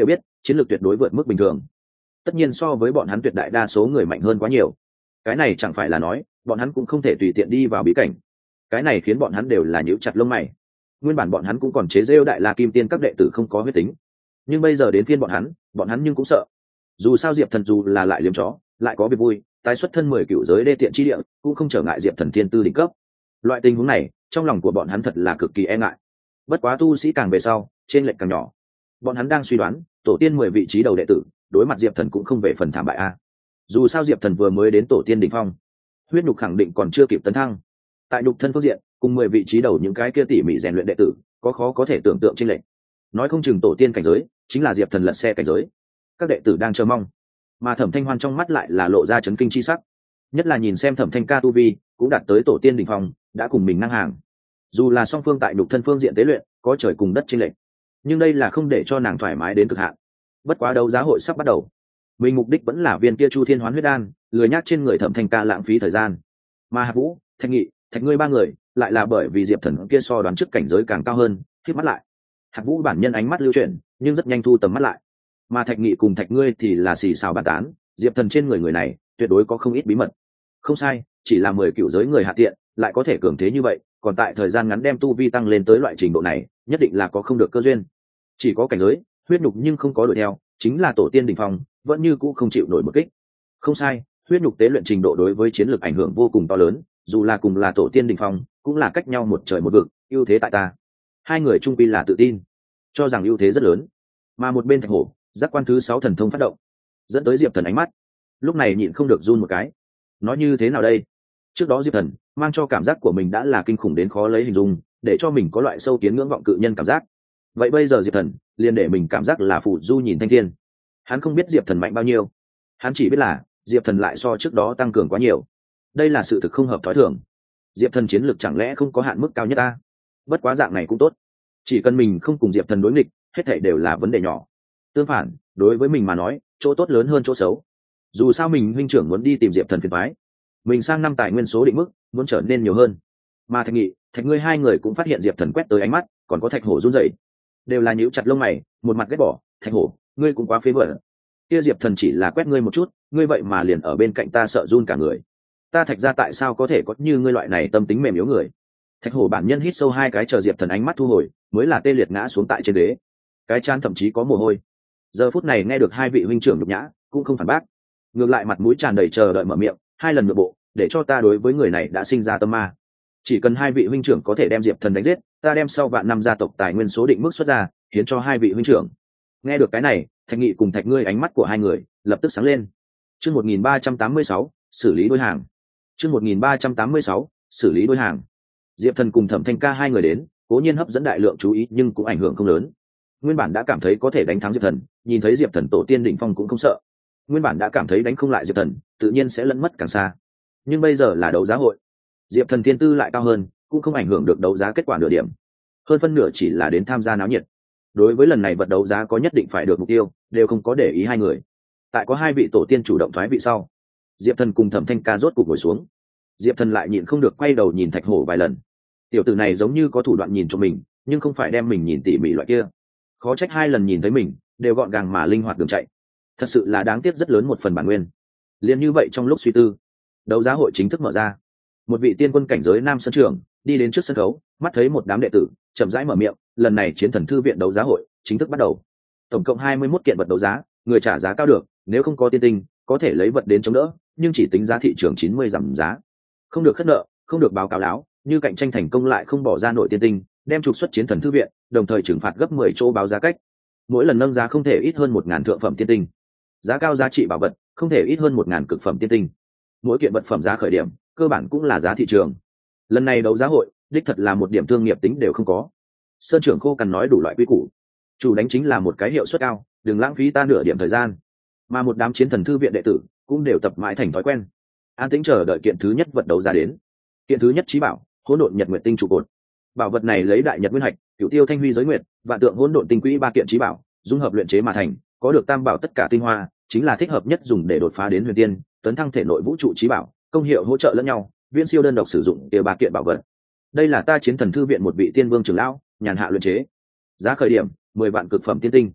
chiến lược tuyệt đối vượt mức bình thường, tất nhiên so với bọn hắn tuyệt đại đa số người mạnh hơn quá nhiều. Cái này chẳng phải là nói bọn hắn cũng không thể tùy tiện đi vào bí cảnh. Cái này khiến bọn hắn đều là nhíu chặt lông mày. Nguyên bản bọn hắn cũng còn chế giễu đại la kim tiên các đệ tử không có huyết tính, nhưng bây giờ đến phiên bọn hắn nhưng cũng sợ. Dù sao Diệp Thần dù là lại liếm chó lại có việc vui, tái xuất thân 10 cựu giới đê tiện chi địa cũng không trở ngại Diệp Thần thiên tư đỉnh cấp. Loại tình huống này trong lòng của bọn hắn thật là cực kỳ e ngại. Bất quá tu sĩ càng về sau trên lệch càng nhỏ. Bọn hắn đang suy đoán tổ tiên 10 vị trí đầu đệ tử đối mặt Diệp Thần cũng không về phần thảm bại a. Dù sao Diệp Thần vừa mới đến tổ tiên đỉnh phong, huyết nhục khẳng định còn chưa kịp tấn thăng. Tại nhục thân phương diện cùng 10 vị trí đầu những cái kia tỉ mỉ rèn luyện đệ tử có khó có thể tưởng tượng trên lệch. Nói không chừng tổ tiên cảnh giới chính là Diệp Thần lật xe cảnh giới. Các đệ tử đang chờ mong, mà Thẩm Thanh Hoan trong mắt lại là lộ ra chấn kinh chi sắc. Nhất là nhìn xem Thẩm Thanh ca tu vi cũng đạt tới tổ tiên đỉnh phong, đã cùng mình ngang hàng. Dù là song phương tại nhục thân phương diện tế luyện có trời cùng đất chênh lệch, nhưng đây là không để cho nàng thoải mái đến cực hạn. Bất quá đấu giá hội sắp bắt đầu, mình mục đích vẫn là viên kia Chu Thiên Hoán Huyết Đan, lười nhác trên người Thẩm Thanh ca lãng phí thời gian. Mà Hạc Vũ, Thạch Nghị, Thạch ngươi ba người lại là bởi vì Diệp Thần kia so đoán trước cảnh giới càng cao hơn, khép mắt lại. Hạc Vũ bản nhân ánh mắt lưu chuyển, nhưng rất nhanh thu tầm mắt lại. Mà Thạch Nghị cùng Thạch ngươi thì là xì xào bàn tán, Diệp Thần trên người này tuyệt đối có không ít bí mật. Không sai, chỉ là 10 cựu giới người hạ tiện lại có thể cường thế như vậy, còn tại thời gian ngắn đem tu vi tăng lên tới loại trình độ này, nhất định là có không được cơ duyên. Chỉ có cảnh giới huyết nhục nhưng không có đuổi theo, chính là tổ tiên đỉnh phong vẫn như cũ không chịu nổi một kích. Không sai, huyết nhục tế luyện trình độ đối với chiến lược ảnh hưởng vô cùng to lớn, dù là cùng là tổ tiên đỉnh phong cũng là cách nhau một trời một vực, ưu thế tại ta. Hai người trung quy là tự tin, cho rằng ưu thế rất lớn. Mà một bên Thạch Hổ, giác quan thứ 6 thần thông phát động, dẫn tới Diệp Thần ánh mắt lúc này nhịn không được run một cái. Nói như thế nào đây? Trước đó Diệp Thần mang cho cảm giác của mình đã là kinh khủng đến khó lấy hình dung, để cho mình có loại sâu kiến ngưỡng vọng cự nhân cảm giác. Vậy bây giờ Diệp Thần liền để mình cảm giác là phù du nhìn thanh thiên. Hắn không biết Diệp Thần mạnh bao nhiêu, hắn chỉ biết là Diệp Thần lại so trước đó tăng cường quá nhiều. Đây là sự thực không hợp thói thường. Diệp Thần chiến lược chẳng lẽ không có hạn mức cao nhất ta? Bất quá dạng này cũng tốt, chỉ cần mình không cùng Diệp Thần đối nghịch, hết thảy đều là vấn đề nhỏ. Tương phản, đối với mình mà nói, chỗ tốt lớn hơn chỗ xấu. Dù sao mình huynh trưởng muốn đi tìm Diệp Thần phiền toái, mình sang năm tài nguyên số định mức muốn trở nên nhiều hơn. Mà Thạch Nghị, Thạch ngươi hai người cũng phát hiện Diệp Thần quét tới ánh mắt, còn có Thạch Hổ run rẩy, đều là nhíu chặt lông mày, một mặt ghét bỏ. Thạch Hổ, ngươi cũng quá phế vẩn. Kia Diệp Thần chỉ là quét ngươi một chút, ngươi vậy mà liền ở bên cạnh ta sợ run cả người. Ta Thạch ra tại sao có thể có như ngươi loại này tâm tính mềm yếu người? Thạch Hổ bản nhân hít sâu hai cái, chờ Diệp Thần ánh mắt thu hồi, mới là tê liệt ngã xuống tại trên ghế, cái trán thậm chí có mồ hôi. Giờ phút này nghe được hai vị huynh trưởng nhục nhã, cũng không phản bác, ngược lại mặt mũi tràn đầy chờ đợi mở miệng, hai lần nhượng bộ, để cho ta đối với người này đã sinh ra tâm ma. Chỉ cần hai vị huynh trưởng có thể đem Diệp Thần đánh giết, ta đem sau vạn năm gia tộc tài nguyên số định mức xuất ra, hiến cho hai vị huynh trưởng. Nghe được cái này, Thạch Nghị cùng Thạch ngươi ánh mắt của hai người lập tức sáng lên. Chương 1386, xử lý đôi hàng. Chương 1386, xử lý đôi hàng. Diệp Thần cùng Thẩm Thanh ca hai người đến, cố nhiên hấp dẫn đại lượng chú ý nhưng cũng ảnh hưởng không lớn. Nguyên bản đã cảm thấy có thể đánh thắng Diệp Thần, nhìn thấy Diệp Thần tổ tiên đỉnh phong cũng không sợ. Nguyên bản đã cảm thấy đánh không lại Diệp Thần, tự nhiên sẽ lẫn mất càng xa. Nhưng bây giờ là đấu giá hội, Diệp Thần thiên tư lại cao hơn, cũng không ảnh hưởng được đấu giá kết quả nửa điểm. Hơn phân nửa chỉ là đến tham gia náo nhiệt. Đối với lần này vật đấu giá có nhất định phải được mục tiêu, đều không có để ý hai người. Tại có hai vị tổ tiên chủ động thoái vị sau, Diệp Thần cùng Thẩm Thanh ca rốt cục ngồi xuống. Diệp Thần lại nhịn không được quay đầu nhìn Thạch Hổ vài lần. Tiểu tử này giống như có thủ đoạn nhìn cho mình, nhưng không phải đem mình nhìn tỉ mỉ loại kia. Khó trách hai lần nhìn thấy mình đều gọn gàng mà linh hoạt đường chạy. Thật sự là đáng tiếc rất lớn một phần bản nguyên. Liên như vậy trong lúc suy tư, đấu giá hội chính thức mở ra. Một vị tiên quân cảnh giới nam sân trưởng đi đến trước sân khấu, mắt thấy một đám đệ tử, chậm rãi mở miệng, lần này Chiến Thần thư viện đấu giá hội chính thức bắt đầu. Tổng cộng 21 kiện vật đấu giá, người trả giá cao được, nếu không có tiên tinh, có thể lấy vật đến chống đỡ, nhưng chỉ tính giá thị trường 90 giảm giá. Không được khất nợ, không được báo cáo láo, như cạnh tranh thành công lại không bỏ ra nội tiên tinh, đem trục xuất Chiến Thần thư viện, đồng thời trừng phạt gấp 10 chỗ báo giá cách. Mỗi lần nâng giá không thể ít hơn 1000 thượng phẩm tiên tinh. Giá cao giá trị bảo vật không thể ít hơn 1000 cực phẩm tiên tinh. Mỗi kiện vật phẩm giá khởi điểm cơ bản cũng là giá thị trường. Lần này đấu giá hội đích thật là một điểm thương nghiệp tính đều không có. Sơn trưởng khô cằn nói đủ loại quy củ, chủ đánh chính là một cái hiệu suất cao, đừng lãng phí ta nửa điểm thời gian. Mà một đám Chiến Thần thư viện đệ tử cũng đều tập mãi thành thói quen, an tĩnh chờ đợi kiện thứ nhất vật đấu giá đến. Kiện thứ nhất chí bảo, hỗn độn nhật nguyệt tinh trụ cột. Bảo vật này lấy đại nhật nguyên hạch, cửu tiêu thanh huy giới nguyệt, vạn tượng hỗn độn tinh quỹ ba kiện chí bảo dung hợp luyện chế mà thành, có được tam bảo tất cả tinh hoa, chính là thích hợp nhất dùng để đột phá đến huyền tiên, tấn thăng thể nội vũ trụ chí bảo, công hiệu hỗ trợ lẫn nhau, viễn siêu đơn độc sử dụng kia ba kiện bảo vật. Đây là ta Chiến Thần thư viện một vị tiên vương trưởng lão nhàn hạ luyện chế, giá khởi điểm 10 vạn cực phẩm tiên tinh.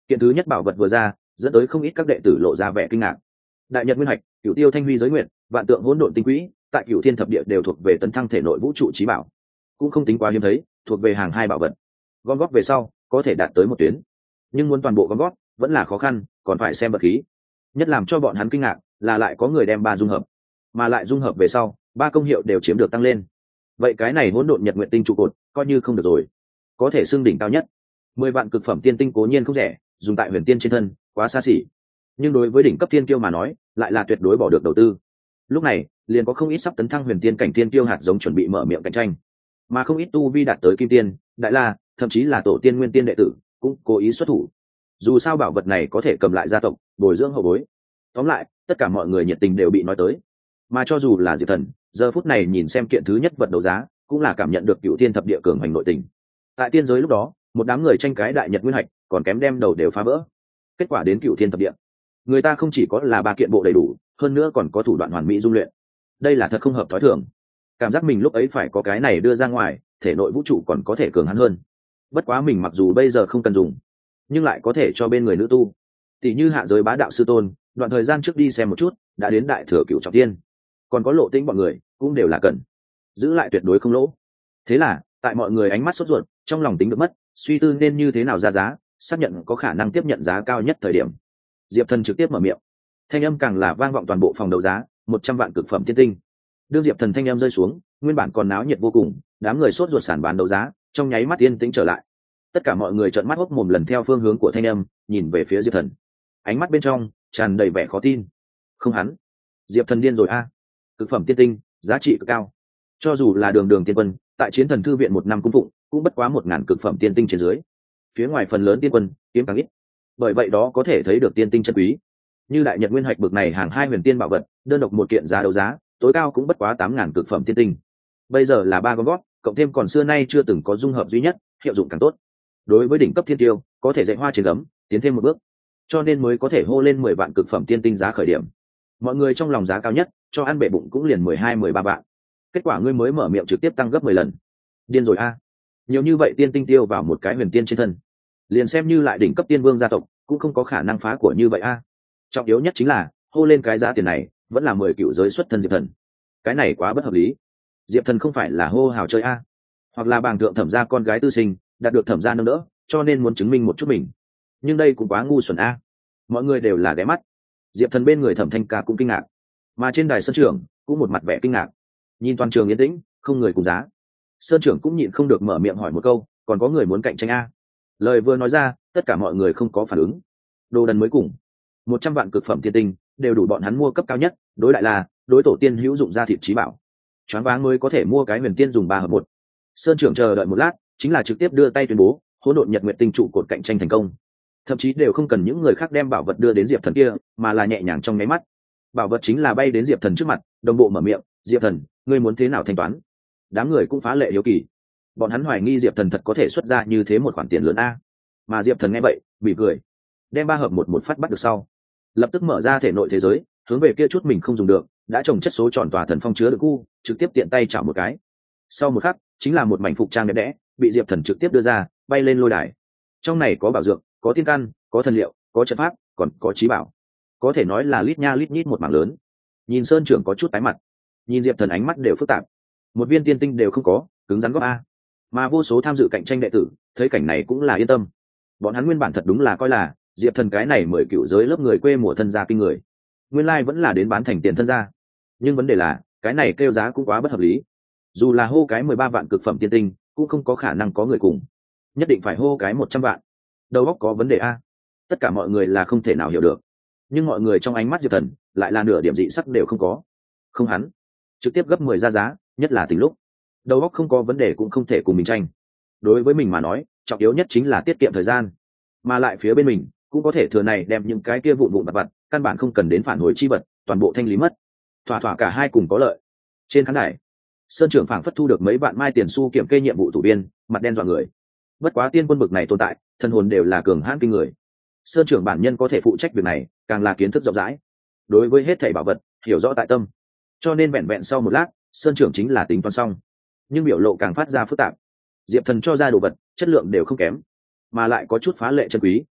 Kiện thứ nhất bảo vật vừa ra, dẫn tới không ít các đệ tử lộ ra vẻ kinh ngạc. Đại nhật nguyên hạch, cửu tiêu thanh huy giới nguyện, vạn tượng hỗn độn tinh quỹ, tại cửu thiên thập địa đều thuộc về tấn thăng thể nội vũ trụ trí bảo, cũng không tính quá hiếm thấy, thuộc về hàng hai bảo vật. Gom góp về sau có thể đạt tới một tuyến, nhưng muốn toàn bộ gom góp vẫn là khó khăn, còn phải xem vật khí. Nhất làm cho bọn hắn kinh ngạc là lại có người đem ba dung hợp, mà lại dung hợp về sau ba công hiệu đều chiếm được tăng lên. Vậy cái này hỗn độn nhật nguyện tinh trụ cột coi như không được rồi, có thể xưng đỉnh cao nhất. 10 vạn cực phẩm tiên tinh cố nhiên không rẻ, dùng tại huyền tiên trên thân quá xa xỉ, nhưng đối với đỉnh cấp tiên kiêu mà nói lại là tuyệt đối bỏ được đầu tư. Lúc này liền có không ít sắp tấn thăng huyền tiên cảnh tiên kiêu hạt giống chuẩn bị mở miệng cạnh tranh, mà không ít tu vi đạt tới kim tiên, đại la, thậm chí là tổ tiên nguyên tiên đệ tử cũng cố ý xuất thủ. Dù sao bảo vật này có thể cầm lại gia tộc, bồi dưỡng hậu bối. Tóm lại tất cả mọi người nhiệt tình đều bị nói tới, mà cho dù là Diệp Thần giờ phút này nhìn xem kiện thứ nhất vật đấu giá cũng là cảm nhận được cựu thiên thập địa cường hành nội tình. Tại tiên giới lúc đó một đám người tranh cái đại nhật nguyên hạch còn kém đem đầu đều phá vỡ, kết quả đến cựu thiên thập địa người ta không chỉ có là ba kiện bộ đầy đủ, hơn nữa còn có thủ đoạn hoàn mỹ dung luyện. Đây là thật không hợp thói thường. Cảm giác mình lúc ấy phải có cái này đưa ra ngoài, thể nội vũ trụ còn có thể cường hắn hơn. Bất quá mình mặc dù bây giờ không cần dùng, nhưng lại có thể cho bên người nữ tu, tỷ như hạ giới bá đạo sư tôn, đoạn thời gian trước đi xem một chút đã đến đại thừa cựu trọng tiên, còn có Lộ Tĩnh bọn người cũng đều là cần giữ lại, tuyệt đối không lỗ. Thế là tại mọi người ánh mắt sốt ruột, trong lòng tính được mất, suy tư nên như thế nào ra giá, xác nhận có khả năng tiếp nhận giá cao nhất thời điểm, Diệp Thần trực tiếp mở miệng, thanh âm càng là vang vọng toàn bộ phòng đấu giá, 100 vạn cực phẩm tiên tinh. Đương Diệp Thần thanh âm rơi xuống, nguyên bản còn náo nhiệt vô cùng, đám người sốt ruột sàn bán đấu giá trong nháy mắt yên tĩnh trở lại. Tất cả mọi người trợn mắt hốc mồm lần theo phương hướng của thanh âm nhìn về phía Diệp Thần, ánh mắt bên trong tràn đầy vẻ khó tin. Không, hắn Diệp Thần điên rồi a. Cực phẩm tiên tinh giá trị cực cao, cho dù là đường đường tiên quân tại chiến thần thư viện một năm cung phụng cũng bất quá 1000 cực phẩm tiên tinh trên dưới, phía ngoài phần lớn tiên quân kiếm càng ít. Bởi vậy đó có thể thấy được tiên tinh chân quý. Như đại nhật nguyên hạch bực này hàng hai huyền tiên bảo vật, đơn độc một kiện giá đấu giá tối cao cũng bất quá 8000 cực phẩm tiên tinh. Bây giờ là ba con gót, cộng thêm còn xưa nay chưa từng có dung hợp duy nhất, hiệu dụng càng tốt. Đối với đỉnh cấp thiên tiêu có thể dạy hoa trên gấm, tiến thêm một bước, cho nên mới có thể hô lên 10 vạn cực phẩm tiên tinh giá khởi điểm. Mọi người trong lòng giá cao nhất cho ăn bể bụng cũng liền 12-13 vạn. Kết quả ngươi mới mở miệng trực tiếp tăng gấp 10 lần. Điên rồi a. Nhiều như vậy tiên tinh tiêu vào một cái huyền tiên trên thân, liền xem như lại đỉnh cấp tiên vương gia tộc cũng không có khả năng phá của như vậy a. Trọng yếu nhất chính là hô lên cái giá tiền này vẫn là 10 cựu giới xuất thân Diệp Thần. Cái này quá bất hợp lý. Diệp Thần không phải là hô hào chơi a, hoặc là bàng thượng thẩm gia con gái tư sinh đạt được thẩm gia nâng đỡ, cho nên muốn chứng minh một chút mình. Nhưng đây cũng quá ngu xuẩn a. Mọi người đều là ghé mắt. Diệp Thần bên người Thẩm Thanh Ca cũng kinh ngạc, mà trên đài sơn trưởng cũng một mặt vẻ kinh ngạc. Nhìn toàn trường yên tĩnh, không người cùng giá, sơn trưởng cũng nhịn không được mở miệng hỏi một câu, còn có người muốn cạnh tranh a? Lời vừa nói ra tất cả mọi người không có phản ứng. Đồ đần mới cùng 100 vạn cực phẩm tiên tinh đều đủ bọn hắn mua cấp cao nhất, đối đại là đối tổ tiên hữu dụng gia thịt trí bảo, choáng váng mới có thể mua cái huyền tiên dùng 3 hợp 1. Sơn trưởng chờ đợi một lát, chính là trực tiếp đưa tay tuyên bố hỗn độn nhật nguyệt tinh trụ cột cạnh tranh thành công. Thậm chí đều không cần những người khác đem bảo vật đưa đến Diệp Thần kia, mà là nhẹ nhàng trong nháy mắt, bảo vật chính là bay đến Diệp Thần trước mặt. Đồng bộ mở miệng, Diệp Thần, ngươi muốn thế nào thanh toán? Đám người cũng phá lệ hiếu kỳ, bọn hắn hoài nghi Diệp Thần thật có thể xuất ra như thế một khoản tiền lớn a. Mà Diệp Thần nghe vậy mỉm cười, đem 3 hợp 1 một phát bắt được sau, lập tức mở ra thể nội thế giới, hướng về kia chút mình không dùng được đã trồng chất số tròn tòa thần phong chứa được cu, trực tiếp tiện tay chảo một cái. Sau một khắc chính là một mảnh phục trang đẹp đẽ bị Diệp Thần trực tiếp đưa ra, bay lên lôi đài. Trong này có bảo dược, có tiên căn, có thần liệu, có trận pháp, còn có trí bảo, có thể nói là lít nha lít nhít một mảng lớn. Nhìn sơn trưởng có chút tái mặt, nhìn Diệp Thần ánh mắt đều phức tạp. Một viên tiên tinh đều không có, cứng rắn góp a. Mà vô số tham dự cạnh tranh đệ tử thấy cảnh này cũng là yên tâm. Bọn hắn nguyên bản thật đúng là coi là Diệp Thần cái này 10 cựu giới lớp người quê mùa thân gia kinh người, nguyên lai vẫn là đến bán thành tiền thân gia. Nhưng vấn đề là cái này kêu giá cũng quá bất hợp lý. Dù là hô cái 13 vạn cực phẩm tiên tinh cũng không có khả năng có người cùng, nhất định phải hô cái 100 vạn. Đầu óc có vấn đề a. Tất cả mọi người là không thể nào hiểu được, nhưng mọi người trong ánh mắt Diệp Thần lại là nửa điểm dị sắc đều không có. Không, hắn trực tiếp gấp 10 ra giá, nhất là tình lúc đầu óc không có vấn đề cũng không thể cùng mình tranh. Đối với mình mà nói trọng yếu nhất chính là tiết kiệm thời gian, mà lại phía bên mình cũng có thể thừa này đem những cái kia vụn vụn vặt vặt căn bản không cần đến phản hồi chi vật toàn bộ thanh lý mất, thỏa thỏa cả hai cùng có lợi. Trên khán đài sơn trưởng phảng phất thu được mấy vạn mai tiền xu kiểm kê nhiệm vụ thủ biên, mặt đen dọa người. Bất quá tiên quân bực này tồn tại thân hồn đều là cường hãn kinh người, sơn trưởng bản nhân có thể phụ trách việc này càng là kiến thức rộng rãi, đối với hết thảy bảo vật hiểu rõ tại tâm, cho nên vẹn vẹn sau một lát sơn trưởng chính là tính toán xong, nhưng biểu lộ càng phát ra phức tạp. Diệp Thần cho ra đồ vật chất lượng đều không kém, mà lại có chút phá lệ chân quý.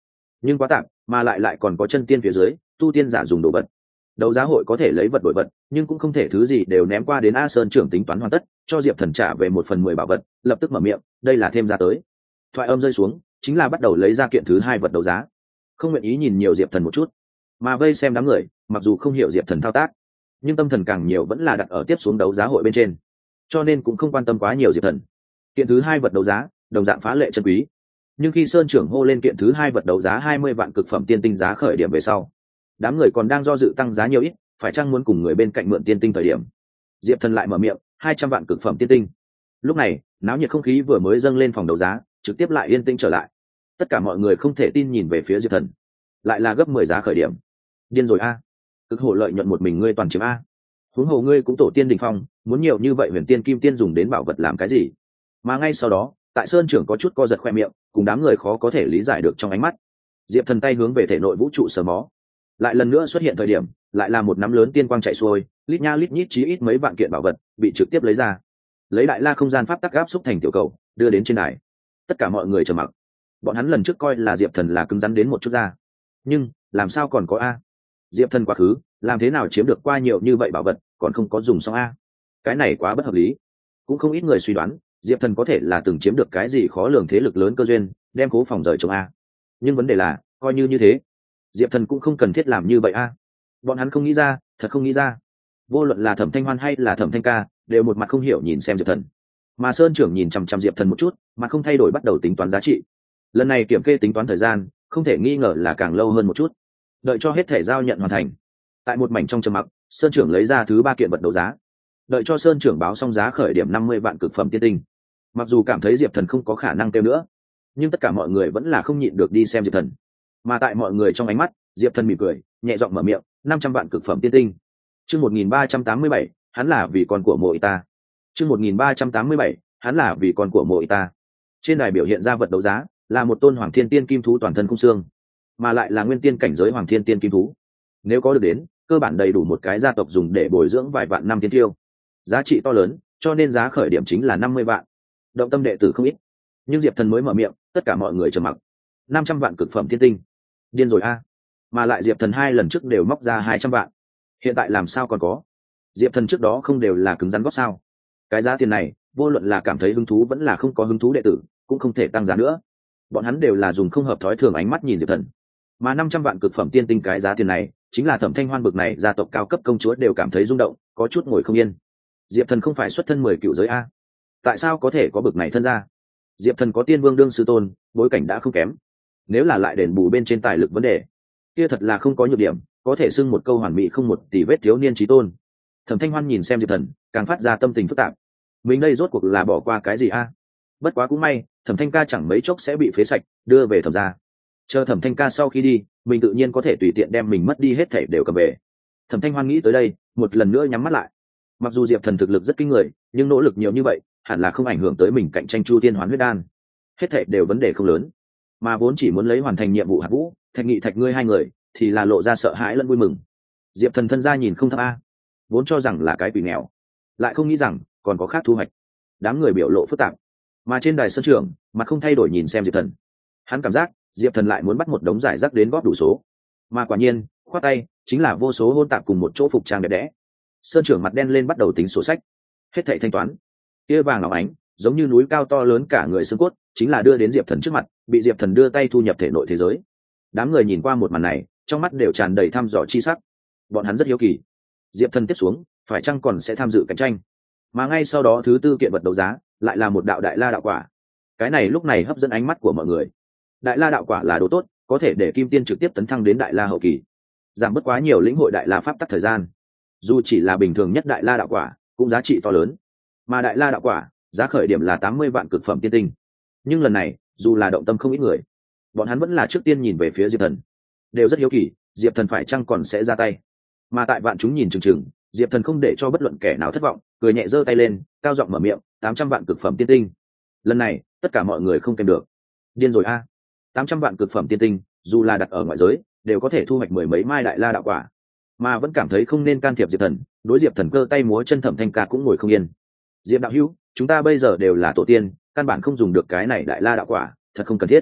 nhưng quá tạm, mà lại còn có chân tiên phía dưới tu tiên giả dùng đồ vật. Đấu giá hội có thể lấy vật đổi vật, nhưng cũng không thể thứ gì đều ném qua đến A Sơn trưởng tính toán hoàn tất, cho Diệp Thần trả về 1/10 bảo vật, lập tức mở miệng, đây là thêm ra tới. Thoại âm rơi xuống, chính là bắt đầu lấy ra kiện thứ hai vật đấu giá. Không nguyện ý nhìn nhiều Diệp Thần một chút, mà vây xem đám người, mặc dù không hiểu Diệp Thần thao tác, nhưng tâm thần càng nhiều vẫn là đặt ở tiếp xuống đấu giá hội bên trên, cho nên cũng không quan tâm quá nhiều Diệp Thần. Kiện thứ hai vật đấu giá, đồng dạng phá lệ chân quý. Nhưng khi Sơn trưởng hô lên kiện thứ hai vật đấu giá 20 vạn cực phẩm tiên tinh giá khởi điểm về sau, đám người còn đang do dự tăng giá nhiều ít, phải chăng muốn cùng người bên cạnh mượn tiên tinh thời điểm, Diệp Thần lại mở miệng, 200 vạn cực phẩm tiên tinh. Lúc này, náo nhiệt không khí vừa mới dâng lên phòng đấu giá, trực tiếp lại yên tĩnh trở lại. Tất cả mọi người không thể tin nhìn về phía Diệp Thần, lại là gấp 10 giá khởi điểm. Điên rồi a, cực hổ lợi nhuận một mình ngươi toàn chiếm a. Huống hồ ngươi cũng tổ tiên đỉnh phong, muốn nhiều như vậy huyền tiên kim tiên dùng đến bảo vật làm cái gì? Mà ngay sau đó, tại Sơn trưởng có chút co giật khoe miệng, cùng đám người khó có thể lý giải được trong ánh mắt. Diệp Thần tay hướng về thể nội vũ trụ sờ mó, lại lần nữa xuất hiện thời điểm, lại là một nắm lớn tiên quang chạy xuôi, lít nha lít nhít chí ít mấy vạn kiện bảo vật bị trực tiếp lấy ra, lấy đại la không gian pháp tắc áp xúc thành tiểu cầu đưa đến trên đài. Tất cả mọi người trầm mặc. Bọn hắn lần trước coi là Diệp Thần là cứng rắn đến một chút ra, nhưng làm sao còn có a? Diệp Thần quá khứ làm thế nào chiếm được qua nhiều như vậy bảo vật còn không có dùng xong a? Cái này quá bất hợp lý. Cũng không ít người suy đoán Diệp Thần có thể là từng chiếm được cái gì khó lường thế lực lớn cơ duyên, đem cố phòng rời trống a. Nhưng vấn đề là coi như thế, Diệp Thần cũng không cần thiết làm như vậy a. Bọn hắn không nghĩ ra, thật không nghĩ ra. Vô luận là Thẩm Thanh Hoan hay là Thẩm Thanh Ca đều một mặt không hiểu nhìn xem Diệp Thần, mà Sơn trưởng nhìn chằm chằm Diệp Thần một chút, mà không thay đổi bắt đầu tính toán giá trị. Lần này kiểm kê tính toán thời gian không thể nghi ngờ là càng lâu hơn một chút. Đợi cho hết thể giao nhận hoàn thành, tại một mảnh trong trầm mặc, Sơn trưởng lấy ra thứ ba kiện vật đấu giá. Đợi cho Sơn trưởng báo xong giá khởi điểm 50 vạn cực phẩm tiên tinh. Mặc dù cảm thấy Diệp Thần không có khả năng tiêu nữa, nhưng tất cả mọi người vẫn là không nhịn được đi xem Diệp Thần. Mà tại mọi người trong ánh mắt, Diệp Thần mỉm cười, nhẹ giọng mở miệng, 500 vạn cực phẩm tiên tinh. Chương 1387, hắn là vì con của muội ta. Chương 1387, hắn là vì con của muội ta. Trên đài biểu hiện ra vật đấu giá là một tôn Hoàng Thiên Tiên kim thú toàn thân khung xương, mà lại là nguyên tiên cảnh giới Hoàng Thiên Tiên kim thú. Nếu có được đến, cơ bản đầy đủ một cái gia tộc dùng để bồi dưỡng vài vạn năm tiên tiêu. Giá trị to lớn, cho nên giá khởi điểm chính là 50 vạn. Động tâm đệ tử không ít, nhưng Diệp Thần mới mở miệng, tất cả mọi người trầm mặc. 500 vạn cực phẩm tiên tinh. Điên rồi a. Mà lại Diệp Thần hai lần trước đều móc ra 200 vạn. Hiện tại làm sao còn có? Diệp Thần trước đó không đều là cứng rắn góp sao? Cái giá tiền này, vô luận là cảm thấy hứng thú vẫn là không có hứng thú đệ tử, cũng không thể tăng giá nữa. Bọn hắn đều là dùng không hợp thói thường ánh mắt nhìn Diệp Thần. Mà 500 vạn cực phẩm tiên tinh cái giá tiền này, chính là Thẩm Thanh Hoan bực này gia tộc cao cấp công chúa đều cảm thấy rung động, có chút ngồi không yên. Diệp Thần không phải xuất thân 10 cựu giới a, tại sao có thể có bực này thân gia? Diệp Thần có tiên vương đương sư tôn, bối cảnh đã không kém, nếu là lại đền bù bên trên tài lực vấn đề, kia thật là không có nhược điểm, có thể xưng một câu hoàn mỹ không một tỷ vết thiếu niên chí tôn. Thẩm Thanh Hoan nhìn xem Diệp Thần, càng phát ra tâm tình phức tạp. Mình đây rốt cuộc là bỏ qua cái gì a? Bất quá cũng may, Thẩm Thanh Ca chẳng mấy chốc sẽ bị phế sạch, đưa về Thẩm gia. Chờ Thẩm Thanh Ca sau khi đi, mình tự nhiên có thể tùy tiện đem mình mất đi hết thảy đều cầm về. Thẩm Thanh Hoan nghĩ tới đây, một lần nữa nhắm mắt lại. Mặc dù Diệp Thần thực lực rất kinh người, nhưng nỗ lực nhiều như vậy, hẳn là không ảnh hưởng tới mình cạnh tranh Chu Tiên Hoán Huyết Đan. Hết thảy đều vấn đề không lớn, mà vốn chỉ muốn lấy hoàn thành nhiệm vụ Hạt Vũ, Thạch Nghị Thạch ngươi hai người, thì là lộ ra sợ hãi lẫn vui mừng. Diệp Thần thân gia nhìn không thấp a, vốn cho rằng là cái quỷ nghèo, lại không nghĩ rằng còn có khác thu hoạch. Đám người biểu lộ phức tạp, mà trên đài sân trường, mặt không thay đổi nhìn xem Diệp Thần. Hắn cảm giác Diệp Thần lại muốn bắt một đống giải rác đến góp đủ số, mà quả nhiên, khoát tay, chính là vô số hôn tạp cùng một chỗ phục trang đẹp đẽ. Sơn trưởng mặt đen lên bắt đầu tính sổ sách, hết thảy thanh toán. Kia vàng óng ánh, giống như núi cao to lớn cả người xương cốt, chính là đưa đến Diệp Thần trước mặt, bị Diệp Thần đưa tay thu nhập thể nội thế giới. Đám người nhìn qua một màn này, trong mắt đều tràn đầy thăm dò chi sắc. Bọn hắn rất hiếu kỳ, Diệp Thần tiếp xuống, phải chăng còn sẽ tham dự cạnh tranh? Mà ngay sau đó thứ tư kiện vật đấu giá, lại là một đạo đại la đạo quả. Cái này lúc này hấp dẫn ánh mắt của mọi người. Đại la đạo quả là đồ tốt, có thể để kim tiên trực tiếp tấn thăng đến đại la hậu kỳ, giảm bớt quá nhiều lĩnh hội đại la pháp tắc thời gian. Dù chỉ là bình thường nhất đại la đạo quả, cũng giá trị to lớn. Mà đại la đạo quả, giá khởi điểm là 80 vạn cực phẩm tiên tinh. Nhưng lần này, dù là động tâm không ít người, bọn hắn vẫn là trước tiên nhìn về phía Diệp Thần, đều rất hiếu kỳ, Diệp Thần phải chăng còn sẽ ra tay. Mà tại vạn chúng nhìn chừng chừng, Diệp Thần không để cho bất luận kẻ nào thất vọng, cười nhẹ giơ tay lên, cao giọng mở miệng, 800 vạn cực phẩm tiên tinh. Lần này, tất cả mọi người không kèm được. Điên rồi a, 800 vạn cực phẩm tiên tinh, dù là đặt ở ngoại giới, đều có thể thu hoạch mười mấy mai đại la đạo quả, mà vẫn cảm thấy không nên can thiệp Diệp Thần. Đối Diệp Thần cơ tay múa chân, Thẩm Thanh Ca cũng ngồi không yên. Diệp đạo hữu, chúng ta bây giờ đều là tổ tiên, căn bản không dùng được cái này đại la đạo quả, thật không cần thiết.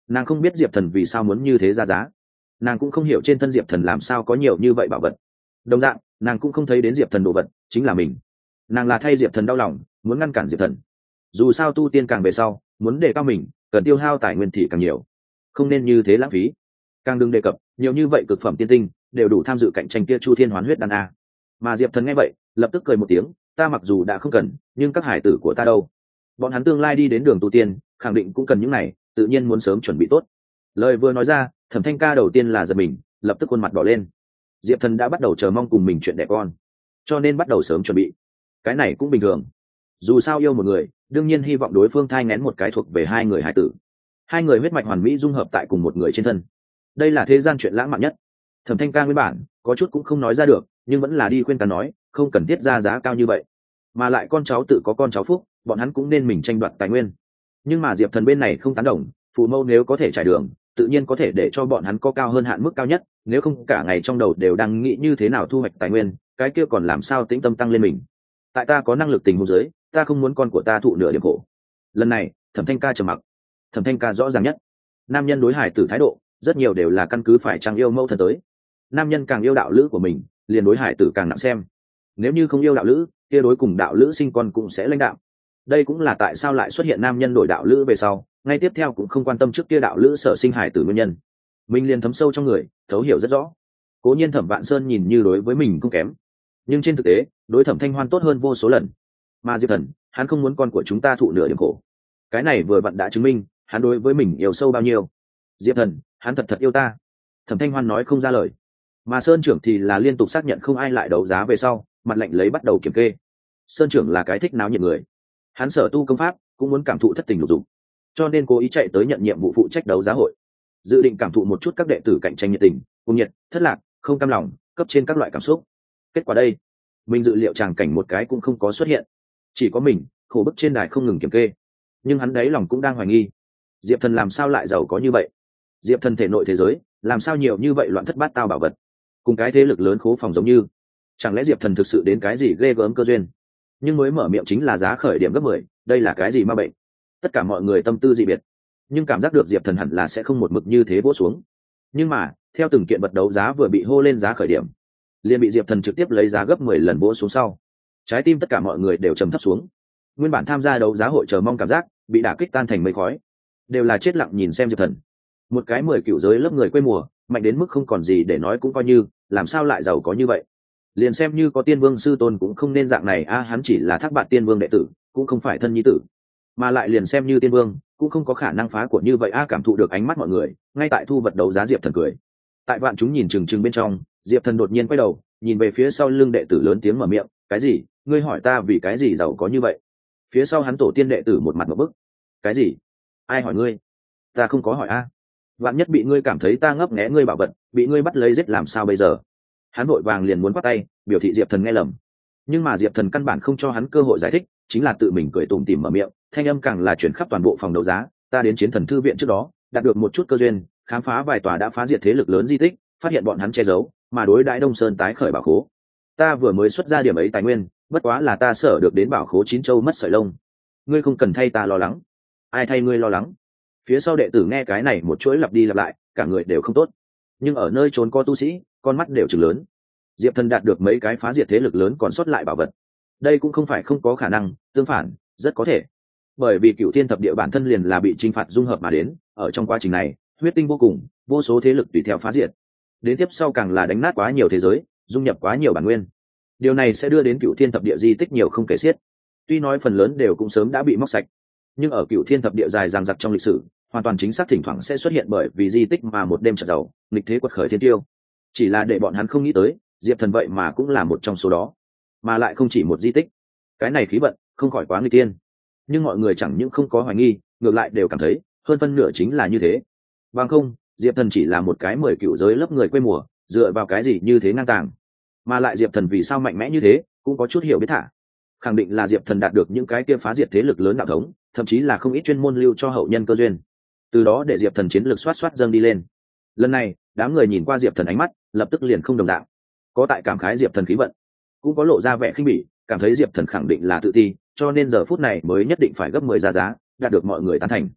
Nàng không biết diệp thần vì sao muốn như thế ra giá, nàng cũng không hiểu trên thân diệp thần làm sao có nhiều như vậy bảo vật. Đồng dạng nàng cũng không thấy đến diệp thần đồ vật chính là mình. Nàng là thay diệp thần đau lòng, muốn ngăn cản diệp thần. Dù sao tu tiên càng về sau, muốn đề cao mình cần tiêu hao tài nguyên thì càng nhiều, không nên như thế lãng phí. Càng đừng đề cập nhiều như vậy cực phẩm tiên tinh đều đủ tham dự cạnh tranh kia chu thiên hoán huyết đan a. Mà diệp thần nghe vậy lập tức cười một tiếng, ta mặc dù đã không cần, nhưng các hải tử của ta đâu, bọn hắn tương lai đi đến đường tu tiên khẳng định cũng cần những này, tự nhiên muốn sớm chuẩn bị tốt. Lời vừa nói ra, Thẩm Thanh Ca đầu tiên là giật mình, lập tức khuôn mặt đỏ lên. Diệp thần đã bắt đầu chờ mong cùng mình chuyện đẻ con, cho nên bắt đầu sớm chuẩn bị. Cái này cũng bình thường, dù sao yêu một người đương nhiên hy vọng đối phương thai nghén một cái thuộc về hai người hải tử, hai người huyết mạch hoàn mỹ dung hợp tại cùng một người trên thân. Đây là thế gian chuyện lãng mạn nhất. Thẩm Thanh Ca nguyên bản có chút cũng không nói ra được, nhưng vẫn là đi khuyên ta nói không cần thiết ra giá cao như vậy, mà lại con cháu tự có con cháu phúc, bọn hắn cũng nên mình tranh đoạt tài nguyên. Nhưng mà diệp thần bên này không tán đồng, phụ mẫu nếu có thể trải đường tự nhiên có thể để cho bọn hắn có cao hơn hạn mức cao nhất, nếu không cả ngày trong đầu đều đang nghĩ như thế nào thu hoạch tài nguyên, cái kia còn làm sao tĩnh tâm tăng lên mình. Tại ta có năng lực tình huống dưới, ta không muốn con của ta thụ nửa điểm khổ. Lần này Thẩm Thanh Ca trầm mặc. Thẩm Thanh Ca rõ ràng nhất, nam nhân đối hải tử thái độ rất nhiều đều là căn cứ phải chăng yêu mẫu thần tới. Nam nhân càng yêu đạo lữ của mình, liền đối hải tử càng nặng xem. Nếu như không yêu đạo lữ, kia đối cùng đạo lữ sinh con cũng sẽ lãnh đạo. Đây cũng là tại sao lại xuất hiện nam nhân đổi đạo lữ về sau ngay tiếp theo cũng không quan tâm trước kia đạo lữ sở sinh hải tử nguyên nhân. Mình liền thấm sâu trong người, thấu hiểu rất rõ. Cố nhiên Thẩm Vạn Sơn nhìn như đối với mình không kém, nhưng trên thực tế đối Thẩm Thanh Hoan tốt hơn vô số lần. Mà diệp thần, hắn không muốn con của chúng ta thụ nửa điểm khổ. Cái này vừa vặn đã chứng minh hắn đối với mình yêu sâu bao nhiêu. Diệp thần, hắn thật thật yêu ta. Thẩm Thanh Hoan nói không ra lời, mà Sơn trưởng thì là liên tục xác nhận không ai lại đấu giá về sau, mặt lạnh lấy bắt đầu kiểm kê. Sơn trưởng là cái thích náo nhiệt người, hắn sở tu công pháp cũng muốn cảm thụ thất tình lục dục, cho nên cố ý chạy tới nhận nhiệm vụ phụ trách đấu giá hội, dự định cảm thụ một chút các đệ tử cạnh tranh nhiệt tình, cùng nhiệt, thất lạc, không cam lòng, cấp trên các loại cảm xúc. Kết quả đây, mình dự liệu tràng cảnh một cái cũng không có xuất hiện, chỉ có mình khổ bức trên đài không ngừng kiểm kê. Nhưng hắn đáy lòng cũng đang hoài nghi, diệp thần làm sao lại giàu có như vậy, diệp thần thể nội thế giới làm sao nhiều như vậy loạn thất bát tao bảo vật, cùng cái thế lực lớn khố phòng giống như, chẳng lẽ diệp thần thực sự đến cái gì ghê gớm cơ duyên. Nhưng mới mở miệng chính là giá khởi điểm gấp 10, đây là cái gì ma bệnh. Tất cả mọi người tâm tư dị biệt, nhưng cảm giác được diệp thần hẳn là sẽ không một mực như thế vỗ xuống. Nhưng mà theo từng kiện vật đấu giá vừa bị hô lên giá khởi điểm, liền bị diệp thần trực tiếp lấy giá gấp 10 lần vỗ xuống sau, trái tim tất cả mọi người đều trầm thấp xuống. Nguyên bản tham gia đấu giá hội chờ mong cảm giác bị đả kích tan thành mây khói, đều là chết lặng nhìn xem diệp thần. Một cái 10 cựu giới lớp người quê mùa, mạnh đến mức không còn gì để nói cũng coi như, làm sao lại giàu có như vậy. Liền xem như có tiên vương sư tôn cũng không nên dạng này a, hắn chỉ là thác bạn tiên vương đệ tử, cũng không phải thân nhi tử, mà lại liền xem như tiên vương cũng không có khả năng phá của như vậy a. Cảm thụ được ánh mắt mọi người ngay tại thu vật đấu giá, diệp thần cười. Tại vạn chúng nhìn chừng chừng bên trong, diệp thần đột nhiên quay đầu nhìn về phía sau lưng đệ tử, lớn tiếng mở miệng, cái gì, ngươi hỏi ta vì cái gì giàu có như vậy? Phía sau hắn tổ tiên đệ tử một mặt một bức, cái gì, ai hỏi ngươi? Ta không có hỏi a. Vạn nhất bị ngươi cảm thấy ta ngấp nghé ngươi bảo vật, bị ngươi bắt lấy giết làm sao bây giờ? Hắn vội vàng liền muốn bắt tay biểu thị diệp thần nghe lầm, nhưng mà diệp thần căn bản không cho hắn cơ hội giải thích, chính là tự mình cười tủm tỉm mở miệng, thanh âm càng là chuyển khắp toàn bộ phòng đấu giá, ta đến chiến thần thư viện trước đó đạt được một chút cơ duyên, khám phá vài tòa đã phá diệt thế lực lớn di tích, phát hiện bọn hắn che giấu mà đối đãi Đông Sơn tái khởi bảo khố. Ta vừa mới xuất ra điểm ấy tài nguyên, bất quá là ta sở được đến bảo khố chín châu mất sợi lông. Ngươi không cần thay ta lo lắng. Ai thay ngươi lo lắng? Phía sau đệ tử nghe cái này một chuỗi lặp đi lặp lại, cả người đều không tốt. Nhưng ở nơi trốn có tu sĩ, con mắt đều trừng lớn. Diệp thần đạt được mấy cái phá diệt thế lực lớn còn sót lại bảo vật, đây cũng không phải không có khả năng, tương phản rất có thể. Bởi vì Cửu Thiên Thập Địa bản thân liền là bị chinh phạt dung hợp mà đến, ở trong quá trình này huyết tinh vô cùng, vô số thế lực tùy theo phá diệt, đến tiếp sau càng là đánh nát quá nhiều thế giới, dung nhập quá nhiều bản nguyên. Điều này sẽ đưa đến Cửu Thiên Thập Địa di tích nhiều không kể xiết. Tuy nói phần lớn đều cũng sớm đã bị móc sạch, nhưng ở Cửu Thiên Thập Địa dài dằng dặc trong lịch sử, hoàn toàn chính xác thỉnh thoảng sẽ xuất hiện bởi vì di tích mà một đêm chợt giàu, nghịch thế quật khởi thiên tiêu. Chỉ là để bọn hắn không nghĩ tới, diệp thần vậy mà cũng là một trong số đó, mà lại không chỉ một di tích. Cái này khí vận không khỏi quá nguy tiên. Nhưng mọi người chẳng những không có hoài nghi, ngược lại đều cảm thấy hơn phân nửa chính là như thế. Bằng không diệp thần chỉ là một cái 10 cựu giới lớp người quê mùa, dựa vào cái gì như thế ngang tàng. Mà lại diệp thần vì sao mạnh mẽ như thế cũng có chút hiểu biết thả. Khẳng định là diệp thần đạt được những cái kia phá diệt thế lực lớn đạo thống, thậm chí là không ít chuyên môn lưu cho hậu nhân cơ duyên, từ đó để diệp thần chiến lược xoát xoát dâng đi lên. Lần này đám người nhìn qua diệp thần ánh mắt lập tức liền không đồng dạng, có tại cảm khái diệp thần khí vận, cũng có lộ ra vẻ khinh bỉ, cảm thấy diệp thần khẳng định là tự ti, cho nên giờ phút này mới nhất định phải gấp 10 ra giá, đạt được mọi người tán thành.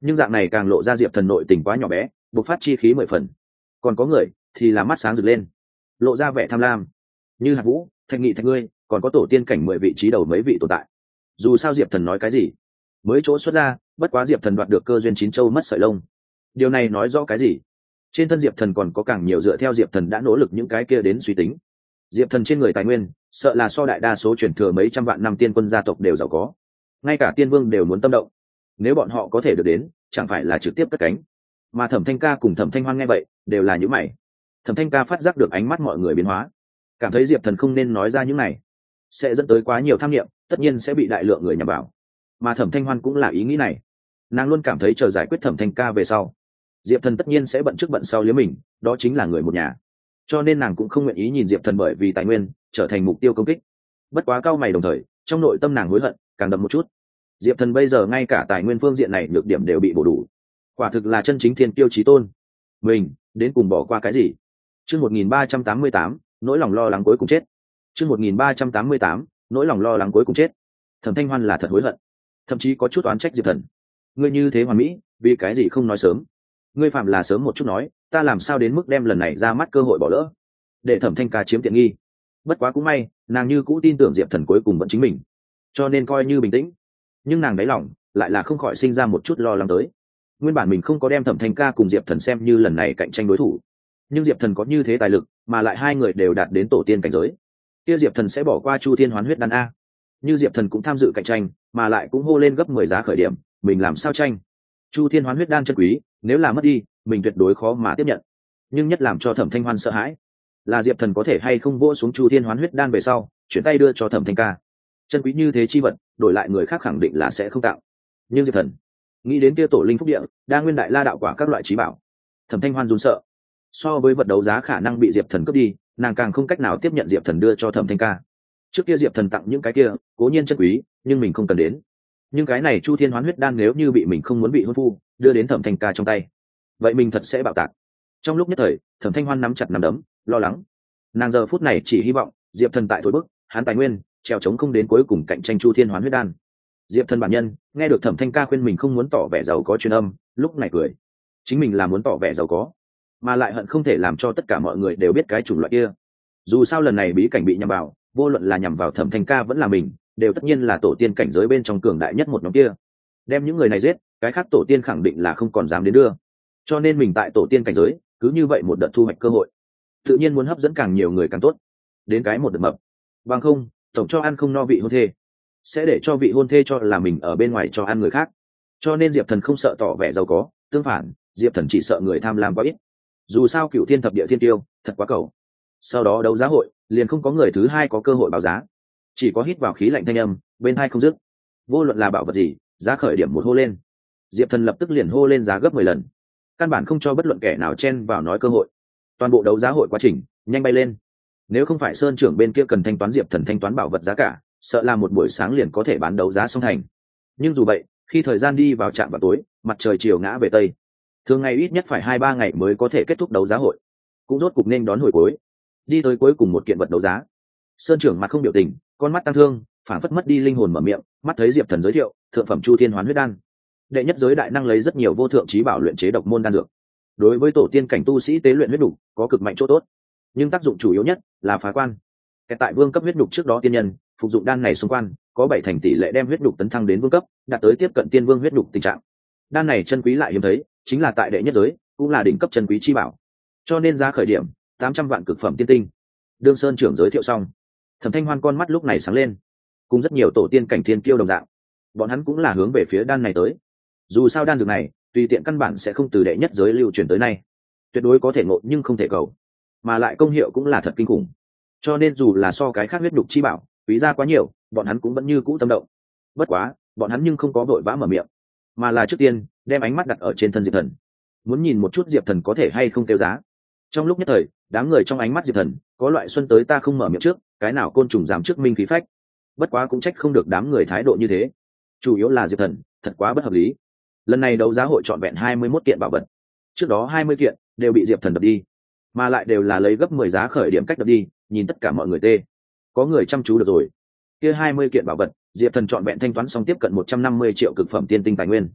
nhưng dạng này càng lộ ra diệp thần nội tình quá nhỏ bé, bộc phát chi khí 10 phần. Còn có người thì là mắt sáng rực lên, lộ ra vẻ tham lam, như hạt vũ, thạch nghị thạch ngươi, còn có tổ tiên cảnh 10 vị trí đầu mấy vị tồn tại. Dù sao diệp thần nói cái gì mới chỗ xuất ra, bất quá diệp thần đoạt được cơ duyên 9 châu mất sợi lông. Điều này nói rõ cái gì? Trên thân diệp thần còn có càng nhiều dựa theo diệp thần đã nỗ lực những cái kia đến suy tính. Diệp thần trên người tài nguyên sợ là so đại đa số truyền thừa mấy trăm vạn năm tiên quân gia tộc đều giàu có, ngay cả tiên vương đều muốn tâm động. Nếu bọn họ có thể được đến, chẳng phải là trực tiếp cất cánh. Mà Thẩm Thanh Ca cùng Thẩm Thanh Hoan nghe vậy đều là những mày. Thẩm Thanh Ca phát giác được ánh mắt mọi người biến hóa, cảm thấy diệp thần không nên nói ra những này, sẽ dẫn tới quá nhiều tham nghiệm, tất nhiên sẽ bị đại lượng người nhằm vào. Mà Thẩm Thanh Hoan cũng là ý nghĩ này, nàng luôn cảm thấy chờ giải quyết Thẩm Thanh Ca về sau, diệp thần tất nhiên sẽ bận trước bận sau liếm mình, đó chính là người một nhà. Cho nên nàng cũng không nguyện ý nhìn diệp thần bởi vì tài nguyên trở thành mục tiêu công kích. Bất quá cao mày đồng thời, trong nội tâm nàng hối hận càng đậm một chút. Diệp thần bây giờ ngay cả tài nguyên phương diện này nhược điểm đều bị bổ đủ, quả thực là chân chính thiên kiêu chí tôn. Mình đến cùng bỏ qua cái gì? Chương 1388, nỗi lòng lo lắng cuối cùng chết. Chương 1388, nỗi lòng lo lắng cuối cùng chết. Thẩm Thanh Hoan là thật hối hận, thậm chí có chút oán trách diệp thần. Ngươi như thế hoàn mỹ, vì cái gì không nói sớm? Ngươi phạm là sớm một chút nói, ta làm sao đến mức đem lần này ra mắt cơ hội bỏ lỡ, để Thẩm Thanh Ca chiếm tiện nghi. Bất quá cũng may, nàng như cũ tin tưởng diệp thần cuối cùng vẫn chính mình, cho nên coi như bình tĩnh. Nhưng nàng đáy lòng lại là không khỏi sinh ra một chút lo lắng tới. Nguyên bản mình không có đem Thẩm Thanh Ca cùng diệp thần xem như lần này cạnh tranh đối thủ, nhưng diệp thần có như thế tài lực, mà lại hai người đều đạt đến tổ tiên cảnh giới, kia diệp thần sẽ bỏ qua Chu Thiên Hoán Huyết Đan a? Như diệp thần cũng tham dự cạnh tranh, mà lại cũng hô lên gấp 10 giá khởi điểm, mình làm sao tranh? Chu Thiên Hoán Huyết Đan chân quý, nếu là mất đi, mình tuyệt đối khó mà tiếp nhận. Nhưng nhất làm cho Thẩm Thanh Hoan sợ hãi là diệp thần có thể hay không vỗ xuống Chu Thiên Hoán Huyết Đan về sau chuyển tay đưa cho Thẩm Thanh Ca. Chân quý như thế chi vật, đổi lại người khác khẳng định là sẽ không tạo. Nhưng diệp thần nghĩ đến kia tổ linh phúc địa, đa nguyên đại la đạo quả các loại trí bảo, Thẩm Thanh Hoan run sợ. So với vật đấu giá khả năng bị diệp thần cướp đi, nàng càng không cách nào tiếp nhận diệp thần đưa cho Thẩm Thanh Ca. Trước kia diệp thần tặng những cái kia cố nhiên chân quý, nhưng mình không cần đến. Nhưng cái này Chu Thiên Hoán Huyết Đan nếu như bị mình không muốn bị hôn phu đưa đến Thẩm Thanh Ca trong tay, vậy mình thật sẽ bạo tạc. Trong lúc nhất thời, Thẩm Thanh Hoan nắm chặt nắm đấm, lo lắng. Nàng giờ phút này chỉ hy vọng diệp thần tại thối bức hắn tài nguyên trèo trống không đến cuối cùng cạnh tranh Chu Thiên Hoán Huyết Đan. Diệp thần bản nhân nghe được Thẩm Thanh Ca khuyên mình không muốn tỏ vẻ giàu có truyền âm, lúc này cười. Chính mình là muốn tỏ vẻ giàu có, mà lại hận không thể làm cho tất cả mọi người đều biết cái chủng loại kia. Dù sao lần này bí cảnh bị nhằm vào, vô luận là nhằm vào Thẩm Thanh Ca vẫn là mình, đều tất nhiên là tổ tiên cảnh giới bên trong cường đại nhất một nhóm kia. Đem những người này giết, cái khác tổ tiên khẳng định là không còn dám đến đưa. Cho nên mình tại tổ tiên cảnh giới, cứ như vậy một đợt thu hoạch cơ hội, tự nhiên muốn hấp dẫn càng nhiều người càng tốt. Đến cái một đợt mập, bằng không tổng cho ăn không no vị hôn thê, sẽ để cho vị hôn thê cho là mình ở bên ngoài cho ăn người khác. Cho nên diệp thần không sợ tỏ vẻ giàu có, tương phản, diệp thần chỉ sợ người tham lam quá ít. Dù sao cựu thiên thập địa thiên tiêu thật quá cầu. Sau đó đấu giá hội liền không có người thứ hai có cơ hội báo giá, chỉ có hít vào khí lạnh thanh âm bên hai không dứt. Vô luận là bảo vật gì, giá khởi điểm một hô lên, diệp thần lập tức liền hô lên giá gấp 10 lần, căn bản không cho bất luận kẻ nào chen vào nói cơ hội. Toàn bộ đấu giá hội quá trình nhanh bay lên. Nếu không phải sơn trưởng bên kia cần thanh toán diệp thần thanh toán bảo vật giá cả, sợ là một buổi sáng liền có thể bán đấu giá xong thành. Nhưng dù vậy, khi thời gian đi vào trạm vào tối, mặt trời chiều ngã về tây, thường ngày ít nhất phải 2-3 ngày mới có thể kết thúc đấu giá hội, cũng rốt cục nên đón hồi cuối. Đi tới cuối cùng một kiện vật đấu giá, sơn trưởng mặt không biểu tình, con mắt tăng thương, phảng phất mất đi linh hồn mở miệng, mắt thấy diệp thần giới thiệu thượng phẩm Chu Thiên Hoán Huyết Đan. Đệ nhất giới đại năng lấy rất nhiều vô thượng trí bảo luyện chế độc môn đan dược, đối với tổ tiên cảnh tu sĩ tế luyện huyết đục có cực mạnh chỗ tốt, nhưng tác dụng chủ yếu nhất là phá quan. Kể tại vương cấp huyết đục trước đó, tiên nhân phục dụng đan này xung quan có 7 thành tỷ lệ đem huyết đục tấn thăng đến vương cấp, đạt tới tiếp cận tiên vương huyết đục tình trạng. Đan này chân quý lại hiếm thấy, chính là tại đệ nhất giới cũng là đỉnh cấp chân quý chi bảo, cho nên giá khởi điểm 800 vạn cực phẩm tiên tinh. Đương sơn trưởng giới thiệu xong, Thẩm Thanh Hoan con mắt lúc này sáng lên, cùng rất nhiều tổ tiên cảnh thiên kiêu đồng dạng, bọn hắn cũng là hướng về phía đan này tới. Dù sao đan dược này tùy tiện căn bản sẽ không từ đệ nhất giới lưu truyền tới nay, tuyệt đối có thể ngộ nhưng không thể cầu, mà lại công hiệu cũng là thật kinh khủng. Cho nên dù là so cái khác huyết đục chi bảo quý giá quá nhiều, bọn hắn cũng vẫn như cũ tâm động. Bất quá bọn hắn nhưng không có vội vã mở miệng, mà là trước tiên đem ánh mắt đặt ở trên thân diệp thần, muốn nhìn một chút diệp thần có thể hay không kêu giá. Trong lúc nhất thời, đám người trong ánh mắt diệp thần có loại xuân tới ta không mở miệng trước, cái nào côn trùng dám trước minh khí phách. Bất quá cũng trách không được đám người thái độ như thế, chủ yếu là diệp thần thật quá bất hợp lý. Lần này đấu giá hội trọn vẹn 21 kiện bảo vật, trước đó 20 kiện đều bị diệp thần đập đi, mà lại đều là lấy gấp 10 giá khởi điểm cách đập đi, nhìn tất cả mọi người tê. Có người chăm chú được rồi, kia 20 kiện bảo vật diệp thần trọn vẹn thanh toán xong tiếp cận 150 triệu cực phẩm tiên tinh tài nguyên.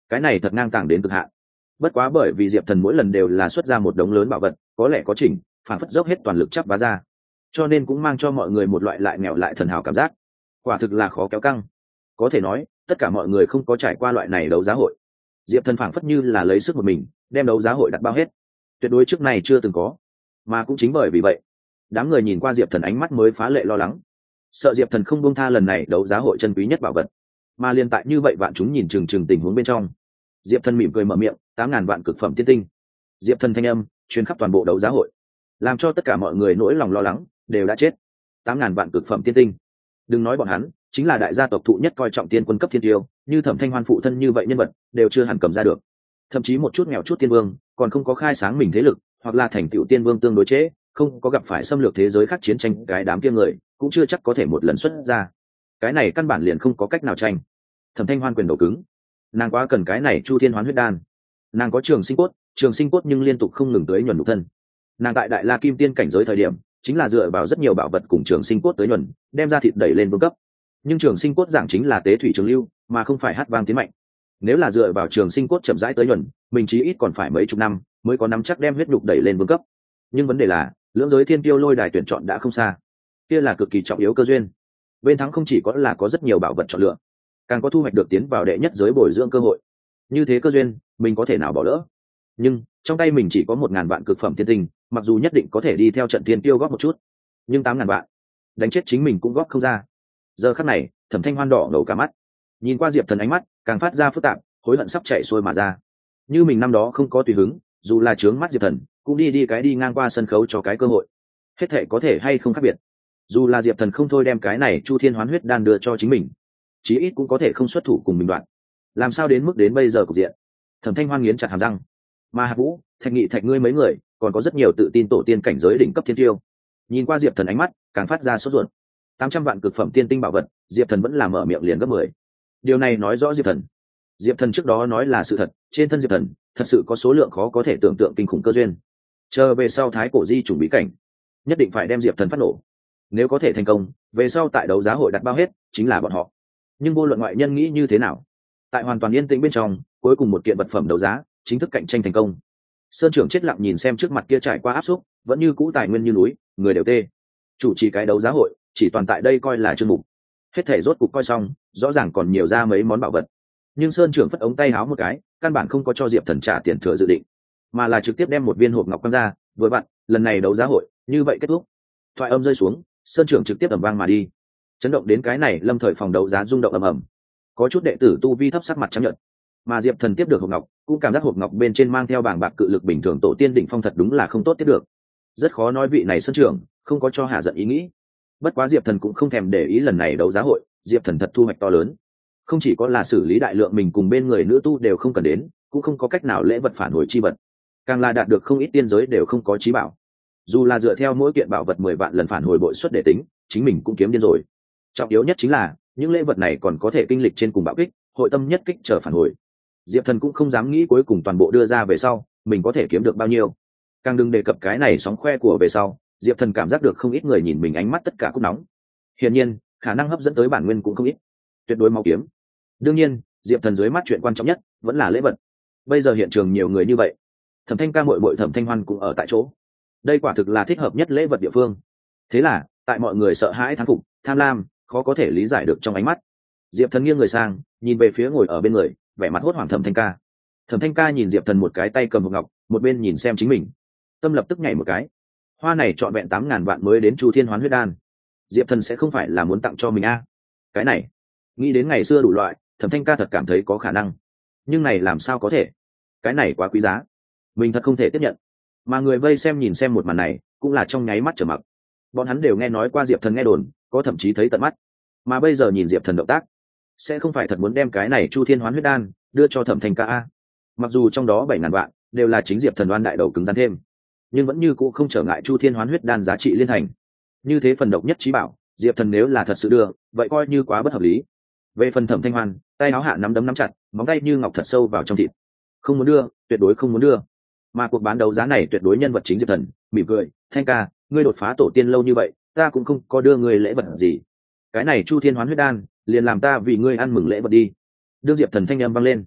cái này thật ngang tàng đến cực hạn. Bất quá bởi vì diệp thần mỗi lần đều là xuất ra một đống lớn bảo vật, có lẽ có chỉnh phản phất dốc hết toàn lực chắp vá ra, cho nên cũng mang cho mọi người một loại lại nghèo lại thần hào cảm giác. Quả thực là khó kéo căng. Có thể nói tất cả mọi người không có trải qua loại này đấu giá hội, diệp thần phảng phất như là lấy sức một mình đem đấu giá hội đặt bao hết, tuyệt đối trước này chưa từng có. Mà cũng chính bởi vì vậy, đám người nhìn qua diệp thần ánh mắt mới phá lệ lo lắng, sợ diệp thần không buông tha lần này đấu giá hội chân quý nhất bảo vật. Mà liên tại như vậy vạn chúng nhìn chừng chừng tình huống bên trong, diệp thần mỉm cười mở miệng, 8.000 vạn cực phẩm tiên tinh. Diệp thần thanh âm truyền khắp toàn bộ đấu giá hội, làm cho tất cả mọi người nỗi lòng lo lắng đều đã chết. 8.000 vạn cực phẩm tiên tinh, đừng nói bọn hắn, chính là đại gia tộc thụ nhất coi trọng tiên quân cấp thiên tiêu như Thẩm Thanh Hoan phụ thân như vậy nhân vật đều chưa hẳn cầm ra được. Thậm chí một chút nghèo chút tiên vương còn không có khai sáng mình thế lực, hoặc là thành tựu tiên vương tương đối chế, không có gặp phải xâm lược thế giới khác chiến tranh, cái đám kia người cũng chưa chắc có thể một lần xuất ra. Cái này căn bản liền không có cách nào tranh. Thẩm Thanh Hoan quyền đầu cứng, nàng quá cần cái này Chu Thiên Hoán Huyết Đan. Nàng có trường sinh cốt nhưng liên tục không ngừng tới nhuần nhục thân. Nàng tại Đại La Kim Tiên cảnh giới thời điểm chính là dựa vào rất nhiều bảo vật cùng trường sinh cốt tới nhuần, đem ra thịt đẩy lên vương cấp. Nhưng trường sinh cốt giảng chính là tế thủy trường lưu, mà không phải hát vang tiến mạnh. Nếu là dựa vào trường sinh cốt chậm rãi tới nhuần, mình chí ít còn phải mấy chục năm mới có nắm chắc đem huyết nhục đẩy lên vương cấp. Nhưng vấn đề là lưỡng giới thiên tiêu lôi đài tuyển chọn đã không xa, kia là cực kỳ trọng yếu cơ duyên. Bên thắng không chỉ có là có rất nhiều bảo vật chọn lựa, càng có thu hoạch được tiến vào đệ nhất giới bồi dưỡng cơ hội. Như thế cơ duyên mình có thể nào bỏ lỡ. Nhưng trong tay mình chỉ có 1.000 vạn cực phẩm tiên tinh, mặc dù nhất định có thể đi theo trận tiên tiêu góp một chút, nhưng 8.000 vạn đánh chết chính mình cũng góp không ra. Giờ khắc này Thẩm Thanh Hoan đỏ ngầu cả mắt, nhìn qua diệp thần ánh mắt càng phát ra phức tạp, hối hận sắp chạy xuôi mà ra. Như mình năm đó không có tùy hứng, dù là trướng mắt diệp thần cũng đi ngang qua sân khấu cho cái cơ hội. Hết thể có thể hay không khác biệt, dù là diệp thần không thôi đem cái này Chu Thiên Hoán Huyết Đan đưa cho chính mình, chí ít cũng có thể không xuất thủ cùng mình đoạn. Làm sao đến mức đến bây giờ cục diện. Thẩm Thanh Hoan nghiến chặt hàm răng. Mà Hạc Vũ, Thạch Nghị, Thạch ngươi mấy người còn có rất nhiều tự tin tổ tiên cảnh giới đỉnh cấp thiên tiêu, nhìn qua diệp thần ánh mắt càng phát ra sốt ruột. 800 vạn cực phẩm tiên tinh bảo vật, diệp thần vẫn làm mở miệng liền gấp 10. Điều này nói rõ diệp thần trước đó nói là sự thật, trên thân diệp thần thật sự có số lượng khó có thể tưởng tượng kinh khủng cơ duyên. Chờ về sau thái cổ di chủng bí cảnh, nhất định phải đem diệp thần phát nổ. Nếu có thể thành công, về sau tại đấu giá hội đặt bao hết chính là bọn họ. Nhưng vô luận ngoại nhân nghĩ như thế nào, tại hoàn toàn yên tĩnh bên trong, cuối cùng một kiện vật phẩm đấu giá chính thức cạnh tranh thành công. Sơn trưởng chết lặng nhìn xem trước mặt kia trải qua áp xúc, vẫn như cũ tài nguyên như núi, người đều tê. Chủ trì cái đấu giá hội chỉ toàn tại đây coi là chương mục, hết thể rốt cục coi xong, rõ ràng còn nhiều ra mấy món bảo vật. Nhưng Sơn trưởng phất ống tay háo một cái, căn bản không có cho diệp thần trả tiền thừa dự định, mà là trực tiếp đem một viên hộp ngọc quăng ra. Vừa vặn lần này đấu giá hội như vậy kết thúc. Thoại âm rơi xuống, Sơn trưởng trực tiếp ầm vang mà đi, chấn động đến cái này lâm thời phòng đấu giá rung động ầm ầm. Có chút đệ tử tu vi thấp sắc mặt trắng nhợt, mà diệp thần tiếp được hộp ngọc cũng cảm giác hộp ngọc bên trên mang theo bảng bạc cự lực bình thường tổ tiên đỉnh phong, thật đúng là không tốt tiếp được. Rất khó nói vị này Sơn trưởng không có cho hạ giận ý nghĩ. Bất quá diệp thần cũng không thèm để ý lần này đấu giá hội, diệp thần thật thu hoạch to lớn. Không chỉ có là xử lý đại lượng mình cùng bên người nữ tu đều không cần đến, cũng không có cách nào lễ vật phản hồi chi vật, càng là đạt được không ít tiên giới đều không có trí bảo. Dù là dựa theo mỗi kiện bảo vật 10 vạn lần phản hồi bội suất để tính, chính mình cũng kiếm điên rồi. Trọng yếu nhất chính là những lễ vật này còn có thể kinh lịch trên cùng bạo kích, hội tâm nhất kích chờ phản hồi. Diệp thần cũng không dám nghĩ cuối cùng toàn bộ đưa ra về sau mình có thể kiếm được bao nhiêu. Càng đừng đề cập cái này sóng khoe của về sau, diệp thần cảm giác được không ít người nhìn mình ánh mắt tất cả cốt nóng. Hiển nhiên khả năng hấp dẫn tới bản nguyên cũng không ít, tuyệt đối máu kiếm. Đương nhiên diệp thần dưới mắt chuyện quan trọng nhất vẫn là lễ vật. Bây giờ hiện trường nhiều người như vậy, Thẩm Thanh ca muội muội Thẩm Thanh Hoan cũng ở tại chỗ, đây quả thực là thích hợp nhất lễ vật địa phương. Thế là tại mọi người sợ hãi thán phục, tham lam, khó có thể lý giải được trong ánh mắt, diệp thần nghiêng người sang nhìn về phía ngồi ở bên người vẻ mặt hốt hoảng Thẩm Thanh ca. Thẩm Thanh ca nhìn diệp thần một cái tay cầm hộp ngọc, một bên nhìn xem chính mình, tâm lập tức nhảy một cái. Hoa này trọn vẹn 8.000 vạn mới đến Chu Thiên Hoán Huyết Đan, diệp thần sẽ không phải là muốn tặng cho mình a? Cái này nghĩ đến ngày xưa đủ loại, Thẩm Thanh ca thật cảm thấy có khả năng. Nhưng này làm sao có thể, cái này quá quý giá, mình thật không thể tiếp nhận. Mà người vây xem nhìn xem một màn này cũng là trong nháy mắt trở mặc. Bọn hắn đều nghe nói qua diệp thần nghe đồn, có thậm chí thấy tận mắt, mà bây giờ nhìn diệp thần động tác, sẽ không phải thật muốn đem cái này Chu Thiên Hoán Huyết Đan đưa cho Thẩm Thanh ca a? Mặc dù trong đó 7.000 vạn đều là chính diệp thần oan đại đầu cứng rắn thêm, nhưng vẫn như cũ không trở ngại Chu Thiên Hoán Huyết Đan giá trị liên thành. Như thế phần độc nhất trí bảo, diệp thần nếu là thật sự đưa, vậy coi như quá bất hợp lý. Về phần Thẩm Thanh Hoan, tay áo hạ nắm đấm nắm chặt, móng tay như ngọc thật sâu vào trong thịt. Không muốn đưa, tuyệt đối không muốn đưa. Mà cuộc bán đấu giá này tuyệt đối nhân vật chính diệp thần mỉm cười, Thanh ca, ngươi đột phá tổ tiên lâu như vậy, ta cũng không có đưa ngươi lễ vật gì. Cái này Chu Thiên Hoán Huyết Đan liền làm ta vì ngươi ăn mừng lễ vật đi. Đương diệp thần thanh âm vang lên,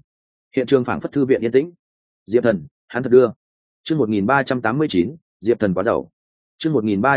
Hiện trường phảng phất thư viện yên tĩnh. Diệp Thần, hắn thật đưa. Chương 1389, Diệp Thần quá giàu. Chương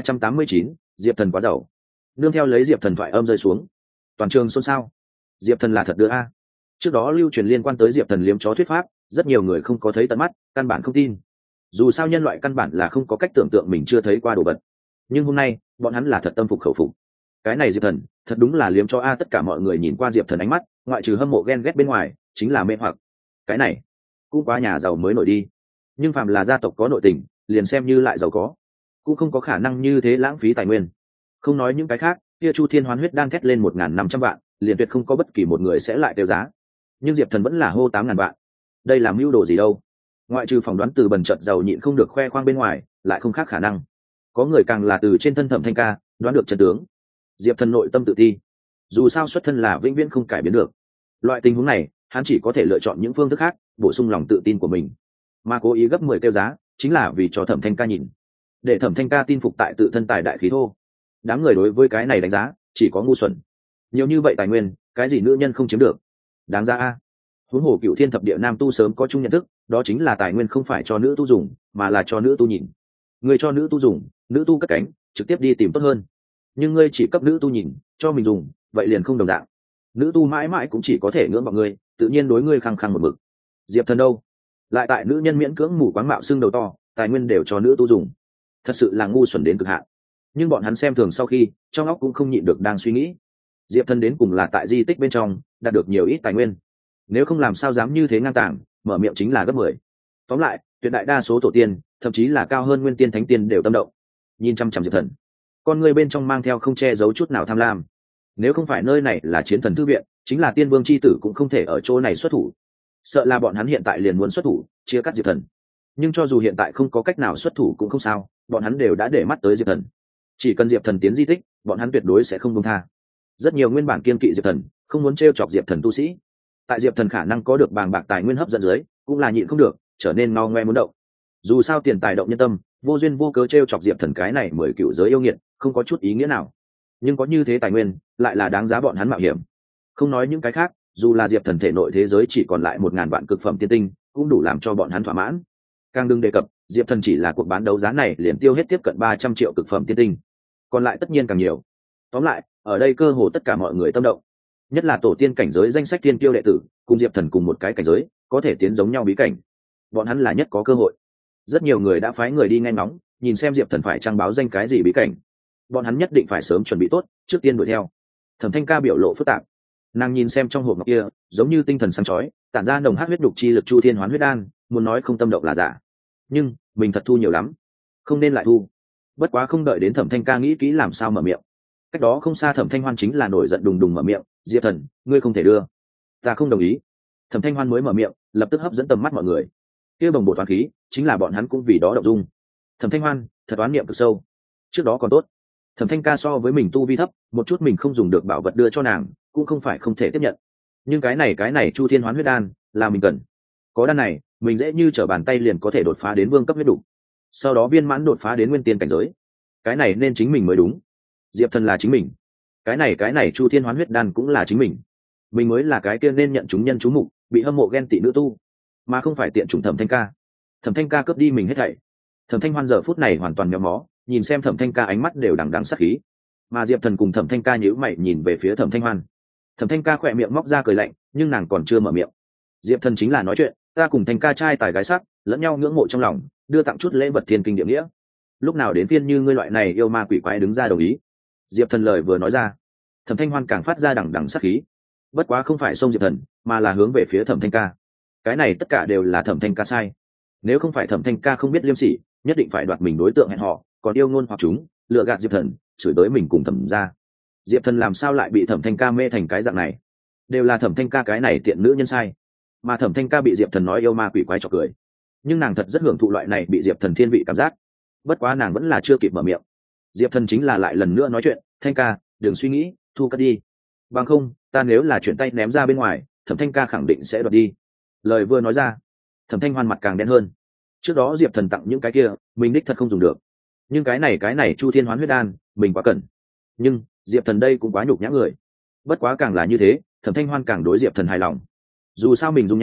1389, Diệp Thần quá giàu. Nương theo lấy Diệp Thần thoại âm rơi xuống, toàn trường xôn xao. Diệp Thần là thật đưa a. Trước đó lưu truyền liên quan tới Diệp Thần liếm chó thuyết pháp, rất nhiều người không có thấy tận mắt, căn bản không tin. Dù sao nhân loại căn bản là không có cách tưởng tượng mình chưa thấy qua đồ vật. Nhưng hôm nay, bọn hắn là thật tâm phục khẩu phục. Cái này Diệp Thần, thật đúng là liếm chó a, tất cả mọi người nhìn qua Diệp Thần ánh mắt, ngoại trừ hâm mộ ghen ghét bên ngoài, chính là mê hoặc. Cái này, cũng quá nhà giàu mới nổi đi. Nhưng phàm là gia tộc có nội tình, liền xem như lại giàu có, cũng không có khả năng như thế lãng phí tài nguyên. Không nói những cái khác, kia Chu Thiên Hoán huyết đan thét lên 1.500 vạn, liền tuyệt không có bất kỳ một người sẽ lại tiêu giá. Nhưng Diệp Thần vẫn là hô 8.000 vạn. Đây là mưu đồ gì đâu? Ngoại trừ phỏng đoán từ bần trận giàu nhịn không được khoe khoang bên ngoài, lại không khác khả năng. Có người càng là từ trên thân Thẩm Thanh Ca đoán được trận tướng. Diệp Thần nội tâm tự ti, dù sao xuất thân là vĩnh viễn không cải biến được. Loại tình huống này, hắn chỉ có thể lựa chọn những phương thức khác, bổ sung lòng tự tin của mình. Mà cố ý gấp 10 tiêu giá, chính là vì cho Thẩm Thanh Ca nhìn, để Thẩm Thanh Ca tin phục tại tự thân tài đại khí thô. Đám người đối với cái này đánh giá chỉ có ngu xuẩn. Nhiều như vậy tài nguyên, cái gì nữ nhân không chiếm được? Đáng ra a. Huống hồ Cựu Thiên Thập Địa nam tu sớm có chung nhận thức, đó chính là tài nguyên không phải cho nữ tu dùng, mà là cho nữ tu nhìn. Người cho nữ tu dùng, nữ tu cất cánh, trực tiếp đi tìm tốt hơn. Nhưng ngươi chỉ cấp nữ tu nhìn, cho mình dùng, vậy liền không đồng dạng. Nữ tu mãi mãi cũng chỉ có thể ngưỡng vọng ngươi, tự nhiên đối ngươi khăng khăng một mực. Diệp Thần đâu? Lại tại nữ nhân miễn cưỡng mù quáng mạo xương đầu to, tài nguyên đều cho nữ tu dùng. Thật sự là ngu xuẩn đến cực hạn. Nhưng bọn hắn xem thường sau khi, trong óc cũng không nhịn được đang suy nghĩ. Diệp Thần đến cùng là tại di tích bên trong đạt được nhiều ít tài nguyên, nếu không làm sao dám như thế ngang tàng, mở miệng chính là gấp 10. Tóm lại, tuyệt đại đa số tổ tiên, thậm chí là cao hơn nguyên tiên thánh tiên đều tâm động. Nhìn chăm chăm Diệp Thần, con người bên trong mang theo không che giấu chút nào tham lam. Nếu không phải nơi này là chiến thần thư viện, chính là tiên vương chi tử cũng không thể ở chỗ này xuất thủ. Sợ là bọn hắn hiện tại liền muốn xuất thủ, chia cắt Diệp Thần. Nhưng cho dù hiện tại không có cách nào xuất thủ cũng không sao, bọn hắn đều đã để mắt tới Diệp Thần. Chỉ cần Diệp Thần tiến di tích, bọn hắn tuyệt đối sẽ không buông tha. Rất nhiều nguyên bản kiên kỵ Diệp Thần, không muốn trêu chọc Diệp Thần tu sĩ. Tại Diệp Thần khả năng có được bàng bạc tài nguyên hấp dẫn dưới, cũng là nhịn không được, trở nên ngao ngoe muốn động. Dù sao tiền tài động nhân tâm, vô duyên vô cớ trêu chọc Diệp Thần cái này 10 cựu giới yêu nghiệt, không có chút ý nghĩa nào. Nhưng có như thế tài nguyên, lại là đáng giá bọn hắn mạo hiểm. Không nói những cái khác, dù là Diệp Thần thể nội thế giới chỉ còn lại 1.000 vạn cực phẩm tiên tinh, cũng đủ làm cho bọn hắn thỏa mãn. Càng đừng đề cập, Diệp Thần chỉ là cuộc bán đấu giá này liền tiêu hết tiếp cận 300 triệu cực phẩm tiên tinh, còn lại tất nhiên càng nhiều. Tóm lại, ở đây cơ hồ tất cả mọi người tâm động, nhất là tổ tiên cảnh giới danh sách tiên tiêu đệ tử, cùng Diệp Thần cùng một cái cảnh giới, có thể tiến giống nhau bí cảnh, bọn hắn là nhất có cơ hội. Rất nhiều người đã phái người đi nghe ngóng, nhìn xem Diệp Thần phải trang báo danh cái gì bí cảnh, bọn hắn nhất định phải sớm chuẩn bị tốt, trước tiên đuổi theo. Thẩm Thanh Ca biểu lộ phức tạp, nàng nhìn xem trong hộp ngọc kia, giống như tinh thần sáng chói, tản ra nồng hắc huyết đục chi lực Chu Thiên Hoán huyết đan, muốn nói không tâm động là giả. Nhưng mình thật thu nhiều lắm, không nên lại thu. Bất quá không đợi đến Thẩm Thanh Ca nghĩ kỹ làm sao mở miệng, cách đó không xa Thẩm Thanh Hoan chính là nổi giận đùng đùng mở miệng, Diệp Thần, ngươi không thể đưa, ta không đồng ý. Thẩm Thanh Hoan mới mở miệng, lập tức hấp dẫn tầm mắt mọi người. Kia bồng bột toán khí, chính là bọn hắn cũng vì đó động dung. Thẩm Thanh Hoan, thật oán niệm cực sâu. Trước đó còn tốt, Thẩm Thanh Ca so với mình tu vi thấp, một chút mình không dùng được bảo vật đưa cho nàng, cũng không phải không thể tiếp nhận. Nhưng cái này Chu Thiên Hoán huyết đan, là mình cần. Có đan này, mình dễ như trở bàn tay liền có thể đột phá đến vương cấp huyết đủ. Sau đó viên mãn đột phá đến nguyên tiên cảnh giới. Cái này nên chính mình mới đúng. Diệp Thần là chính mình. Cái này Chu Thiên Hoán huyết đan cũng là chính mình. Mình mới là cái kia nên nhận chúng nhân chú mục, bị hâm mộ ghen tị nữ tu, mà không phải tiện chủng Thẩm Thanh Ca. Thẩm Thanh Ca cướp đi mình hết thảy. Thẩm Thanh Hoan giờ phút này hoàn toàn méo mó, nhìn xem Thẩm Thanh Ca ánh mắt đều đằng đằng sát khí. Mà Diệp Thần cùng Thẩm Thanh Ca nhíu mày nhìn về phía Thẩm Thanh Hoan. Thẩm Thanh Ca khỏe miệng móc ra cười lạnh, nhưng nàng còn chưa mở miệng. Diệp Thần chính là nói chuyện, ta cùng Thanh Ca trai tài gái sắc, lẫn nhau ngưỡng mộ trong lòng, đưa tặng chút lễ vật thiên kinh địa nghĩa. Lúc nào đến phiên như ngươi loại này yêu ma quỷ quái đứng ra đồng ý. Diệp Thần lời vừa nói ra, Thẩm Thanh Hoan càng phát ra đằng đằng sát khí. Bất quá không phải xông Diệp Thần, mà là hướng về phía Thẩm Thanh Ca. Cái này tất cả đều là Thẩm Thanh Ca sai. Nếu không phải Thẩm Thanh Ca không biết liêm sỉ, nhất định phải đoạt mình đối tượng hẹn họ, còn yêu ngôn hoặc chúng, lừa gạt Diệp Thần, chửi tới mình cùng Thẩm gia. Diệp Thần làm sao lại bị Thẩm Thanh Ca mê thành cái dạng này? Đều là Thẩm Thanh Ca cái này tiện nữ nhân sai. Mà Thẩm Thanh Ca bị Diệp Thần nói yêu ma quỷ quái chọc cười. Nhưng nàng thật rất hưởng thụ loại này bị Diệp Thần thiên vị cảm giác. Bất quá nàng vẫn là chưa kịp mở miệng. Diệp Thần chính là lại lần nữa nói chuyện, Thanh Ca, đừng suy nghĩ, thu cất đi. Bằng không, ta nếu là chuyển tay ném ra bên ngoài, Thẩm Thanh Ca khẳng định sẽ đoạt đi. Lời vừa nói ra, Thẩm Thanh Hoan mặt càng đen hơn. Trước đó Diệp Thần tặng những cái kia, mình đích thật không dùng được. Nhưng cái này Chu Thiên Hoán huyết đan, mình quá cần. Nhưng Diệp Thần đây cũng quá nhục nhã người. Bất quá càng là như thế, Thẩm Thanh Hoan càng đối Diệp Thần hài lòng. Dù sao mình dung nhan,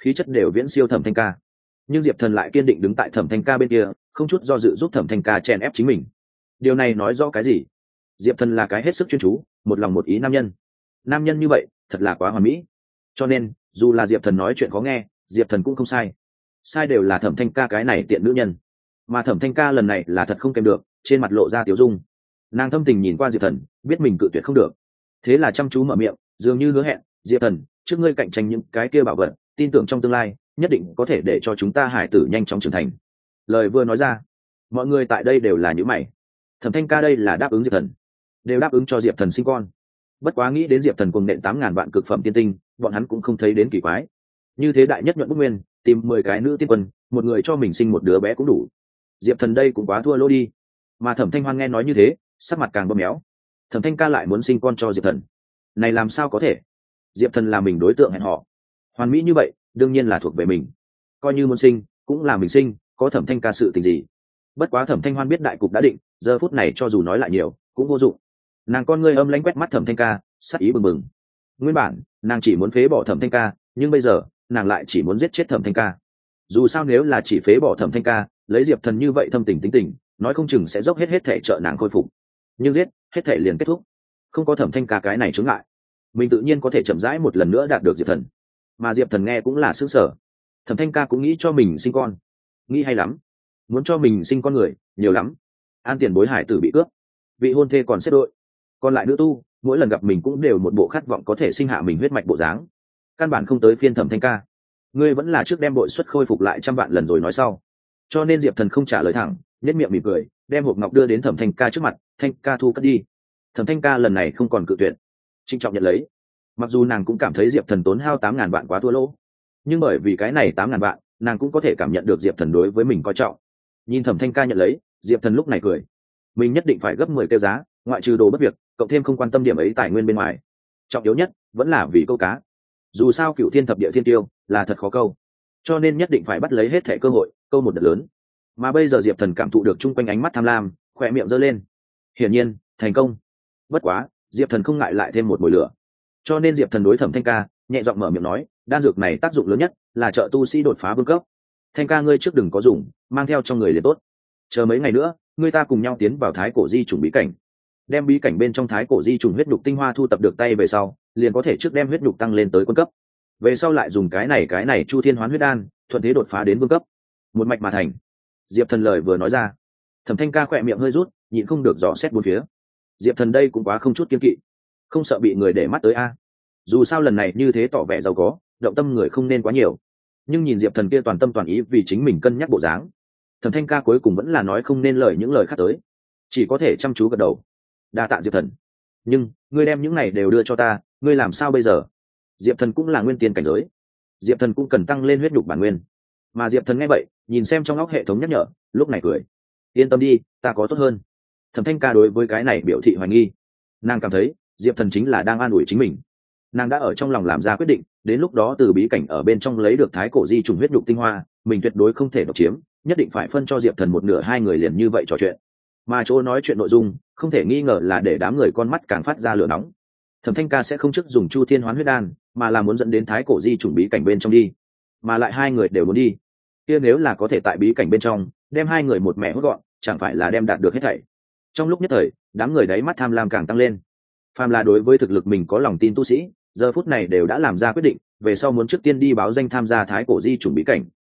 khí chất đều viễn siêu Thẩm Thanh Ca. Nhưng Diệp Thần lại kiên định đứng tại Thẩm Thanh Ca bên kia, không chút do dự giúp Thẩm Thanh Ca chèn ép chính mình. Điều này nói rõ cái gì? Diệp Thần là cái hết sức chuyên chú, một lòng một ý nam nhân. Nam nhân như vậy thật là quá hoàn mỹ. Cho nên dù là Diệp Thần nói chuyện khó nghe, Diệp Thần cũng không sai. Sai đều là Thẩm Thanh Ca cái này tiện nữ nhân. Mà Thẩm Thanh Ca lần này là thật không kèm được, trên mặt lộ ra tiếu dung. Nàng thâm tình nhìn qua Diệp Thần, biết mình cự tuyệt không được, thế là chăm chú mở miệng, dường như hứa hẹn, Diệp Thần, trước ngươi cạnh tranh những cái kia bảo vật, tin tưởng trong tương lai nhất định có thể để cho chúng ta hải tử nhanh chóng trưởng thành. Lời vừa nói ra, mọi người tại đây đều là những mày. Thẩm Thanh Ca đây là đáp ứng Diệp Thần, đều đáp ứng cho Diệp Thần sinh con. Bất quá nghĩ đến Diệp Thần cùng nện 8.000 vạn cực phẩm tiên tinh, bọn hắn cũng không thấy đến kỳ quái. Như thế đại nhất nhuận bút nguyên, tìm 10 cái nữ tiên quân, một người cho mình sinh một đứa bé cũng đủ. Diệp Thần đây cũng quá thua lỗ đi. Mà Thẩm Thanh Hoan nghe nói như thế, sắc mặt càng bầm méo. Thẩm Thanh Ca lại muốn sinh con cho Diệp Thần, này làm sao có thể? Diệp Thần là mình đối tượng hẹn hò, hoàn mỹ như vậy đương nhiên là thuộc về mình, coi như muốn sinh cũng là mình sinh, có Thẩm Thanh Ca sự tình gì. Bất quá Thẩm Thanh Hoan biết đại cục đã định, giờ phút này cho dù nói lại nhiều cũng vô dụng. Nàng con ngươi âm lãnh quét mắt Thẩm Thanh Ca, sát ý bừng bừng. Nguyên bản nàng chỉ muốn phế bỏ Thẩm Thanh Ca, nhưng bây giờ nàng lại chỉ muốn giết chết Thẩm Thanh Ca. Dù sao nếu là chỉ phế bỏ Thẩm Thanh Ca, lấy Diệp Thần như vậy thâm tình tính tình, nói không chừng sẽ dốc hết thể trợ nàng khôi phục. Nhưng giết hết thể liền kết thúc, không có Thẩm Thanh Ca cái này chướng ngại, mình tự nhiên có thể chậm rãi một lần nữa đạt được Diệp Thần. Mà Diệp Thần nghe cũng là sững sờ. Thẩm Thanh Ca cũng nghĩ cho mình sinh con, nghĩ hay lắm, muốn cho mình sinh con người nhiều lắm. An tiền bối hải tử bị cướp, vị hôn thê còn xếp đội, còn lại nữ tu mỗi lần gặp mình cũng đều một bộ khát vọng có thể sinh hạ mình huyết mạch bộ dáng. Căn bản không tới phiên Thẩm Thanh Ca, ngươi vẫn là trước đem bội suất khôi phục lại 100 vạn lần rồi nói sau. Cho nên Diệp Thần không trả lời thẳng, nhếch miệng mỉm cười, đem hộp ngọc đưa đến Thẩm Thanh Ca trước mặt. Thanh Ca thu cất đi. Thẩm Thanh Ca lần này không còn cự tuyệt, trịnh trọng nhận lấy. Mặc dù nàng cũng cảm thấy Diệp Thần tốn hao 8.000 vạn quá thua lỗ, nhưng bởi vì cái này 8.000 vạn, nàng cũng có thể cảm nhận được Diệp Thần đối với mình coi trọng. Nhìn Thẩm Thanh Ca nhận lấy, Diệp Thần lúc này cười, mình nhất định phải gấp 10 kêu giá, ngoại trừ đồ bất việc, cộng thêm không quan tâm điểm ấy tài nguyên bên ngoài, trọng yếu nhất vẫn là vì câu cá. Dù sao Cửu Thiên Thập Địa Thiên Tiêu là thật khó câu, cho nên nhất định phải bắt lấy hết thẻ cơ hội câu một đợt lớn. Mà bây giờ Diệp Thần cảm thụ được chung quanh ánh mắt tham lam, khỏe miệng giơ lên. Hiển nhiên thành công. Bất quá Diệp Thần không ngại lại thêm một mồi lửa, cho nên Diệp Thần đối Thẩm Thanh Ca nhẹ giọng mở miệng nói, đan dược này tác dụng lớn nhất là trợ tu sĩ đột phá vương cấp. Thanh Ca ngươi trước đừng có dùng, mang theo trong người liền tốt. Chờ mấy ngày nữa ngươi ta cùng nhau tiến vào thái cổ di trùng bí cảnh, đem bí cảnh bên trong thái cổ di trùng huyết nhục tinh hoa thu tập được tay về sau, liền có thể trước đem huyết nhục tăng lên tới quân cấp, về sau lại dùng cái này Chu Thiên Hoán Huyết Đan thuận thế đột phá đến vương cấp, một mạch mà thành. Diệp Thần lời vừa nói ra, Thẩm Thanh Ca khỏe miệng hơi rút, nhịn không được dò xét bốn phía. Diệp Thần đây cũng quá không chút kiêng kỵ, không sợ bị người để mắt tới a. Dù sao lần này như thế tỏ vẻ giàu có, động tâm người không nên quá nhiều. Nhưng nhìn Diệp Thần kia toàn tâm toàn ý vì chính mình cân nhắc bộ dáng, Thẩm Thanh Ca cuối cùng vẫn là nói không nên lời những lời khác tới, chỉ có thể chăm chú gật đầu. Đa tạ Diệp Thần, nhưng ngươi đem những này đều đưa cho ta, ngươi làm sao bây giờ? Diệp Thần cũng là nguyên tiên cảnh giới, Diệp Thần cũng cần tăng lên huyết nhục bản nguyên. Mà Diệp Thần nghe vậy, nhìn xem trong óc hệ thống nhắc nhở, lúc này cười, yên tâm đi, ta có tốt hơn. Thẩm Thanh Ca đối với cái này biểu thị hoài nghi, nàng cảm thấy Diệp Thần chính là đang an ủi chính mình. Nàng đã ở trong lòng làm ra quyết định, đến lúc đó từ bí cảnh ở bên trong lấy được thái cổ di trùng huyết nhục tinh hoa, mình tuyệt đối không thể độc chiếm, nhất định phải phân cho Diệp Thần một nửa, hai người liền như vậy trò chuyện. Mà chỗ nói chuyện nội dung không thể nghi ngờ là để đám người con mắt càng phát ra lửa nóng. Thẩm Thanh Ca sẽ không trước dùng Chu Thiên Hoán Huyết Đan, mà là muốn dẫn đến thái cổ di trùng bí cảnh bên trong đi, mà lại hai người đều muốn đi. Kia nếu là có thể tại bí cảnh bên trong đem hai người một mẹ hốt gọn, chẳng phải là đem đạt được hết thảy. Trong lúc nhất thời, đám người đáy mắt tham lam càng tăng lên. Phàm là đối với thực lực mình có lòng tin tu sĩ, giờ phút này đều đã làm ra quyết định, về sau muốn trước tiên đi báo danh tham gia thái cổ di trùng bí cảnh,